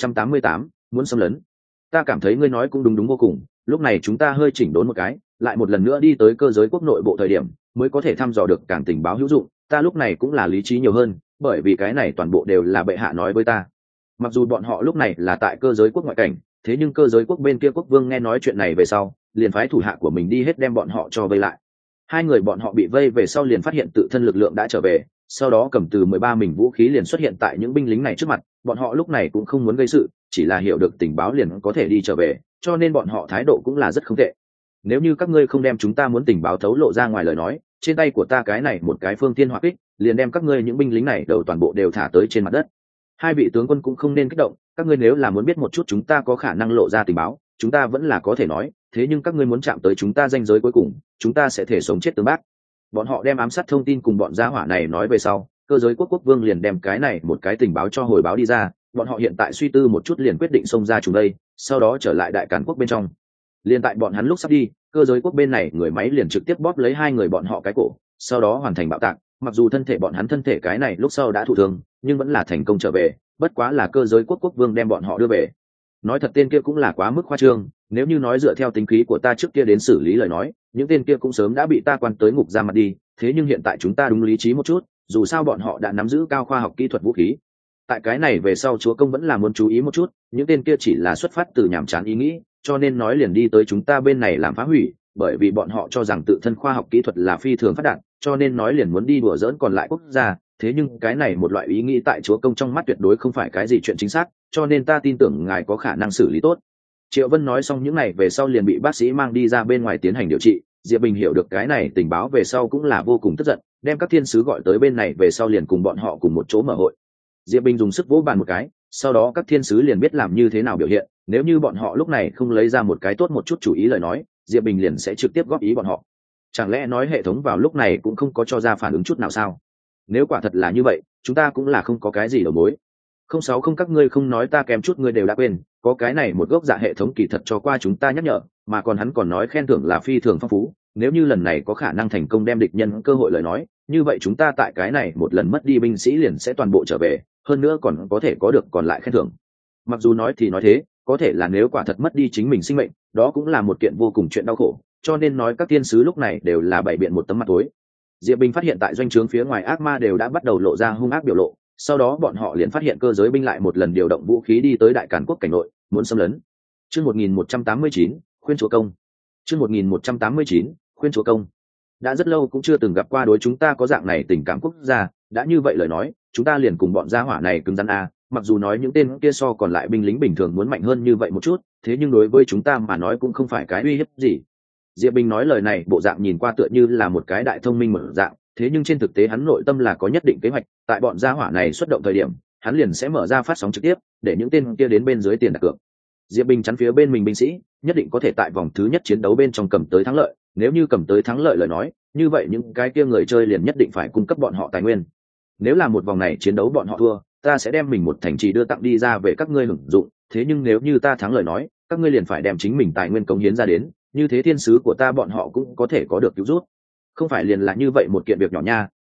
1188, muốn xâm lấn. Ta cảm thấy ngươi nói cũng đúng vô cùng, lúc này chúng ta hơi chỉnh đốn một cái, lại một lần nữa đi tới cơ giới quốc nội bộ thời điểm, mới có thể thăm dò được càng tình báo hữu dụng, ta lúc này cũng là lý trí nhiều hơn, bởi vì cái này toàn bộ đều là bệ hạ nói với ta. Mặc dù bọn họ lúc này là tại cơ giới quốc ngoại cảnh, thế nhưng cơ giới quốc bên kia quốc vương nghe nói chuyện này về sau, liền phái thủ hạ của mình đi hết đem bọn họ cho vây lại. Hai người bọn họ bị vây về sau liền phát hiện tự thân lực lượng đã trở về, sau đó cầm từ 13 mình vũ khí liền xuất hiện tại những binh lính này trước mặt, bọn họ lúc này cũng không muốn gây sự, chỉ là hiểu được tình báo liền có thể đi trở về, cho nên bọn họ thái độ cũng là rất không tệ. Nếu như các ngươi không đem chúng ta muốn tình báo thấu lộ ra ngoài lời nói, trên tay của ta cái này một cái phương thiên hỏa kích, liền đem các ngươi những binh lính này đầu toàn bộ đều thả tới trên mặt đất. Hai vị tướng quân cũng không nên kích động, các ngươi nếu là muốn biết một chút chúng ta có khả năng lộ ra tình báo, chúng ta vẫn là có thể nói, thế nhưng các ngươi muốn chạm tới chúng ta ranh giới cuối cùng, chúng ta sẽ thể sống chết tương bác. Bọn họ đem ám sát thông tin cùng bọn gia hỏa này nói về sau, cơ giới quốc vương liền đem cái này một cái tình báo cho hồi báo đi ra, bọn họ hiện tại suy tư một chút liền quyết định xông ra chúng đây, sau đó trở lại đại càn quốc bên trong. Liên tại bọn hắn lúc sắp đi, cơ giới quốc bên này người máy liền trực tiếp bóp lấy hai người bọn họ cái cổ, sau đó hoàn thành bạo tạc, mặc dù thân thể bọn hắn thân thể cái này lúc sau đã thụ thương, nhưng vẫn là thành công trở về, bất quá là cơ giới quốc vương đem bọn họ đưa về. Nói thật tên kia cũng là quá mức khoa trương, nếu như nói dựa theo tính khí của ta trước kia đến xử lý lời nói, những tên kia cũng sớm đã bị ta quan tới ngục ra mặt đi, thế nhưng hiện tại chúng ta đúng lý trí một chút, dù sao bọn họ đã nắm giữ cao khoa học kỹ thuật vũ khí. Tại cái này về sau chúa công vẫn là muốn chú ý một chút, những tên kia chỉ là xuất phát từ nhàm chán ý nghĩ, cho nên nói liền đi tới chúng ta bên này làm phá hủy, bởi vì bọn họ cho rằng tự thân khoa học kỹ thuật là phi thường phát đạt, cho nên nói liền muốn đi đùa giỡn còn lại quốc gia, thế nhưng cái này một loại ý nghĩ tại chúa công trong mắt tuyệt đối không phải cái gì chuyện chính xác, cho nên ta tin tưởng ngài có khả năng xử lý tốt. Triệu Vân nói xong những này về sau liền bị bác sĩ mang đi ra bên ngoài tiến hành điều trị. Diệp Bình hiểu được cái này tình báo về sau cũng là vô cùng tức giận, đem các thiên sứ gọi tới bên này về sau liền cùng bọn họ cùng một chỗ mở hội. Diệp Bình dùng sức vỗ bàn một cái, sau đó các thiên sứ liền biết làm như thế nào biểu hiện, nếu như bọn họ lúc này không lấy ra một cái tốt một chút chủ ý lời nói, Diệp Bình liền sẽ trực tiếp góp ý bọn họ. Chẳng lẽ nói hệ thống vào lúc này cũng không có cho ra phản ứng chút nào sao? Nếu quả thật là như vậy, chúng ta cũng là không có cái gì đầu mối. 060 các ngươi không nói ta kém chút ngươi đều đã quên, có cái này một gốc dạ hệ thống kỳ thật cho qua chúng ta nhắc nhở, mà còn hắn còn nói khen thưởng là phi thường phong phú, nếu như lần này có khả năng thành công đem địch nhân cơ hội lời nói, như vậy chúng ta tại cái này một lần mất đi binh sĩ liền sẽ toàn bộ trở về, hơn nữa còn có thể có được còn lại khen thưởng. Mặc dù nói thì nói thế, có thể là nếu quả thật mất đi chính mình sinh mệnh, đó cũng là một kiện vô cùng chuyện đau khổ, cho nên nói các tiên sứ lúc này đều là bày biện một tấm mặt tối. Diệp Bình phát hiện tại doanh trướng phía ngoài ác ma đều đã bắt đầu lộ ra hung ác biểu lộ, sau đó bọn họ liền phát hiện cơ giới binh lại một lần điều động vũ khí đi tới đại càn quốc cảnh nội, muốn xâm lấn. Chương 1189, khuyên chúa công. Chương 1189, khuyên chúa công. Đã rất lâu cũng chưa từng gặp qua đối chúng ta có dạng này tình cảm quốc gia, đã như vậy lời nói, chúng ta liền cùng bọn gia hỏa này cứng rắn a, mặc dù nói những tên kia so còn lại binh lính bình thường muốn mạnh hơn như vậy một chút, thế nhưng đối với chúng ta mà nói cũng không phải cái uy hiếp gì. Diệp Bình nói lời này bộ dạng nhìn qua tựa như là một cái đại thông minh mở dạng, thế nhưng trên thực tế hắn nội tâm là có nhất định kế hoạch, tại bọn gia hỏa này xuất động thời điểm, hắn liền sẽ mở ra phát sóng trực tiếp, để những tên kia đến bên dưới tiền đặt cược. Diệp Bình chắn phía bên mình binh sĩ, nhất định có thể tại vòng thứ nhất chiến đấu bên trong cầm tới thắng lợi, nếu như cầm tới thắng lợi lời nói, như vậy những cái kia người chơi liền nhất định phải cung cấp bọn họ tài nguyên. Nếu là một vòng này chiến đấu bọn họ thua, ta sẽ đem mình một thành trì đưa tặng đi ra về các ngươi hưởng dụng, thế nhưng nếu như ta thắng lời nói, các ngươi liền phải đem chính mình tài nguyên cống hiến ra đến, như thế thiên sứ của ta bọn họ cũng có thể có được cứu rút. Không phải liền là như vậy một kiện việc nhỏ nha,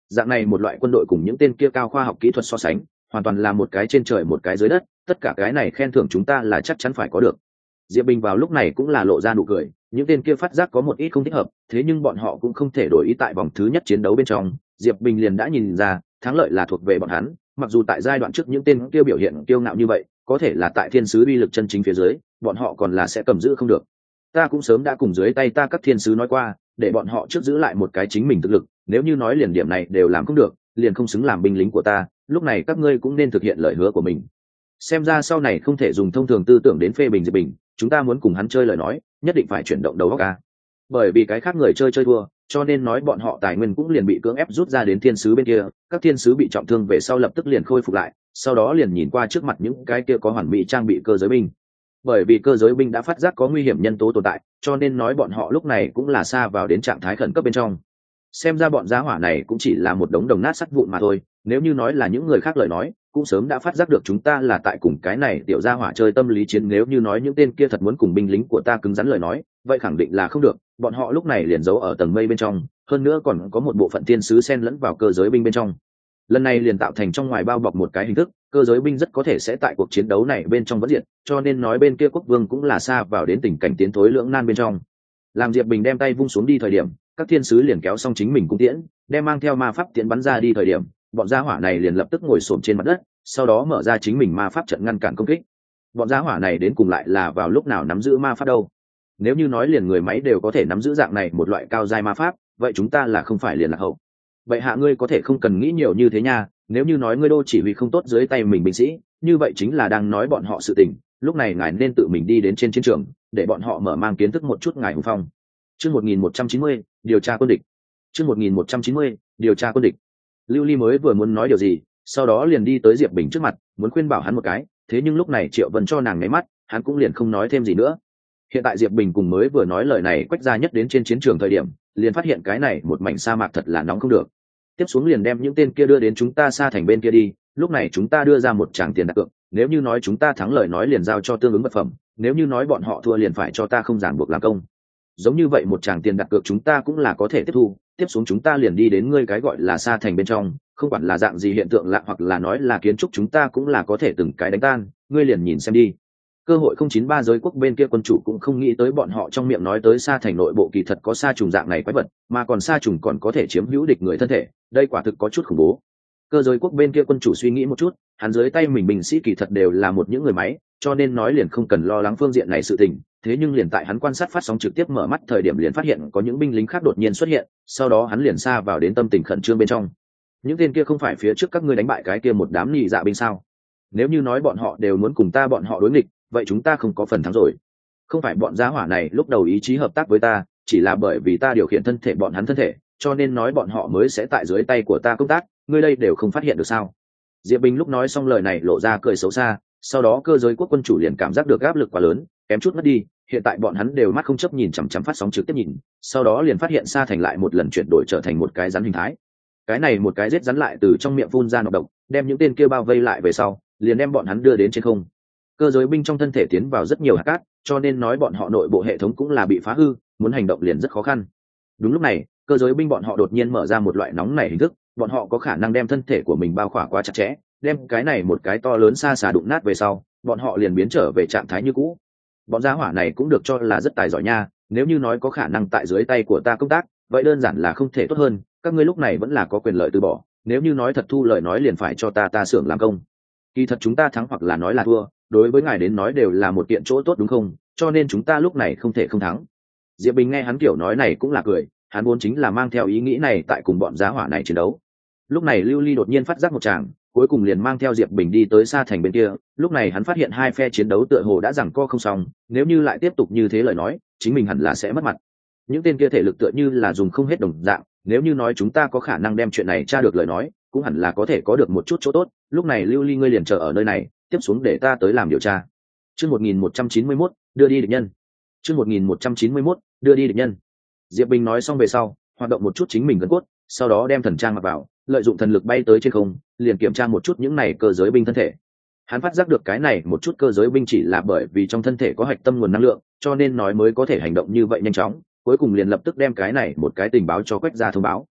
dạng này một loại quân đội cùng những tên kia cao khoa học kỹ thuật so sánh hoàn toàn là một cái trên trời một cái dưới đất, tất cả cái này khen thưởng chúng ta là chắc chắn phải có được. Diệp Bình vào lúc này cũng là lộ ra nụ cười, những tên kia phát giác có một ít không thích hợp, thế nhưng bọn họ cũng không thể đổi ý. Tại vòng thứ nhất chiến đấu bên trong, Diệp Bình liền đã nhìn ra thắng lợi là thuộc về bọn hắn, mặc dù tại giai đoạn trước những tên kia biểu hiện kiêu ngạo như vậy, có thể là tại thiên sứ uy lực chân chính phía dưới, bọn họ còn là sẽ cầm giữ không được. Ta cũng sớm đã cùng dưới tay ta các thiên sứ nói qua, để bọn họ trước giữ lại một cái chính mình thực lực, nếu như nói liền điểm này đều làm không được, liền không xứng làm binh lính của ta, lúc này các ngươi cũng nên thực hiện lời hứa của mình. Xem ra sau này không thể dùng thông thường tư tưởng đến phê bình Diệp Bình, chúng ta muốn cùng hắn chơi lời nói, nhất định phải chuyển động đầu óc a. Bởi vì cái khác người chơi thua, cho nên nói bọn họ tài nguyên cũng liền bị cưỡng ép rút ra đến thiên sứ bên kia, các thiên sứ bị trọng thương về sau lập tức liền khôi phục lại, sau đó liền nhìn qua trước mặt những cái kia có hoàn mỹ trang bị cơ giới binh. Bởi vì cơ giới binh đã phát giác có nguy hiểm nhân tố tồn tại, cho nên nói bọn họ lúc này cũng là xa vào đến trạng thái khẩn cấp bên trong. Xem ra bọn giá hỏa này cũng chỉ là một đống đồng nát sắt vụn mà thôi, nếu như nói là những người khác lời nói, cũng sớm đã phát giác được chúng ta là tại cùng cái này tiểu gia hỏa chơi tâm lý chiến. Nếu như nói những tên kia thật muốn cùng binh lính của ta cứng rắn lời nói, vậy khẳng định là không được, bọn họ lúc này liền giấu ở tầng mây bên trong, hơn nữa còn có một bộ phận thiên sứ xen lẫn vào cơ giới binh bên trong. Lần này liền tạo thành trong ngoài bao bọc một cái hình thức, cơ giới binh rất có thể sẽ tại cuộc chiến đấu này bên trong vẫn diệt, cho nên nói bên kia quốc vương cũng là xa vào đến tình cảnh tiến thối lưỡng nan bên trong. Làm Diệp Bình đem tay vung xuống đi thời điểm, các thiên sứ liền kéo xong chính mình cung tiễn, đem mang theo ma pháp tiễn bắn ra đi thời điểm, bọn gia hỏa này liền lập tức ngồi xổm trên mặt đất, sau đó mở ra chính mình ma pháp trận ngăn cản công kích. Bọn gia hỏa này đến cùng lại là vào lúc nào nắm giữ ma pháp đâu? Nếu như nói liền người máy đều có thể nắm giữ dạng này một loại cao giai ma pháp, vậy chúng ta là không phải liền lạc hậu? Vậy hạ ngươi có thể không cần nghĩ nhiều như thế nha, nếu như nói ngươi đô chỉ huy không tốt dưới tay mình binh sĩ, như vậy chính là đang nói bọn họ sự tình, lúc này ngài nên tự mình đi đến trên chiến trường, để bọn họ mở mang kiến thức một chút ngài hùng phong. Chương 1190, điều tra quân địch. Chương 1190, điều tra quân địch. Lưu Ly mới vừa muốn nói điều gì, sau đó liền đi tới Diệp Bình trước mặt, muốn khuyên bảo hắn một cái, thế nhưng lúc này Triệu Vân cho nàng nháy mắt, hắn cũng liền không nói thêm gì nữa. Hiện tại Diệp Bình cùng mới vừa nói lời này quách ra nhất đến trên chiến trường thời điểm, liền phát hiện cái này một mảnh sa mạc thật là nóng không được. Tiếp xuống liền đem những tên kia đưa đến chúng ta xa thành bên kia đi, lúc này chúng ta đưa ra một tràng tiền đặt cược, nếu như nói chúng ta thắng lời nói liền giao cho tương ứng vật phẩm, nếu như nói bọn họ thua liền phải cho ta không ràng buộc làm công. Giống như vậy một tràng tiền đặt cược chúng ta cũng là có thể tiếp thu, tiếp xuống chúng ta liền đi đến ngươi cái gọi là xa thành bên trong, không quản là dạng gì hiện tượng lạ hoặc là nói là kiến trúc chúng ta cũng là có thể từng cái đánh tan, ngươi liền nhìn xem đi. Cơ hội 093 giới quốc bên kia quân chủ cũng không nghĩ tới bọn họ trong miệng nói tới sa thành nội bộ kỳ thật có sa trùng dạng này quái vật, mà còn sa trùng còn có thể chiếm hữu địch người thân thể, đây quả thực có chút khủng bố. Cơ giới quốc bên kia quân chủ suy nghĩ một chút, hắn dưới tay mình binh sĩ kỳ thật đều là một những người máy, cho nên nói liền không cần lo lắng phương diện này sự tình. Thế nhưng liền tại hắn quan sát phát sóng trực tiếp mở mắt thời điểm liền phát hiện có những binh lính khác đột nhiên xuất hiện, sau đó hắn liền xa vào đến tâm tình khẩn trương bên trong. Những tên kia không phải phía trước các ngươi đánh bại cái kia một đám nhị dạ binh sao? Nếu như nói bọn họ đều muốn cùng ta bọn họ đối nghịch, vậy chúng ta không có phần thắng rồi. Không phải bọn gia hỏa này lúc đầu ý chí hợp tác với ta, chỉ là bởi vì ta điều khiển thân thể bọn hắn thân thể, cho nên nói bọn họ mới sẽ tại dưới tay của ta công tác, ngươi đây đều không phát hiện được sao? Diệp Bình lúc nói xong lời này lộ ra cười xấu xa, sau đó cơ giới quốc quân chủ liền cảm giác được áp lực quá lớn, kém chút mất đi. Hiện tại bọn hắn đều mắt không chấp nhìn chằm chằm phát sóng trực tiếp nhìn, sau đó liền phát hiện sa thành lại một lần chuyển đổi trở thành một cái rắn hình thái. Cái này một cái rết rắn lại từ trong miệng phun ra nọc độc, đem những tên kia bao vây lại về sau, liền đem bọn hắn đưa đến trên không. Cơ giới binh trong thân thể tiến vào rất nhiều hạt cát, cho nên nói bọn họ nội bộ hệ thống cũng là bị phá hư, muốn hành động liền rất khó khăn. Đúng lúc này, cơ giới binh bọn họ đột nhiên mở ra một loại nóng nảy hình thức, bọn họ có khả năng đem thân thể của mình bao khỏa quá chặt chẽ, đem cái này một cái to lớn xa xà đụng nát về sau, bọn họ liền biến trở về trạng thái như cũ. Bọn gia hỏa này cũng được cho là rất tài giỏi nha, nếu như nói có khả năng tại dưới tay của ta công tác, vậy đơn giản là không thể tốt hơn, các ngươi lúc này vẫn là có quyền lợi từ bỏ, nếu như nói thật thu lời nói liền phải cho ta xưởng làm công. Kỳ thật chúng ta thắng hoặc là nói là thua, đối với ngài đến nói đều là một kiện chỗ tốt đúng không, cho nên chúng ta lúc này không thể không thắng. Diệp Bình nghe hắn kiểu nói này cũng là cười, hắn vốn chính là mang theo ý nghĩ này tại cùng bọn giá hỏa này chiến đấu. Lúc này Lưu Ly đột nhiên phát giác một tràng, cuối cùng liền mang theo Diệp Bình đi tới xa thành bên kia, lúc này hắn phát hiện hai phe chiến đấu tựa hồ đã giằng co không xong, nếu như lại tiếp tục như thế lời nói, chính mình hẳn là sẽ mất mặt. Những tên kia thể lực tựa như là dùng không hết đồng dạng, nếu như nói chúng ta có khả năng đem chuyện này tra được lời nói, cũng hẳn là có thể có được một chút chỗ tốt. Lúc này Lưu Ly ngươi liền chờ ở nơi này, tiếp xuống để ta tới làm điều tra. Chương 1191, đưa đi địch nhân. Chương 1191, đưa đi địch nhân. Diệp Bình nói xong về sau, hoạt động một chút chính mình gân cốt, sau đó đem thần trang mặc vào, lợi dụng thần lực bay tới trên không, liền kiểm tra một chút những này cơ giới binh thân thể. Hắn phát giác được cái này một chút cơ giới binh chỉ là bởi vì trong thân thể có hạch tâm nguồn năng lượng, cho nên nói mới có thể hành động như vậy nhanh chóng, cuối cùng liền lập tức đem cái này một cái tình báo cho Quách gia thông báo.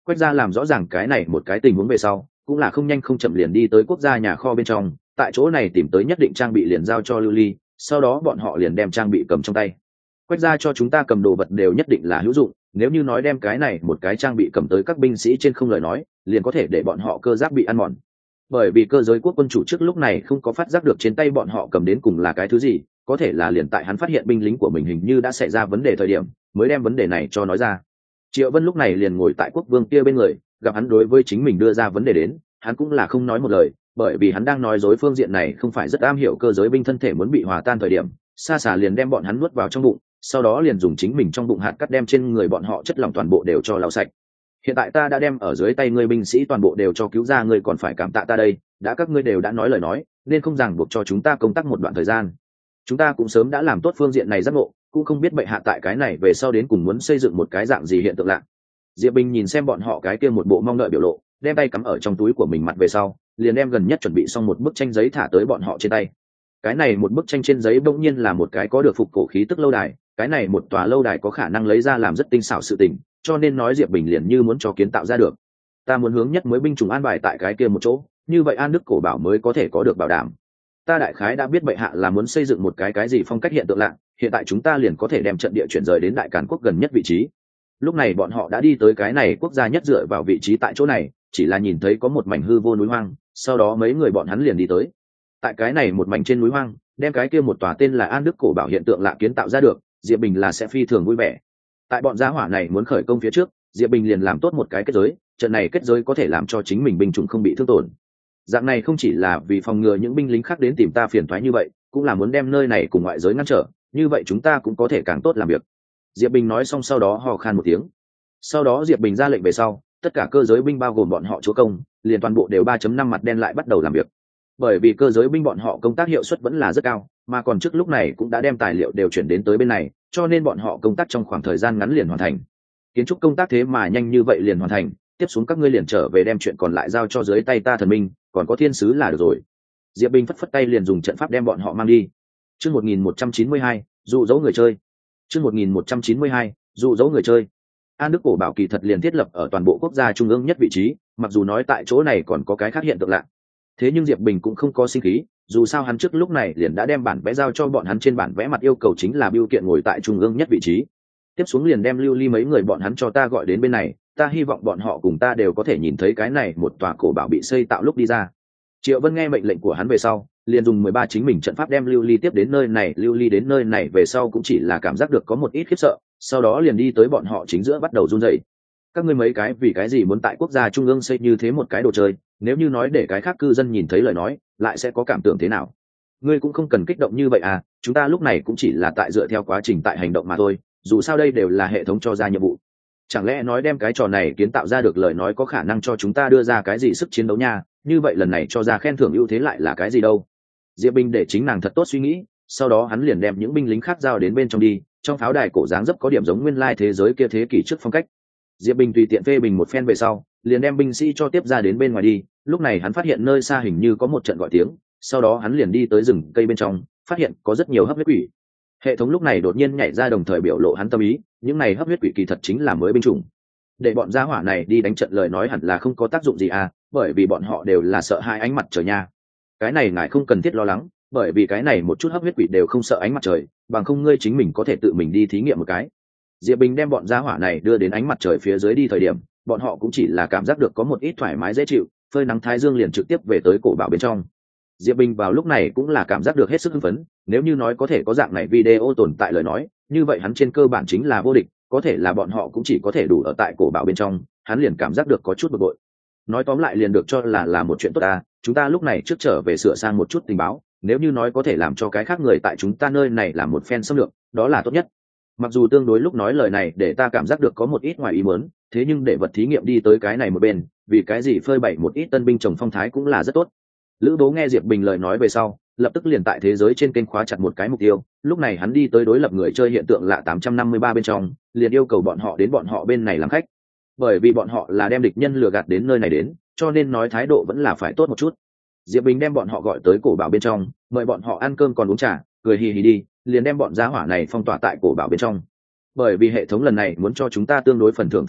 Quách gia làm rõ ràng cái này một cái tình huống về sau, cũng là không nhanh không chậm liền đi tới quốc gia nhà kho bên trong, tại chỗ này tìm tới nhất định trang bị liền giao cho Lưu Ly, sau đó bọn họ liền đem trang bị cầm trong tay. Quách gia cho chúng ta cầm đồ vật đều nhất định là hữu dụng, nếu như nói đem cái này một cái trang bị cầm tới các binh sĩ trên không lời nói, liền có thể để bọn họ cơ giáp bị ăn mòn. Bởi vì cơ giới quốc quân chủ trước lúc này không có phát giác được trên tay bọn họ cầm đến cùng là cái thứ gì, có thể là liền tại hắn phát hiện binh lính của mình hình như đã xảy ra vấn đề thời điểm, mới đem vấn đề này cho nói ra. Triệu Vân lúc này liền ngồi tại quốc vương kia bên người, gặp hắn đối với chính mình đưa ra vấn đề đến, hắn cũng là không nói một lời, bởi vì hắn đang nói dối phương diện này không phải rất am hiểu cơ giới binh thân thể muốn bị hòa tan thời điểm, xa xả liền đem bọn hắn nuốt vào trong bụng, sau đó liền dùng chính mình trong bụng hạt cắt đem trên người bọn họ chất lỏng toàn bộ đều cho lau sạch. Hiện tại ta đã đem ở dưới tay ngươi binh sĩ toàn bộ đều cho cứu ra, ngươi còn phải cảm tạ ta đây, đã các ngươi đều đã nói lời nói, nên không ràng buộc cho chúng ta công tác một đoạn thời gian. Chúng ta cũng sớm đã làm tốt phương diện này giác ngộ, cũng không biết bệ hạ tại cái này về sau đến cùng muốn xây dựng một cái dạng gì hiện tượng lạ. Diệp Bình nhìn xem bọn họ cái kia một bộ mong đợi biểu lộ, đem tay cắm ở trong túi của mình mặt về sau, liền đem gần nhất chuẩn bị xong một bức tranh giấy thả tới bọn họ trên tay. Cái này một bức tranh trên giấy bỗng nhiên là một cái có được phục cổ khí tức lâu đài, cái này một tòa lâu đài có khả năng lấy ra làm rất tinh xảo sự tình, cho nên nói Diệp Bình liền như muốn cho kiến tạo ra được. Ta muốn hướng nhất mới binh chủng an bài tại cái kia một chỗ, như vậy An Đức cổ bảo mới có thể có được bảo đảm. Ta đại khái đã biết bệ hạ là muốn xây dựng một cái gì phong cách hiện tượng lạ, hiện tại chúng ta liền có thể đem trận địa chuyển rời đến Đại Càn quốc gần nhất vị trí. Lúc này bọn họ đã đi tới cái này quốc gia nhất dựa vào vị trí tại chỗ này, chỉ là nhìn thấy có một mảnh hư vô núi hoang, sau đó mấy người bọn hắn liền đi tới. Tại cái này một mảnh trên núi hoang, đem cái kia một tòa tên là An Đức cổ bảo hiện tượng lạ kiến tạo ra được, Diệp Bình là sẽ phi thường vui vẻ. Tại bọn gia hỏa này muốn khởi công phía trước, Diệp Bình liền làm tốt một cái kết giới, trận này kết giới có thể làm cho chính mình binh chủng không bị thương tổn. Dạng này không chỉ là vì phòng ngừa những binh lính khác đến tìm ta phiền toái như vậy, cũng là muốn đem nơi này cùng ngoại giới ngăn trở, như vậy chúng ta cũng có thể càng tốt làm việc. Diệp Bình nói xong sau đó hò khan một tiếng. Sau đó Diệp Bình ra lệnh về sau, tất cả cơ giới binh bao gồm bọn họ chúa công, liền toàn bộ đều 3.5 mặt đen lại bắt đầu làm việc. Bởi vì cơ giới binh bọn họ công tác hiệu suất vẫn là rất cao, mà còn trước lúc này cũng đã đem tài liệu đều chuyển đến tới bên này, cho nên bọn họ công tác trong khoảng thời gian ngắn liền hoàn thành. Kiến trúc công tác thế mà nhanh như vậy liền hoàn thành, tiếp xuống các ngươi liền trở về đem chuyện còn lại giao cho dưới tay ta thần minh, còn có thiên sứ là được rồi. Diệp Bình phất phất tay liền dùng trận pháp đem bọn họ mang đi. Chương 1192, dụ dỗ người chơi. Chương 1192, dụ dỗ người chơi. An Đức cổ bảo kỳ thật liền thiết lập ở toàn bộ quốc gia trung ương nhất vị trí, mặc dù nói tại chỗ này còn có cái khác hiện tượng lạ. Thế nhưng Diệp Bình cũng không có sinh khí, dù sao hắn trước lúc này liền đã đem bản vẽ giao cho bọn hắn, trên bản vẽ mặt yêu cầu chính là bưu kiện ngồi tại trung ương nhất vị trí. Tiếp xuống liền đem Lưu Ly mấy người bọn hắn cho ta gọi đến bên này, ta hy vọng bọn họ cùng ta đều có thể nhìn thấy cái này một tòa cổ bảo bị xây tạo lúc đi ra. Triệu Vân nghe mệnh lệnh của hắn về sau, liền dùng 13 chính mình trận pháp đem Lưu Ly tiếp đến nơi này. Lưu Ly đến nơi này về sau cũng chỉ là cảm giác được có một ít khiếp sợ, sau đó liền đi tới bọn họ chính giữa bắt đầu run rẩy. Các ngươi mấy cái vì cái gì muốn tại quốc gia trung ương xây như thế một cái đồ chơi, nếu như nói để cái khác cư dân nhìn thấy lời nói, lại sẽ có cảm tưởng thế nào? Ngươi cũng không cần kích động như vậy à, chúng ta lúc này cũng chỉ là tại dựa theo quá trình tại hành động mà thôi, dù sao đây đều là hệ thống cho ra nhiệm vụ. Chẳng lẽ nói đem cái trò này kiến tạo ra được lời nói có khả năng cho chúng ta đưa ra cái gì sức chiến đấu nha, như vậy lần này cho ra khen thưởng ưu thế lại là cái gì đâu? Diệp Bình để chính nàng thật tốt suy nghĩ, sau đó hắn liền đem những binh lính khác giao đến bên trong đi, trong pháo đài cổ dáng dấp có điểm giống nguyên lai thế giới kia thế kỷ trước phong cách. Diệp Bình tùy tiện phê bình một phen về sau, liền đem binh sĩ cho tiếp ra đến bên ngoài đi. Lúc này hắn phát hiện nơi xa hình như có một trận gọi tiếng, sau đó hắn liền đi tới rừng cây bên trong, phát hiện có rất nhiều hấp huyết quỷ. Hệ thống lúc này đột nhiên nhảy ra, đồng thời biểu lộ hắn tâm ý, những này hấp huyết quỷ kỳ thật chính là mới binh chủng. Để bọn gia hỏa này đi đánh trận lời nói hẳn là không có tác dụng gì à, bởi vì bọn họ đều là sợ hai ánh mặt trời nha. Cái này ngài không cần thiết lo lắng, bởi vì cái này một chút hấp huyết quỷ đều không sợ ánh mặt trời, bằng không ngươi chính mình có thể tự mình đi thí nghiệm một cái. Diệp Bình đem bọn gia hỏa này đưa đến ánh mặt trời phía dưới đi thời điểm, bọn họ cũng chỉ là cảm giác được có một ít thoải mái dễ chịu, phơi nắng thái dương liền trực tiếp về tới cổ bảo bên trong. Diệp Bình vào lúc này cũng là cảm giác được hết sức hưng phấn, nếu như nói có thể có dạng này video tồn tại lời nói, như vậy hắn trên cơ bản chính là vô địch, có thể là bọn họ cũng chỉ có thể đủ ở tại cổ bảo bên trong, hắn liền cảm giác được có chút bực bội. Nói tóm lại liền được cho là một chuyện tốt à, chúng ta lúc này trước trở về sửa sang một chút tình báo, nếu như nói có thể làm cho cái khác người tại chúng ta nơi này làm một phen xâm lược, đó là tốt nhất. Mặc dù tương đối lúc nói lời này để ta cảm giác được có một ít ngoài ý muốn, thế nhưng để vật thí nghiệm đi tới cái này một bên, vì cái gì phơi bày một ít tân binh chồng phong thái cũng là rất tốt. Lữ Bố nghe Diệp Bình lời nói về sau, lập tức liền tại thế giới trên kênh khóa chặt một cái mục tiêu. Lúc này hắn đi tới đối lập người chơi hiện tượng lạ 853 bên trong, liền yêu cầu bọn họ đến bọn họ bên này làm khách. Bởi vì bọn họ là đem địch nhân lừa gạt đến nơi này đến, cho nên nói thái độ vẫn là phải tốt một chút. Diệp Bình đem bọn họ gọi tới cổ bảo bên trong, mời bọn họ ăn cơm còn uống trà, cười hì hì đi, liền đem bọn gia hỏa này phong tỏa tại cổ bảo bên trong. Bởi vì hệ thống lần này muốn cho chúng ta tương đối phần thưởng phong phú,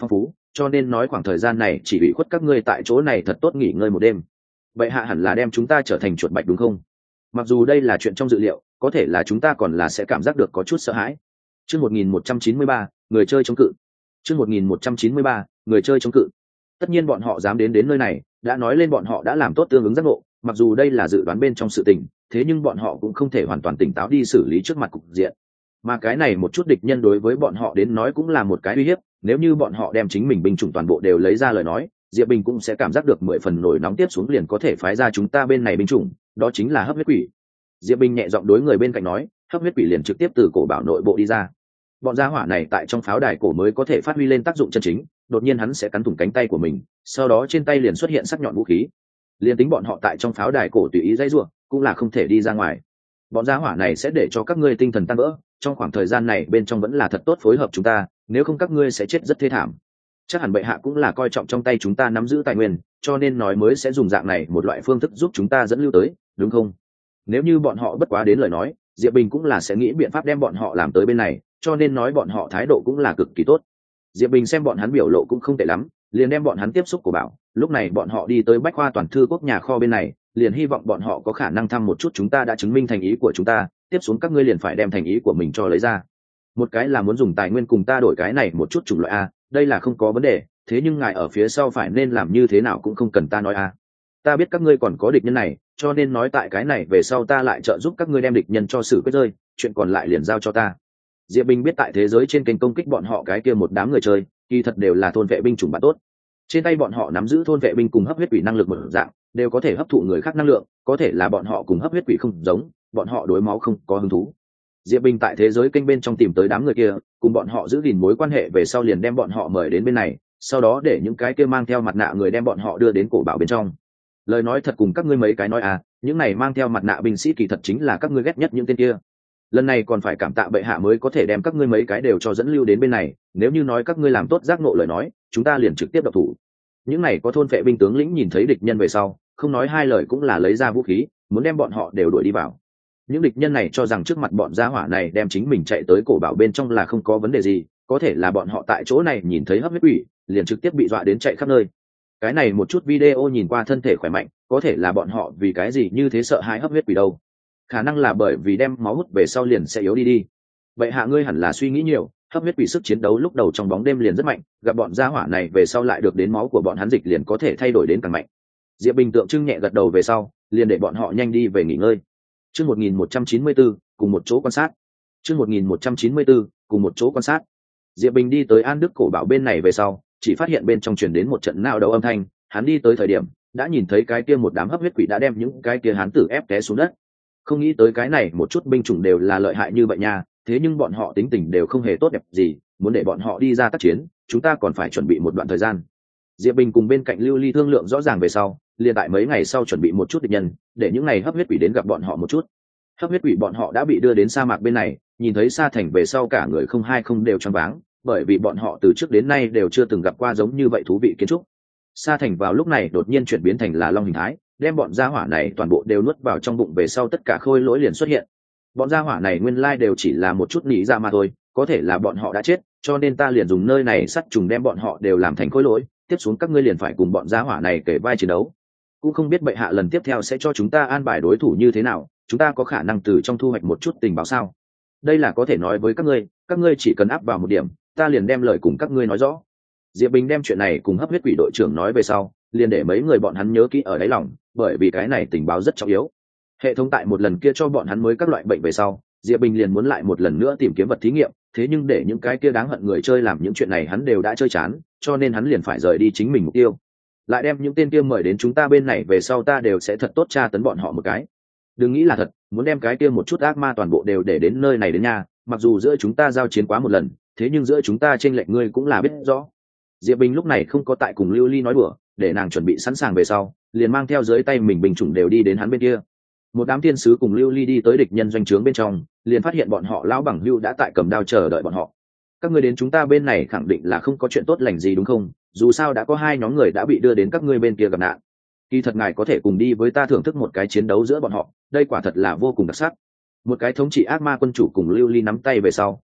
cho nên nói khoảng thời gian này chỉ ủy khuất các ngươi tại chỗ này thật tốt nghỉ ngơi một đêm. Vậy hạ hẳn là đem chúng ta trở thành chuột bạch đúng không? Mặc dù đây là chuyện trong dự liệu, có thể là chúng ta còn là sẽ cảm giác được có chút sợ hãi. Chương 1193, người chơi chống cự. Chương 1193, người chơi chống cự. Tất nhiên bọn họ dám đến nơi này, đã nói lên bọn họ đã làm tốt tương ứng giác ngộ, mặc dù đây là dự đoán bên trong sự tình, thế nhưng bọn họ cũng không thể hoàn toàn tỉnh táo đi xử lý trước mặt cục diện. Mà cái này một chút địch nhân đối với bọn họ đến nói cũng là một cái uy hiếp, nếu như bọn họ đem chính mình binh chủng toàn bộ đều lấy ra lời nói, Diệp Bình cũng sẽ cảm giác được 10 phần nổi nóng tiếp xuống liền có thể phái ra chúng ta bên này binh chủng, đó chính là hấp huyết quỷ. Diệp Bình nhẹ giọng đối người bên cạnh nói, hấp huyết quỷ liền trực tiếp từ cổ bảo nội bộ đi ra. Bọn gia hỏa này tại trong pháo đài cổ mới có thể phát huy lên tác dụng chân chính, đột nhiên hắn sẽ cắn thủng cánh tay của mình, sau đó trên tay liền xuất hiện sắc nhọn vũ khí. Liên tính bọn họ tại trong pháo đài cổ tùy ý dãy rủa, cũng là không thể đi ra ngoài. Bọn gia hỏa này sẽ để cho các ngươi tinh thần tan vỡ, trong khoảng thời gian này bên trong vẫn là thật tốt phối hợp chúng ta, nếu không các ngươi sẽ chết rất thê thảm. Chắc hẳn bệ hạ cũng là coi trọng trong tay chúng ta nắm giữ tài nguyên, cho nên nói mới sẽ dùng dạng này một loại phương thức giúp chúng ta dẫn lưu tới, đúng không? Nếu như bọn họ bất quá đến lời nói, Diệp Bình cũng là sẽ nghĩ biện pháp đem bọn họ làm tới bên này, cho nên nói bọn họ thái độ cũng là cực kỳ tốt. Diệp Bình xem bọn hắn biểu lộ cũng không tệ lắm, liền đem bọn hắn tiếp xúc của bảo. Lúc này bọn họ đi tới Bách Khoa Toàn Thư Quốc nhà kho bên này, liền hy vọng bọn họ có khả năng thăm một chút chúng ta đã chứng minh thành ý của chúng ta, tiếp xuống các ngươi liền phải đem thành ý của mình cho lấy ra. Một cái là muốn dùng tài nguyên cùng ta đổi cái này một chút chủng loại a, đây là không có vấn đề, thế nhưng ngài ở phía sau phải nên làm như thế nào cũng không cần ta nói a. Ta biết các ngươi còn có địch nhân này, cho nên nói tại cái này về sau ta lại trợ giúp các ngươi đem địch nhân cho xử quyết rơi, chuyện còn lại liền giao cho ta. Diệp Bình biết tại thế giới trên kênh công kích bọn họ cái kia một đám người chơi, kỳ thật đều là thôn vệ binh chủng bạn tốt. Trên tay bọn họ nắm giữ thôn vệ binh cùng hấp huyết quỷ năng lực một dạng, đều có thể hấp thụ người khác năng lượng, có thể là bọn họ cùng hấp huyết quỷ không giống, bọn họ đối máu không có hứng thú. Diệp Bình tại thế giới kênh bên trong tìm tới đám người kia, cùng bọn họ giữ gìn mối quan hệ về sau liền đem bọn họ mời đến bên này, sau đó để những cái kia mang theo mặt nạ người đem bọn họ đưa đến cổ bảo bên trong. Lời nói thật cùng các ngươi mấy cái nói à, những này mang theo mặt nạ binh sĩ kỳ thật chính là các ngươi ghét nhất những tên kia. Lần này còn phải cảm tạ bệ hạ mới có thể đem các ngươi mấy cái đều cho dẫn lưu đến bên này, nếu như nói các ngươi làm tốt giác ngộ lời nói, chúng ta liền trực tiếp độc thủ. Những này có thôn vệ binh tướng lĩnh nhìn thấy địch nhân về sau, không nói hai lời cũng là lấy ra vũ khí, muốn đem bọn họ đều đuổi đi vào. Những địch nhân này cho rằng trước mặt bọn gia hỏa này đem chính mình chạy tới cổ bảo bên trong là không có vấn đề gì, có thể là bọn họ tại chỗ này nhìn thấy hấp huyết quỷ, liền trực tiếp bị dọa đến chạy khắp nơi. Cái này một chút video nhìn qua thân thể khỏe mạnh, có thể là bọn họ vì cái gì như thế sợ hãi hấp huyết quỷ đâu? Khả năng là bởi vì đem máu hút về sau liền sẽ yếu đi. Vậy hạ ngươi hẳn là suy nghĩ nhiều, hấp huyết quỷ sức chiến đấu lúc đầu trong bóng đêm liền rất mạnh, gặp bọn gia hỏa này về sau lại được đến máu của bọn hắn dịch liền có thể thay đổi đến càng mạnh. Diệp Bình tượng trưng nhẹ gật đầu về sau, liền để bọn họ nhanh đi về nghỉ ngơi. Chương 1194, cùng một chỗ quan sát. Chương 1194, cùng một chỗ quan sát. Diệp Bình đi tới An Đức cổ bảo bên này về sau, chỉ phát hiện bên trong truyền đến một trận nao đầu âm thanh, hắn đi tới thời điểm, đã nhìn thấy cái kia một đám hấp huyết quỷ đã đem những cái kia hán tử ép té xuống đất. Không nghĩ tới cái này một chút binh chủng đều là lợi hại như vậy nha, thế nhưng bọn họ tính tình đều không hề tốt đẹp gì, muốn để bọn họ đi ra tác chiến, chúng ta còn phải chuẩn bị một đoạn thời gian. Diệp Bình cùng bên cạnh Lưu Ly thương lượng rõ ràng về sau, liền tại mấy ngày sau chuẩn bị một chút địch nhân, để những ngày hấp huyết quỷ đến gặp bọn họ một chút. Hấp huyết quỷ bọn họ đã bị đưa đến sa mạc bên này, nhìn thấy sa thành về sau cả người không hai không đều choáng váng, bởi vì bọn họ từ trước đến nay đều chưa từng gặp qua giống như vậy thú vị kiến trúc. Sa thành vào lúc này đột nhiên chuyển biến thành là long hình thái, đem bọn gia hỏa này toàn bộ đều nuốt vào trong bụng về sau tất cả khôi lỗi liền xuất hiện. Bọn gia hỏa này nguyên lai đều chỉ là một chút nỉ ra mà thôi, có thể là bọn họ đã chết, cho nên ta liền dùng nơi này sắt trùng đem bọn họ đều làm thành khôi lỗi, tiếp xuống các ngươi liền phải cùng bọn gia hỏa này kể vai chiến đấu. Cũng không biết bệ hạ lần tiếp theo sẽ cho chúng ta an bài đối thủ như thế nào, chúng ta có khả năng từ trong thu hoạch một chút tình báo sao? Đây là có thể nói với các ngươi chỉ cần áp vào một điểm, ta liền đem lời cùng các ngươi nói rõ. Diệp Bình đem chuyện này cùng hấp huyết quỷ đội trưởng nói về sau, liền để mấy người bọn hắn nhớ kỹ ở đáy lòng, bởi vì cái này tình báo rất trọng yếu. Hệ thống tại một lần kia cho bọn hắn mới các loại bệnh về sau, Diệp Bình liền muốn lại một lần nữa tìm kiếm vật thí nghiệm, thế nhưng để những cái kia đáng hận người chơi làm những chuyện này hắn đều đã chơi chán, cho nên hắn liền phải rời đi chính mình mục tiêu. Lại đem những tên kia mời đến chúng ta bên này về sau ta đều sẽ thật tốt tra tấn bọn họ một cái. Đừng nghĩ là thật, muốn đem cái kia một chút ác ma toàn bộ đều để đến nơi này đến nhà, mặc dù giữa chúng ta giao chiến quá một lần, thế nhưng giữa chúng ta chênh lệch ngươi cũng là biết rõ. Diệp Bình lúc này không có tại cùng Lưu Ly nói đùa, để nàng chuẩn bị sẵn sàng về sau, liền mang theo dưới tay mình bình chủng đều đi đến hắn bên kia. Một đám tiên sứ cùng Lưu Ly đi tới địch nhân doanh trướng bên trong, liền phát hiện bọn họ lão bằng hưu đã tại cầm đao chờ đợi bọn họ. Các ngươi đến chúng ta bên này khẳng định là không có chuyện tốt lành gì đúng không? Dù sao đã có hai nhóm người đã bị đưa đến các ngươi bên kia gặp nạn. Kỳ thật ngài có thể cùng đi với ta thưởng thức một cái chiến đấu giữa bọn họ, đây quả thật là vô cùng đặc sắc. Một cái thống trị ác ma quân chủ cùng Lưu Ly nắm tay về sau,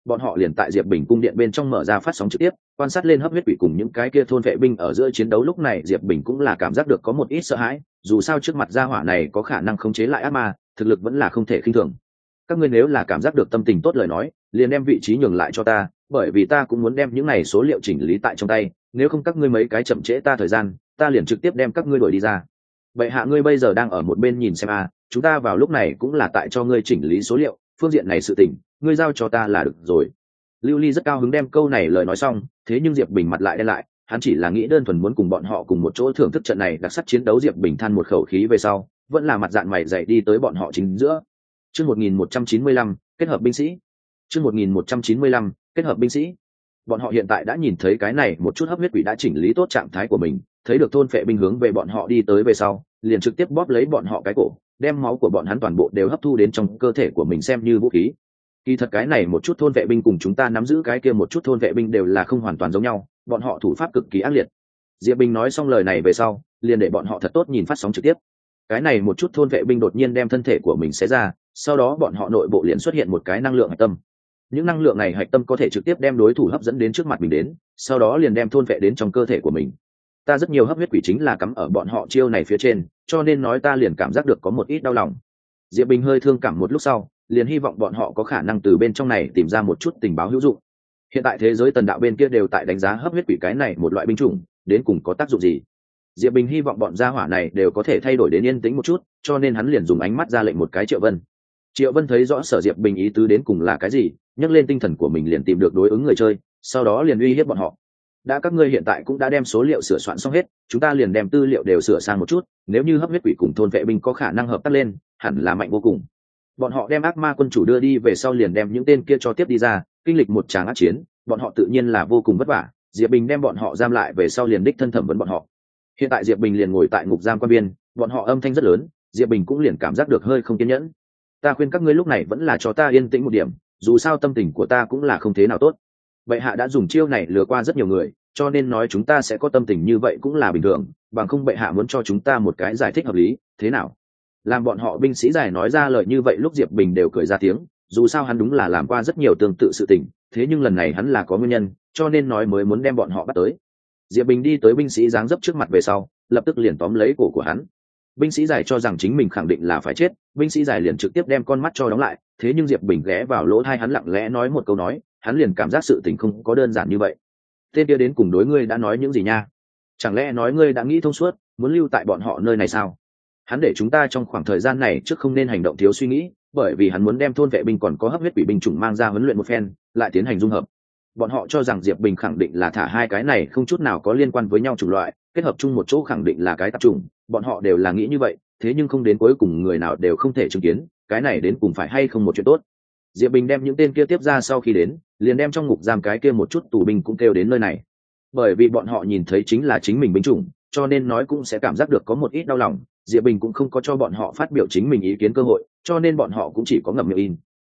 bọn họ liền tại Diệp Bình cung điện bên trong mở ra phát sóng trực tiếp, quan sát lên hấp huyết quỷ cùng những cái kia thôn vệ binh ở giữa chiến đấu. Lúc này Diệp Bình cũng là cảm giác được có một ít sợ hãi, dù sao trước mặt gia hỏa này có khả năng khống chế lại ác ma, thực lực vẫn là không thể khinh thường. Các ngươi nếu là cảm giác được tâm tình tốt lời nói, liền đem vị trí nhường lại cho ta, bởi vì ta cũng muốn đem những này số liệu chỉnh lý tại trong tay, nếu không các ngươi mấy cái chậm trễ ta thời gian, ta liền trực tiếp đem các ngươi đuổi đi ra. Vậy hạ ngươi bây giờ đang ở một bên nhìn xem chúng ta vào lúc này cũng là tại cho ngươi chỉnh lý số liệu, phương diện này sự tình, ngươi giao cho ta là được rồi. Lưu Ly rất cao hứng đem câu này lời nói xong, thế nhưng Diệp Bình mặt lại đen lại, hắn chỉ là nghĩ đơn thuần muốn cùng bọn họ cùng một chỗ thưởng thức trận này đặc sắc chiến đấu. Diệp Bình than một khẩu khí về sau, vẫn là mặt dạn mày dày đi tới bọn họ chính giữa. Chương 1195, kết hợp binh sĩ. Chương 1195, kết hợp binh sĩ. Bọn họ hiện tại đã nhìn thấy cái này một chút hấp huyết quỷ đã chỉnh lý tốt trạng thái của mình, thấy được thôn phệ binh hướng về bọn họ đi tới về sau, liền trực tiếp bóp lấy bọn họ cái cổ, đem máu của bọn hắn toàn bộ đều hấp thu đến trong cơ thể của mình xem như vũ khí. Kỳ thật cái này một chút thôn vệ binh cùng chúng ta nắm giữ cái kia một chút thôn vệ binh đều là không hoàn toàn giống nhau, bọn họ thủ pháp cực kỳ ác liệt. Diệp Bình nói xong lời này về sau, liền để bọn họ thật tốt nhìn phát sóng trực tiếp. Cái này một chút thôn vệ binh đột nhiên đem thân thể của mình xé ra, sau đó bọn họ nội bộ liền xuất hiện một cái năng lượng hạch tâm. Những năng lượng này hạch tâm có thể trực tiếp đem đối thủ hấp dẫn đến trước mặt mình đến, sau đó liền đem thôn vệ đến trong cơ thể của mình. Ta rất nhiều hấp huyết quỷ chính là cắm ở bọn họ chiêu này phía trên, cho nên nói ta liền cảm giác được có một ít đau lòng. Diệp Bình hơi thương cảm một lúc sau, liền hy vọng bọn họ có khả năng từ bên trong này tìm ra một chút tình báo hữu dụng. Hiện tại thế giới tần đạo bên kia đều tại đánh giá hấp huyết quỷ cái này một loại binh chủng đến cùng có tác dụng gì. Diệp Bình hy vọng bọn gia hỏa này đều có thể thay đổi đến yên tĩnh một chút, cho nên hắn liền dùng ánh mắt ra lệnh một cái Triệu Vân. Triệu Vân thấy rõ Sở Diệp Bình ý tứ đến cùng là cái gì, nhấc lên tinh thần của mình liền tìm được đối ứng người chơi, sau đó liền uy hiếp bọn họ. Đã các ngươi hiện tại cũng đã đem số liệu sửa soạn xong hết, chúng ta liền đem tư liệu đều sửa sang một chút, nếu như hấp huyết quỷ cùng thôn vệ binh có khả năng hợp tác lên, hẳn là mạnh vô cùng. Bọn họ đem ác ma quân chủ đưa đi về sau liền đem những tên kia cho tiếp đi ra, kinh lịch một tràng ác chiến, bọn họ tự nhiên là vô cùng vất vả. Diệp Bình đem bọn họ giam lại về sau liền đích thân thẩm vấn bọn họ. Hiện tại Diệp Bình liền ngồi tại ngục giam quan biên, bọn họ âm thanh rất lớn, Diệp Bình cũng liền cảm giác được hơi không kiên nhẫn. Ta khuyên các ngươi lúc này vẫn là cho ta yên tĩnh một điểm, dù sao tâm tình của ta cũng là không thế nào tốt. Vậy hạ đã dùng chiêu này lừa qua rất nhiều người, cho nên nói chúng ta sẽ có tâm tình như vậy cũng là bình thường, bằng không bệ hạ muốn cho chúng ta một cái giải thích hợp lý, thế nào? Làm bọn họ binh sĩ giải nói ra lời như vậy lúc Diệp Bình đều cười ra tiếng, dù sao hắn đúng là làm qua rất nhiều tương tự sự tình, thế nhưng lần này hắn là có nguyên nhân, cho nên nói mới muốn đem bọn họ bắt tới. Diệp Bình đi tới binh sĩ giáng dấp trước mặt về sau, lập tức liền tóm lấy cổ của hắn. Binh sĩ giải cho rằng chính mình khẳng định là phải chết, binh sĩ giải liền trực tiếp đem con mắt cho đóng lại, thế nhưng Diệp Bình ghé vào lỗ tai hắn lặng lẽ nói một câu nói, hắn liền cảm giác sự tình không có đơn giản như vậy. Tên kia đến cùng đối ngươi đã nói những gì nha? Chẳng lẽ nói ngươi đã nghĩ thông suốt, muốn lưu tại bọn họ nơi này sao? Hắn để chúng ta trong khoảng thời gian này trước không nên hành động thiếu suy nghĩ, bởi vì hắn muốn đem thôn vệ binh còn có hấp huyết quỷ binh chủng mang ra huấn luyện một phen, lại tiến hành dung hợp. Bọn họ cho rằng Diệp Bình khẳng định là thả hai cái này không chút nào có liên quan với nhau chủng loại, kết hợp chung một chỗ khẳng định là cái tạp chủng, bọn họ đều là nghĩ như vậy, thế nhưng không đến cuối cùng người nào đều không thể chứng kiến, cái này đến cùng phải hay không một chuyện tốt. Diệp Bình đem những tên kia tiếp ra sau khi đến, liền đem trong ngục giam cái kia một chút tù binh cũng kêu đến nơi này. Bởi vì bọn họ nhìn thấy chính là chính mình binh chủng, cho nên nói cũng sẽ cảm giác được có một ít đau lòng. Diệp Bình cũng không có cho bọn họ phát biểu chính mình ý kiến cơ hội, cho nên bọn họ cũng chỉ có ngậm miệng in.